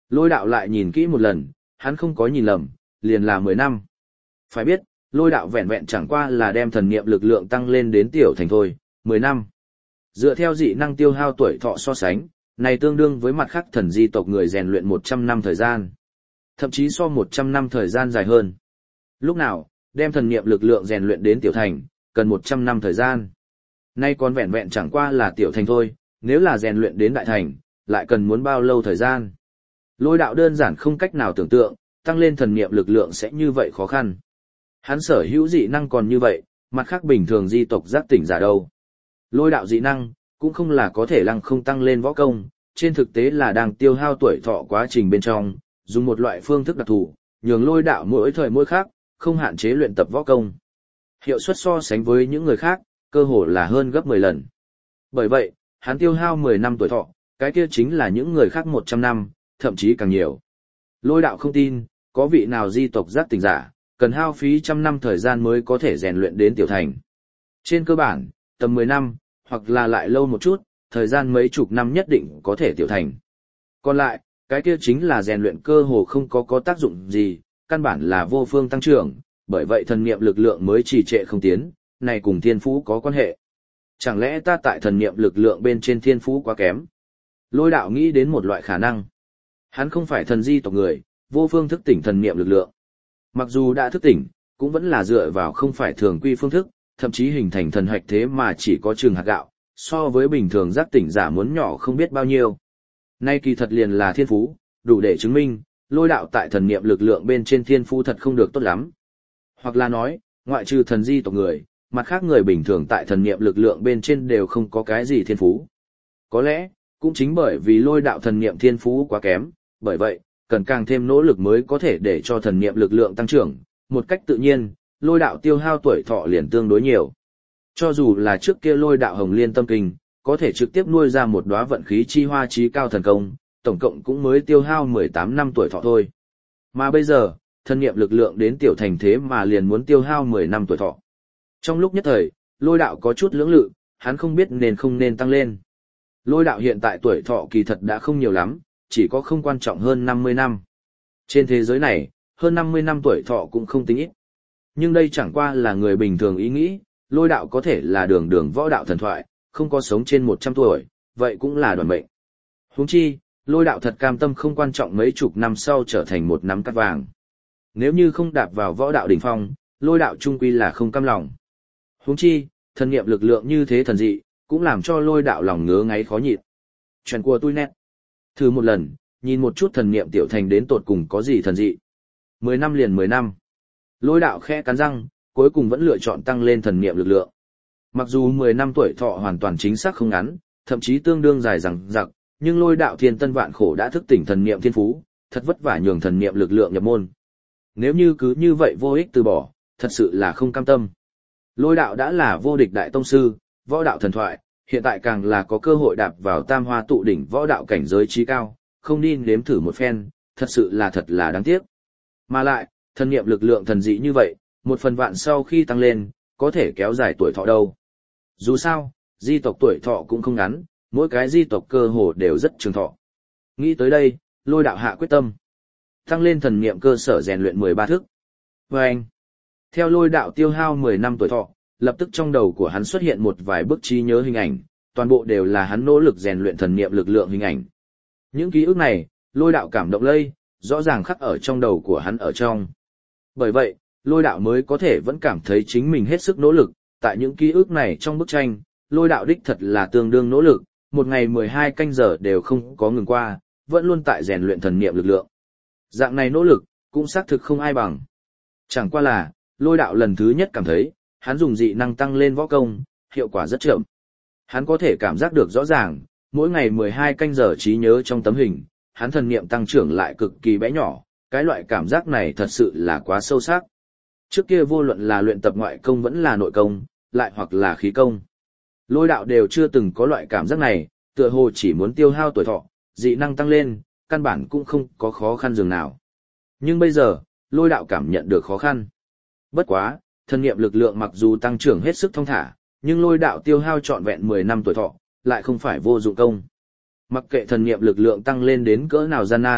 Speaker 1: Lôi đạo lại nhìn kỹ một lần, hắn không có nhìn lầm, liền là mười năm. Phải biết, lôi đạo vẹn vẹn chẳng qua là đem thần niệm lực lượng tăng lên đến tiểu thành thôi, mười năm. Dựa theo dị năng tiêu hao tuổi thọ so sánh, này tương đương với mặt khác thần di tộc người rèn luyện một trăm năm thời gian. Thậm chí so một trăm năm thời gian dài hơn. Lúc nào, đem thần niệm lực lượng rèn luyện đến tiểu thành, cần một trăm năm thời gian. Nay còn vẹn vẹn chẳng qua là tiểu thành thôi, nếu là rèn luyện đến đại thành, lại cần muốn bao lâu thời gian. Lôi đạo đơn giản không cách nào tưởng tượng, tăng lên thần niệm lực lượng sẽ như vậy khó khăn. Hắn sở hữu dị năng còn như vậy, mặt khác bình thường di tộc giác tỉnh giả đâu. Lôi đạo dị năng, cũng không là có thể lăng không tăng lên võ công, trên thực tế là đang tiêu hao tuổi thọ quá trình bên trong, dùng một loại phương thức đặc thù, nhường lôi đạo mỗi thời mỗi khác, không hạn chế luyện tập võ công. Hiệu suất so sánh với những người khác, cơ hồ là hơn gấp mười lần. Bởi vậy, hắn tiêu hao mười năm tuổi thọ, cái kia chính là những người khác một trăm năm, thậm chí càng nhiều. Lôi đạo không tin, có vị nào di tộc giác tỉnh giả, cần hao phí trăm năm thời gian mới có thể rèn luyện đến tiểu thành. Trên cơ bản, tầm mười năm, hoặc là lại lâu một chút, thời gian mấy chục năm nhất định có thể tiểu thành. Còn lại, cái kia chính là rèn luyện cơ hồ không có có tác dụng gì, căn bản là vô phương tăng trưởng, bởi vậy thần niệm lực lượng mới trì trệ không tiến, này cùng thiên phú có quan hệ. Chẳng lẽ ta tại thần niệm lực lượng bên trên thiên phú quá kém? Lôi đạo nghĩ đến một loại khả năng. Hắn không phải thần di tộc người, vô phương thức tỉnh thần niệm lực lượng. Mặc dù đã thức tỉnh, cũng vẫn là dựa vào không phải thường quy phương thức, thậm chí hình thành thần hạch thế mà chỉ có chừng hạt gạo, so với bình thường giác tỉnh giả muốn nhỏ không biết bao nhiêu. Nay kỳ thật liền là thiên phú, đủ để chứng minh, lôi đạo tại thần niệm lực lượng bên trên thiên phú thật không được tốt lắm. Hoặc là nói, ngoại trừ thần di tộc người, mặt khác người bình thường tại thần niệm lực lượng bên trên đều không có cái gì thiên phú. Có lẽ, cũng chính bởi vì lôi đạo thần niệm thiên phú quá kém, bởi vậy, cần càng thêm nỗ lực mới có thể để cho thần niệm lực lượng tăng trưởng, một cách tự nhiên, lôi đạo tiêu hao tuổi thọ liền tương đối nhiều. Cho dù là trước kia lôi đạo hồng liên tâm kinh, có thể trực tiếp nuôi ra một đóa vận khí chi hoa chí cao thần công, tổng cộng cũng mới tiêu hao mười tám năm tuổi thọ thôi. Mà bây giờ, thần niệm lực lượng đến tiểu thành thế mà liền muốn tiêu hao mười năm tuổi thọ. Trong lúc nhất thời, lôi đạo có chút lưỡng lự, hắn không biết nên không nên tăng lên. Lôi đạo hiện tại tuổi thọ kỳ thật đã không nhiều lắm, chỉ có không quan trọng hơn năm mươi năm. Trên thế giới này, hơn năm mươi năm tuổi thọ cũng không tính ít. Nhưng đây chẳng qua là người bình thường ý nghĩ, lôi đạo có thể là đường đường võ đạo thần thoại, không có sống trên một trăm tuổi, vậy cũng là đoàn mệnh. Huống chi, lôi đạo thật cam tâm không quan trọng mấy chục năm sau trở thành một nắm cát vàng. Nếu như không đạp vào võ đạo đỉnh phong, lôi đạo trung quy là không cam lòng. Huống chi, thần niệm lực lượng như thế thần dị, cũng làm cho lôi đạo lòng ngứa ngáy khó nhịn. Chuyện của tôi nét. Thử một lần, nhìn một chút thần niệm tiểu thành đến tột cùng có gì thần dị. Mười năm liền mười năm. Lôi đạo khẽ cắn răng, cuối cùng vẫn lựa chọn tăng lên thần niệm lực lượng. Mặc dù mười năm tuổi thọ hoàn toàn chính xác không ngắn, thậm chí tương đương dài dằng dặc, nhưng lôi đạo thiên tân vạn khổ đã thức tỉnh thần niệm thiên phú, thật vất vả nhường thần niệm lực lượng nhập môn. Nếu như cứ như vậy vô ích từ bỏ, thật sự là không cam tâm. Lôi đạo đã là vô địch đại tông sư, võ đạo thần thoại, hiện tại càng là có cơ hội đạp vào tam hoa tụ đỉnh võ đạo cảnh giới trí cao, không đi nếm thử một phen, thật sự là thật là đáng tiếc. Mà lại, thần niệm lực lượng thần dị như vậy, một phần vạn sau khi tăng lên, có thể kéo dài tuổi thọ đâu. Dù sao, di tộc tuổi thọ cũng không ngắn, mỗi cái di tộc cơ hồ đều rất trường thọ. Nghĩ tới đây, lôi đạo hạ quyết tâm. Tăng lên thần niệm cơ sở rèn luyện mười ba thức. Và anh, theo lôi đạo tiêu hao mười năm tuổi thọ, lập tức trong đầu của hắn xuất hiện một vài bức trí nhớ hình ảnh, toàn bộ đều là hắn nỗ lực rèn luyện thần niệm lực lượng hình ảnh. Những ký ức này, lôi đạo cảm động lây, rõ ràng khắc ở trong đầu của hắn ở trong. Bởi vậy, lôi đạo mới có thể vẫn cảm thấy chính mình hết sức nỗ lực, tại những ký ức này trong bức tranh, lôi đạo đích thật là tương đương nỗ lực, một ngày mười hai canh giờ đều không có ngừng qua, vẫn luôn tại rèn luyện thần niệm lực lượng. Dạng này nỗ lực, cũng xác thực không ai bằng. Chẳng qua là, lôi đạo lần thứ nhất cảm thấy, hắn dùng dị năng tăng lên võ công, hiệu quả rất chậm. Hắn có thể cảm giác được rõ ràng, mỗi ngày mười hai canh giờ trí nhớ trong tấm hình, hắn thần niệm tăng trưởng lại cực kỳ bé nhỏ, cái loại cảm giác này thật sự là quá sâu sắc. Trước kia vô luận là luyện tập ngoại công vẫn là nội công, lại hoặc là khí công. Lôi đạo đều chưa từng có loại cảm giác này, tựa hồ chỉ muốn tiêu hao tuổi thọ, dị năng tăng lên, căn bản cũng không có khó khăn dường nào. Nhưng bây giờ, lôi đạo cảm nhận được khó khăn. Bất quá, thần niệm lực lượng mặc dù tăng trưởng hết sức thông thả, nhưng lôi đạo tiêu hao trọn vẹn mười năm tuổi thọ, lại không phải vô dụng công. Mặc kệ thần niệm lực lượng tăng lên đến cỡ nào gian nan,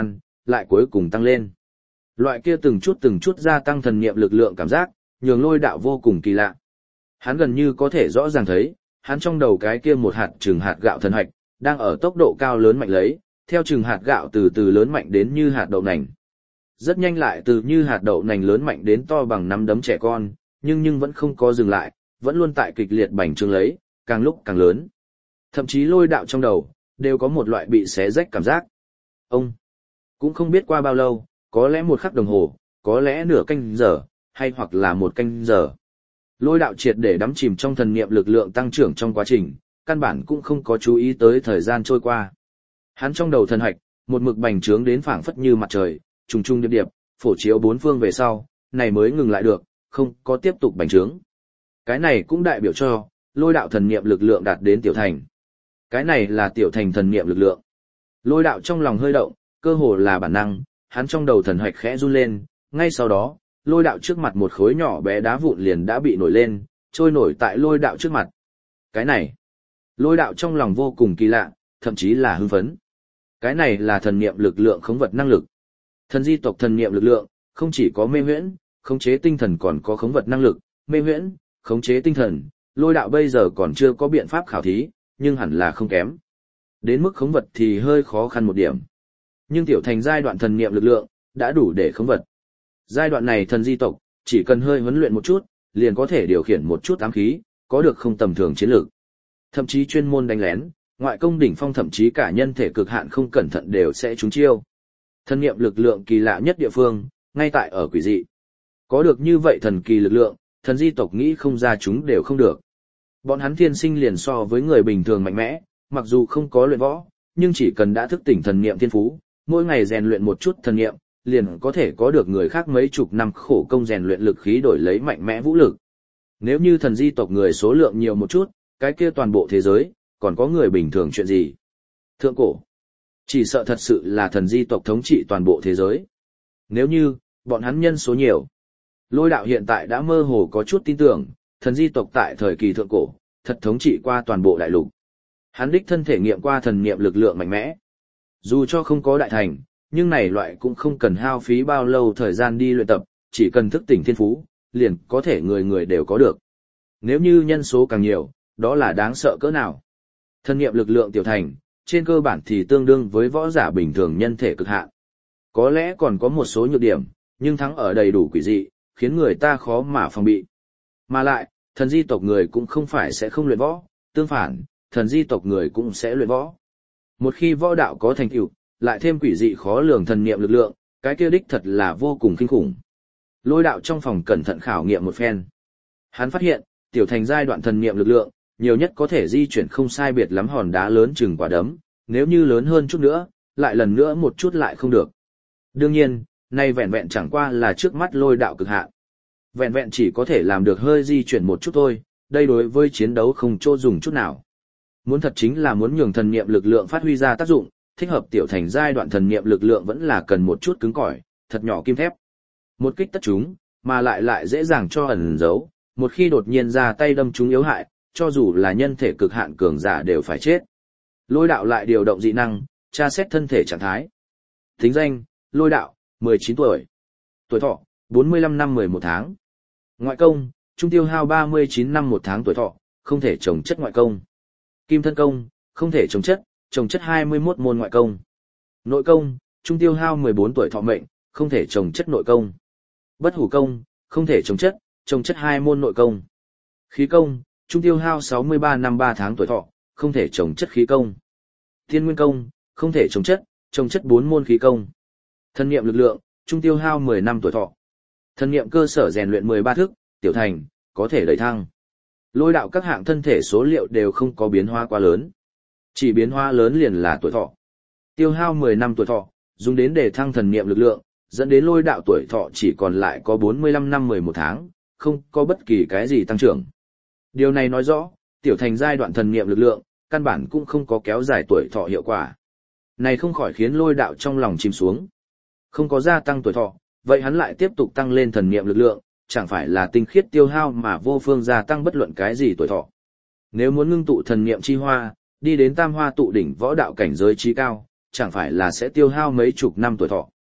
Speaker 1: lại cuối cùng tăng lên. Loại kia từng chút từng chút gia tăng thần niệm lực lượng cảm giác, nhường lôi đạo vô cùng kỳ lạ. Hắn gần như có thể rõ ràng thấy, hắn trong đầu cái kia một hạt chừng hạt gạo thần hạch, đang ở tốc độ cao lớn mạnh lấy, theo chừng hạt gạo từ từ lớn mạnh đến như hạt đậu nành. Rất nhanh lại từ như hạt đậu nành lớn mạnh đến to bằng nắm đấm trẻ con, nhưng nhưng vẫn không có dừng lại, vẫn luôn tại kịch liệt bành trướng lấy, càng lúc càng lớn. Thậm chí lôi đạo trong đầu, đều có một loại bị xé rách cảm giác. Ông, cũng không biết qua bao lâu, có lẽ một khắc đồng hồ, có lẽ nửa canh giờ, hay hoặc là một canh giờ. Lôi đạo triệt để đắm chìm trong thần niệm lực lượng tăng trưởng trong quá trình, căn bản cũng không có chú ý tới thời gian trôi qua. Hắn trong đầu thần hạch, một mực bành trướng đến phảng phất như mặt trời, trùng trùng điệp điệp, phổ chiếu bốn phương về sau, này mới ngừng lại được, không có tiếp tục bành trướng. Cái này cũng đại biểu cho, lôi đạo thần niệm lực lượng đạt đến tiểu thành. Cái này là tiểu thành thần niệm lực lượng. Lôi đạo trong lòng hơi động, cơ hồ là bản năng, hắn trong đầu thần hạch khẽ run lên, ngay sau đó, lôi đạo trước mặt một khối nhỏ bé đá vụn liền đã bị nổi lên, trôi nổi tại lôi đạo trước mặt. Cái này, lôi đạo trong lòng vô cùng kỳ lạ, thậm chí là hưng phấn. Cái này là thần niệm lực lượng khống vật năng lực. Thần di tộc thần niệm lực lượng, không chỉ có mê huyễn, khống chế tinh thần còn có khống vật năng lực, mê huyễn, khống chế tinh thần, lôi đạo bây giờ còn chưa có biện pháp khảo thí, nhưng hẳn là không kém. Đến mức khống vật thì hơi khó khăn một điểm. Nhưng tiểu thành giai đoạn thần niệm lực lượng, đã đủ để khống vật. Giai đoạn này thần di tộc, chỉ cần hơi huấn luyện một chút, liền có thể điều khiển một chút ám khí, có được không tầm thường chiến lược. Thậm chí chuyên môn đánh lén, ngoại công đỉnh phong thậm chí cả nhân thể cực hạn không cẩn thận đều sẽ trúng chiêu. Thần niệm lực lượng kỳ lạ nhất địa phương, ngay tại ở quỷ dị. Có được như vậy thần kỳ lực lượng, thần di tộc nghĩ không ra chúng đều không được. Bọn hắn thiên sinh liền so với người bình thường mạnh mẽ, mặc dù không có luyện võ, nhưng chỉ cần đã thức tỉnh thần niệm thiên phú, mỗi ngày rèn luyện một chút thần niệm, liền có thể có được người khác mấy chục năm khổ công rèn luyện lực khí đổi lấy mạnh mẽ vũ lực. Nếu như thần di tộc người số lượng nhiều một chút, cái kia toàn bộ thế giới, còn có người bình thường chuyện gì? Thượng cổ, chỉ sợ thật sự là thần di tộc thống trị toàn bộ thế giới. Nếu như, bọn hắn nhân số nhiều, lôi đạo hiện tại đã mơ hồ có chút tin tưởng, thần di tộc tại thời kỳ thượng cổ, thật thống trị qua toàn bộ đại lục. Hắn đích thân thể nghiệm qua thần niệm lực lượng mạnh mẽ. Dù cho không có đại thành, nhưng này loại cũng không cần hao phí bao lâu thời gian đi luyện tập, chỉ cần thức tỉnh thiên phú, liền có thể người người đều có được. Nếu như nhân số càng nhiều, đó là đáng sợ cỡ nào. Thần niệm lực lượng tiểu thành, trên cơ bản thì tương đương với võ giả bình thường nhân thể cực hạn. Có lẽ còn có một số nhược điểm, nhưng thắng ở đầy đủ quỷ dị, khiến người ta khó mà phòng bị. Mà lại, thần di tộc người cũng không phải sẽ không luyện võ, tương phản, thần di tộc người cũng sẽ luyện võ. Một khi võ đạo có thành tựu, lại thêm quỷ dị khó lường thần niệm lực lượng, cái kia đích thật là vô cùng kinh khủng. Lôi đạo trong phòng cẩn thận khảo nghiệm một phen. Hắn phát hiện, tiểu thành giai đoạn thần niệm lực lượng, nhiều nhất có thể di chuyển không sai biệt lắm hòn đá lớn chừng quả đấm, nếu như lớn hơn chút nữa, lại lần nữa một chút lại không được. Đương nhiên, nay vẹn vẹn chẳng qua là trước mắt lôi đạo cực hạn. Vẹn vẹn chỉ có thể làm được hơi di chuyển một chút thôi, đây đối với chiến đấu không chỗ dùng chút nào. Muốn thật chính là muốn nhường thần niệm lực lượng phát huy ra tác dụng, thích hợp tiểu thành giai đoạn thần niệm lực lượng vẫn là cần một chút cứng cỏi, thật nhỏ kim thép. Một kích tất chúng, mà lại lại dễ dàng cho ẩn giấu, một khi đột nhiên ra tay đâm chúng yếu hại, cho dù là nhân thể cực hạn cường giả đều phải chết. Lôi đạo lại điều động dị năng, tra xét thân thể trạng thái. Tính danh, lôi đạo, mười chín tuổi. Tuổi thọ, bốn mươi lăm năm mười một tháng. Ngoại công, trung tiêu hao ba mươi chín năm một tháng tuổi thọ, không thể trồng chất ngoại công. Kim thân công, không thể trồng chất, trồng chất hai mươi mốt môn ngoại công. Nội công, trung tiêu hao mười bốn tuổi thọ mệnh, không thể trồng chất nội công. Bất hủ công, không thể trồng chất, trồng chất hai môn nội công. Khí công, trung tiêu hao sáu mươi ba năm ba tháng tuổi thọ, không thể trồng chất khí công. Thiên nguyên công, không thể trồng chất, trồng chất bốn môn khí công. Thân niệm lực lượng, trung tiêu hao mười năm tuổi thọ. Thân niệm cơ sở rèn luyện mười ba thức, tiểu thành, có thể đẩy thăng. Lôi đạo các hạng thân thể số liệu đều không có biến hóa quá lớn. Chỉ biến hóa lớn liền là tuổi thọ. Tiêu hao mười năm tuổi thọ, dùng đến để thăng thần niệm lực lượng, dẫn đến lôi đạo tuổi thọ chỉ còn lại có bốn mươi lăm năm mười một tháng, không có bất kỳ cái gì tăng trưởng. Điều này nói rõ, tiểu thành giai đoạn thần niệm lực lượng, căn bản cũng không có kéo dài tuổi thọ hiệu quả. Này không khỏi khiến lôi đạo trong lòng chìm xuống. Không có gia tăng tuổi thọ, vậy hắn lại tiếp tục tăng lên thần niệm lực lượng, chẳng phải là tinh khiết tiêu hao mà vô phương gia tăng bất luận cái gì tuổi thọ. Nếu muốn ngưng tụ thần niệm chi hoa, đi đến tam hoa tụ đỉnh võ đạo cảnh giới trí cao, chẳng phải là sẽ tiêu hao mấy chục năm tuổi thọ.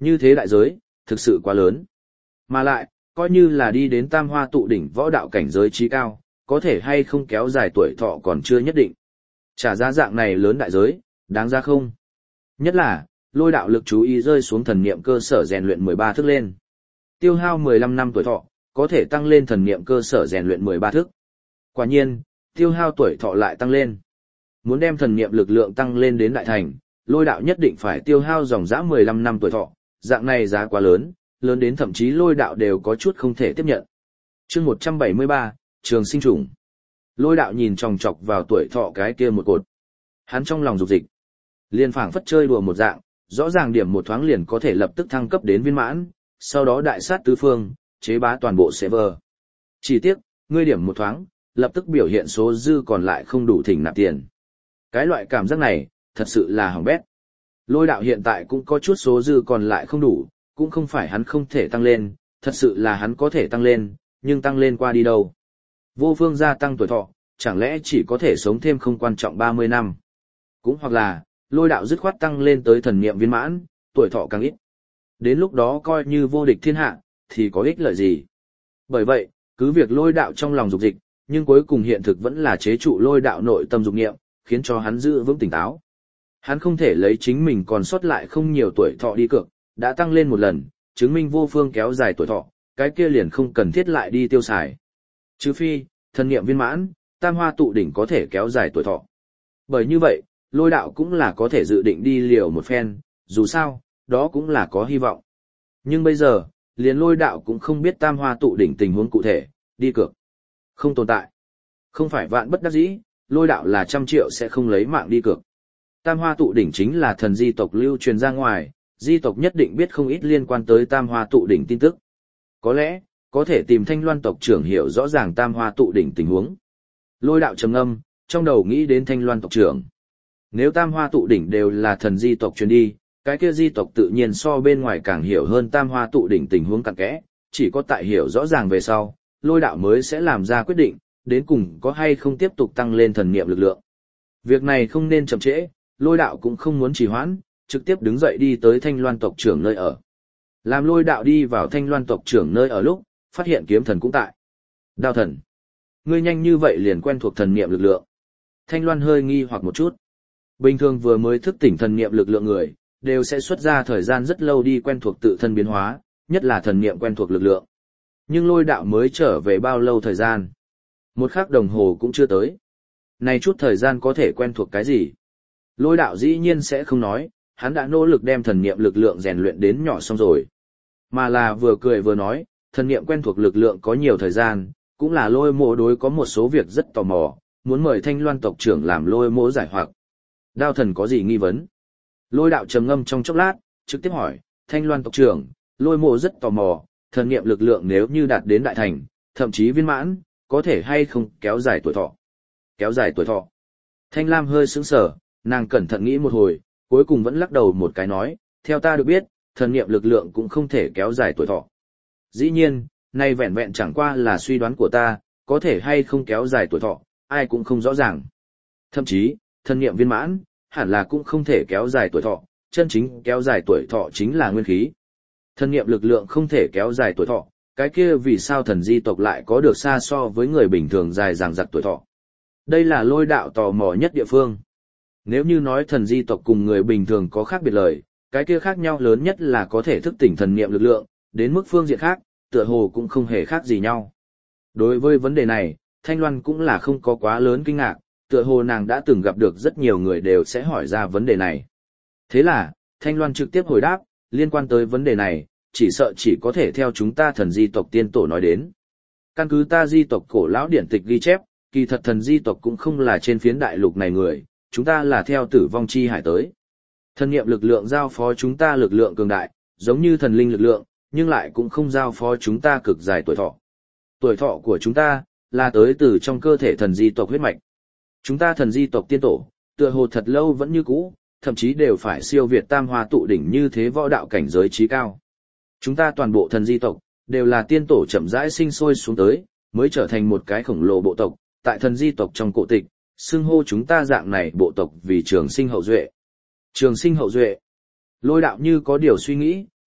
Speaker 1: Như thế đại giới, thực sự quá lớn. Mà lại, coi như là đi đến tam hoa tụ đỉnh võ đạo cảnh giới trí cao, có thể hay không kéo dài tuổi thọ còn chưa nhất định. Trả giá dạng này lớn đại giới, đáng ra không? Nhất là, lôi đạo lực chú ý rơi xuống thần niệm cơ sở rèn luyện mười ba thức lên. Tiêu hao mười lăm năm tuổi thọ, có thể tăng lên thần niệm cơ sở rèn luyện mười ba thức. Quả nhiên, tiêu hao tuổi thọ lại tăng lên. Muốn đem thần niệm lực lượng tăng lên đến đại thành, lôi đạo nhất định phải tiêu hao dòng dã mười lăm năm tuổi thọ, dạng này giá quá lớn, lớn đến thậm chí lôi đạo đều có chút không thể tiếp nhận. Chương một trăm bảy mươi ba, Trường sinh trùng. Lôi đạo nhìn chòng chọc vào tuổi thọ cái kia một cột. Hắn trong lòng dục dịch, liền phảng phất chơi đùa một dạng, rõ ràng điểm một thoáng liền có thể lập tức thăng cấp đến viên mãn, sau đó đại sát tứ phương, chế bá toàn bộ server. Chỉ tiếc, ngươi điểm một thoáng, lập tức biểu hiện số dư còn lại không đủ thỉnh nạp tiền. Cái loại cảm giác này, thật sự là hỏng bét. Lôi đạo hiện tại cũng có chút số dư còn lại không đủ, cũng không phải hắn không thể tăng lên, thật sự là hắn có thể tăng lên, nhưng tăng lên qua đi đâu. Vô phương gia tăng tuổi thọ, chẳng lẽ chỉ có thể sống thêm không quan trọng ba mươi năm. Cũng hoặc là, lôi đạo dứt khoát tăng lên tới thần niệm viên mãn, tuổi thọ càng ít. Đến lúc đó coi như vô địch thiên hạ, thì có ích lợi gì. Bởi vậy, cứ việc lôi đạo trong lòng dục dịch, nhưng cuối cùng hiện thực vẫn là chế trụ lôi đạo nội tâm dục nghiệm, khiến cho hắn giữ vững tỉnh táo. Hắn không thể lấy chính mình còn sót lại không nhiều tuổi thọ đi cược, đã tăng lên một lần, chứng minh vô phương kéo dài tuổi thọ, cái kia liền không cần thiết lại đi tiêu xài. Trừ phi, thần niệm viên mãn, tam hoa tụ đỉnh có thể kéo dài tuổi thọ. Bởi như vậy, lôi đạo cũng là có thể dự định đi liều một phen, dù sao, đó cũng là có hy vọng. Nhưng bây giờ, liền lôi đạo cũng không biết tam hoa tụ đỉnh tình huống cụ thể, đi cược. Không tồn tại. Không phải vạn bất đắc dĩ, lôi đạo là trăm triệu sẽ không lấy mạng đi cược. Tam hoa tụ đỉnh chính là thần di tộc lưu truyền ra ngoài, di tộc nhất định biết không ít liên quan tới tam hoa tụ đỉnh tin tức. Có lẽ, có thể tìm Thanh Loan tộc trưởng hiểu rõ ràng tam hoa tụ đỉnh tình huống. Lôi đạo trầm ngâm, trong đầu nghĩ đến Thanh Loan tộc trưởng. Nếu tam hoa tụ đỉnh đều là thần di tộc truyền đi, cái kia di tộc tự nhiên so bên ngoài càng hiểu hơn tam hoa tụ đỉnh tình huống cặn kẽ, chỉ có tại hiểu rõ ràng về sau, lôi đạo mới sẽ làm ra quyết định, đến cùng có hay không tiếp tục tăng lên thần niệm lực lượng. Việc này không nên chậm trễ, lôi đạo cũng không muốn trì hoãn, trực tiếp đứng dậy đi tới Thanh Loan tộc trưởng nơi ở. Làm lôi đạo đi vào Thanh Loan tộc trưởng nơi ở lúc, phát hiện kiếm thần cũng tại. Đao thần, ngươi nhanh như vậy liền quen thuộc thần niệm lực lượng. Thanh Loan hơi nghi hoặc một chút. Bình thường vừa mới thức tỉnh thần niệm lực lượng người, đều sẽ xuất ra thời gian rất lâu đi quen thuộc tự thân biến hóa, nhất là thần niệm quen thuộc lực lượng. Nhưng lôi đạo mới trở về bao lâu thời gian? Một khắc đồng hồ cũng chưa tới. Này chút thời gian có thể quen thuộc cái gì? Lôi đạo dĩ nhiên sẽ không nói, hắn đã nỗ lực đem thần niệm lực lượng rèn luyện đến nhỏ xong rồi. Mà là vừa cười vừa nói, thần niệm quen thuộc lực lượng có nhiều thời gian, cũng là lôi mộ đối có một số việc rất tò mò, muốn mời Thanh Loan tộc trưởng làm lôi mộ giải hoặc. Đao thần có gì nghi vấn? Lôi đạo trầm ngâm trong chốc lát, trực tiếp hỏi, Thanh Loan tộc trưởng, lôi mộ rất tò mò, thần niệm lực lượng nếu như đạt đến đại thành, thậm chí viên mãn, có thể hay không kéo dài tuổi thọ? Kéo dài tuổi thọ. Thanh Lam hơi sững sờ, nàng cẩn thận nghĩ một hồi, cuối cùng vẫn lắc đầu một cái nói, theo ta được biết, thần niệm lực lượng cũng không thể kéo dài tuổi thọ. Dĩ nhiên, nay vẹn vẹn chẳng qua là suy đoán của ta, có thể hay không kéo dài tuổi thọ, ai cũng không rõ ràng. Thậm chí, thần niệm viên mãn, hẳn là cũng không thể kéo dài tuổi thọ, chân chính kéo dài tuổi thọ chính là nguyên khí. Thần niệm lực lượng không thể kéo dài tuổi thọ, cái kia vì sao thần di tộc lại có được xa so với người bình thường dài dằng dặc tuổi thọ. Đây là lôi đạo tò mò nhất địa phương. Nếu như nói thần di tộc cùng người bình thường có khác biệt lời, cái kia khác nhau lớn nhất là có thể thức tỉnh thần niệm lực lượng, đến mức phương diện khác, tựa hồ cũng không hề khác gì nhau. Đối với vấn đề này, Thanh Loan cũng là không có quá lớn kinh ngạc, tựa hồ nàng đã từng gặp được rất nhiều người đều sẽ hỏi ra vấn đề này. Thế là, Thanh Loan trực tiếp hồi đáp, liên quan tới vấn đề này, chỉ sợ chỉ có thể theo chúng ta thần di tộc tiên tổ nói đến. Căn cứ ta di tộc cổ lão điển tịch ghi chép, kỳ thật thần di tộc cũng không là trên phiến đại lục này người, chúng ta là theo tử vong chi hải tới. Thần niệm lực lượng giao phó chúng ta lực lượng cường đại, giống như thần linh lực lượng, nhưng lại cũng không giao phó chúng ta cực dài tuổi thọ. Tuổi thọ của chúng ta, là tới từ trong cơ thể thần di tộc huyết mạch. Chúng ta thần di tộc tiên tổ, tựa hồ thật lâu vẫn như cũ, thậm chí đều phải siêu việt tam hoa tụ đỉnh như thế võ đạo cảnh giới trí cao. Chúng ta toàn bộ thần di tộc, đều là tiên tổ chậm rãi sinh sôi xuống tới, mới trở thành một cái khổng lồ bộ tộc, tại thần di tộc trong cổ tịch, xưng hô chúng ta dạng này bộ tộc vì trường sinh hậu duệ. Trường sinh hậu duệ. Lôi đạo như có điều suy nghĩ,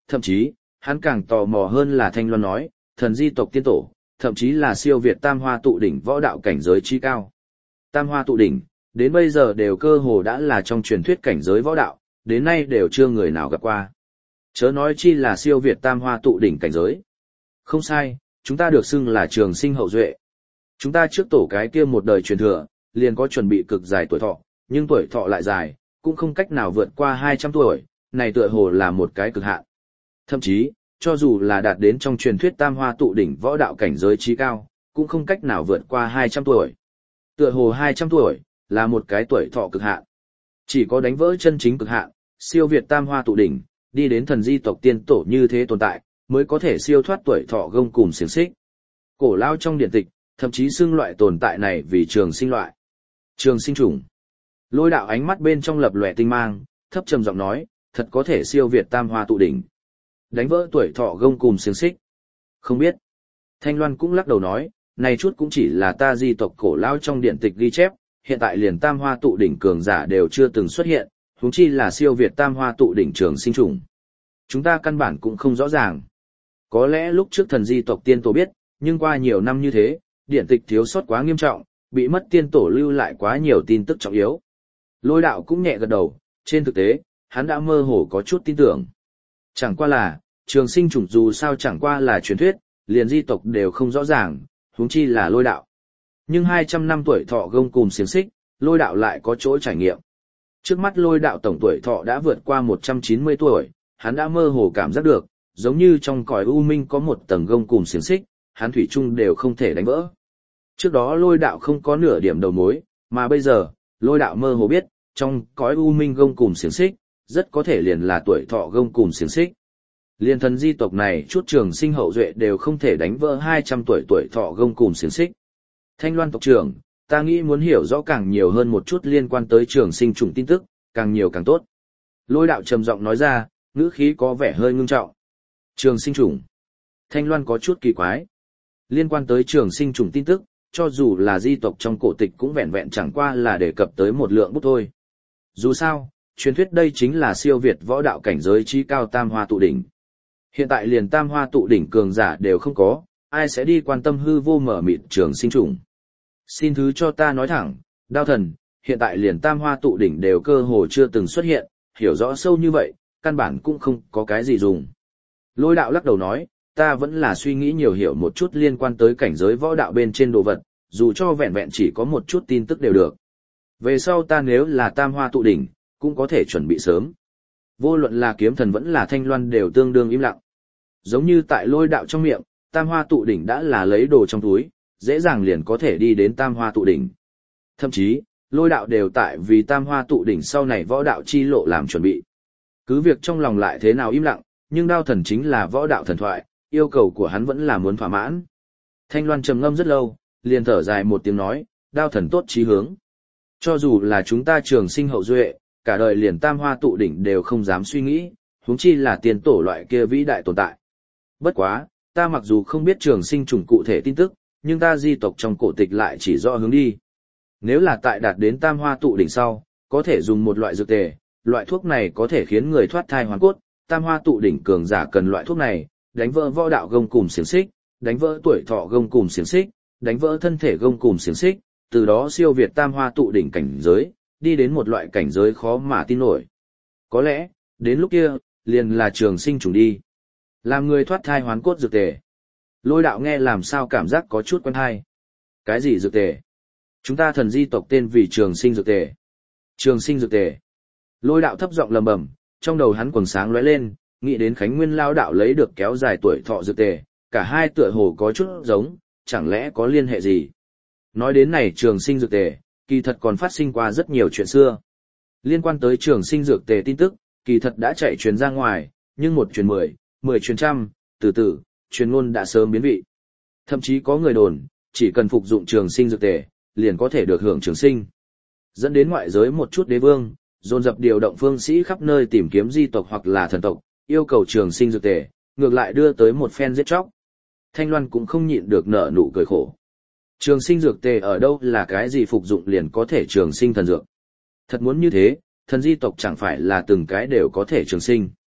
Speaker 1: thậm chí, hắn càng tò mò hơn là Thanh Loan nói, thần di tộc tiên tổ, thậm chí là siêu việt tam hoa tụ đỉnh võ đạo cảnh giới chi cao. Tam hoa tụ đỉnh, đến bây giờ đều cơ hồ đã là trong truyền thuyết cảnh giới võ đạo, đến nay đều chưa người nào gặp qua. Chớ nói chi là siêu việt tam hoa tụ đỉnh cảnh giới. Không sai, chúng ta được xưng là trường sinh hậu duệ. Chúng ta trước tổ cái kia một đời truyền thừa, liền có chuẩn bị cực dài tuổi thọ, nhưng tuổi thọ lại dài, cũng không cách nào vượt qua hai trăm tuổi, này tựa hồ là một cái cực hạn. Thậm chí, cho dù là đạt đến trong truyền thuyết tam hoa tụ đỉnh võ đạo cảnh giới trí cao, cũng không cách nào vượt qua hai trăm tuổi. Tựa hồ hai trăm tuổi, là một cái tuổi thọ cực hạn. Chỉ có đánh vỡ chân chính cực hạn, siêu việt tam hoa tụ đỉnh, đi đến thần di tộc tiên tổ như thế tồn tại, mới có thể siêu thoát tuổi thọ gông cùm xiềng xích. Cổ lao trong điện tịch, thậm chí xưng loại tồn tại này vì trường sinh loại. Trường sinh chủng. Lôi đạo ánh mắt bên trong lập lòe tinh mang, thấp trầm giọng nói, thật có thể siêu việt tam hoa tụ đỉnh. Đánh vỡ tuổi thọ gông cùm xiềng xích. Không biết. Thanh Loan cũng lắc đầu nói, này chút cũng chỉ là ta di tộc cổ lao trong điện tịch ghi chép, hiện tại liền tam hoa tụ đỉnh cường giả đều chưa từng xuất hiện, huống chi là siêu việt tam hoa tụ đỉnh trường sinh chủng. Chúng ta căn bản cũng không rõ ràng. Có lẽ lúc trước thần di tộc tiên tổ biết, nhưng qua nhiều năm như thế, điện tịch thiếu sót quá nghiêm trọng, bị mất tiên tổ lưu lại quá nhiều tin tức trọng yếu. Lôi đạo cũng nhẹ gật đầu, trên thực tế, hắn đã mơ hồ có chút tin tưởng. Chẳng qua là, trường sinh chủng dù sao chẳng qua là truyền thuyết, liền di tộc đều không rõ ràng, huống chi là lôi đạo. Nhưng hai trăm năm tuổi thọ gông cùm xiềng xích, lôi đạo lại có chỗ trải nghiệm. Trước mắt lôi đạo tổng tuổi thọ đã vượt qua một trăm chín mươi tuổi, hắn đã mơ hồ cảm giác được, giống như trong cõi u minh có một tầng gông cùm xiềng xích, hắn thủy chung đều không thể đánh vỡ. Trước đó lôi đạo không có nửa điểm đầu mối, mà bây giờ, lôi đạo mơ hồ biết, trong cõi u minh gông cùm xiềng xích, rất có thể liền là tuổi thọ gông cùm xiềng xích. Liên thần di tộc này chút trường sinh hậu duệ đều không thể đánh vỡ hai trăm tuổi tuổi thọ gông cùm xiềng xích. Thanh Loan tộc trưởng, ta nghĩ muốn hiểu rõ càng nhiều hơn một chút liên quan tới trường sinh chủng tin tức, càng nhiều càng tốt. Lôi đạo trầm giọng nói ra, ngữ khí có vẻ hơi ngưng trọng. Trường sinh chủng. Thanh Loan có chút kỳ quái. Liên quan tới trường sinh chủng tin tức, cho dù là di tộc trong cổ tịch cũng vẹn vẹn chẳng qua là đề cập tới một lượng bút thôi. Dù sao, truyền thuyết đây chính là siêu việt võ đạo cảnh giới trí cao tam hoa tụ đỉnh. Hiện tại liền tam hoa tụ đỉnh cường giả đều không có, ai sẽ đi quan tâm hư vô mở mịt trường sinh chủng. Xin thứ cho ta nói thẳng, Đao Thần, hiện tại liền tam hoa tụ đỉnh đều cơ hồ chưa từng xuất hiện, hiểu rõ sâu như vậy, căn bản cũng không có cái gì dùng. Lôi đạo lắc đầu nói, ta vẫn là suy nghĩ nhiều hiểu một chút liên quan tới cảnh giới võ đạo bên trên đồ vật, dù cho vẹn vẹn chỉ có một chút tin tức đều được. Về sau ta nếu là tam hoa tụ đỉnh, cũng có thể chuẩn bị sớm. Vô luận là kiếm thần vẫn là Thanh Loan đều tương đương im lặng. Giống như tại lôi đạo trong miệng, tam hoa tụ đỉnh đã là lấy đồ trong túi, dễ dàng liền có thể đi đến tam hoa tụ đỉnh. Thậm chí, lôi đạo đều tại vì tam hoa tụ đỉnh sau này võ đạo chi lộ làm chuẩn bị. Cứ việc trong lòng lại thế nào im lặng, nhưng Đao Thần chính là võ đạo thần thoại, yêu cầu của hắn vẫn là muốn thỏa mãn. Thanh Loan trầm ngâm rất lâu, liền thở dài một tiếng nói, Đao Thần tốt chí hướng. Cho dù là chúng ta trường sinh hậu duệ, cả đời liền tam hoa tụ đỉnh đều không dám suy nghĩ, huống chi là tiền tổ loại kia vĩ đại tồn tại. Bất quá, ta mặc dù không biết trường sinh chủng cụ thể tin tức, nhưng ta di tộc trong cổ tịch lại chỉ rõ hướng đi. Nếu là tại đạt đến tam hoa tụ đỉnh sau, có thể dùng một loại dược tề, loại thuốc này có thể khiến người thoát thai hoàn cốt, tam hoa tụ đỉnh cường giả cần loại thuốc này, đánh vỡ võ đạo gông cùm xiềng xích, đánh vỡ tuổi thọ gông cùm xiềng xích, đánh vỡ thân thể gông cùm xiềng xích, từ đó siêu việt tam hoa tụ đỉnh cảnh giới, đi đến một loại cảnh giới khó mà tin nổi. Có lẽ, đến lúc kia, liền là trường sinh chủng đi. Làm người thoát thai hoán cốt dược tề. Lôi đạo nghe làm sao cảm giác có chút quen hay. Cái gì dược tề? Chúng ta thần di tộc tên vì trường sinh dược tề. Trường sinh dược tề. Lôi đạo thấp giọng lầm bầm, trong đầu hắn quầng sáng lóe lên, nghĩ đến Khánh Nguyên lao đạo lấy được kéo dài tuổi thọ dược tề, cả hai tựa hồ có chút giống, chẳng lẽ có liên hệ gì? Nói đến này trường sinh dược tề, kỳ thật còn phát sinh qua rất nhiều chuyện xưa. Liên quan tới trường sinh dược tề tin tức, kỳ thật đã chạy truyền ra ngoài, nhưng một truyền mười, mười truyền trăm, từ từ, truyền ngôn đã sớm biến vị. Thậm chí có người đồn, chỉ cần phục dụng trường sinh dược tề, liền có thể được hưởng trường sinh. Dẫn đến ngoại giới một chút đế vương, dồn dập điều động phương sĩ khắp nơi tìm kiếm di tộc hoặc là thần tộc, yêu cầu trường sinh dược tề, ngược lại đưa tới một phen giết chóc. Thanh Loan cũng không nhịn được nở nụ cười khổ. Trường sinh dược tề ở đâu là cái gì phục dụng liền có thể trường sinh thần dược. Thật muốn như thế, thần di tộc chẳng phải là từng cái đều có thể trường sinh.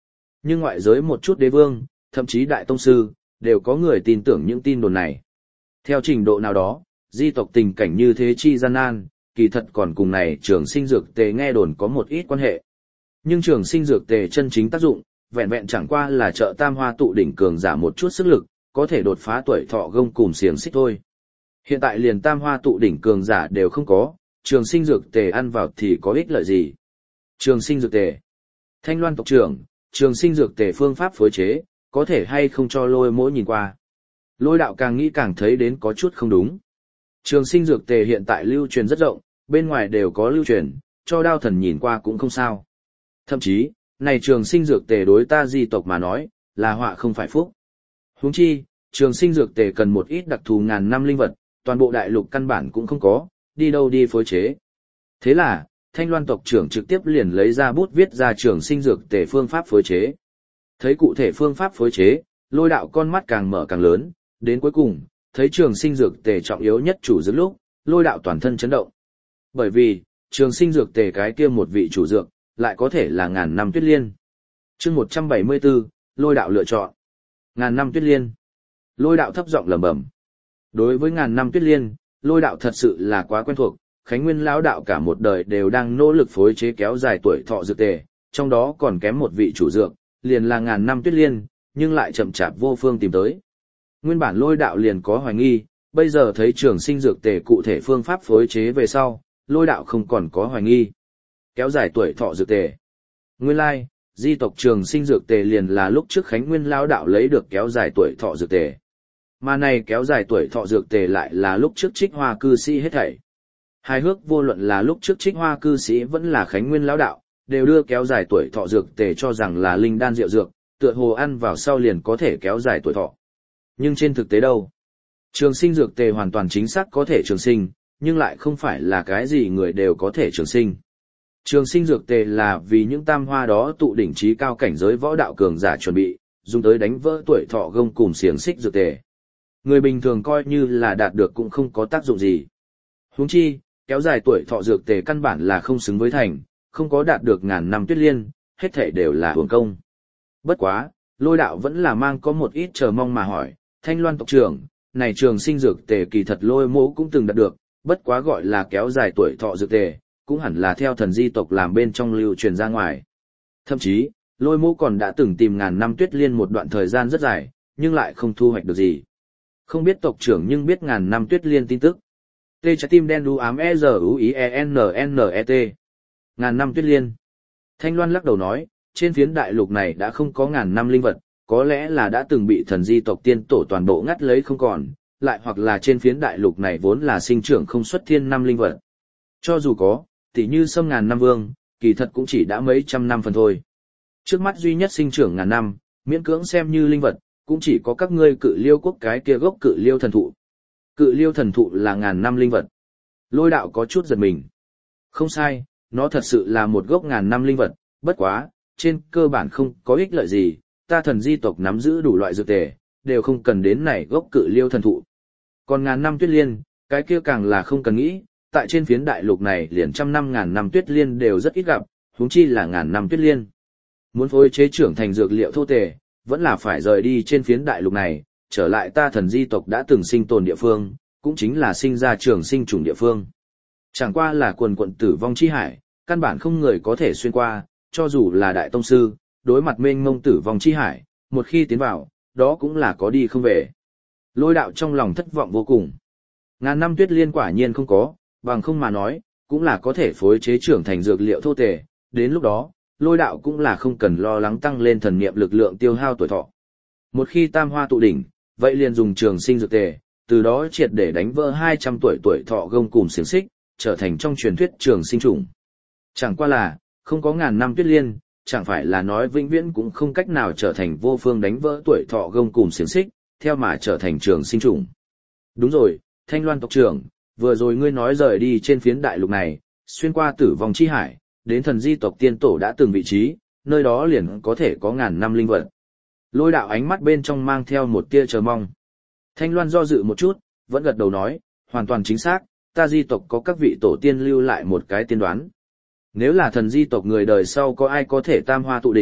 Speaker 1: Nhưng ngoại giới một chút đế vương, thậm chí đại tông sư, đều có người tin tưởng những tin đồn này. Theo trình độ nào đó, di tộc tình cảnh như thế chi gian nan, kỳ thật còn cùng này trường sinh dược tề nghe đồn có một ít quan hệ. Nhưng trường sinh dược tề chân chính tác dụng, vẹn vẹn chẳng qua là trợ tam hoa tụ đỉnh cường giả một chút sức lực, có thể đột phá tuổi thọ gông cùm xiềng xích thôi. Hiện tại liền tam hoa tụ đỉnh cường giả đều không có, trường sinh dược tề ăn vào thì có ích lợi gì? Trường sinh dược tề. Thanh Loan tộc trưởng, trường sinh dược tề phương pháp phối chế, có thể hay không cho lôi mỗi nhìn qua. Lôi đạo càng nghĩ càng thấy đến có chút không đúng. Trường sinh dược tề hiện tại lưu truyền rất rộng, bên ngoài đều có lưu truyền, cho đao thần nhìn qua cũng không sao. Thậm chí, này trường sinh dược tề đối ta di tộc mà nói, là họa không phải phúc. Huống chi, trường sinh dược tề cần một ít đặc thù ngàn năm linh vật, toàn bộ đại lục căn bản cũng không có, đi đâu đi phối chế. Thế là, Thanh Loan tộc trưởng trực tiếp liền lấy ra bút viết ra trường sinh dược tề phương pháp phối chế. Thấy cụ thể phương pháp phối chế, lôi đạo con mắt càng mở càng lớn, đến cuối cùng, thấy trường sinh dược tề trọng yếu nhất chủ dược lúc, lôi đạo toàn thân chấn động. Bởi vì, trường sinh dược tề cái kia một vị chủ dược, lại có thể là ngàn năm tuyết liên. Chương một trăm bảy mươi tư, lôi đạo lựa chọn. Ngàn năm tuyết liên. Lôi đạo thấp giọng lẩm bẩm. Đối với ngàn năm tuyết liên, lôi đạo thật sự là quá quen thuộc, Khánh Nguyên lão đạo cả một đời đều đang nỗ lực phối chế kéo dài tuổi thọ dược tề, trong đó còn kém một vị chủ dược, liền là ngàn năm tuyết liên, nhưng lại chậm chạp vô phương tìm tới. Nguyên bản lôi đạo liền có hoài nghi, bây giờ thấy trường sinh dược tề cụ thể phương pháp phối chế về sau, lôi đạo không còn có hoài nghi. Kéo dài tuổi thọ dược tề. Nguyên lai, di tộc trường sinh dược tề liền là lúc trước Khánh Nguyên lão đạo lấy được kéo dài tuổi thọ dược tề. Mà này kéo dài tuổi thọ dược tề lại là lúc trước Trích Hoa cư sĩ hết thảy. Hài hước vô luận là lúc trước Trích Hoa cư sĩ vẫn là Khánh Nguyên lão đạo, đều đưa kéo dài tuổi thọ dược tề cho rằng là linh đan rượu dược, tựa hồ ăn vào sau liền có thể kéo dài tuổi thọ. Nhưng trên thực tế đâu? Trường sinh dược tề hoàn toàn chính xác có thể trường sinh, nhưng lại không phải là cái gì người đều có thể trường sinh. Trường sinh dược tề là vì những tam hoa đó tụ đỉnh trí cao cảnh giới võ đạo cường giả chuẩn bị, dùng tới đánh vỡ tuổi thọ gông cùm xiềng xích dược tề. Người bình thường coi như là đạt được cũng không có tác dụng gì. Huống chi, kéo dài tuổi thọ dược tề căn bản là không xứng với thành, không có đạt được ngàn năm tuyết liên, hết thảy đều là hưởng công. Bất quá, lôi đạo vẫn là mang có một ít chờ mong mà hỏi, Thanh Loan tộc trưởng, này trường sinh dược tề kỳ thật lôi mỗ cũng từng đạt được, bất quá gọi là kéo dài tuổi thọ dược tề, cũng hẳn là theo thần di tộc làm bên trong lưu truyền ra ngoài. Thậm chí, lôi mỗ còn đã từng tìm ngàn năm tuyết liên một đoạn thời gian rất dài, nhưng lại không thu hoạch được gì. Không biết tộc trưởng nhưng biết ngàn năm tuyết liên tin tức. T trái tim đen đu ám E Z U I E N N E T. Ngàn năm tuyết liên. Thanh Loan lắc đầu nói, trên phiến đại lục này đã không có ngàn năm linh vật, có lẽ là đã từng bị thần di tộc tiên tổ toàn bộ ngắt lấy không còn, lại hoặc là trên phiến đại lục này vốn là sinh trưởng không xuất thiên năm linh vật. Cho dù có, tỉ như sâm ngàn năm vương, kỳ thật cũng chỉ đã mấy trăm năm phần thôi. Trước mắt duy nhất sinh trưởng ngàn năm, miễn cưỡng xem như linh vật, cũng chỉ có các ngươi cự liêu quốc cái kia gốc cự liêu thần thụ. Cự liêu thần thụ là ngàn năm linh vật. Lôi đạo có chút giật mình. Không sai, nó thật sự là một gốc ngàn năm linh vật, bất quá, trên cơ bản không có ích lợi gì, ta thần di tộc nắm giữ đủ loại dược tề, đều không cần đến này gốc cự liêu thần thụ. Còn ngàn năm tuyết liên, cái kia càng là không cần nghĩ, tại trên phiến đại lục này liền trăm năm ngàn năm tuyết liên đều rất ít gặp, huống chi là ngàn năm tuyết liên. Muốn phối chế trưởng thành dược liệu thô tề, vẫn là phải rời đi trên phiến đại lục này, trở lại ta thần di tộc đã từng sinh tồn địa phương, cũng chính là sinh ra trường sinh chủng địa phương. Chẳng qua là quần quận tử vong chi hải, căn bản không người có thể xuyên qua, cho dù là đại tông sư, đối mặt mênh mông tử vong chi hải, một khi tiến vào, đó cũng là có đi không về. Lôi đạo trong lòng thất vọng vô cùng. Ngàn năm tuyết liên quả nhiên không có, bằng không mà nói, cũng là có thể phối chế trưởng thành dược liệu thô tề, đến lúc đó, lôi đạo cũng là không cần lo lắng tăng lên thần niệm lực lượng tiêu hao tuổi thọ. Một khi tam hoa tụ đỉnh, vậy liền dùng trường sinh dược tề, từ đó triệt để đánh vỡ hai trăm tuổi tuổi thọ gông cùm xiềng xích, trở thành trong truyền thuyết trường sinh chủng. Chẳng qua là, không có ngàn năm tuyết liên, chẳng phải là nói vĩnh viễn cũng không cách nào trở thành vô phương đánh vỡ tuổi thọ gông cùm xiềng xích, theo mà trở thành trường sinh chủng. Đúng rồi, Thanh Loan tộc trưởng, vừa rồi ngươi nói rời đi trên phiến đại lục này, xuyên qua tử vong chi hải, đến thần di tộc tiên tổ đã từng vị trí, nơi đó liền có thể có ngàn năm linh vật. Lôi đạo ánh mắt bên trong mang theo một tia chờ mong. Thanh Loan do dự một chút, vẫn gật đầu nói, hoàn toàn chính xác, ta di tộc có các vị tổ tiên lưu lại một cái tiên đoán. Nếu là thần di tộc người đời sau có ai có thể tam hoa tụ đỉnh,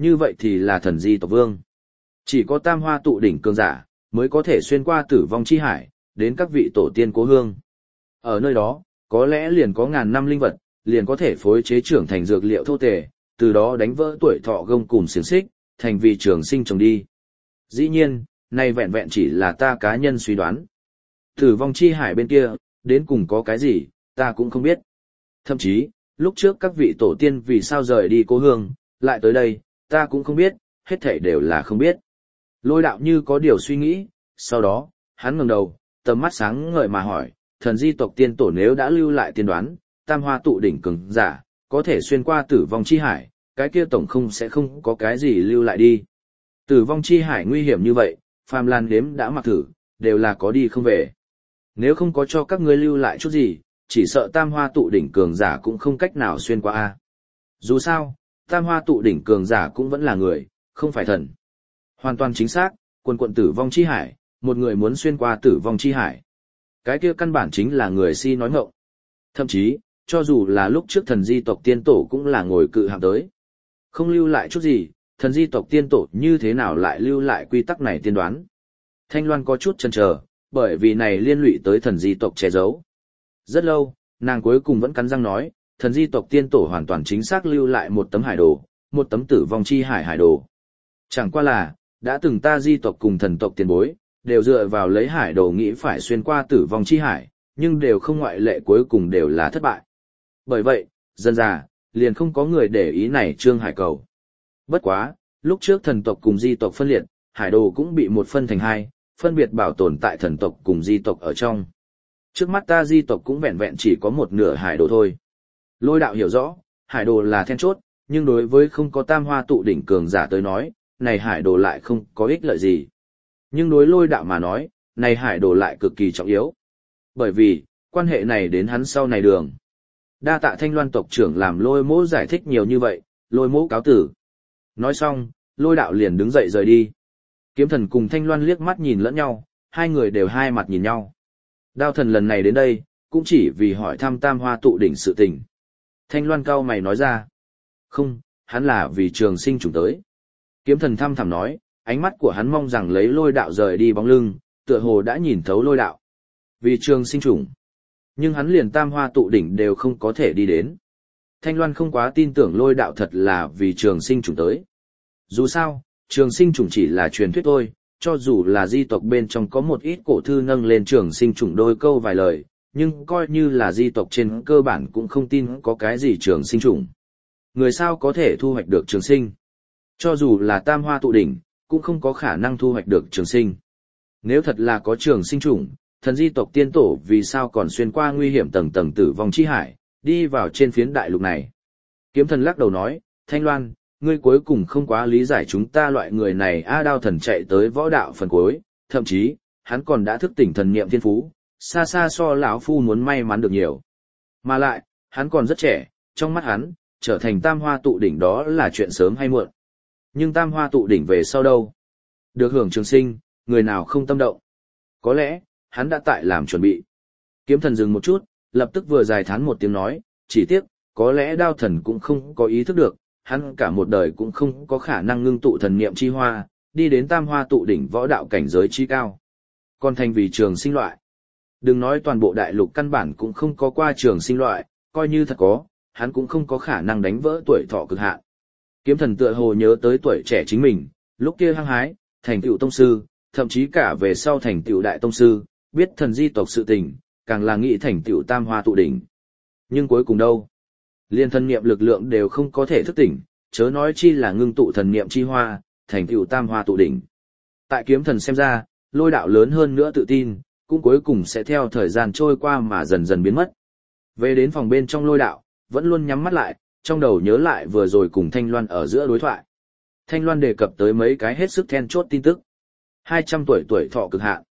Speaker 1: như vậy thì là thần di tộc vương. Chỉ có tam hoa tụ đỉnh cường giả, mới có thể xuyên qua tử vong chi hải, đến các vị tổ tiên cố hương. Ở nơi đó, có lẽ liền có ngàn năm linh vật, liền có thể phối chế trưởng thành dược liệu thô tề, từ đó đánh vỡ tuổi thọ gông cùm xiềng xích, thành vì trường sinh trồng đi. Dĩ nhiên, này vẹn vẹn chỉ là ta cá nhân suy đoán. Tử vong chi hải bên kia, đến cùng có cái gì, ta cũng không biết. Thậm chí, lúc trước các vị tổ tiên vì sao rời đi cố hương, lại tới đây, ta cũng không biết, hết thảy đều là không biết. Lôi đạo như có điều suy nghĩ, sau đó, hắn ngẩng đầu, tầm mắt sáng ngời mà hỏi, thần di tộc tiên tổ nếu đã lưu lại tiên đoán, tam hoa tụ đỉnh cường giả, có thể xuyên qua tử vong chi hải, cái kia tổng không sẽ không có cái gì lưu lại đi. Tử vong chi hải nguy hiểm như vậy, phàm lan đếm đã mặc thử, đều là có đi không về. Nếu không có cho các ngươi lưu lại chút gì, chỉ sợ tam hoa tụ đỉnh cường giả cũng không cách nào xuyên qua a. Dù sao, tam hoa tụ đỉnh cường giả cũng vẫn là người, không phải thần. Hoàn toàn chính xác, quần quận tử vong chi hải, một người muốn xuyên qua tử vong chi hải. Cái kia căn bản chính là người si nói ngọng. Thậm chí, cho dù là lúc trước thần di tộc tiên tổ cũng là ngồi cự hạng tới. Không lưu lại chút gì, thần di tộc tiên tổ như thế nào lại lưu lại quy tắc này tiên đoán. Thanh Loan có chút chần chờ, bởi vì này liên lụy tới thần di tộc che giấu. Rất lâu, nàng cuối cùng vẫn cắn răng nói, thần di tộc tiên tổ hoàn toàn chính xác lưu lại một tấm hải đồ, một tấm tử vong chi hải hải đồ. Chẳng qua là, đã từng ta di tộc cùng thần tộc tiền bối, đều dựa vào lấy hải đồ nghĩ phải xuyên qua tử vong chi hải, nhưng đều không ngoại lệ cuối cùng đều là thất bại. Bởi vậy, dần dà, liền không có người để ý này trương hải cầu. Bất quá, lúc trước thần tộc cùng di tộc phân liệt, hải đồ cũng bị một phân thành hai, phân biệt bảo tồn tại thần tộc cùng di tộc ở trong. Trước mắt ta di tộc cũng vẹn vẹn chỉ có một nửa hải đồ thôi. Lôi đạo hiểu rõ, hải đồ là then chốt, nhưng đối với không có tam hoa tụ đỉnh cường giả tới nói, này hải đồ lại không có ích lợi gì. Nhưng đối lôi đạo mà nói, này hải đồ lại cực kỳ trọng yếu. Bởi vì, quan hệ này đến hắn sau này đường. Đa tạ Thanh Loan tộc trưởng làm lôi mỗ giải thích nhiều như vậy, lôi mỗ cáo tử. Nói xong, lôi đạo liền đứng dậy rời đi. Kiếm thần cùng Thanh Loan liếc mắt nhìn lẫn nhau, hai người đều hai mặt nhìn nhau. Đao thần lần này đến đây, cũng chỉ vì hỏi thăm tam hoa tụ đỉnh sự tình. Thanh Loan cau mày nói ra. Không, hắn là vì trường sinh trùng tới. Kiếm thần thăm thẳm nói, ánh mắt của hắn mong rằng lấy lôi đạo rời đi bóng lưng, tựa hồ đã nhìn thấu lôi đạo. Vì trường sinh trùng. Nhưng hắn liền tam hoa tụ đỉnh đều không có thể đi đến. Thanh Loan không quá tin tưởng lôi đạo thật là vì trường sinh trùng tới. Dù sao, trường sinh trùng chỉ là truyền thuyết thôi, cho dù là di tộc bên trong có một ít cổ thư nâng lên trường sinh trùng đôi câu vài lời, nhưng coi như là di tộc trên cơ bản cũng không tin có cái gì trường sinh trùng. Người sao có thể thu hoạch được trường sinh? Cho dù là tam hoa tụ đỉnh, cũng không có khả năng thu hoạch được trường sinh. Nếu thật là có trường sinh trùng, thần di tộc tiên tổ vì sao còn xuyên qua nguy hiểm tầng tầng tử vong chi hải, đi vào trên phiến đại lục này. Kiếm thần lắc đầu nói, Thanh Loan, ngươi cuối cùng không quá lý giải chúng ta loại người này. A Đao thần chạy tới võ đạo phần cuối, thậm chí, hắn còn đã thức tỉnh thần niệm thiên phú, xa xa so lão phu muốn may mắn được nhiều. Mà lại, hắn còn rất trẻ, trong mắt hắn, trở thành tam hoa tụ đỉnh đó là chuyện sớm hay muộn. Nhưng tam hoa tụ đỉnh về sau đâu? Được hưởng trường sinh, người nào không tâm động? Có lẽ, hắn đã tại làm chuẩn bị. Kiếm thần dừng một chút, lập tức vừa dài thán một tiếng nói, chỉ tiếc, có lẽ Đao thần cũng không có ý thức được, hắn cả một đời cũng không có khả năng ngưng tụ thần niệm chi hoa, đi đến tam hoa tụ đỉnh võ đạo cảnh giới chi cao. Còn thành vì trường sinh loại. Đừng nói toàn bộ đại lục căn bản cũng không có qua trường sinh loại, coi như thật có, hắn cũng không có khả năng đánh vỡ tuổi thọ cực hạn. Kiếm thần tựa hồ nhớ tới tuổi trẻ chính mình, lúc kia hăng hái, thành tựu tông sư, thậm chí cả về sau thành tựu đại tông sư, biết thần di tộc sự tình, càng là nghĩ thành tựu tam hoa tụ đỉnh. Nhưng cuối cùng đâu? Liên thân niệm lực lượng đều không có thể thức tỉnh, chớ nói chi là ngưng tụ thần niệm chi hoa, thành tựu tam hoa tụ đỉnh. Tại kiếm thần xem ra, lôi đạo lớn hơn nữa tự tin, cũng cuối cùng sẽ theo thời gian trôi qua mà dần dần biến mất. Về đến phòng bên trong lôi đạo, vẫn luôn nhắm mắt lại, trong đầu nhớ lại vừa rồi cùng Thanh Loan ở giữa đối thoại. Thanh Loan đề cập tới mấy cái hết sức then chốt tin tức. hai trăm tuổi tuổi thọ cực hạn.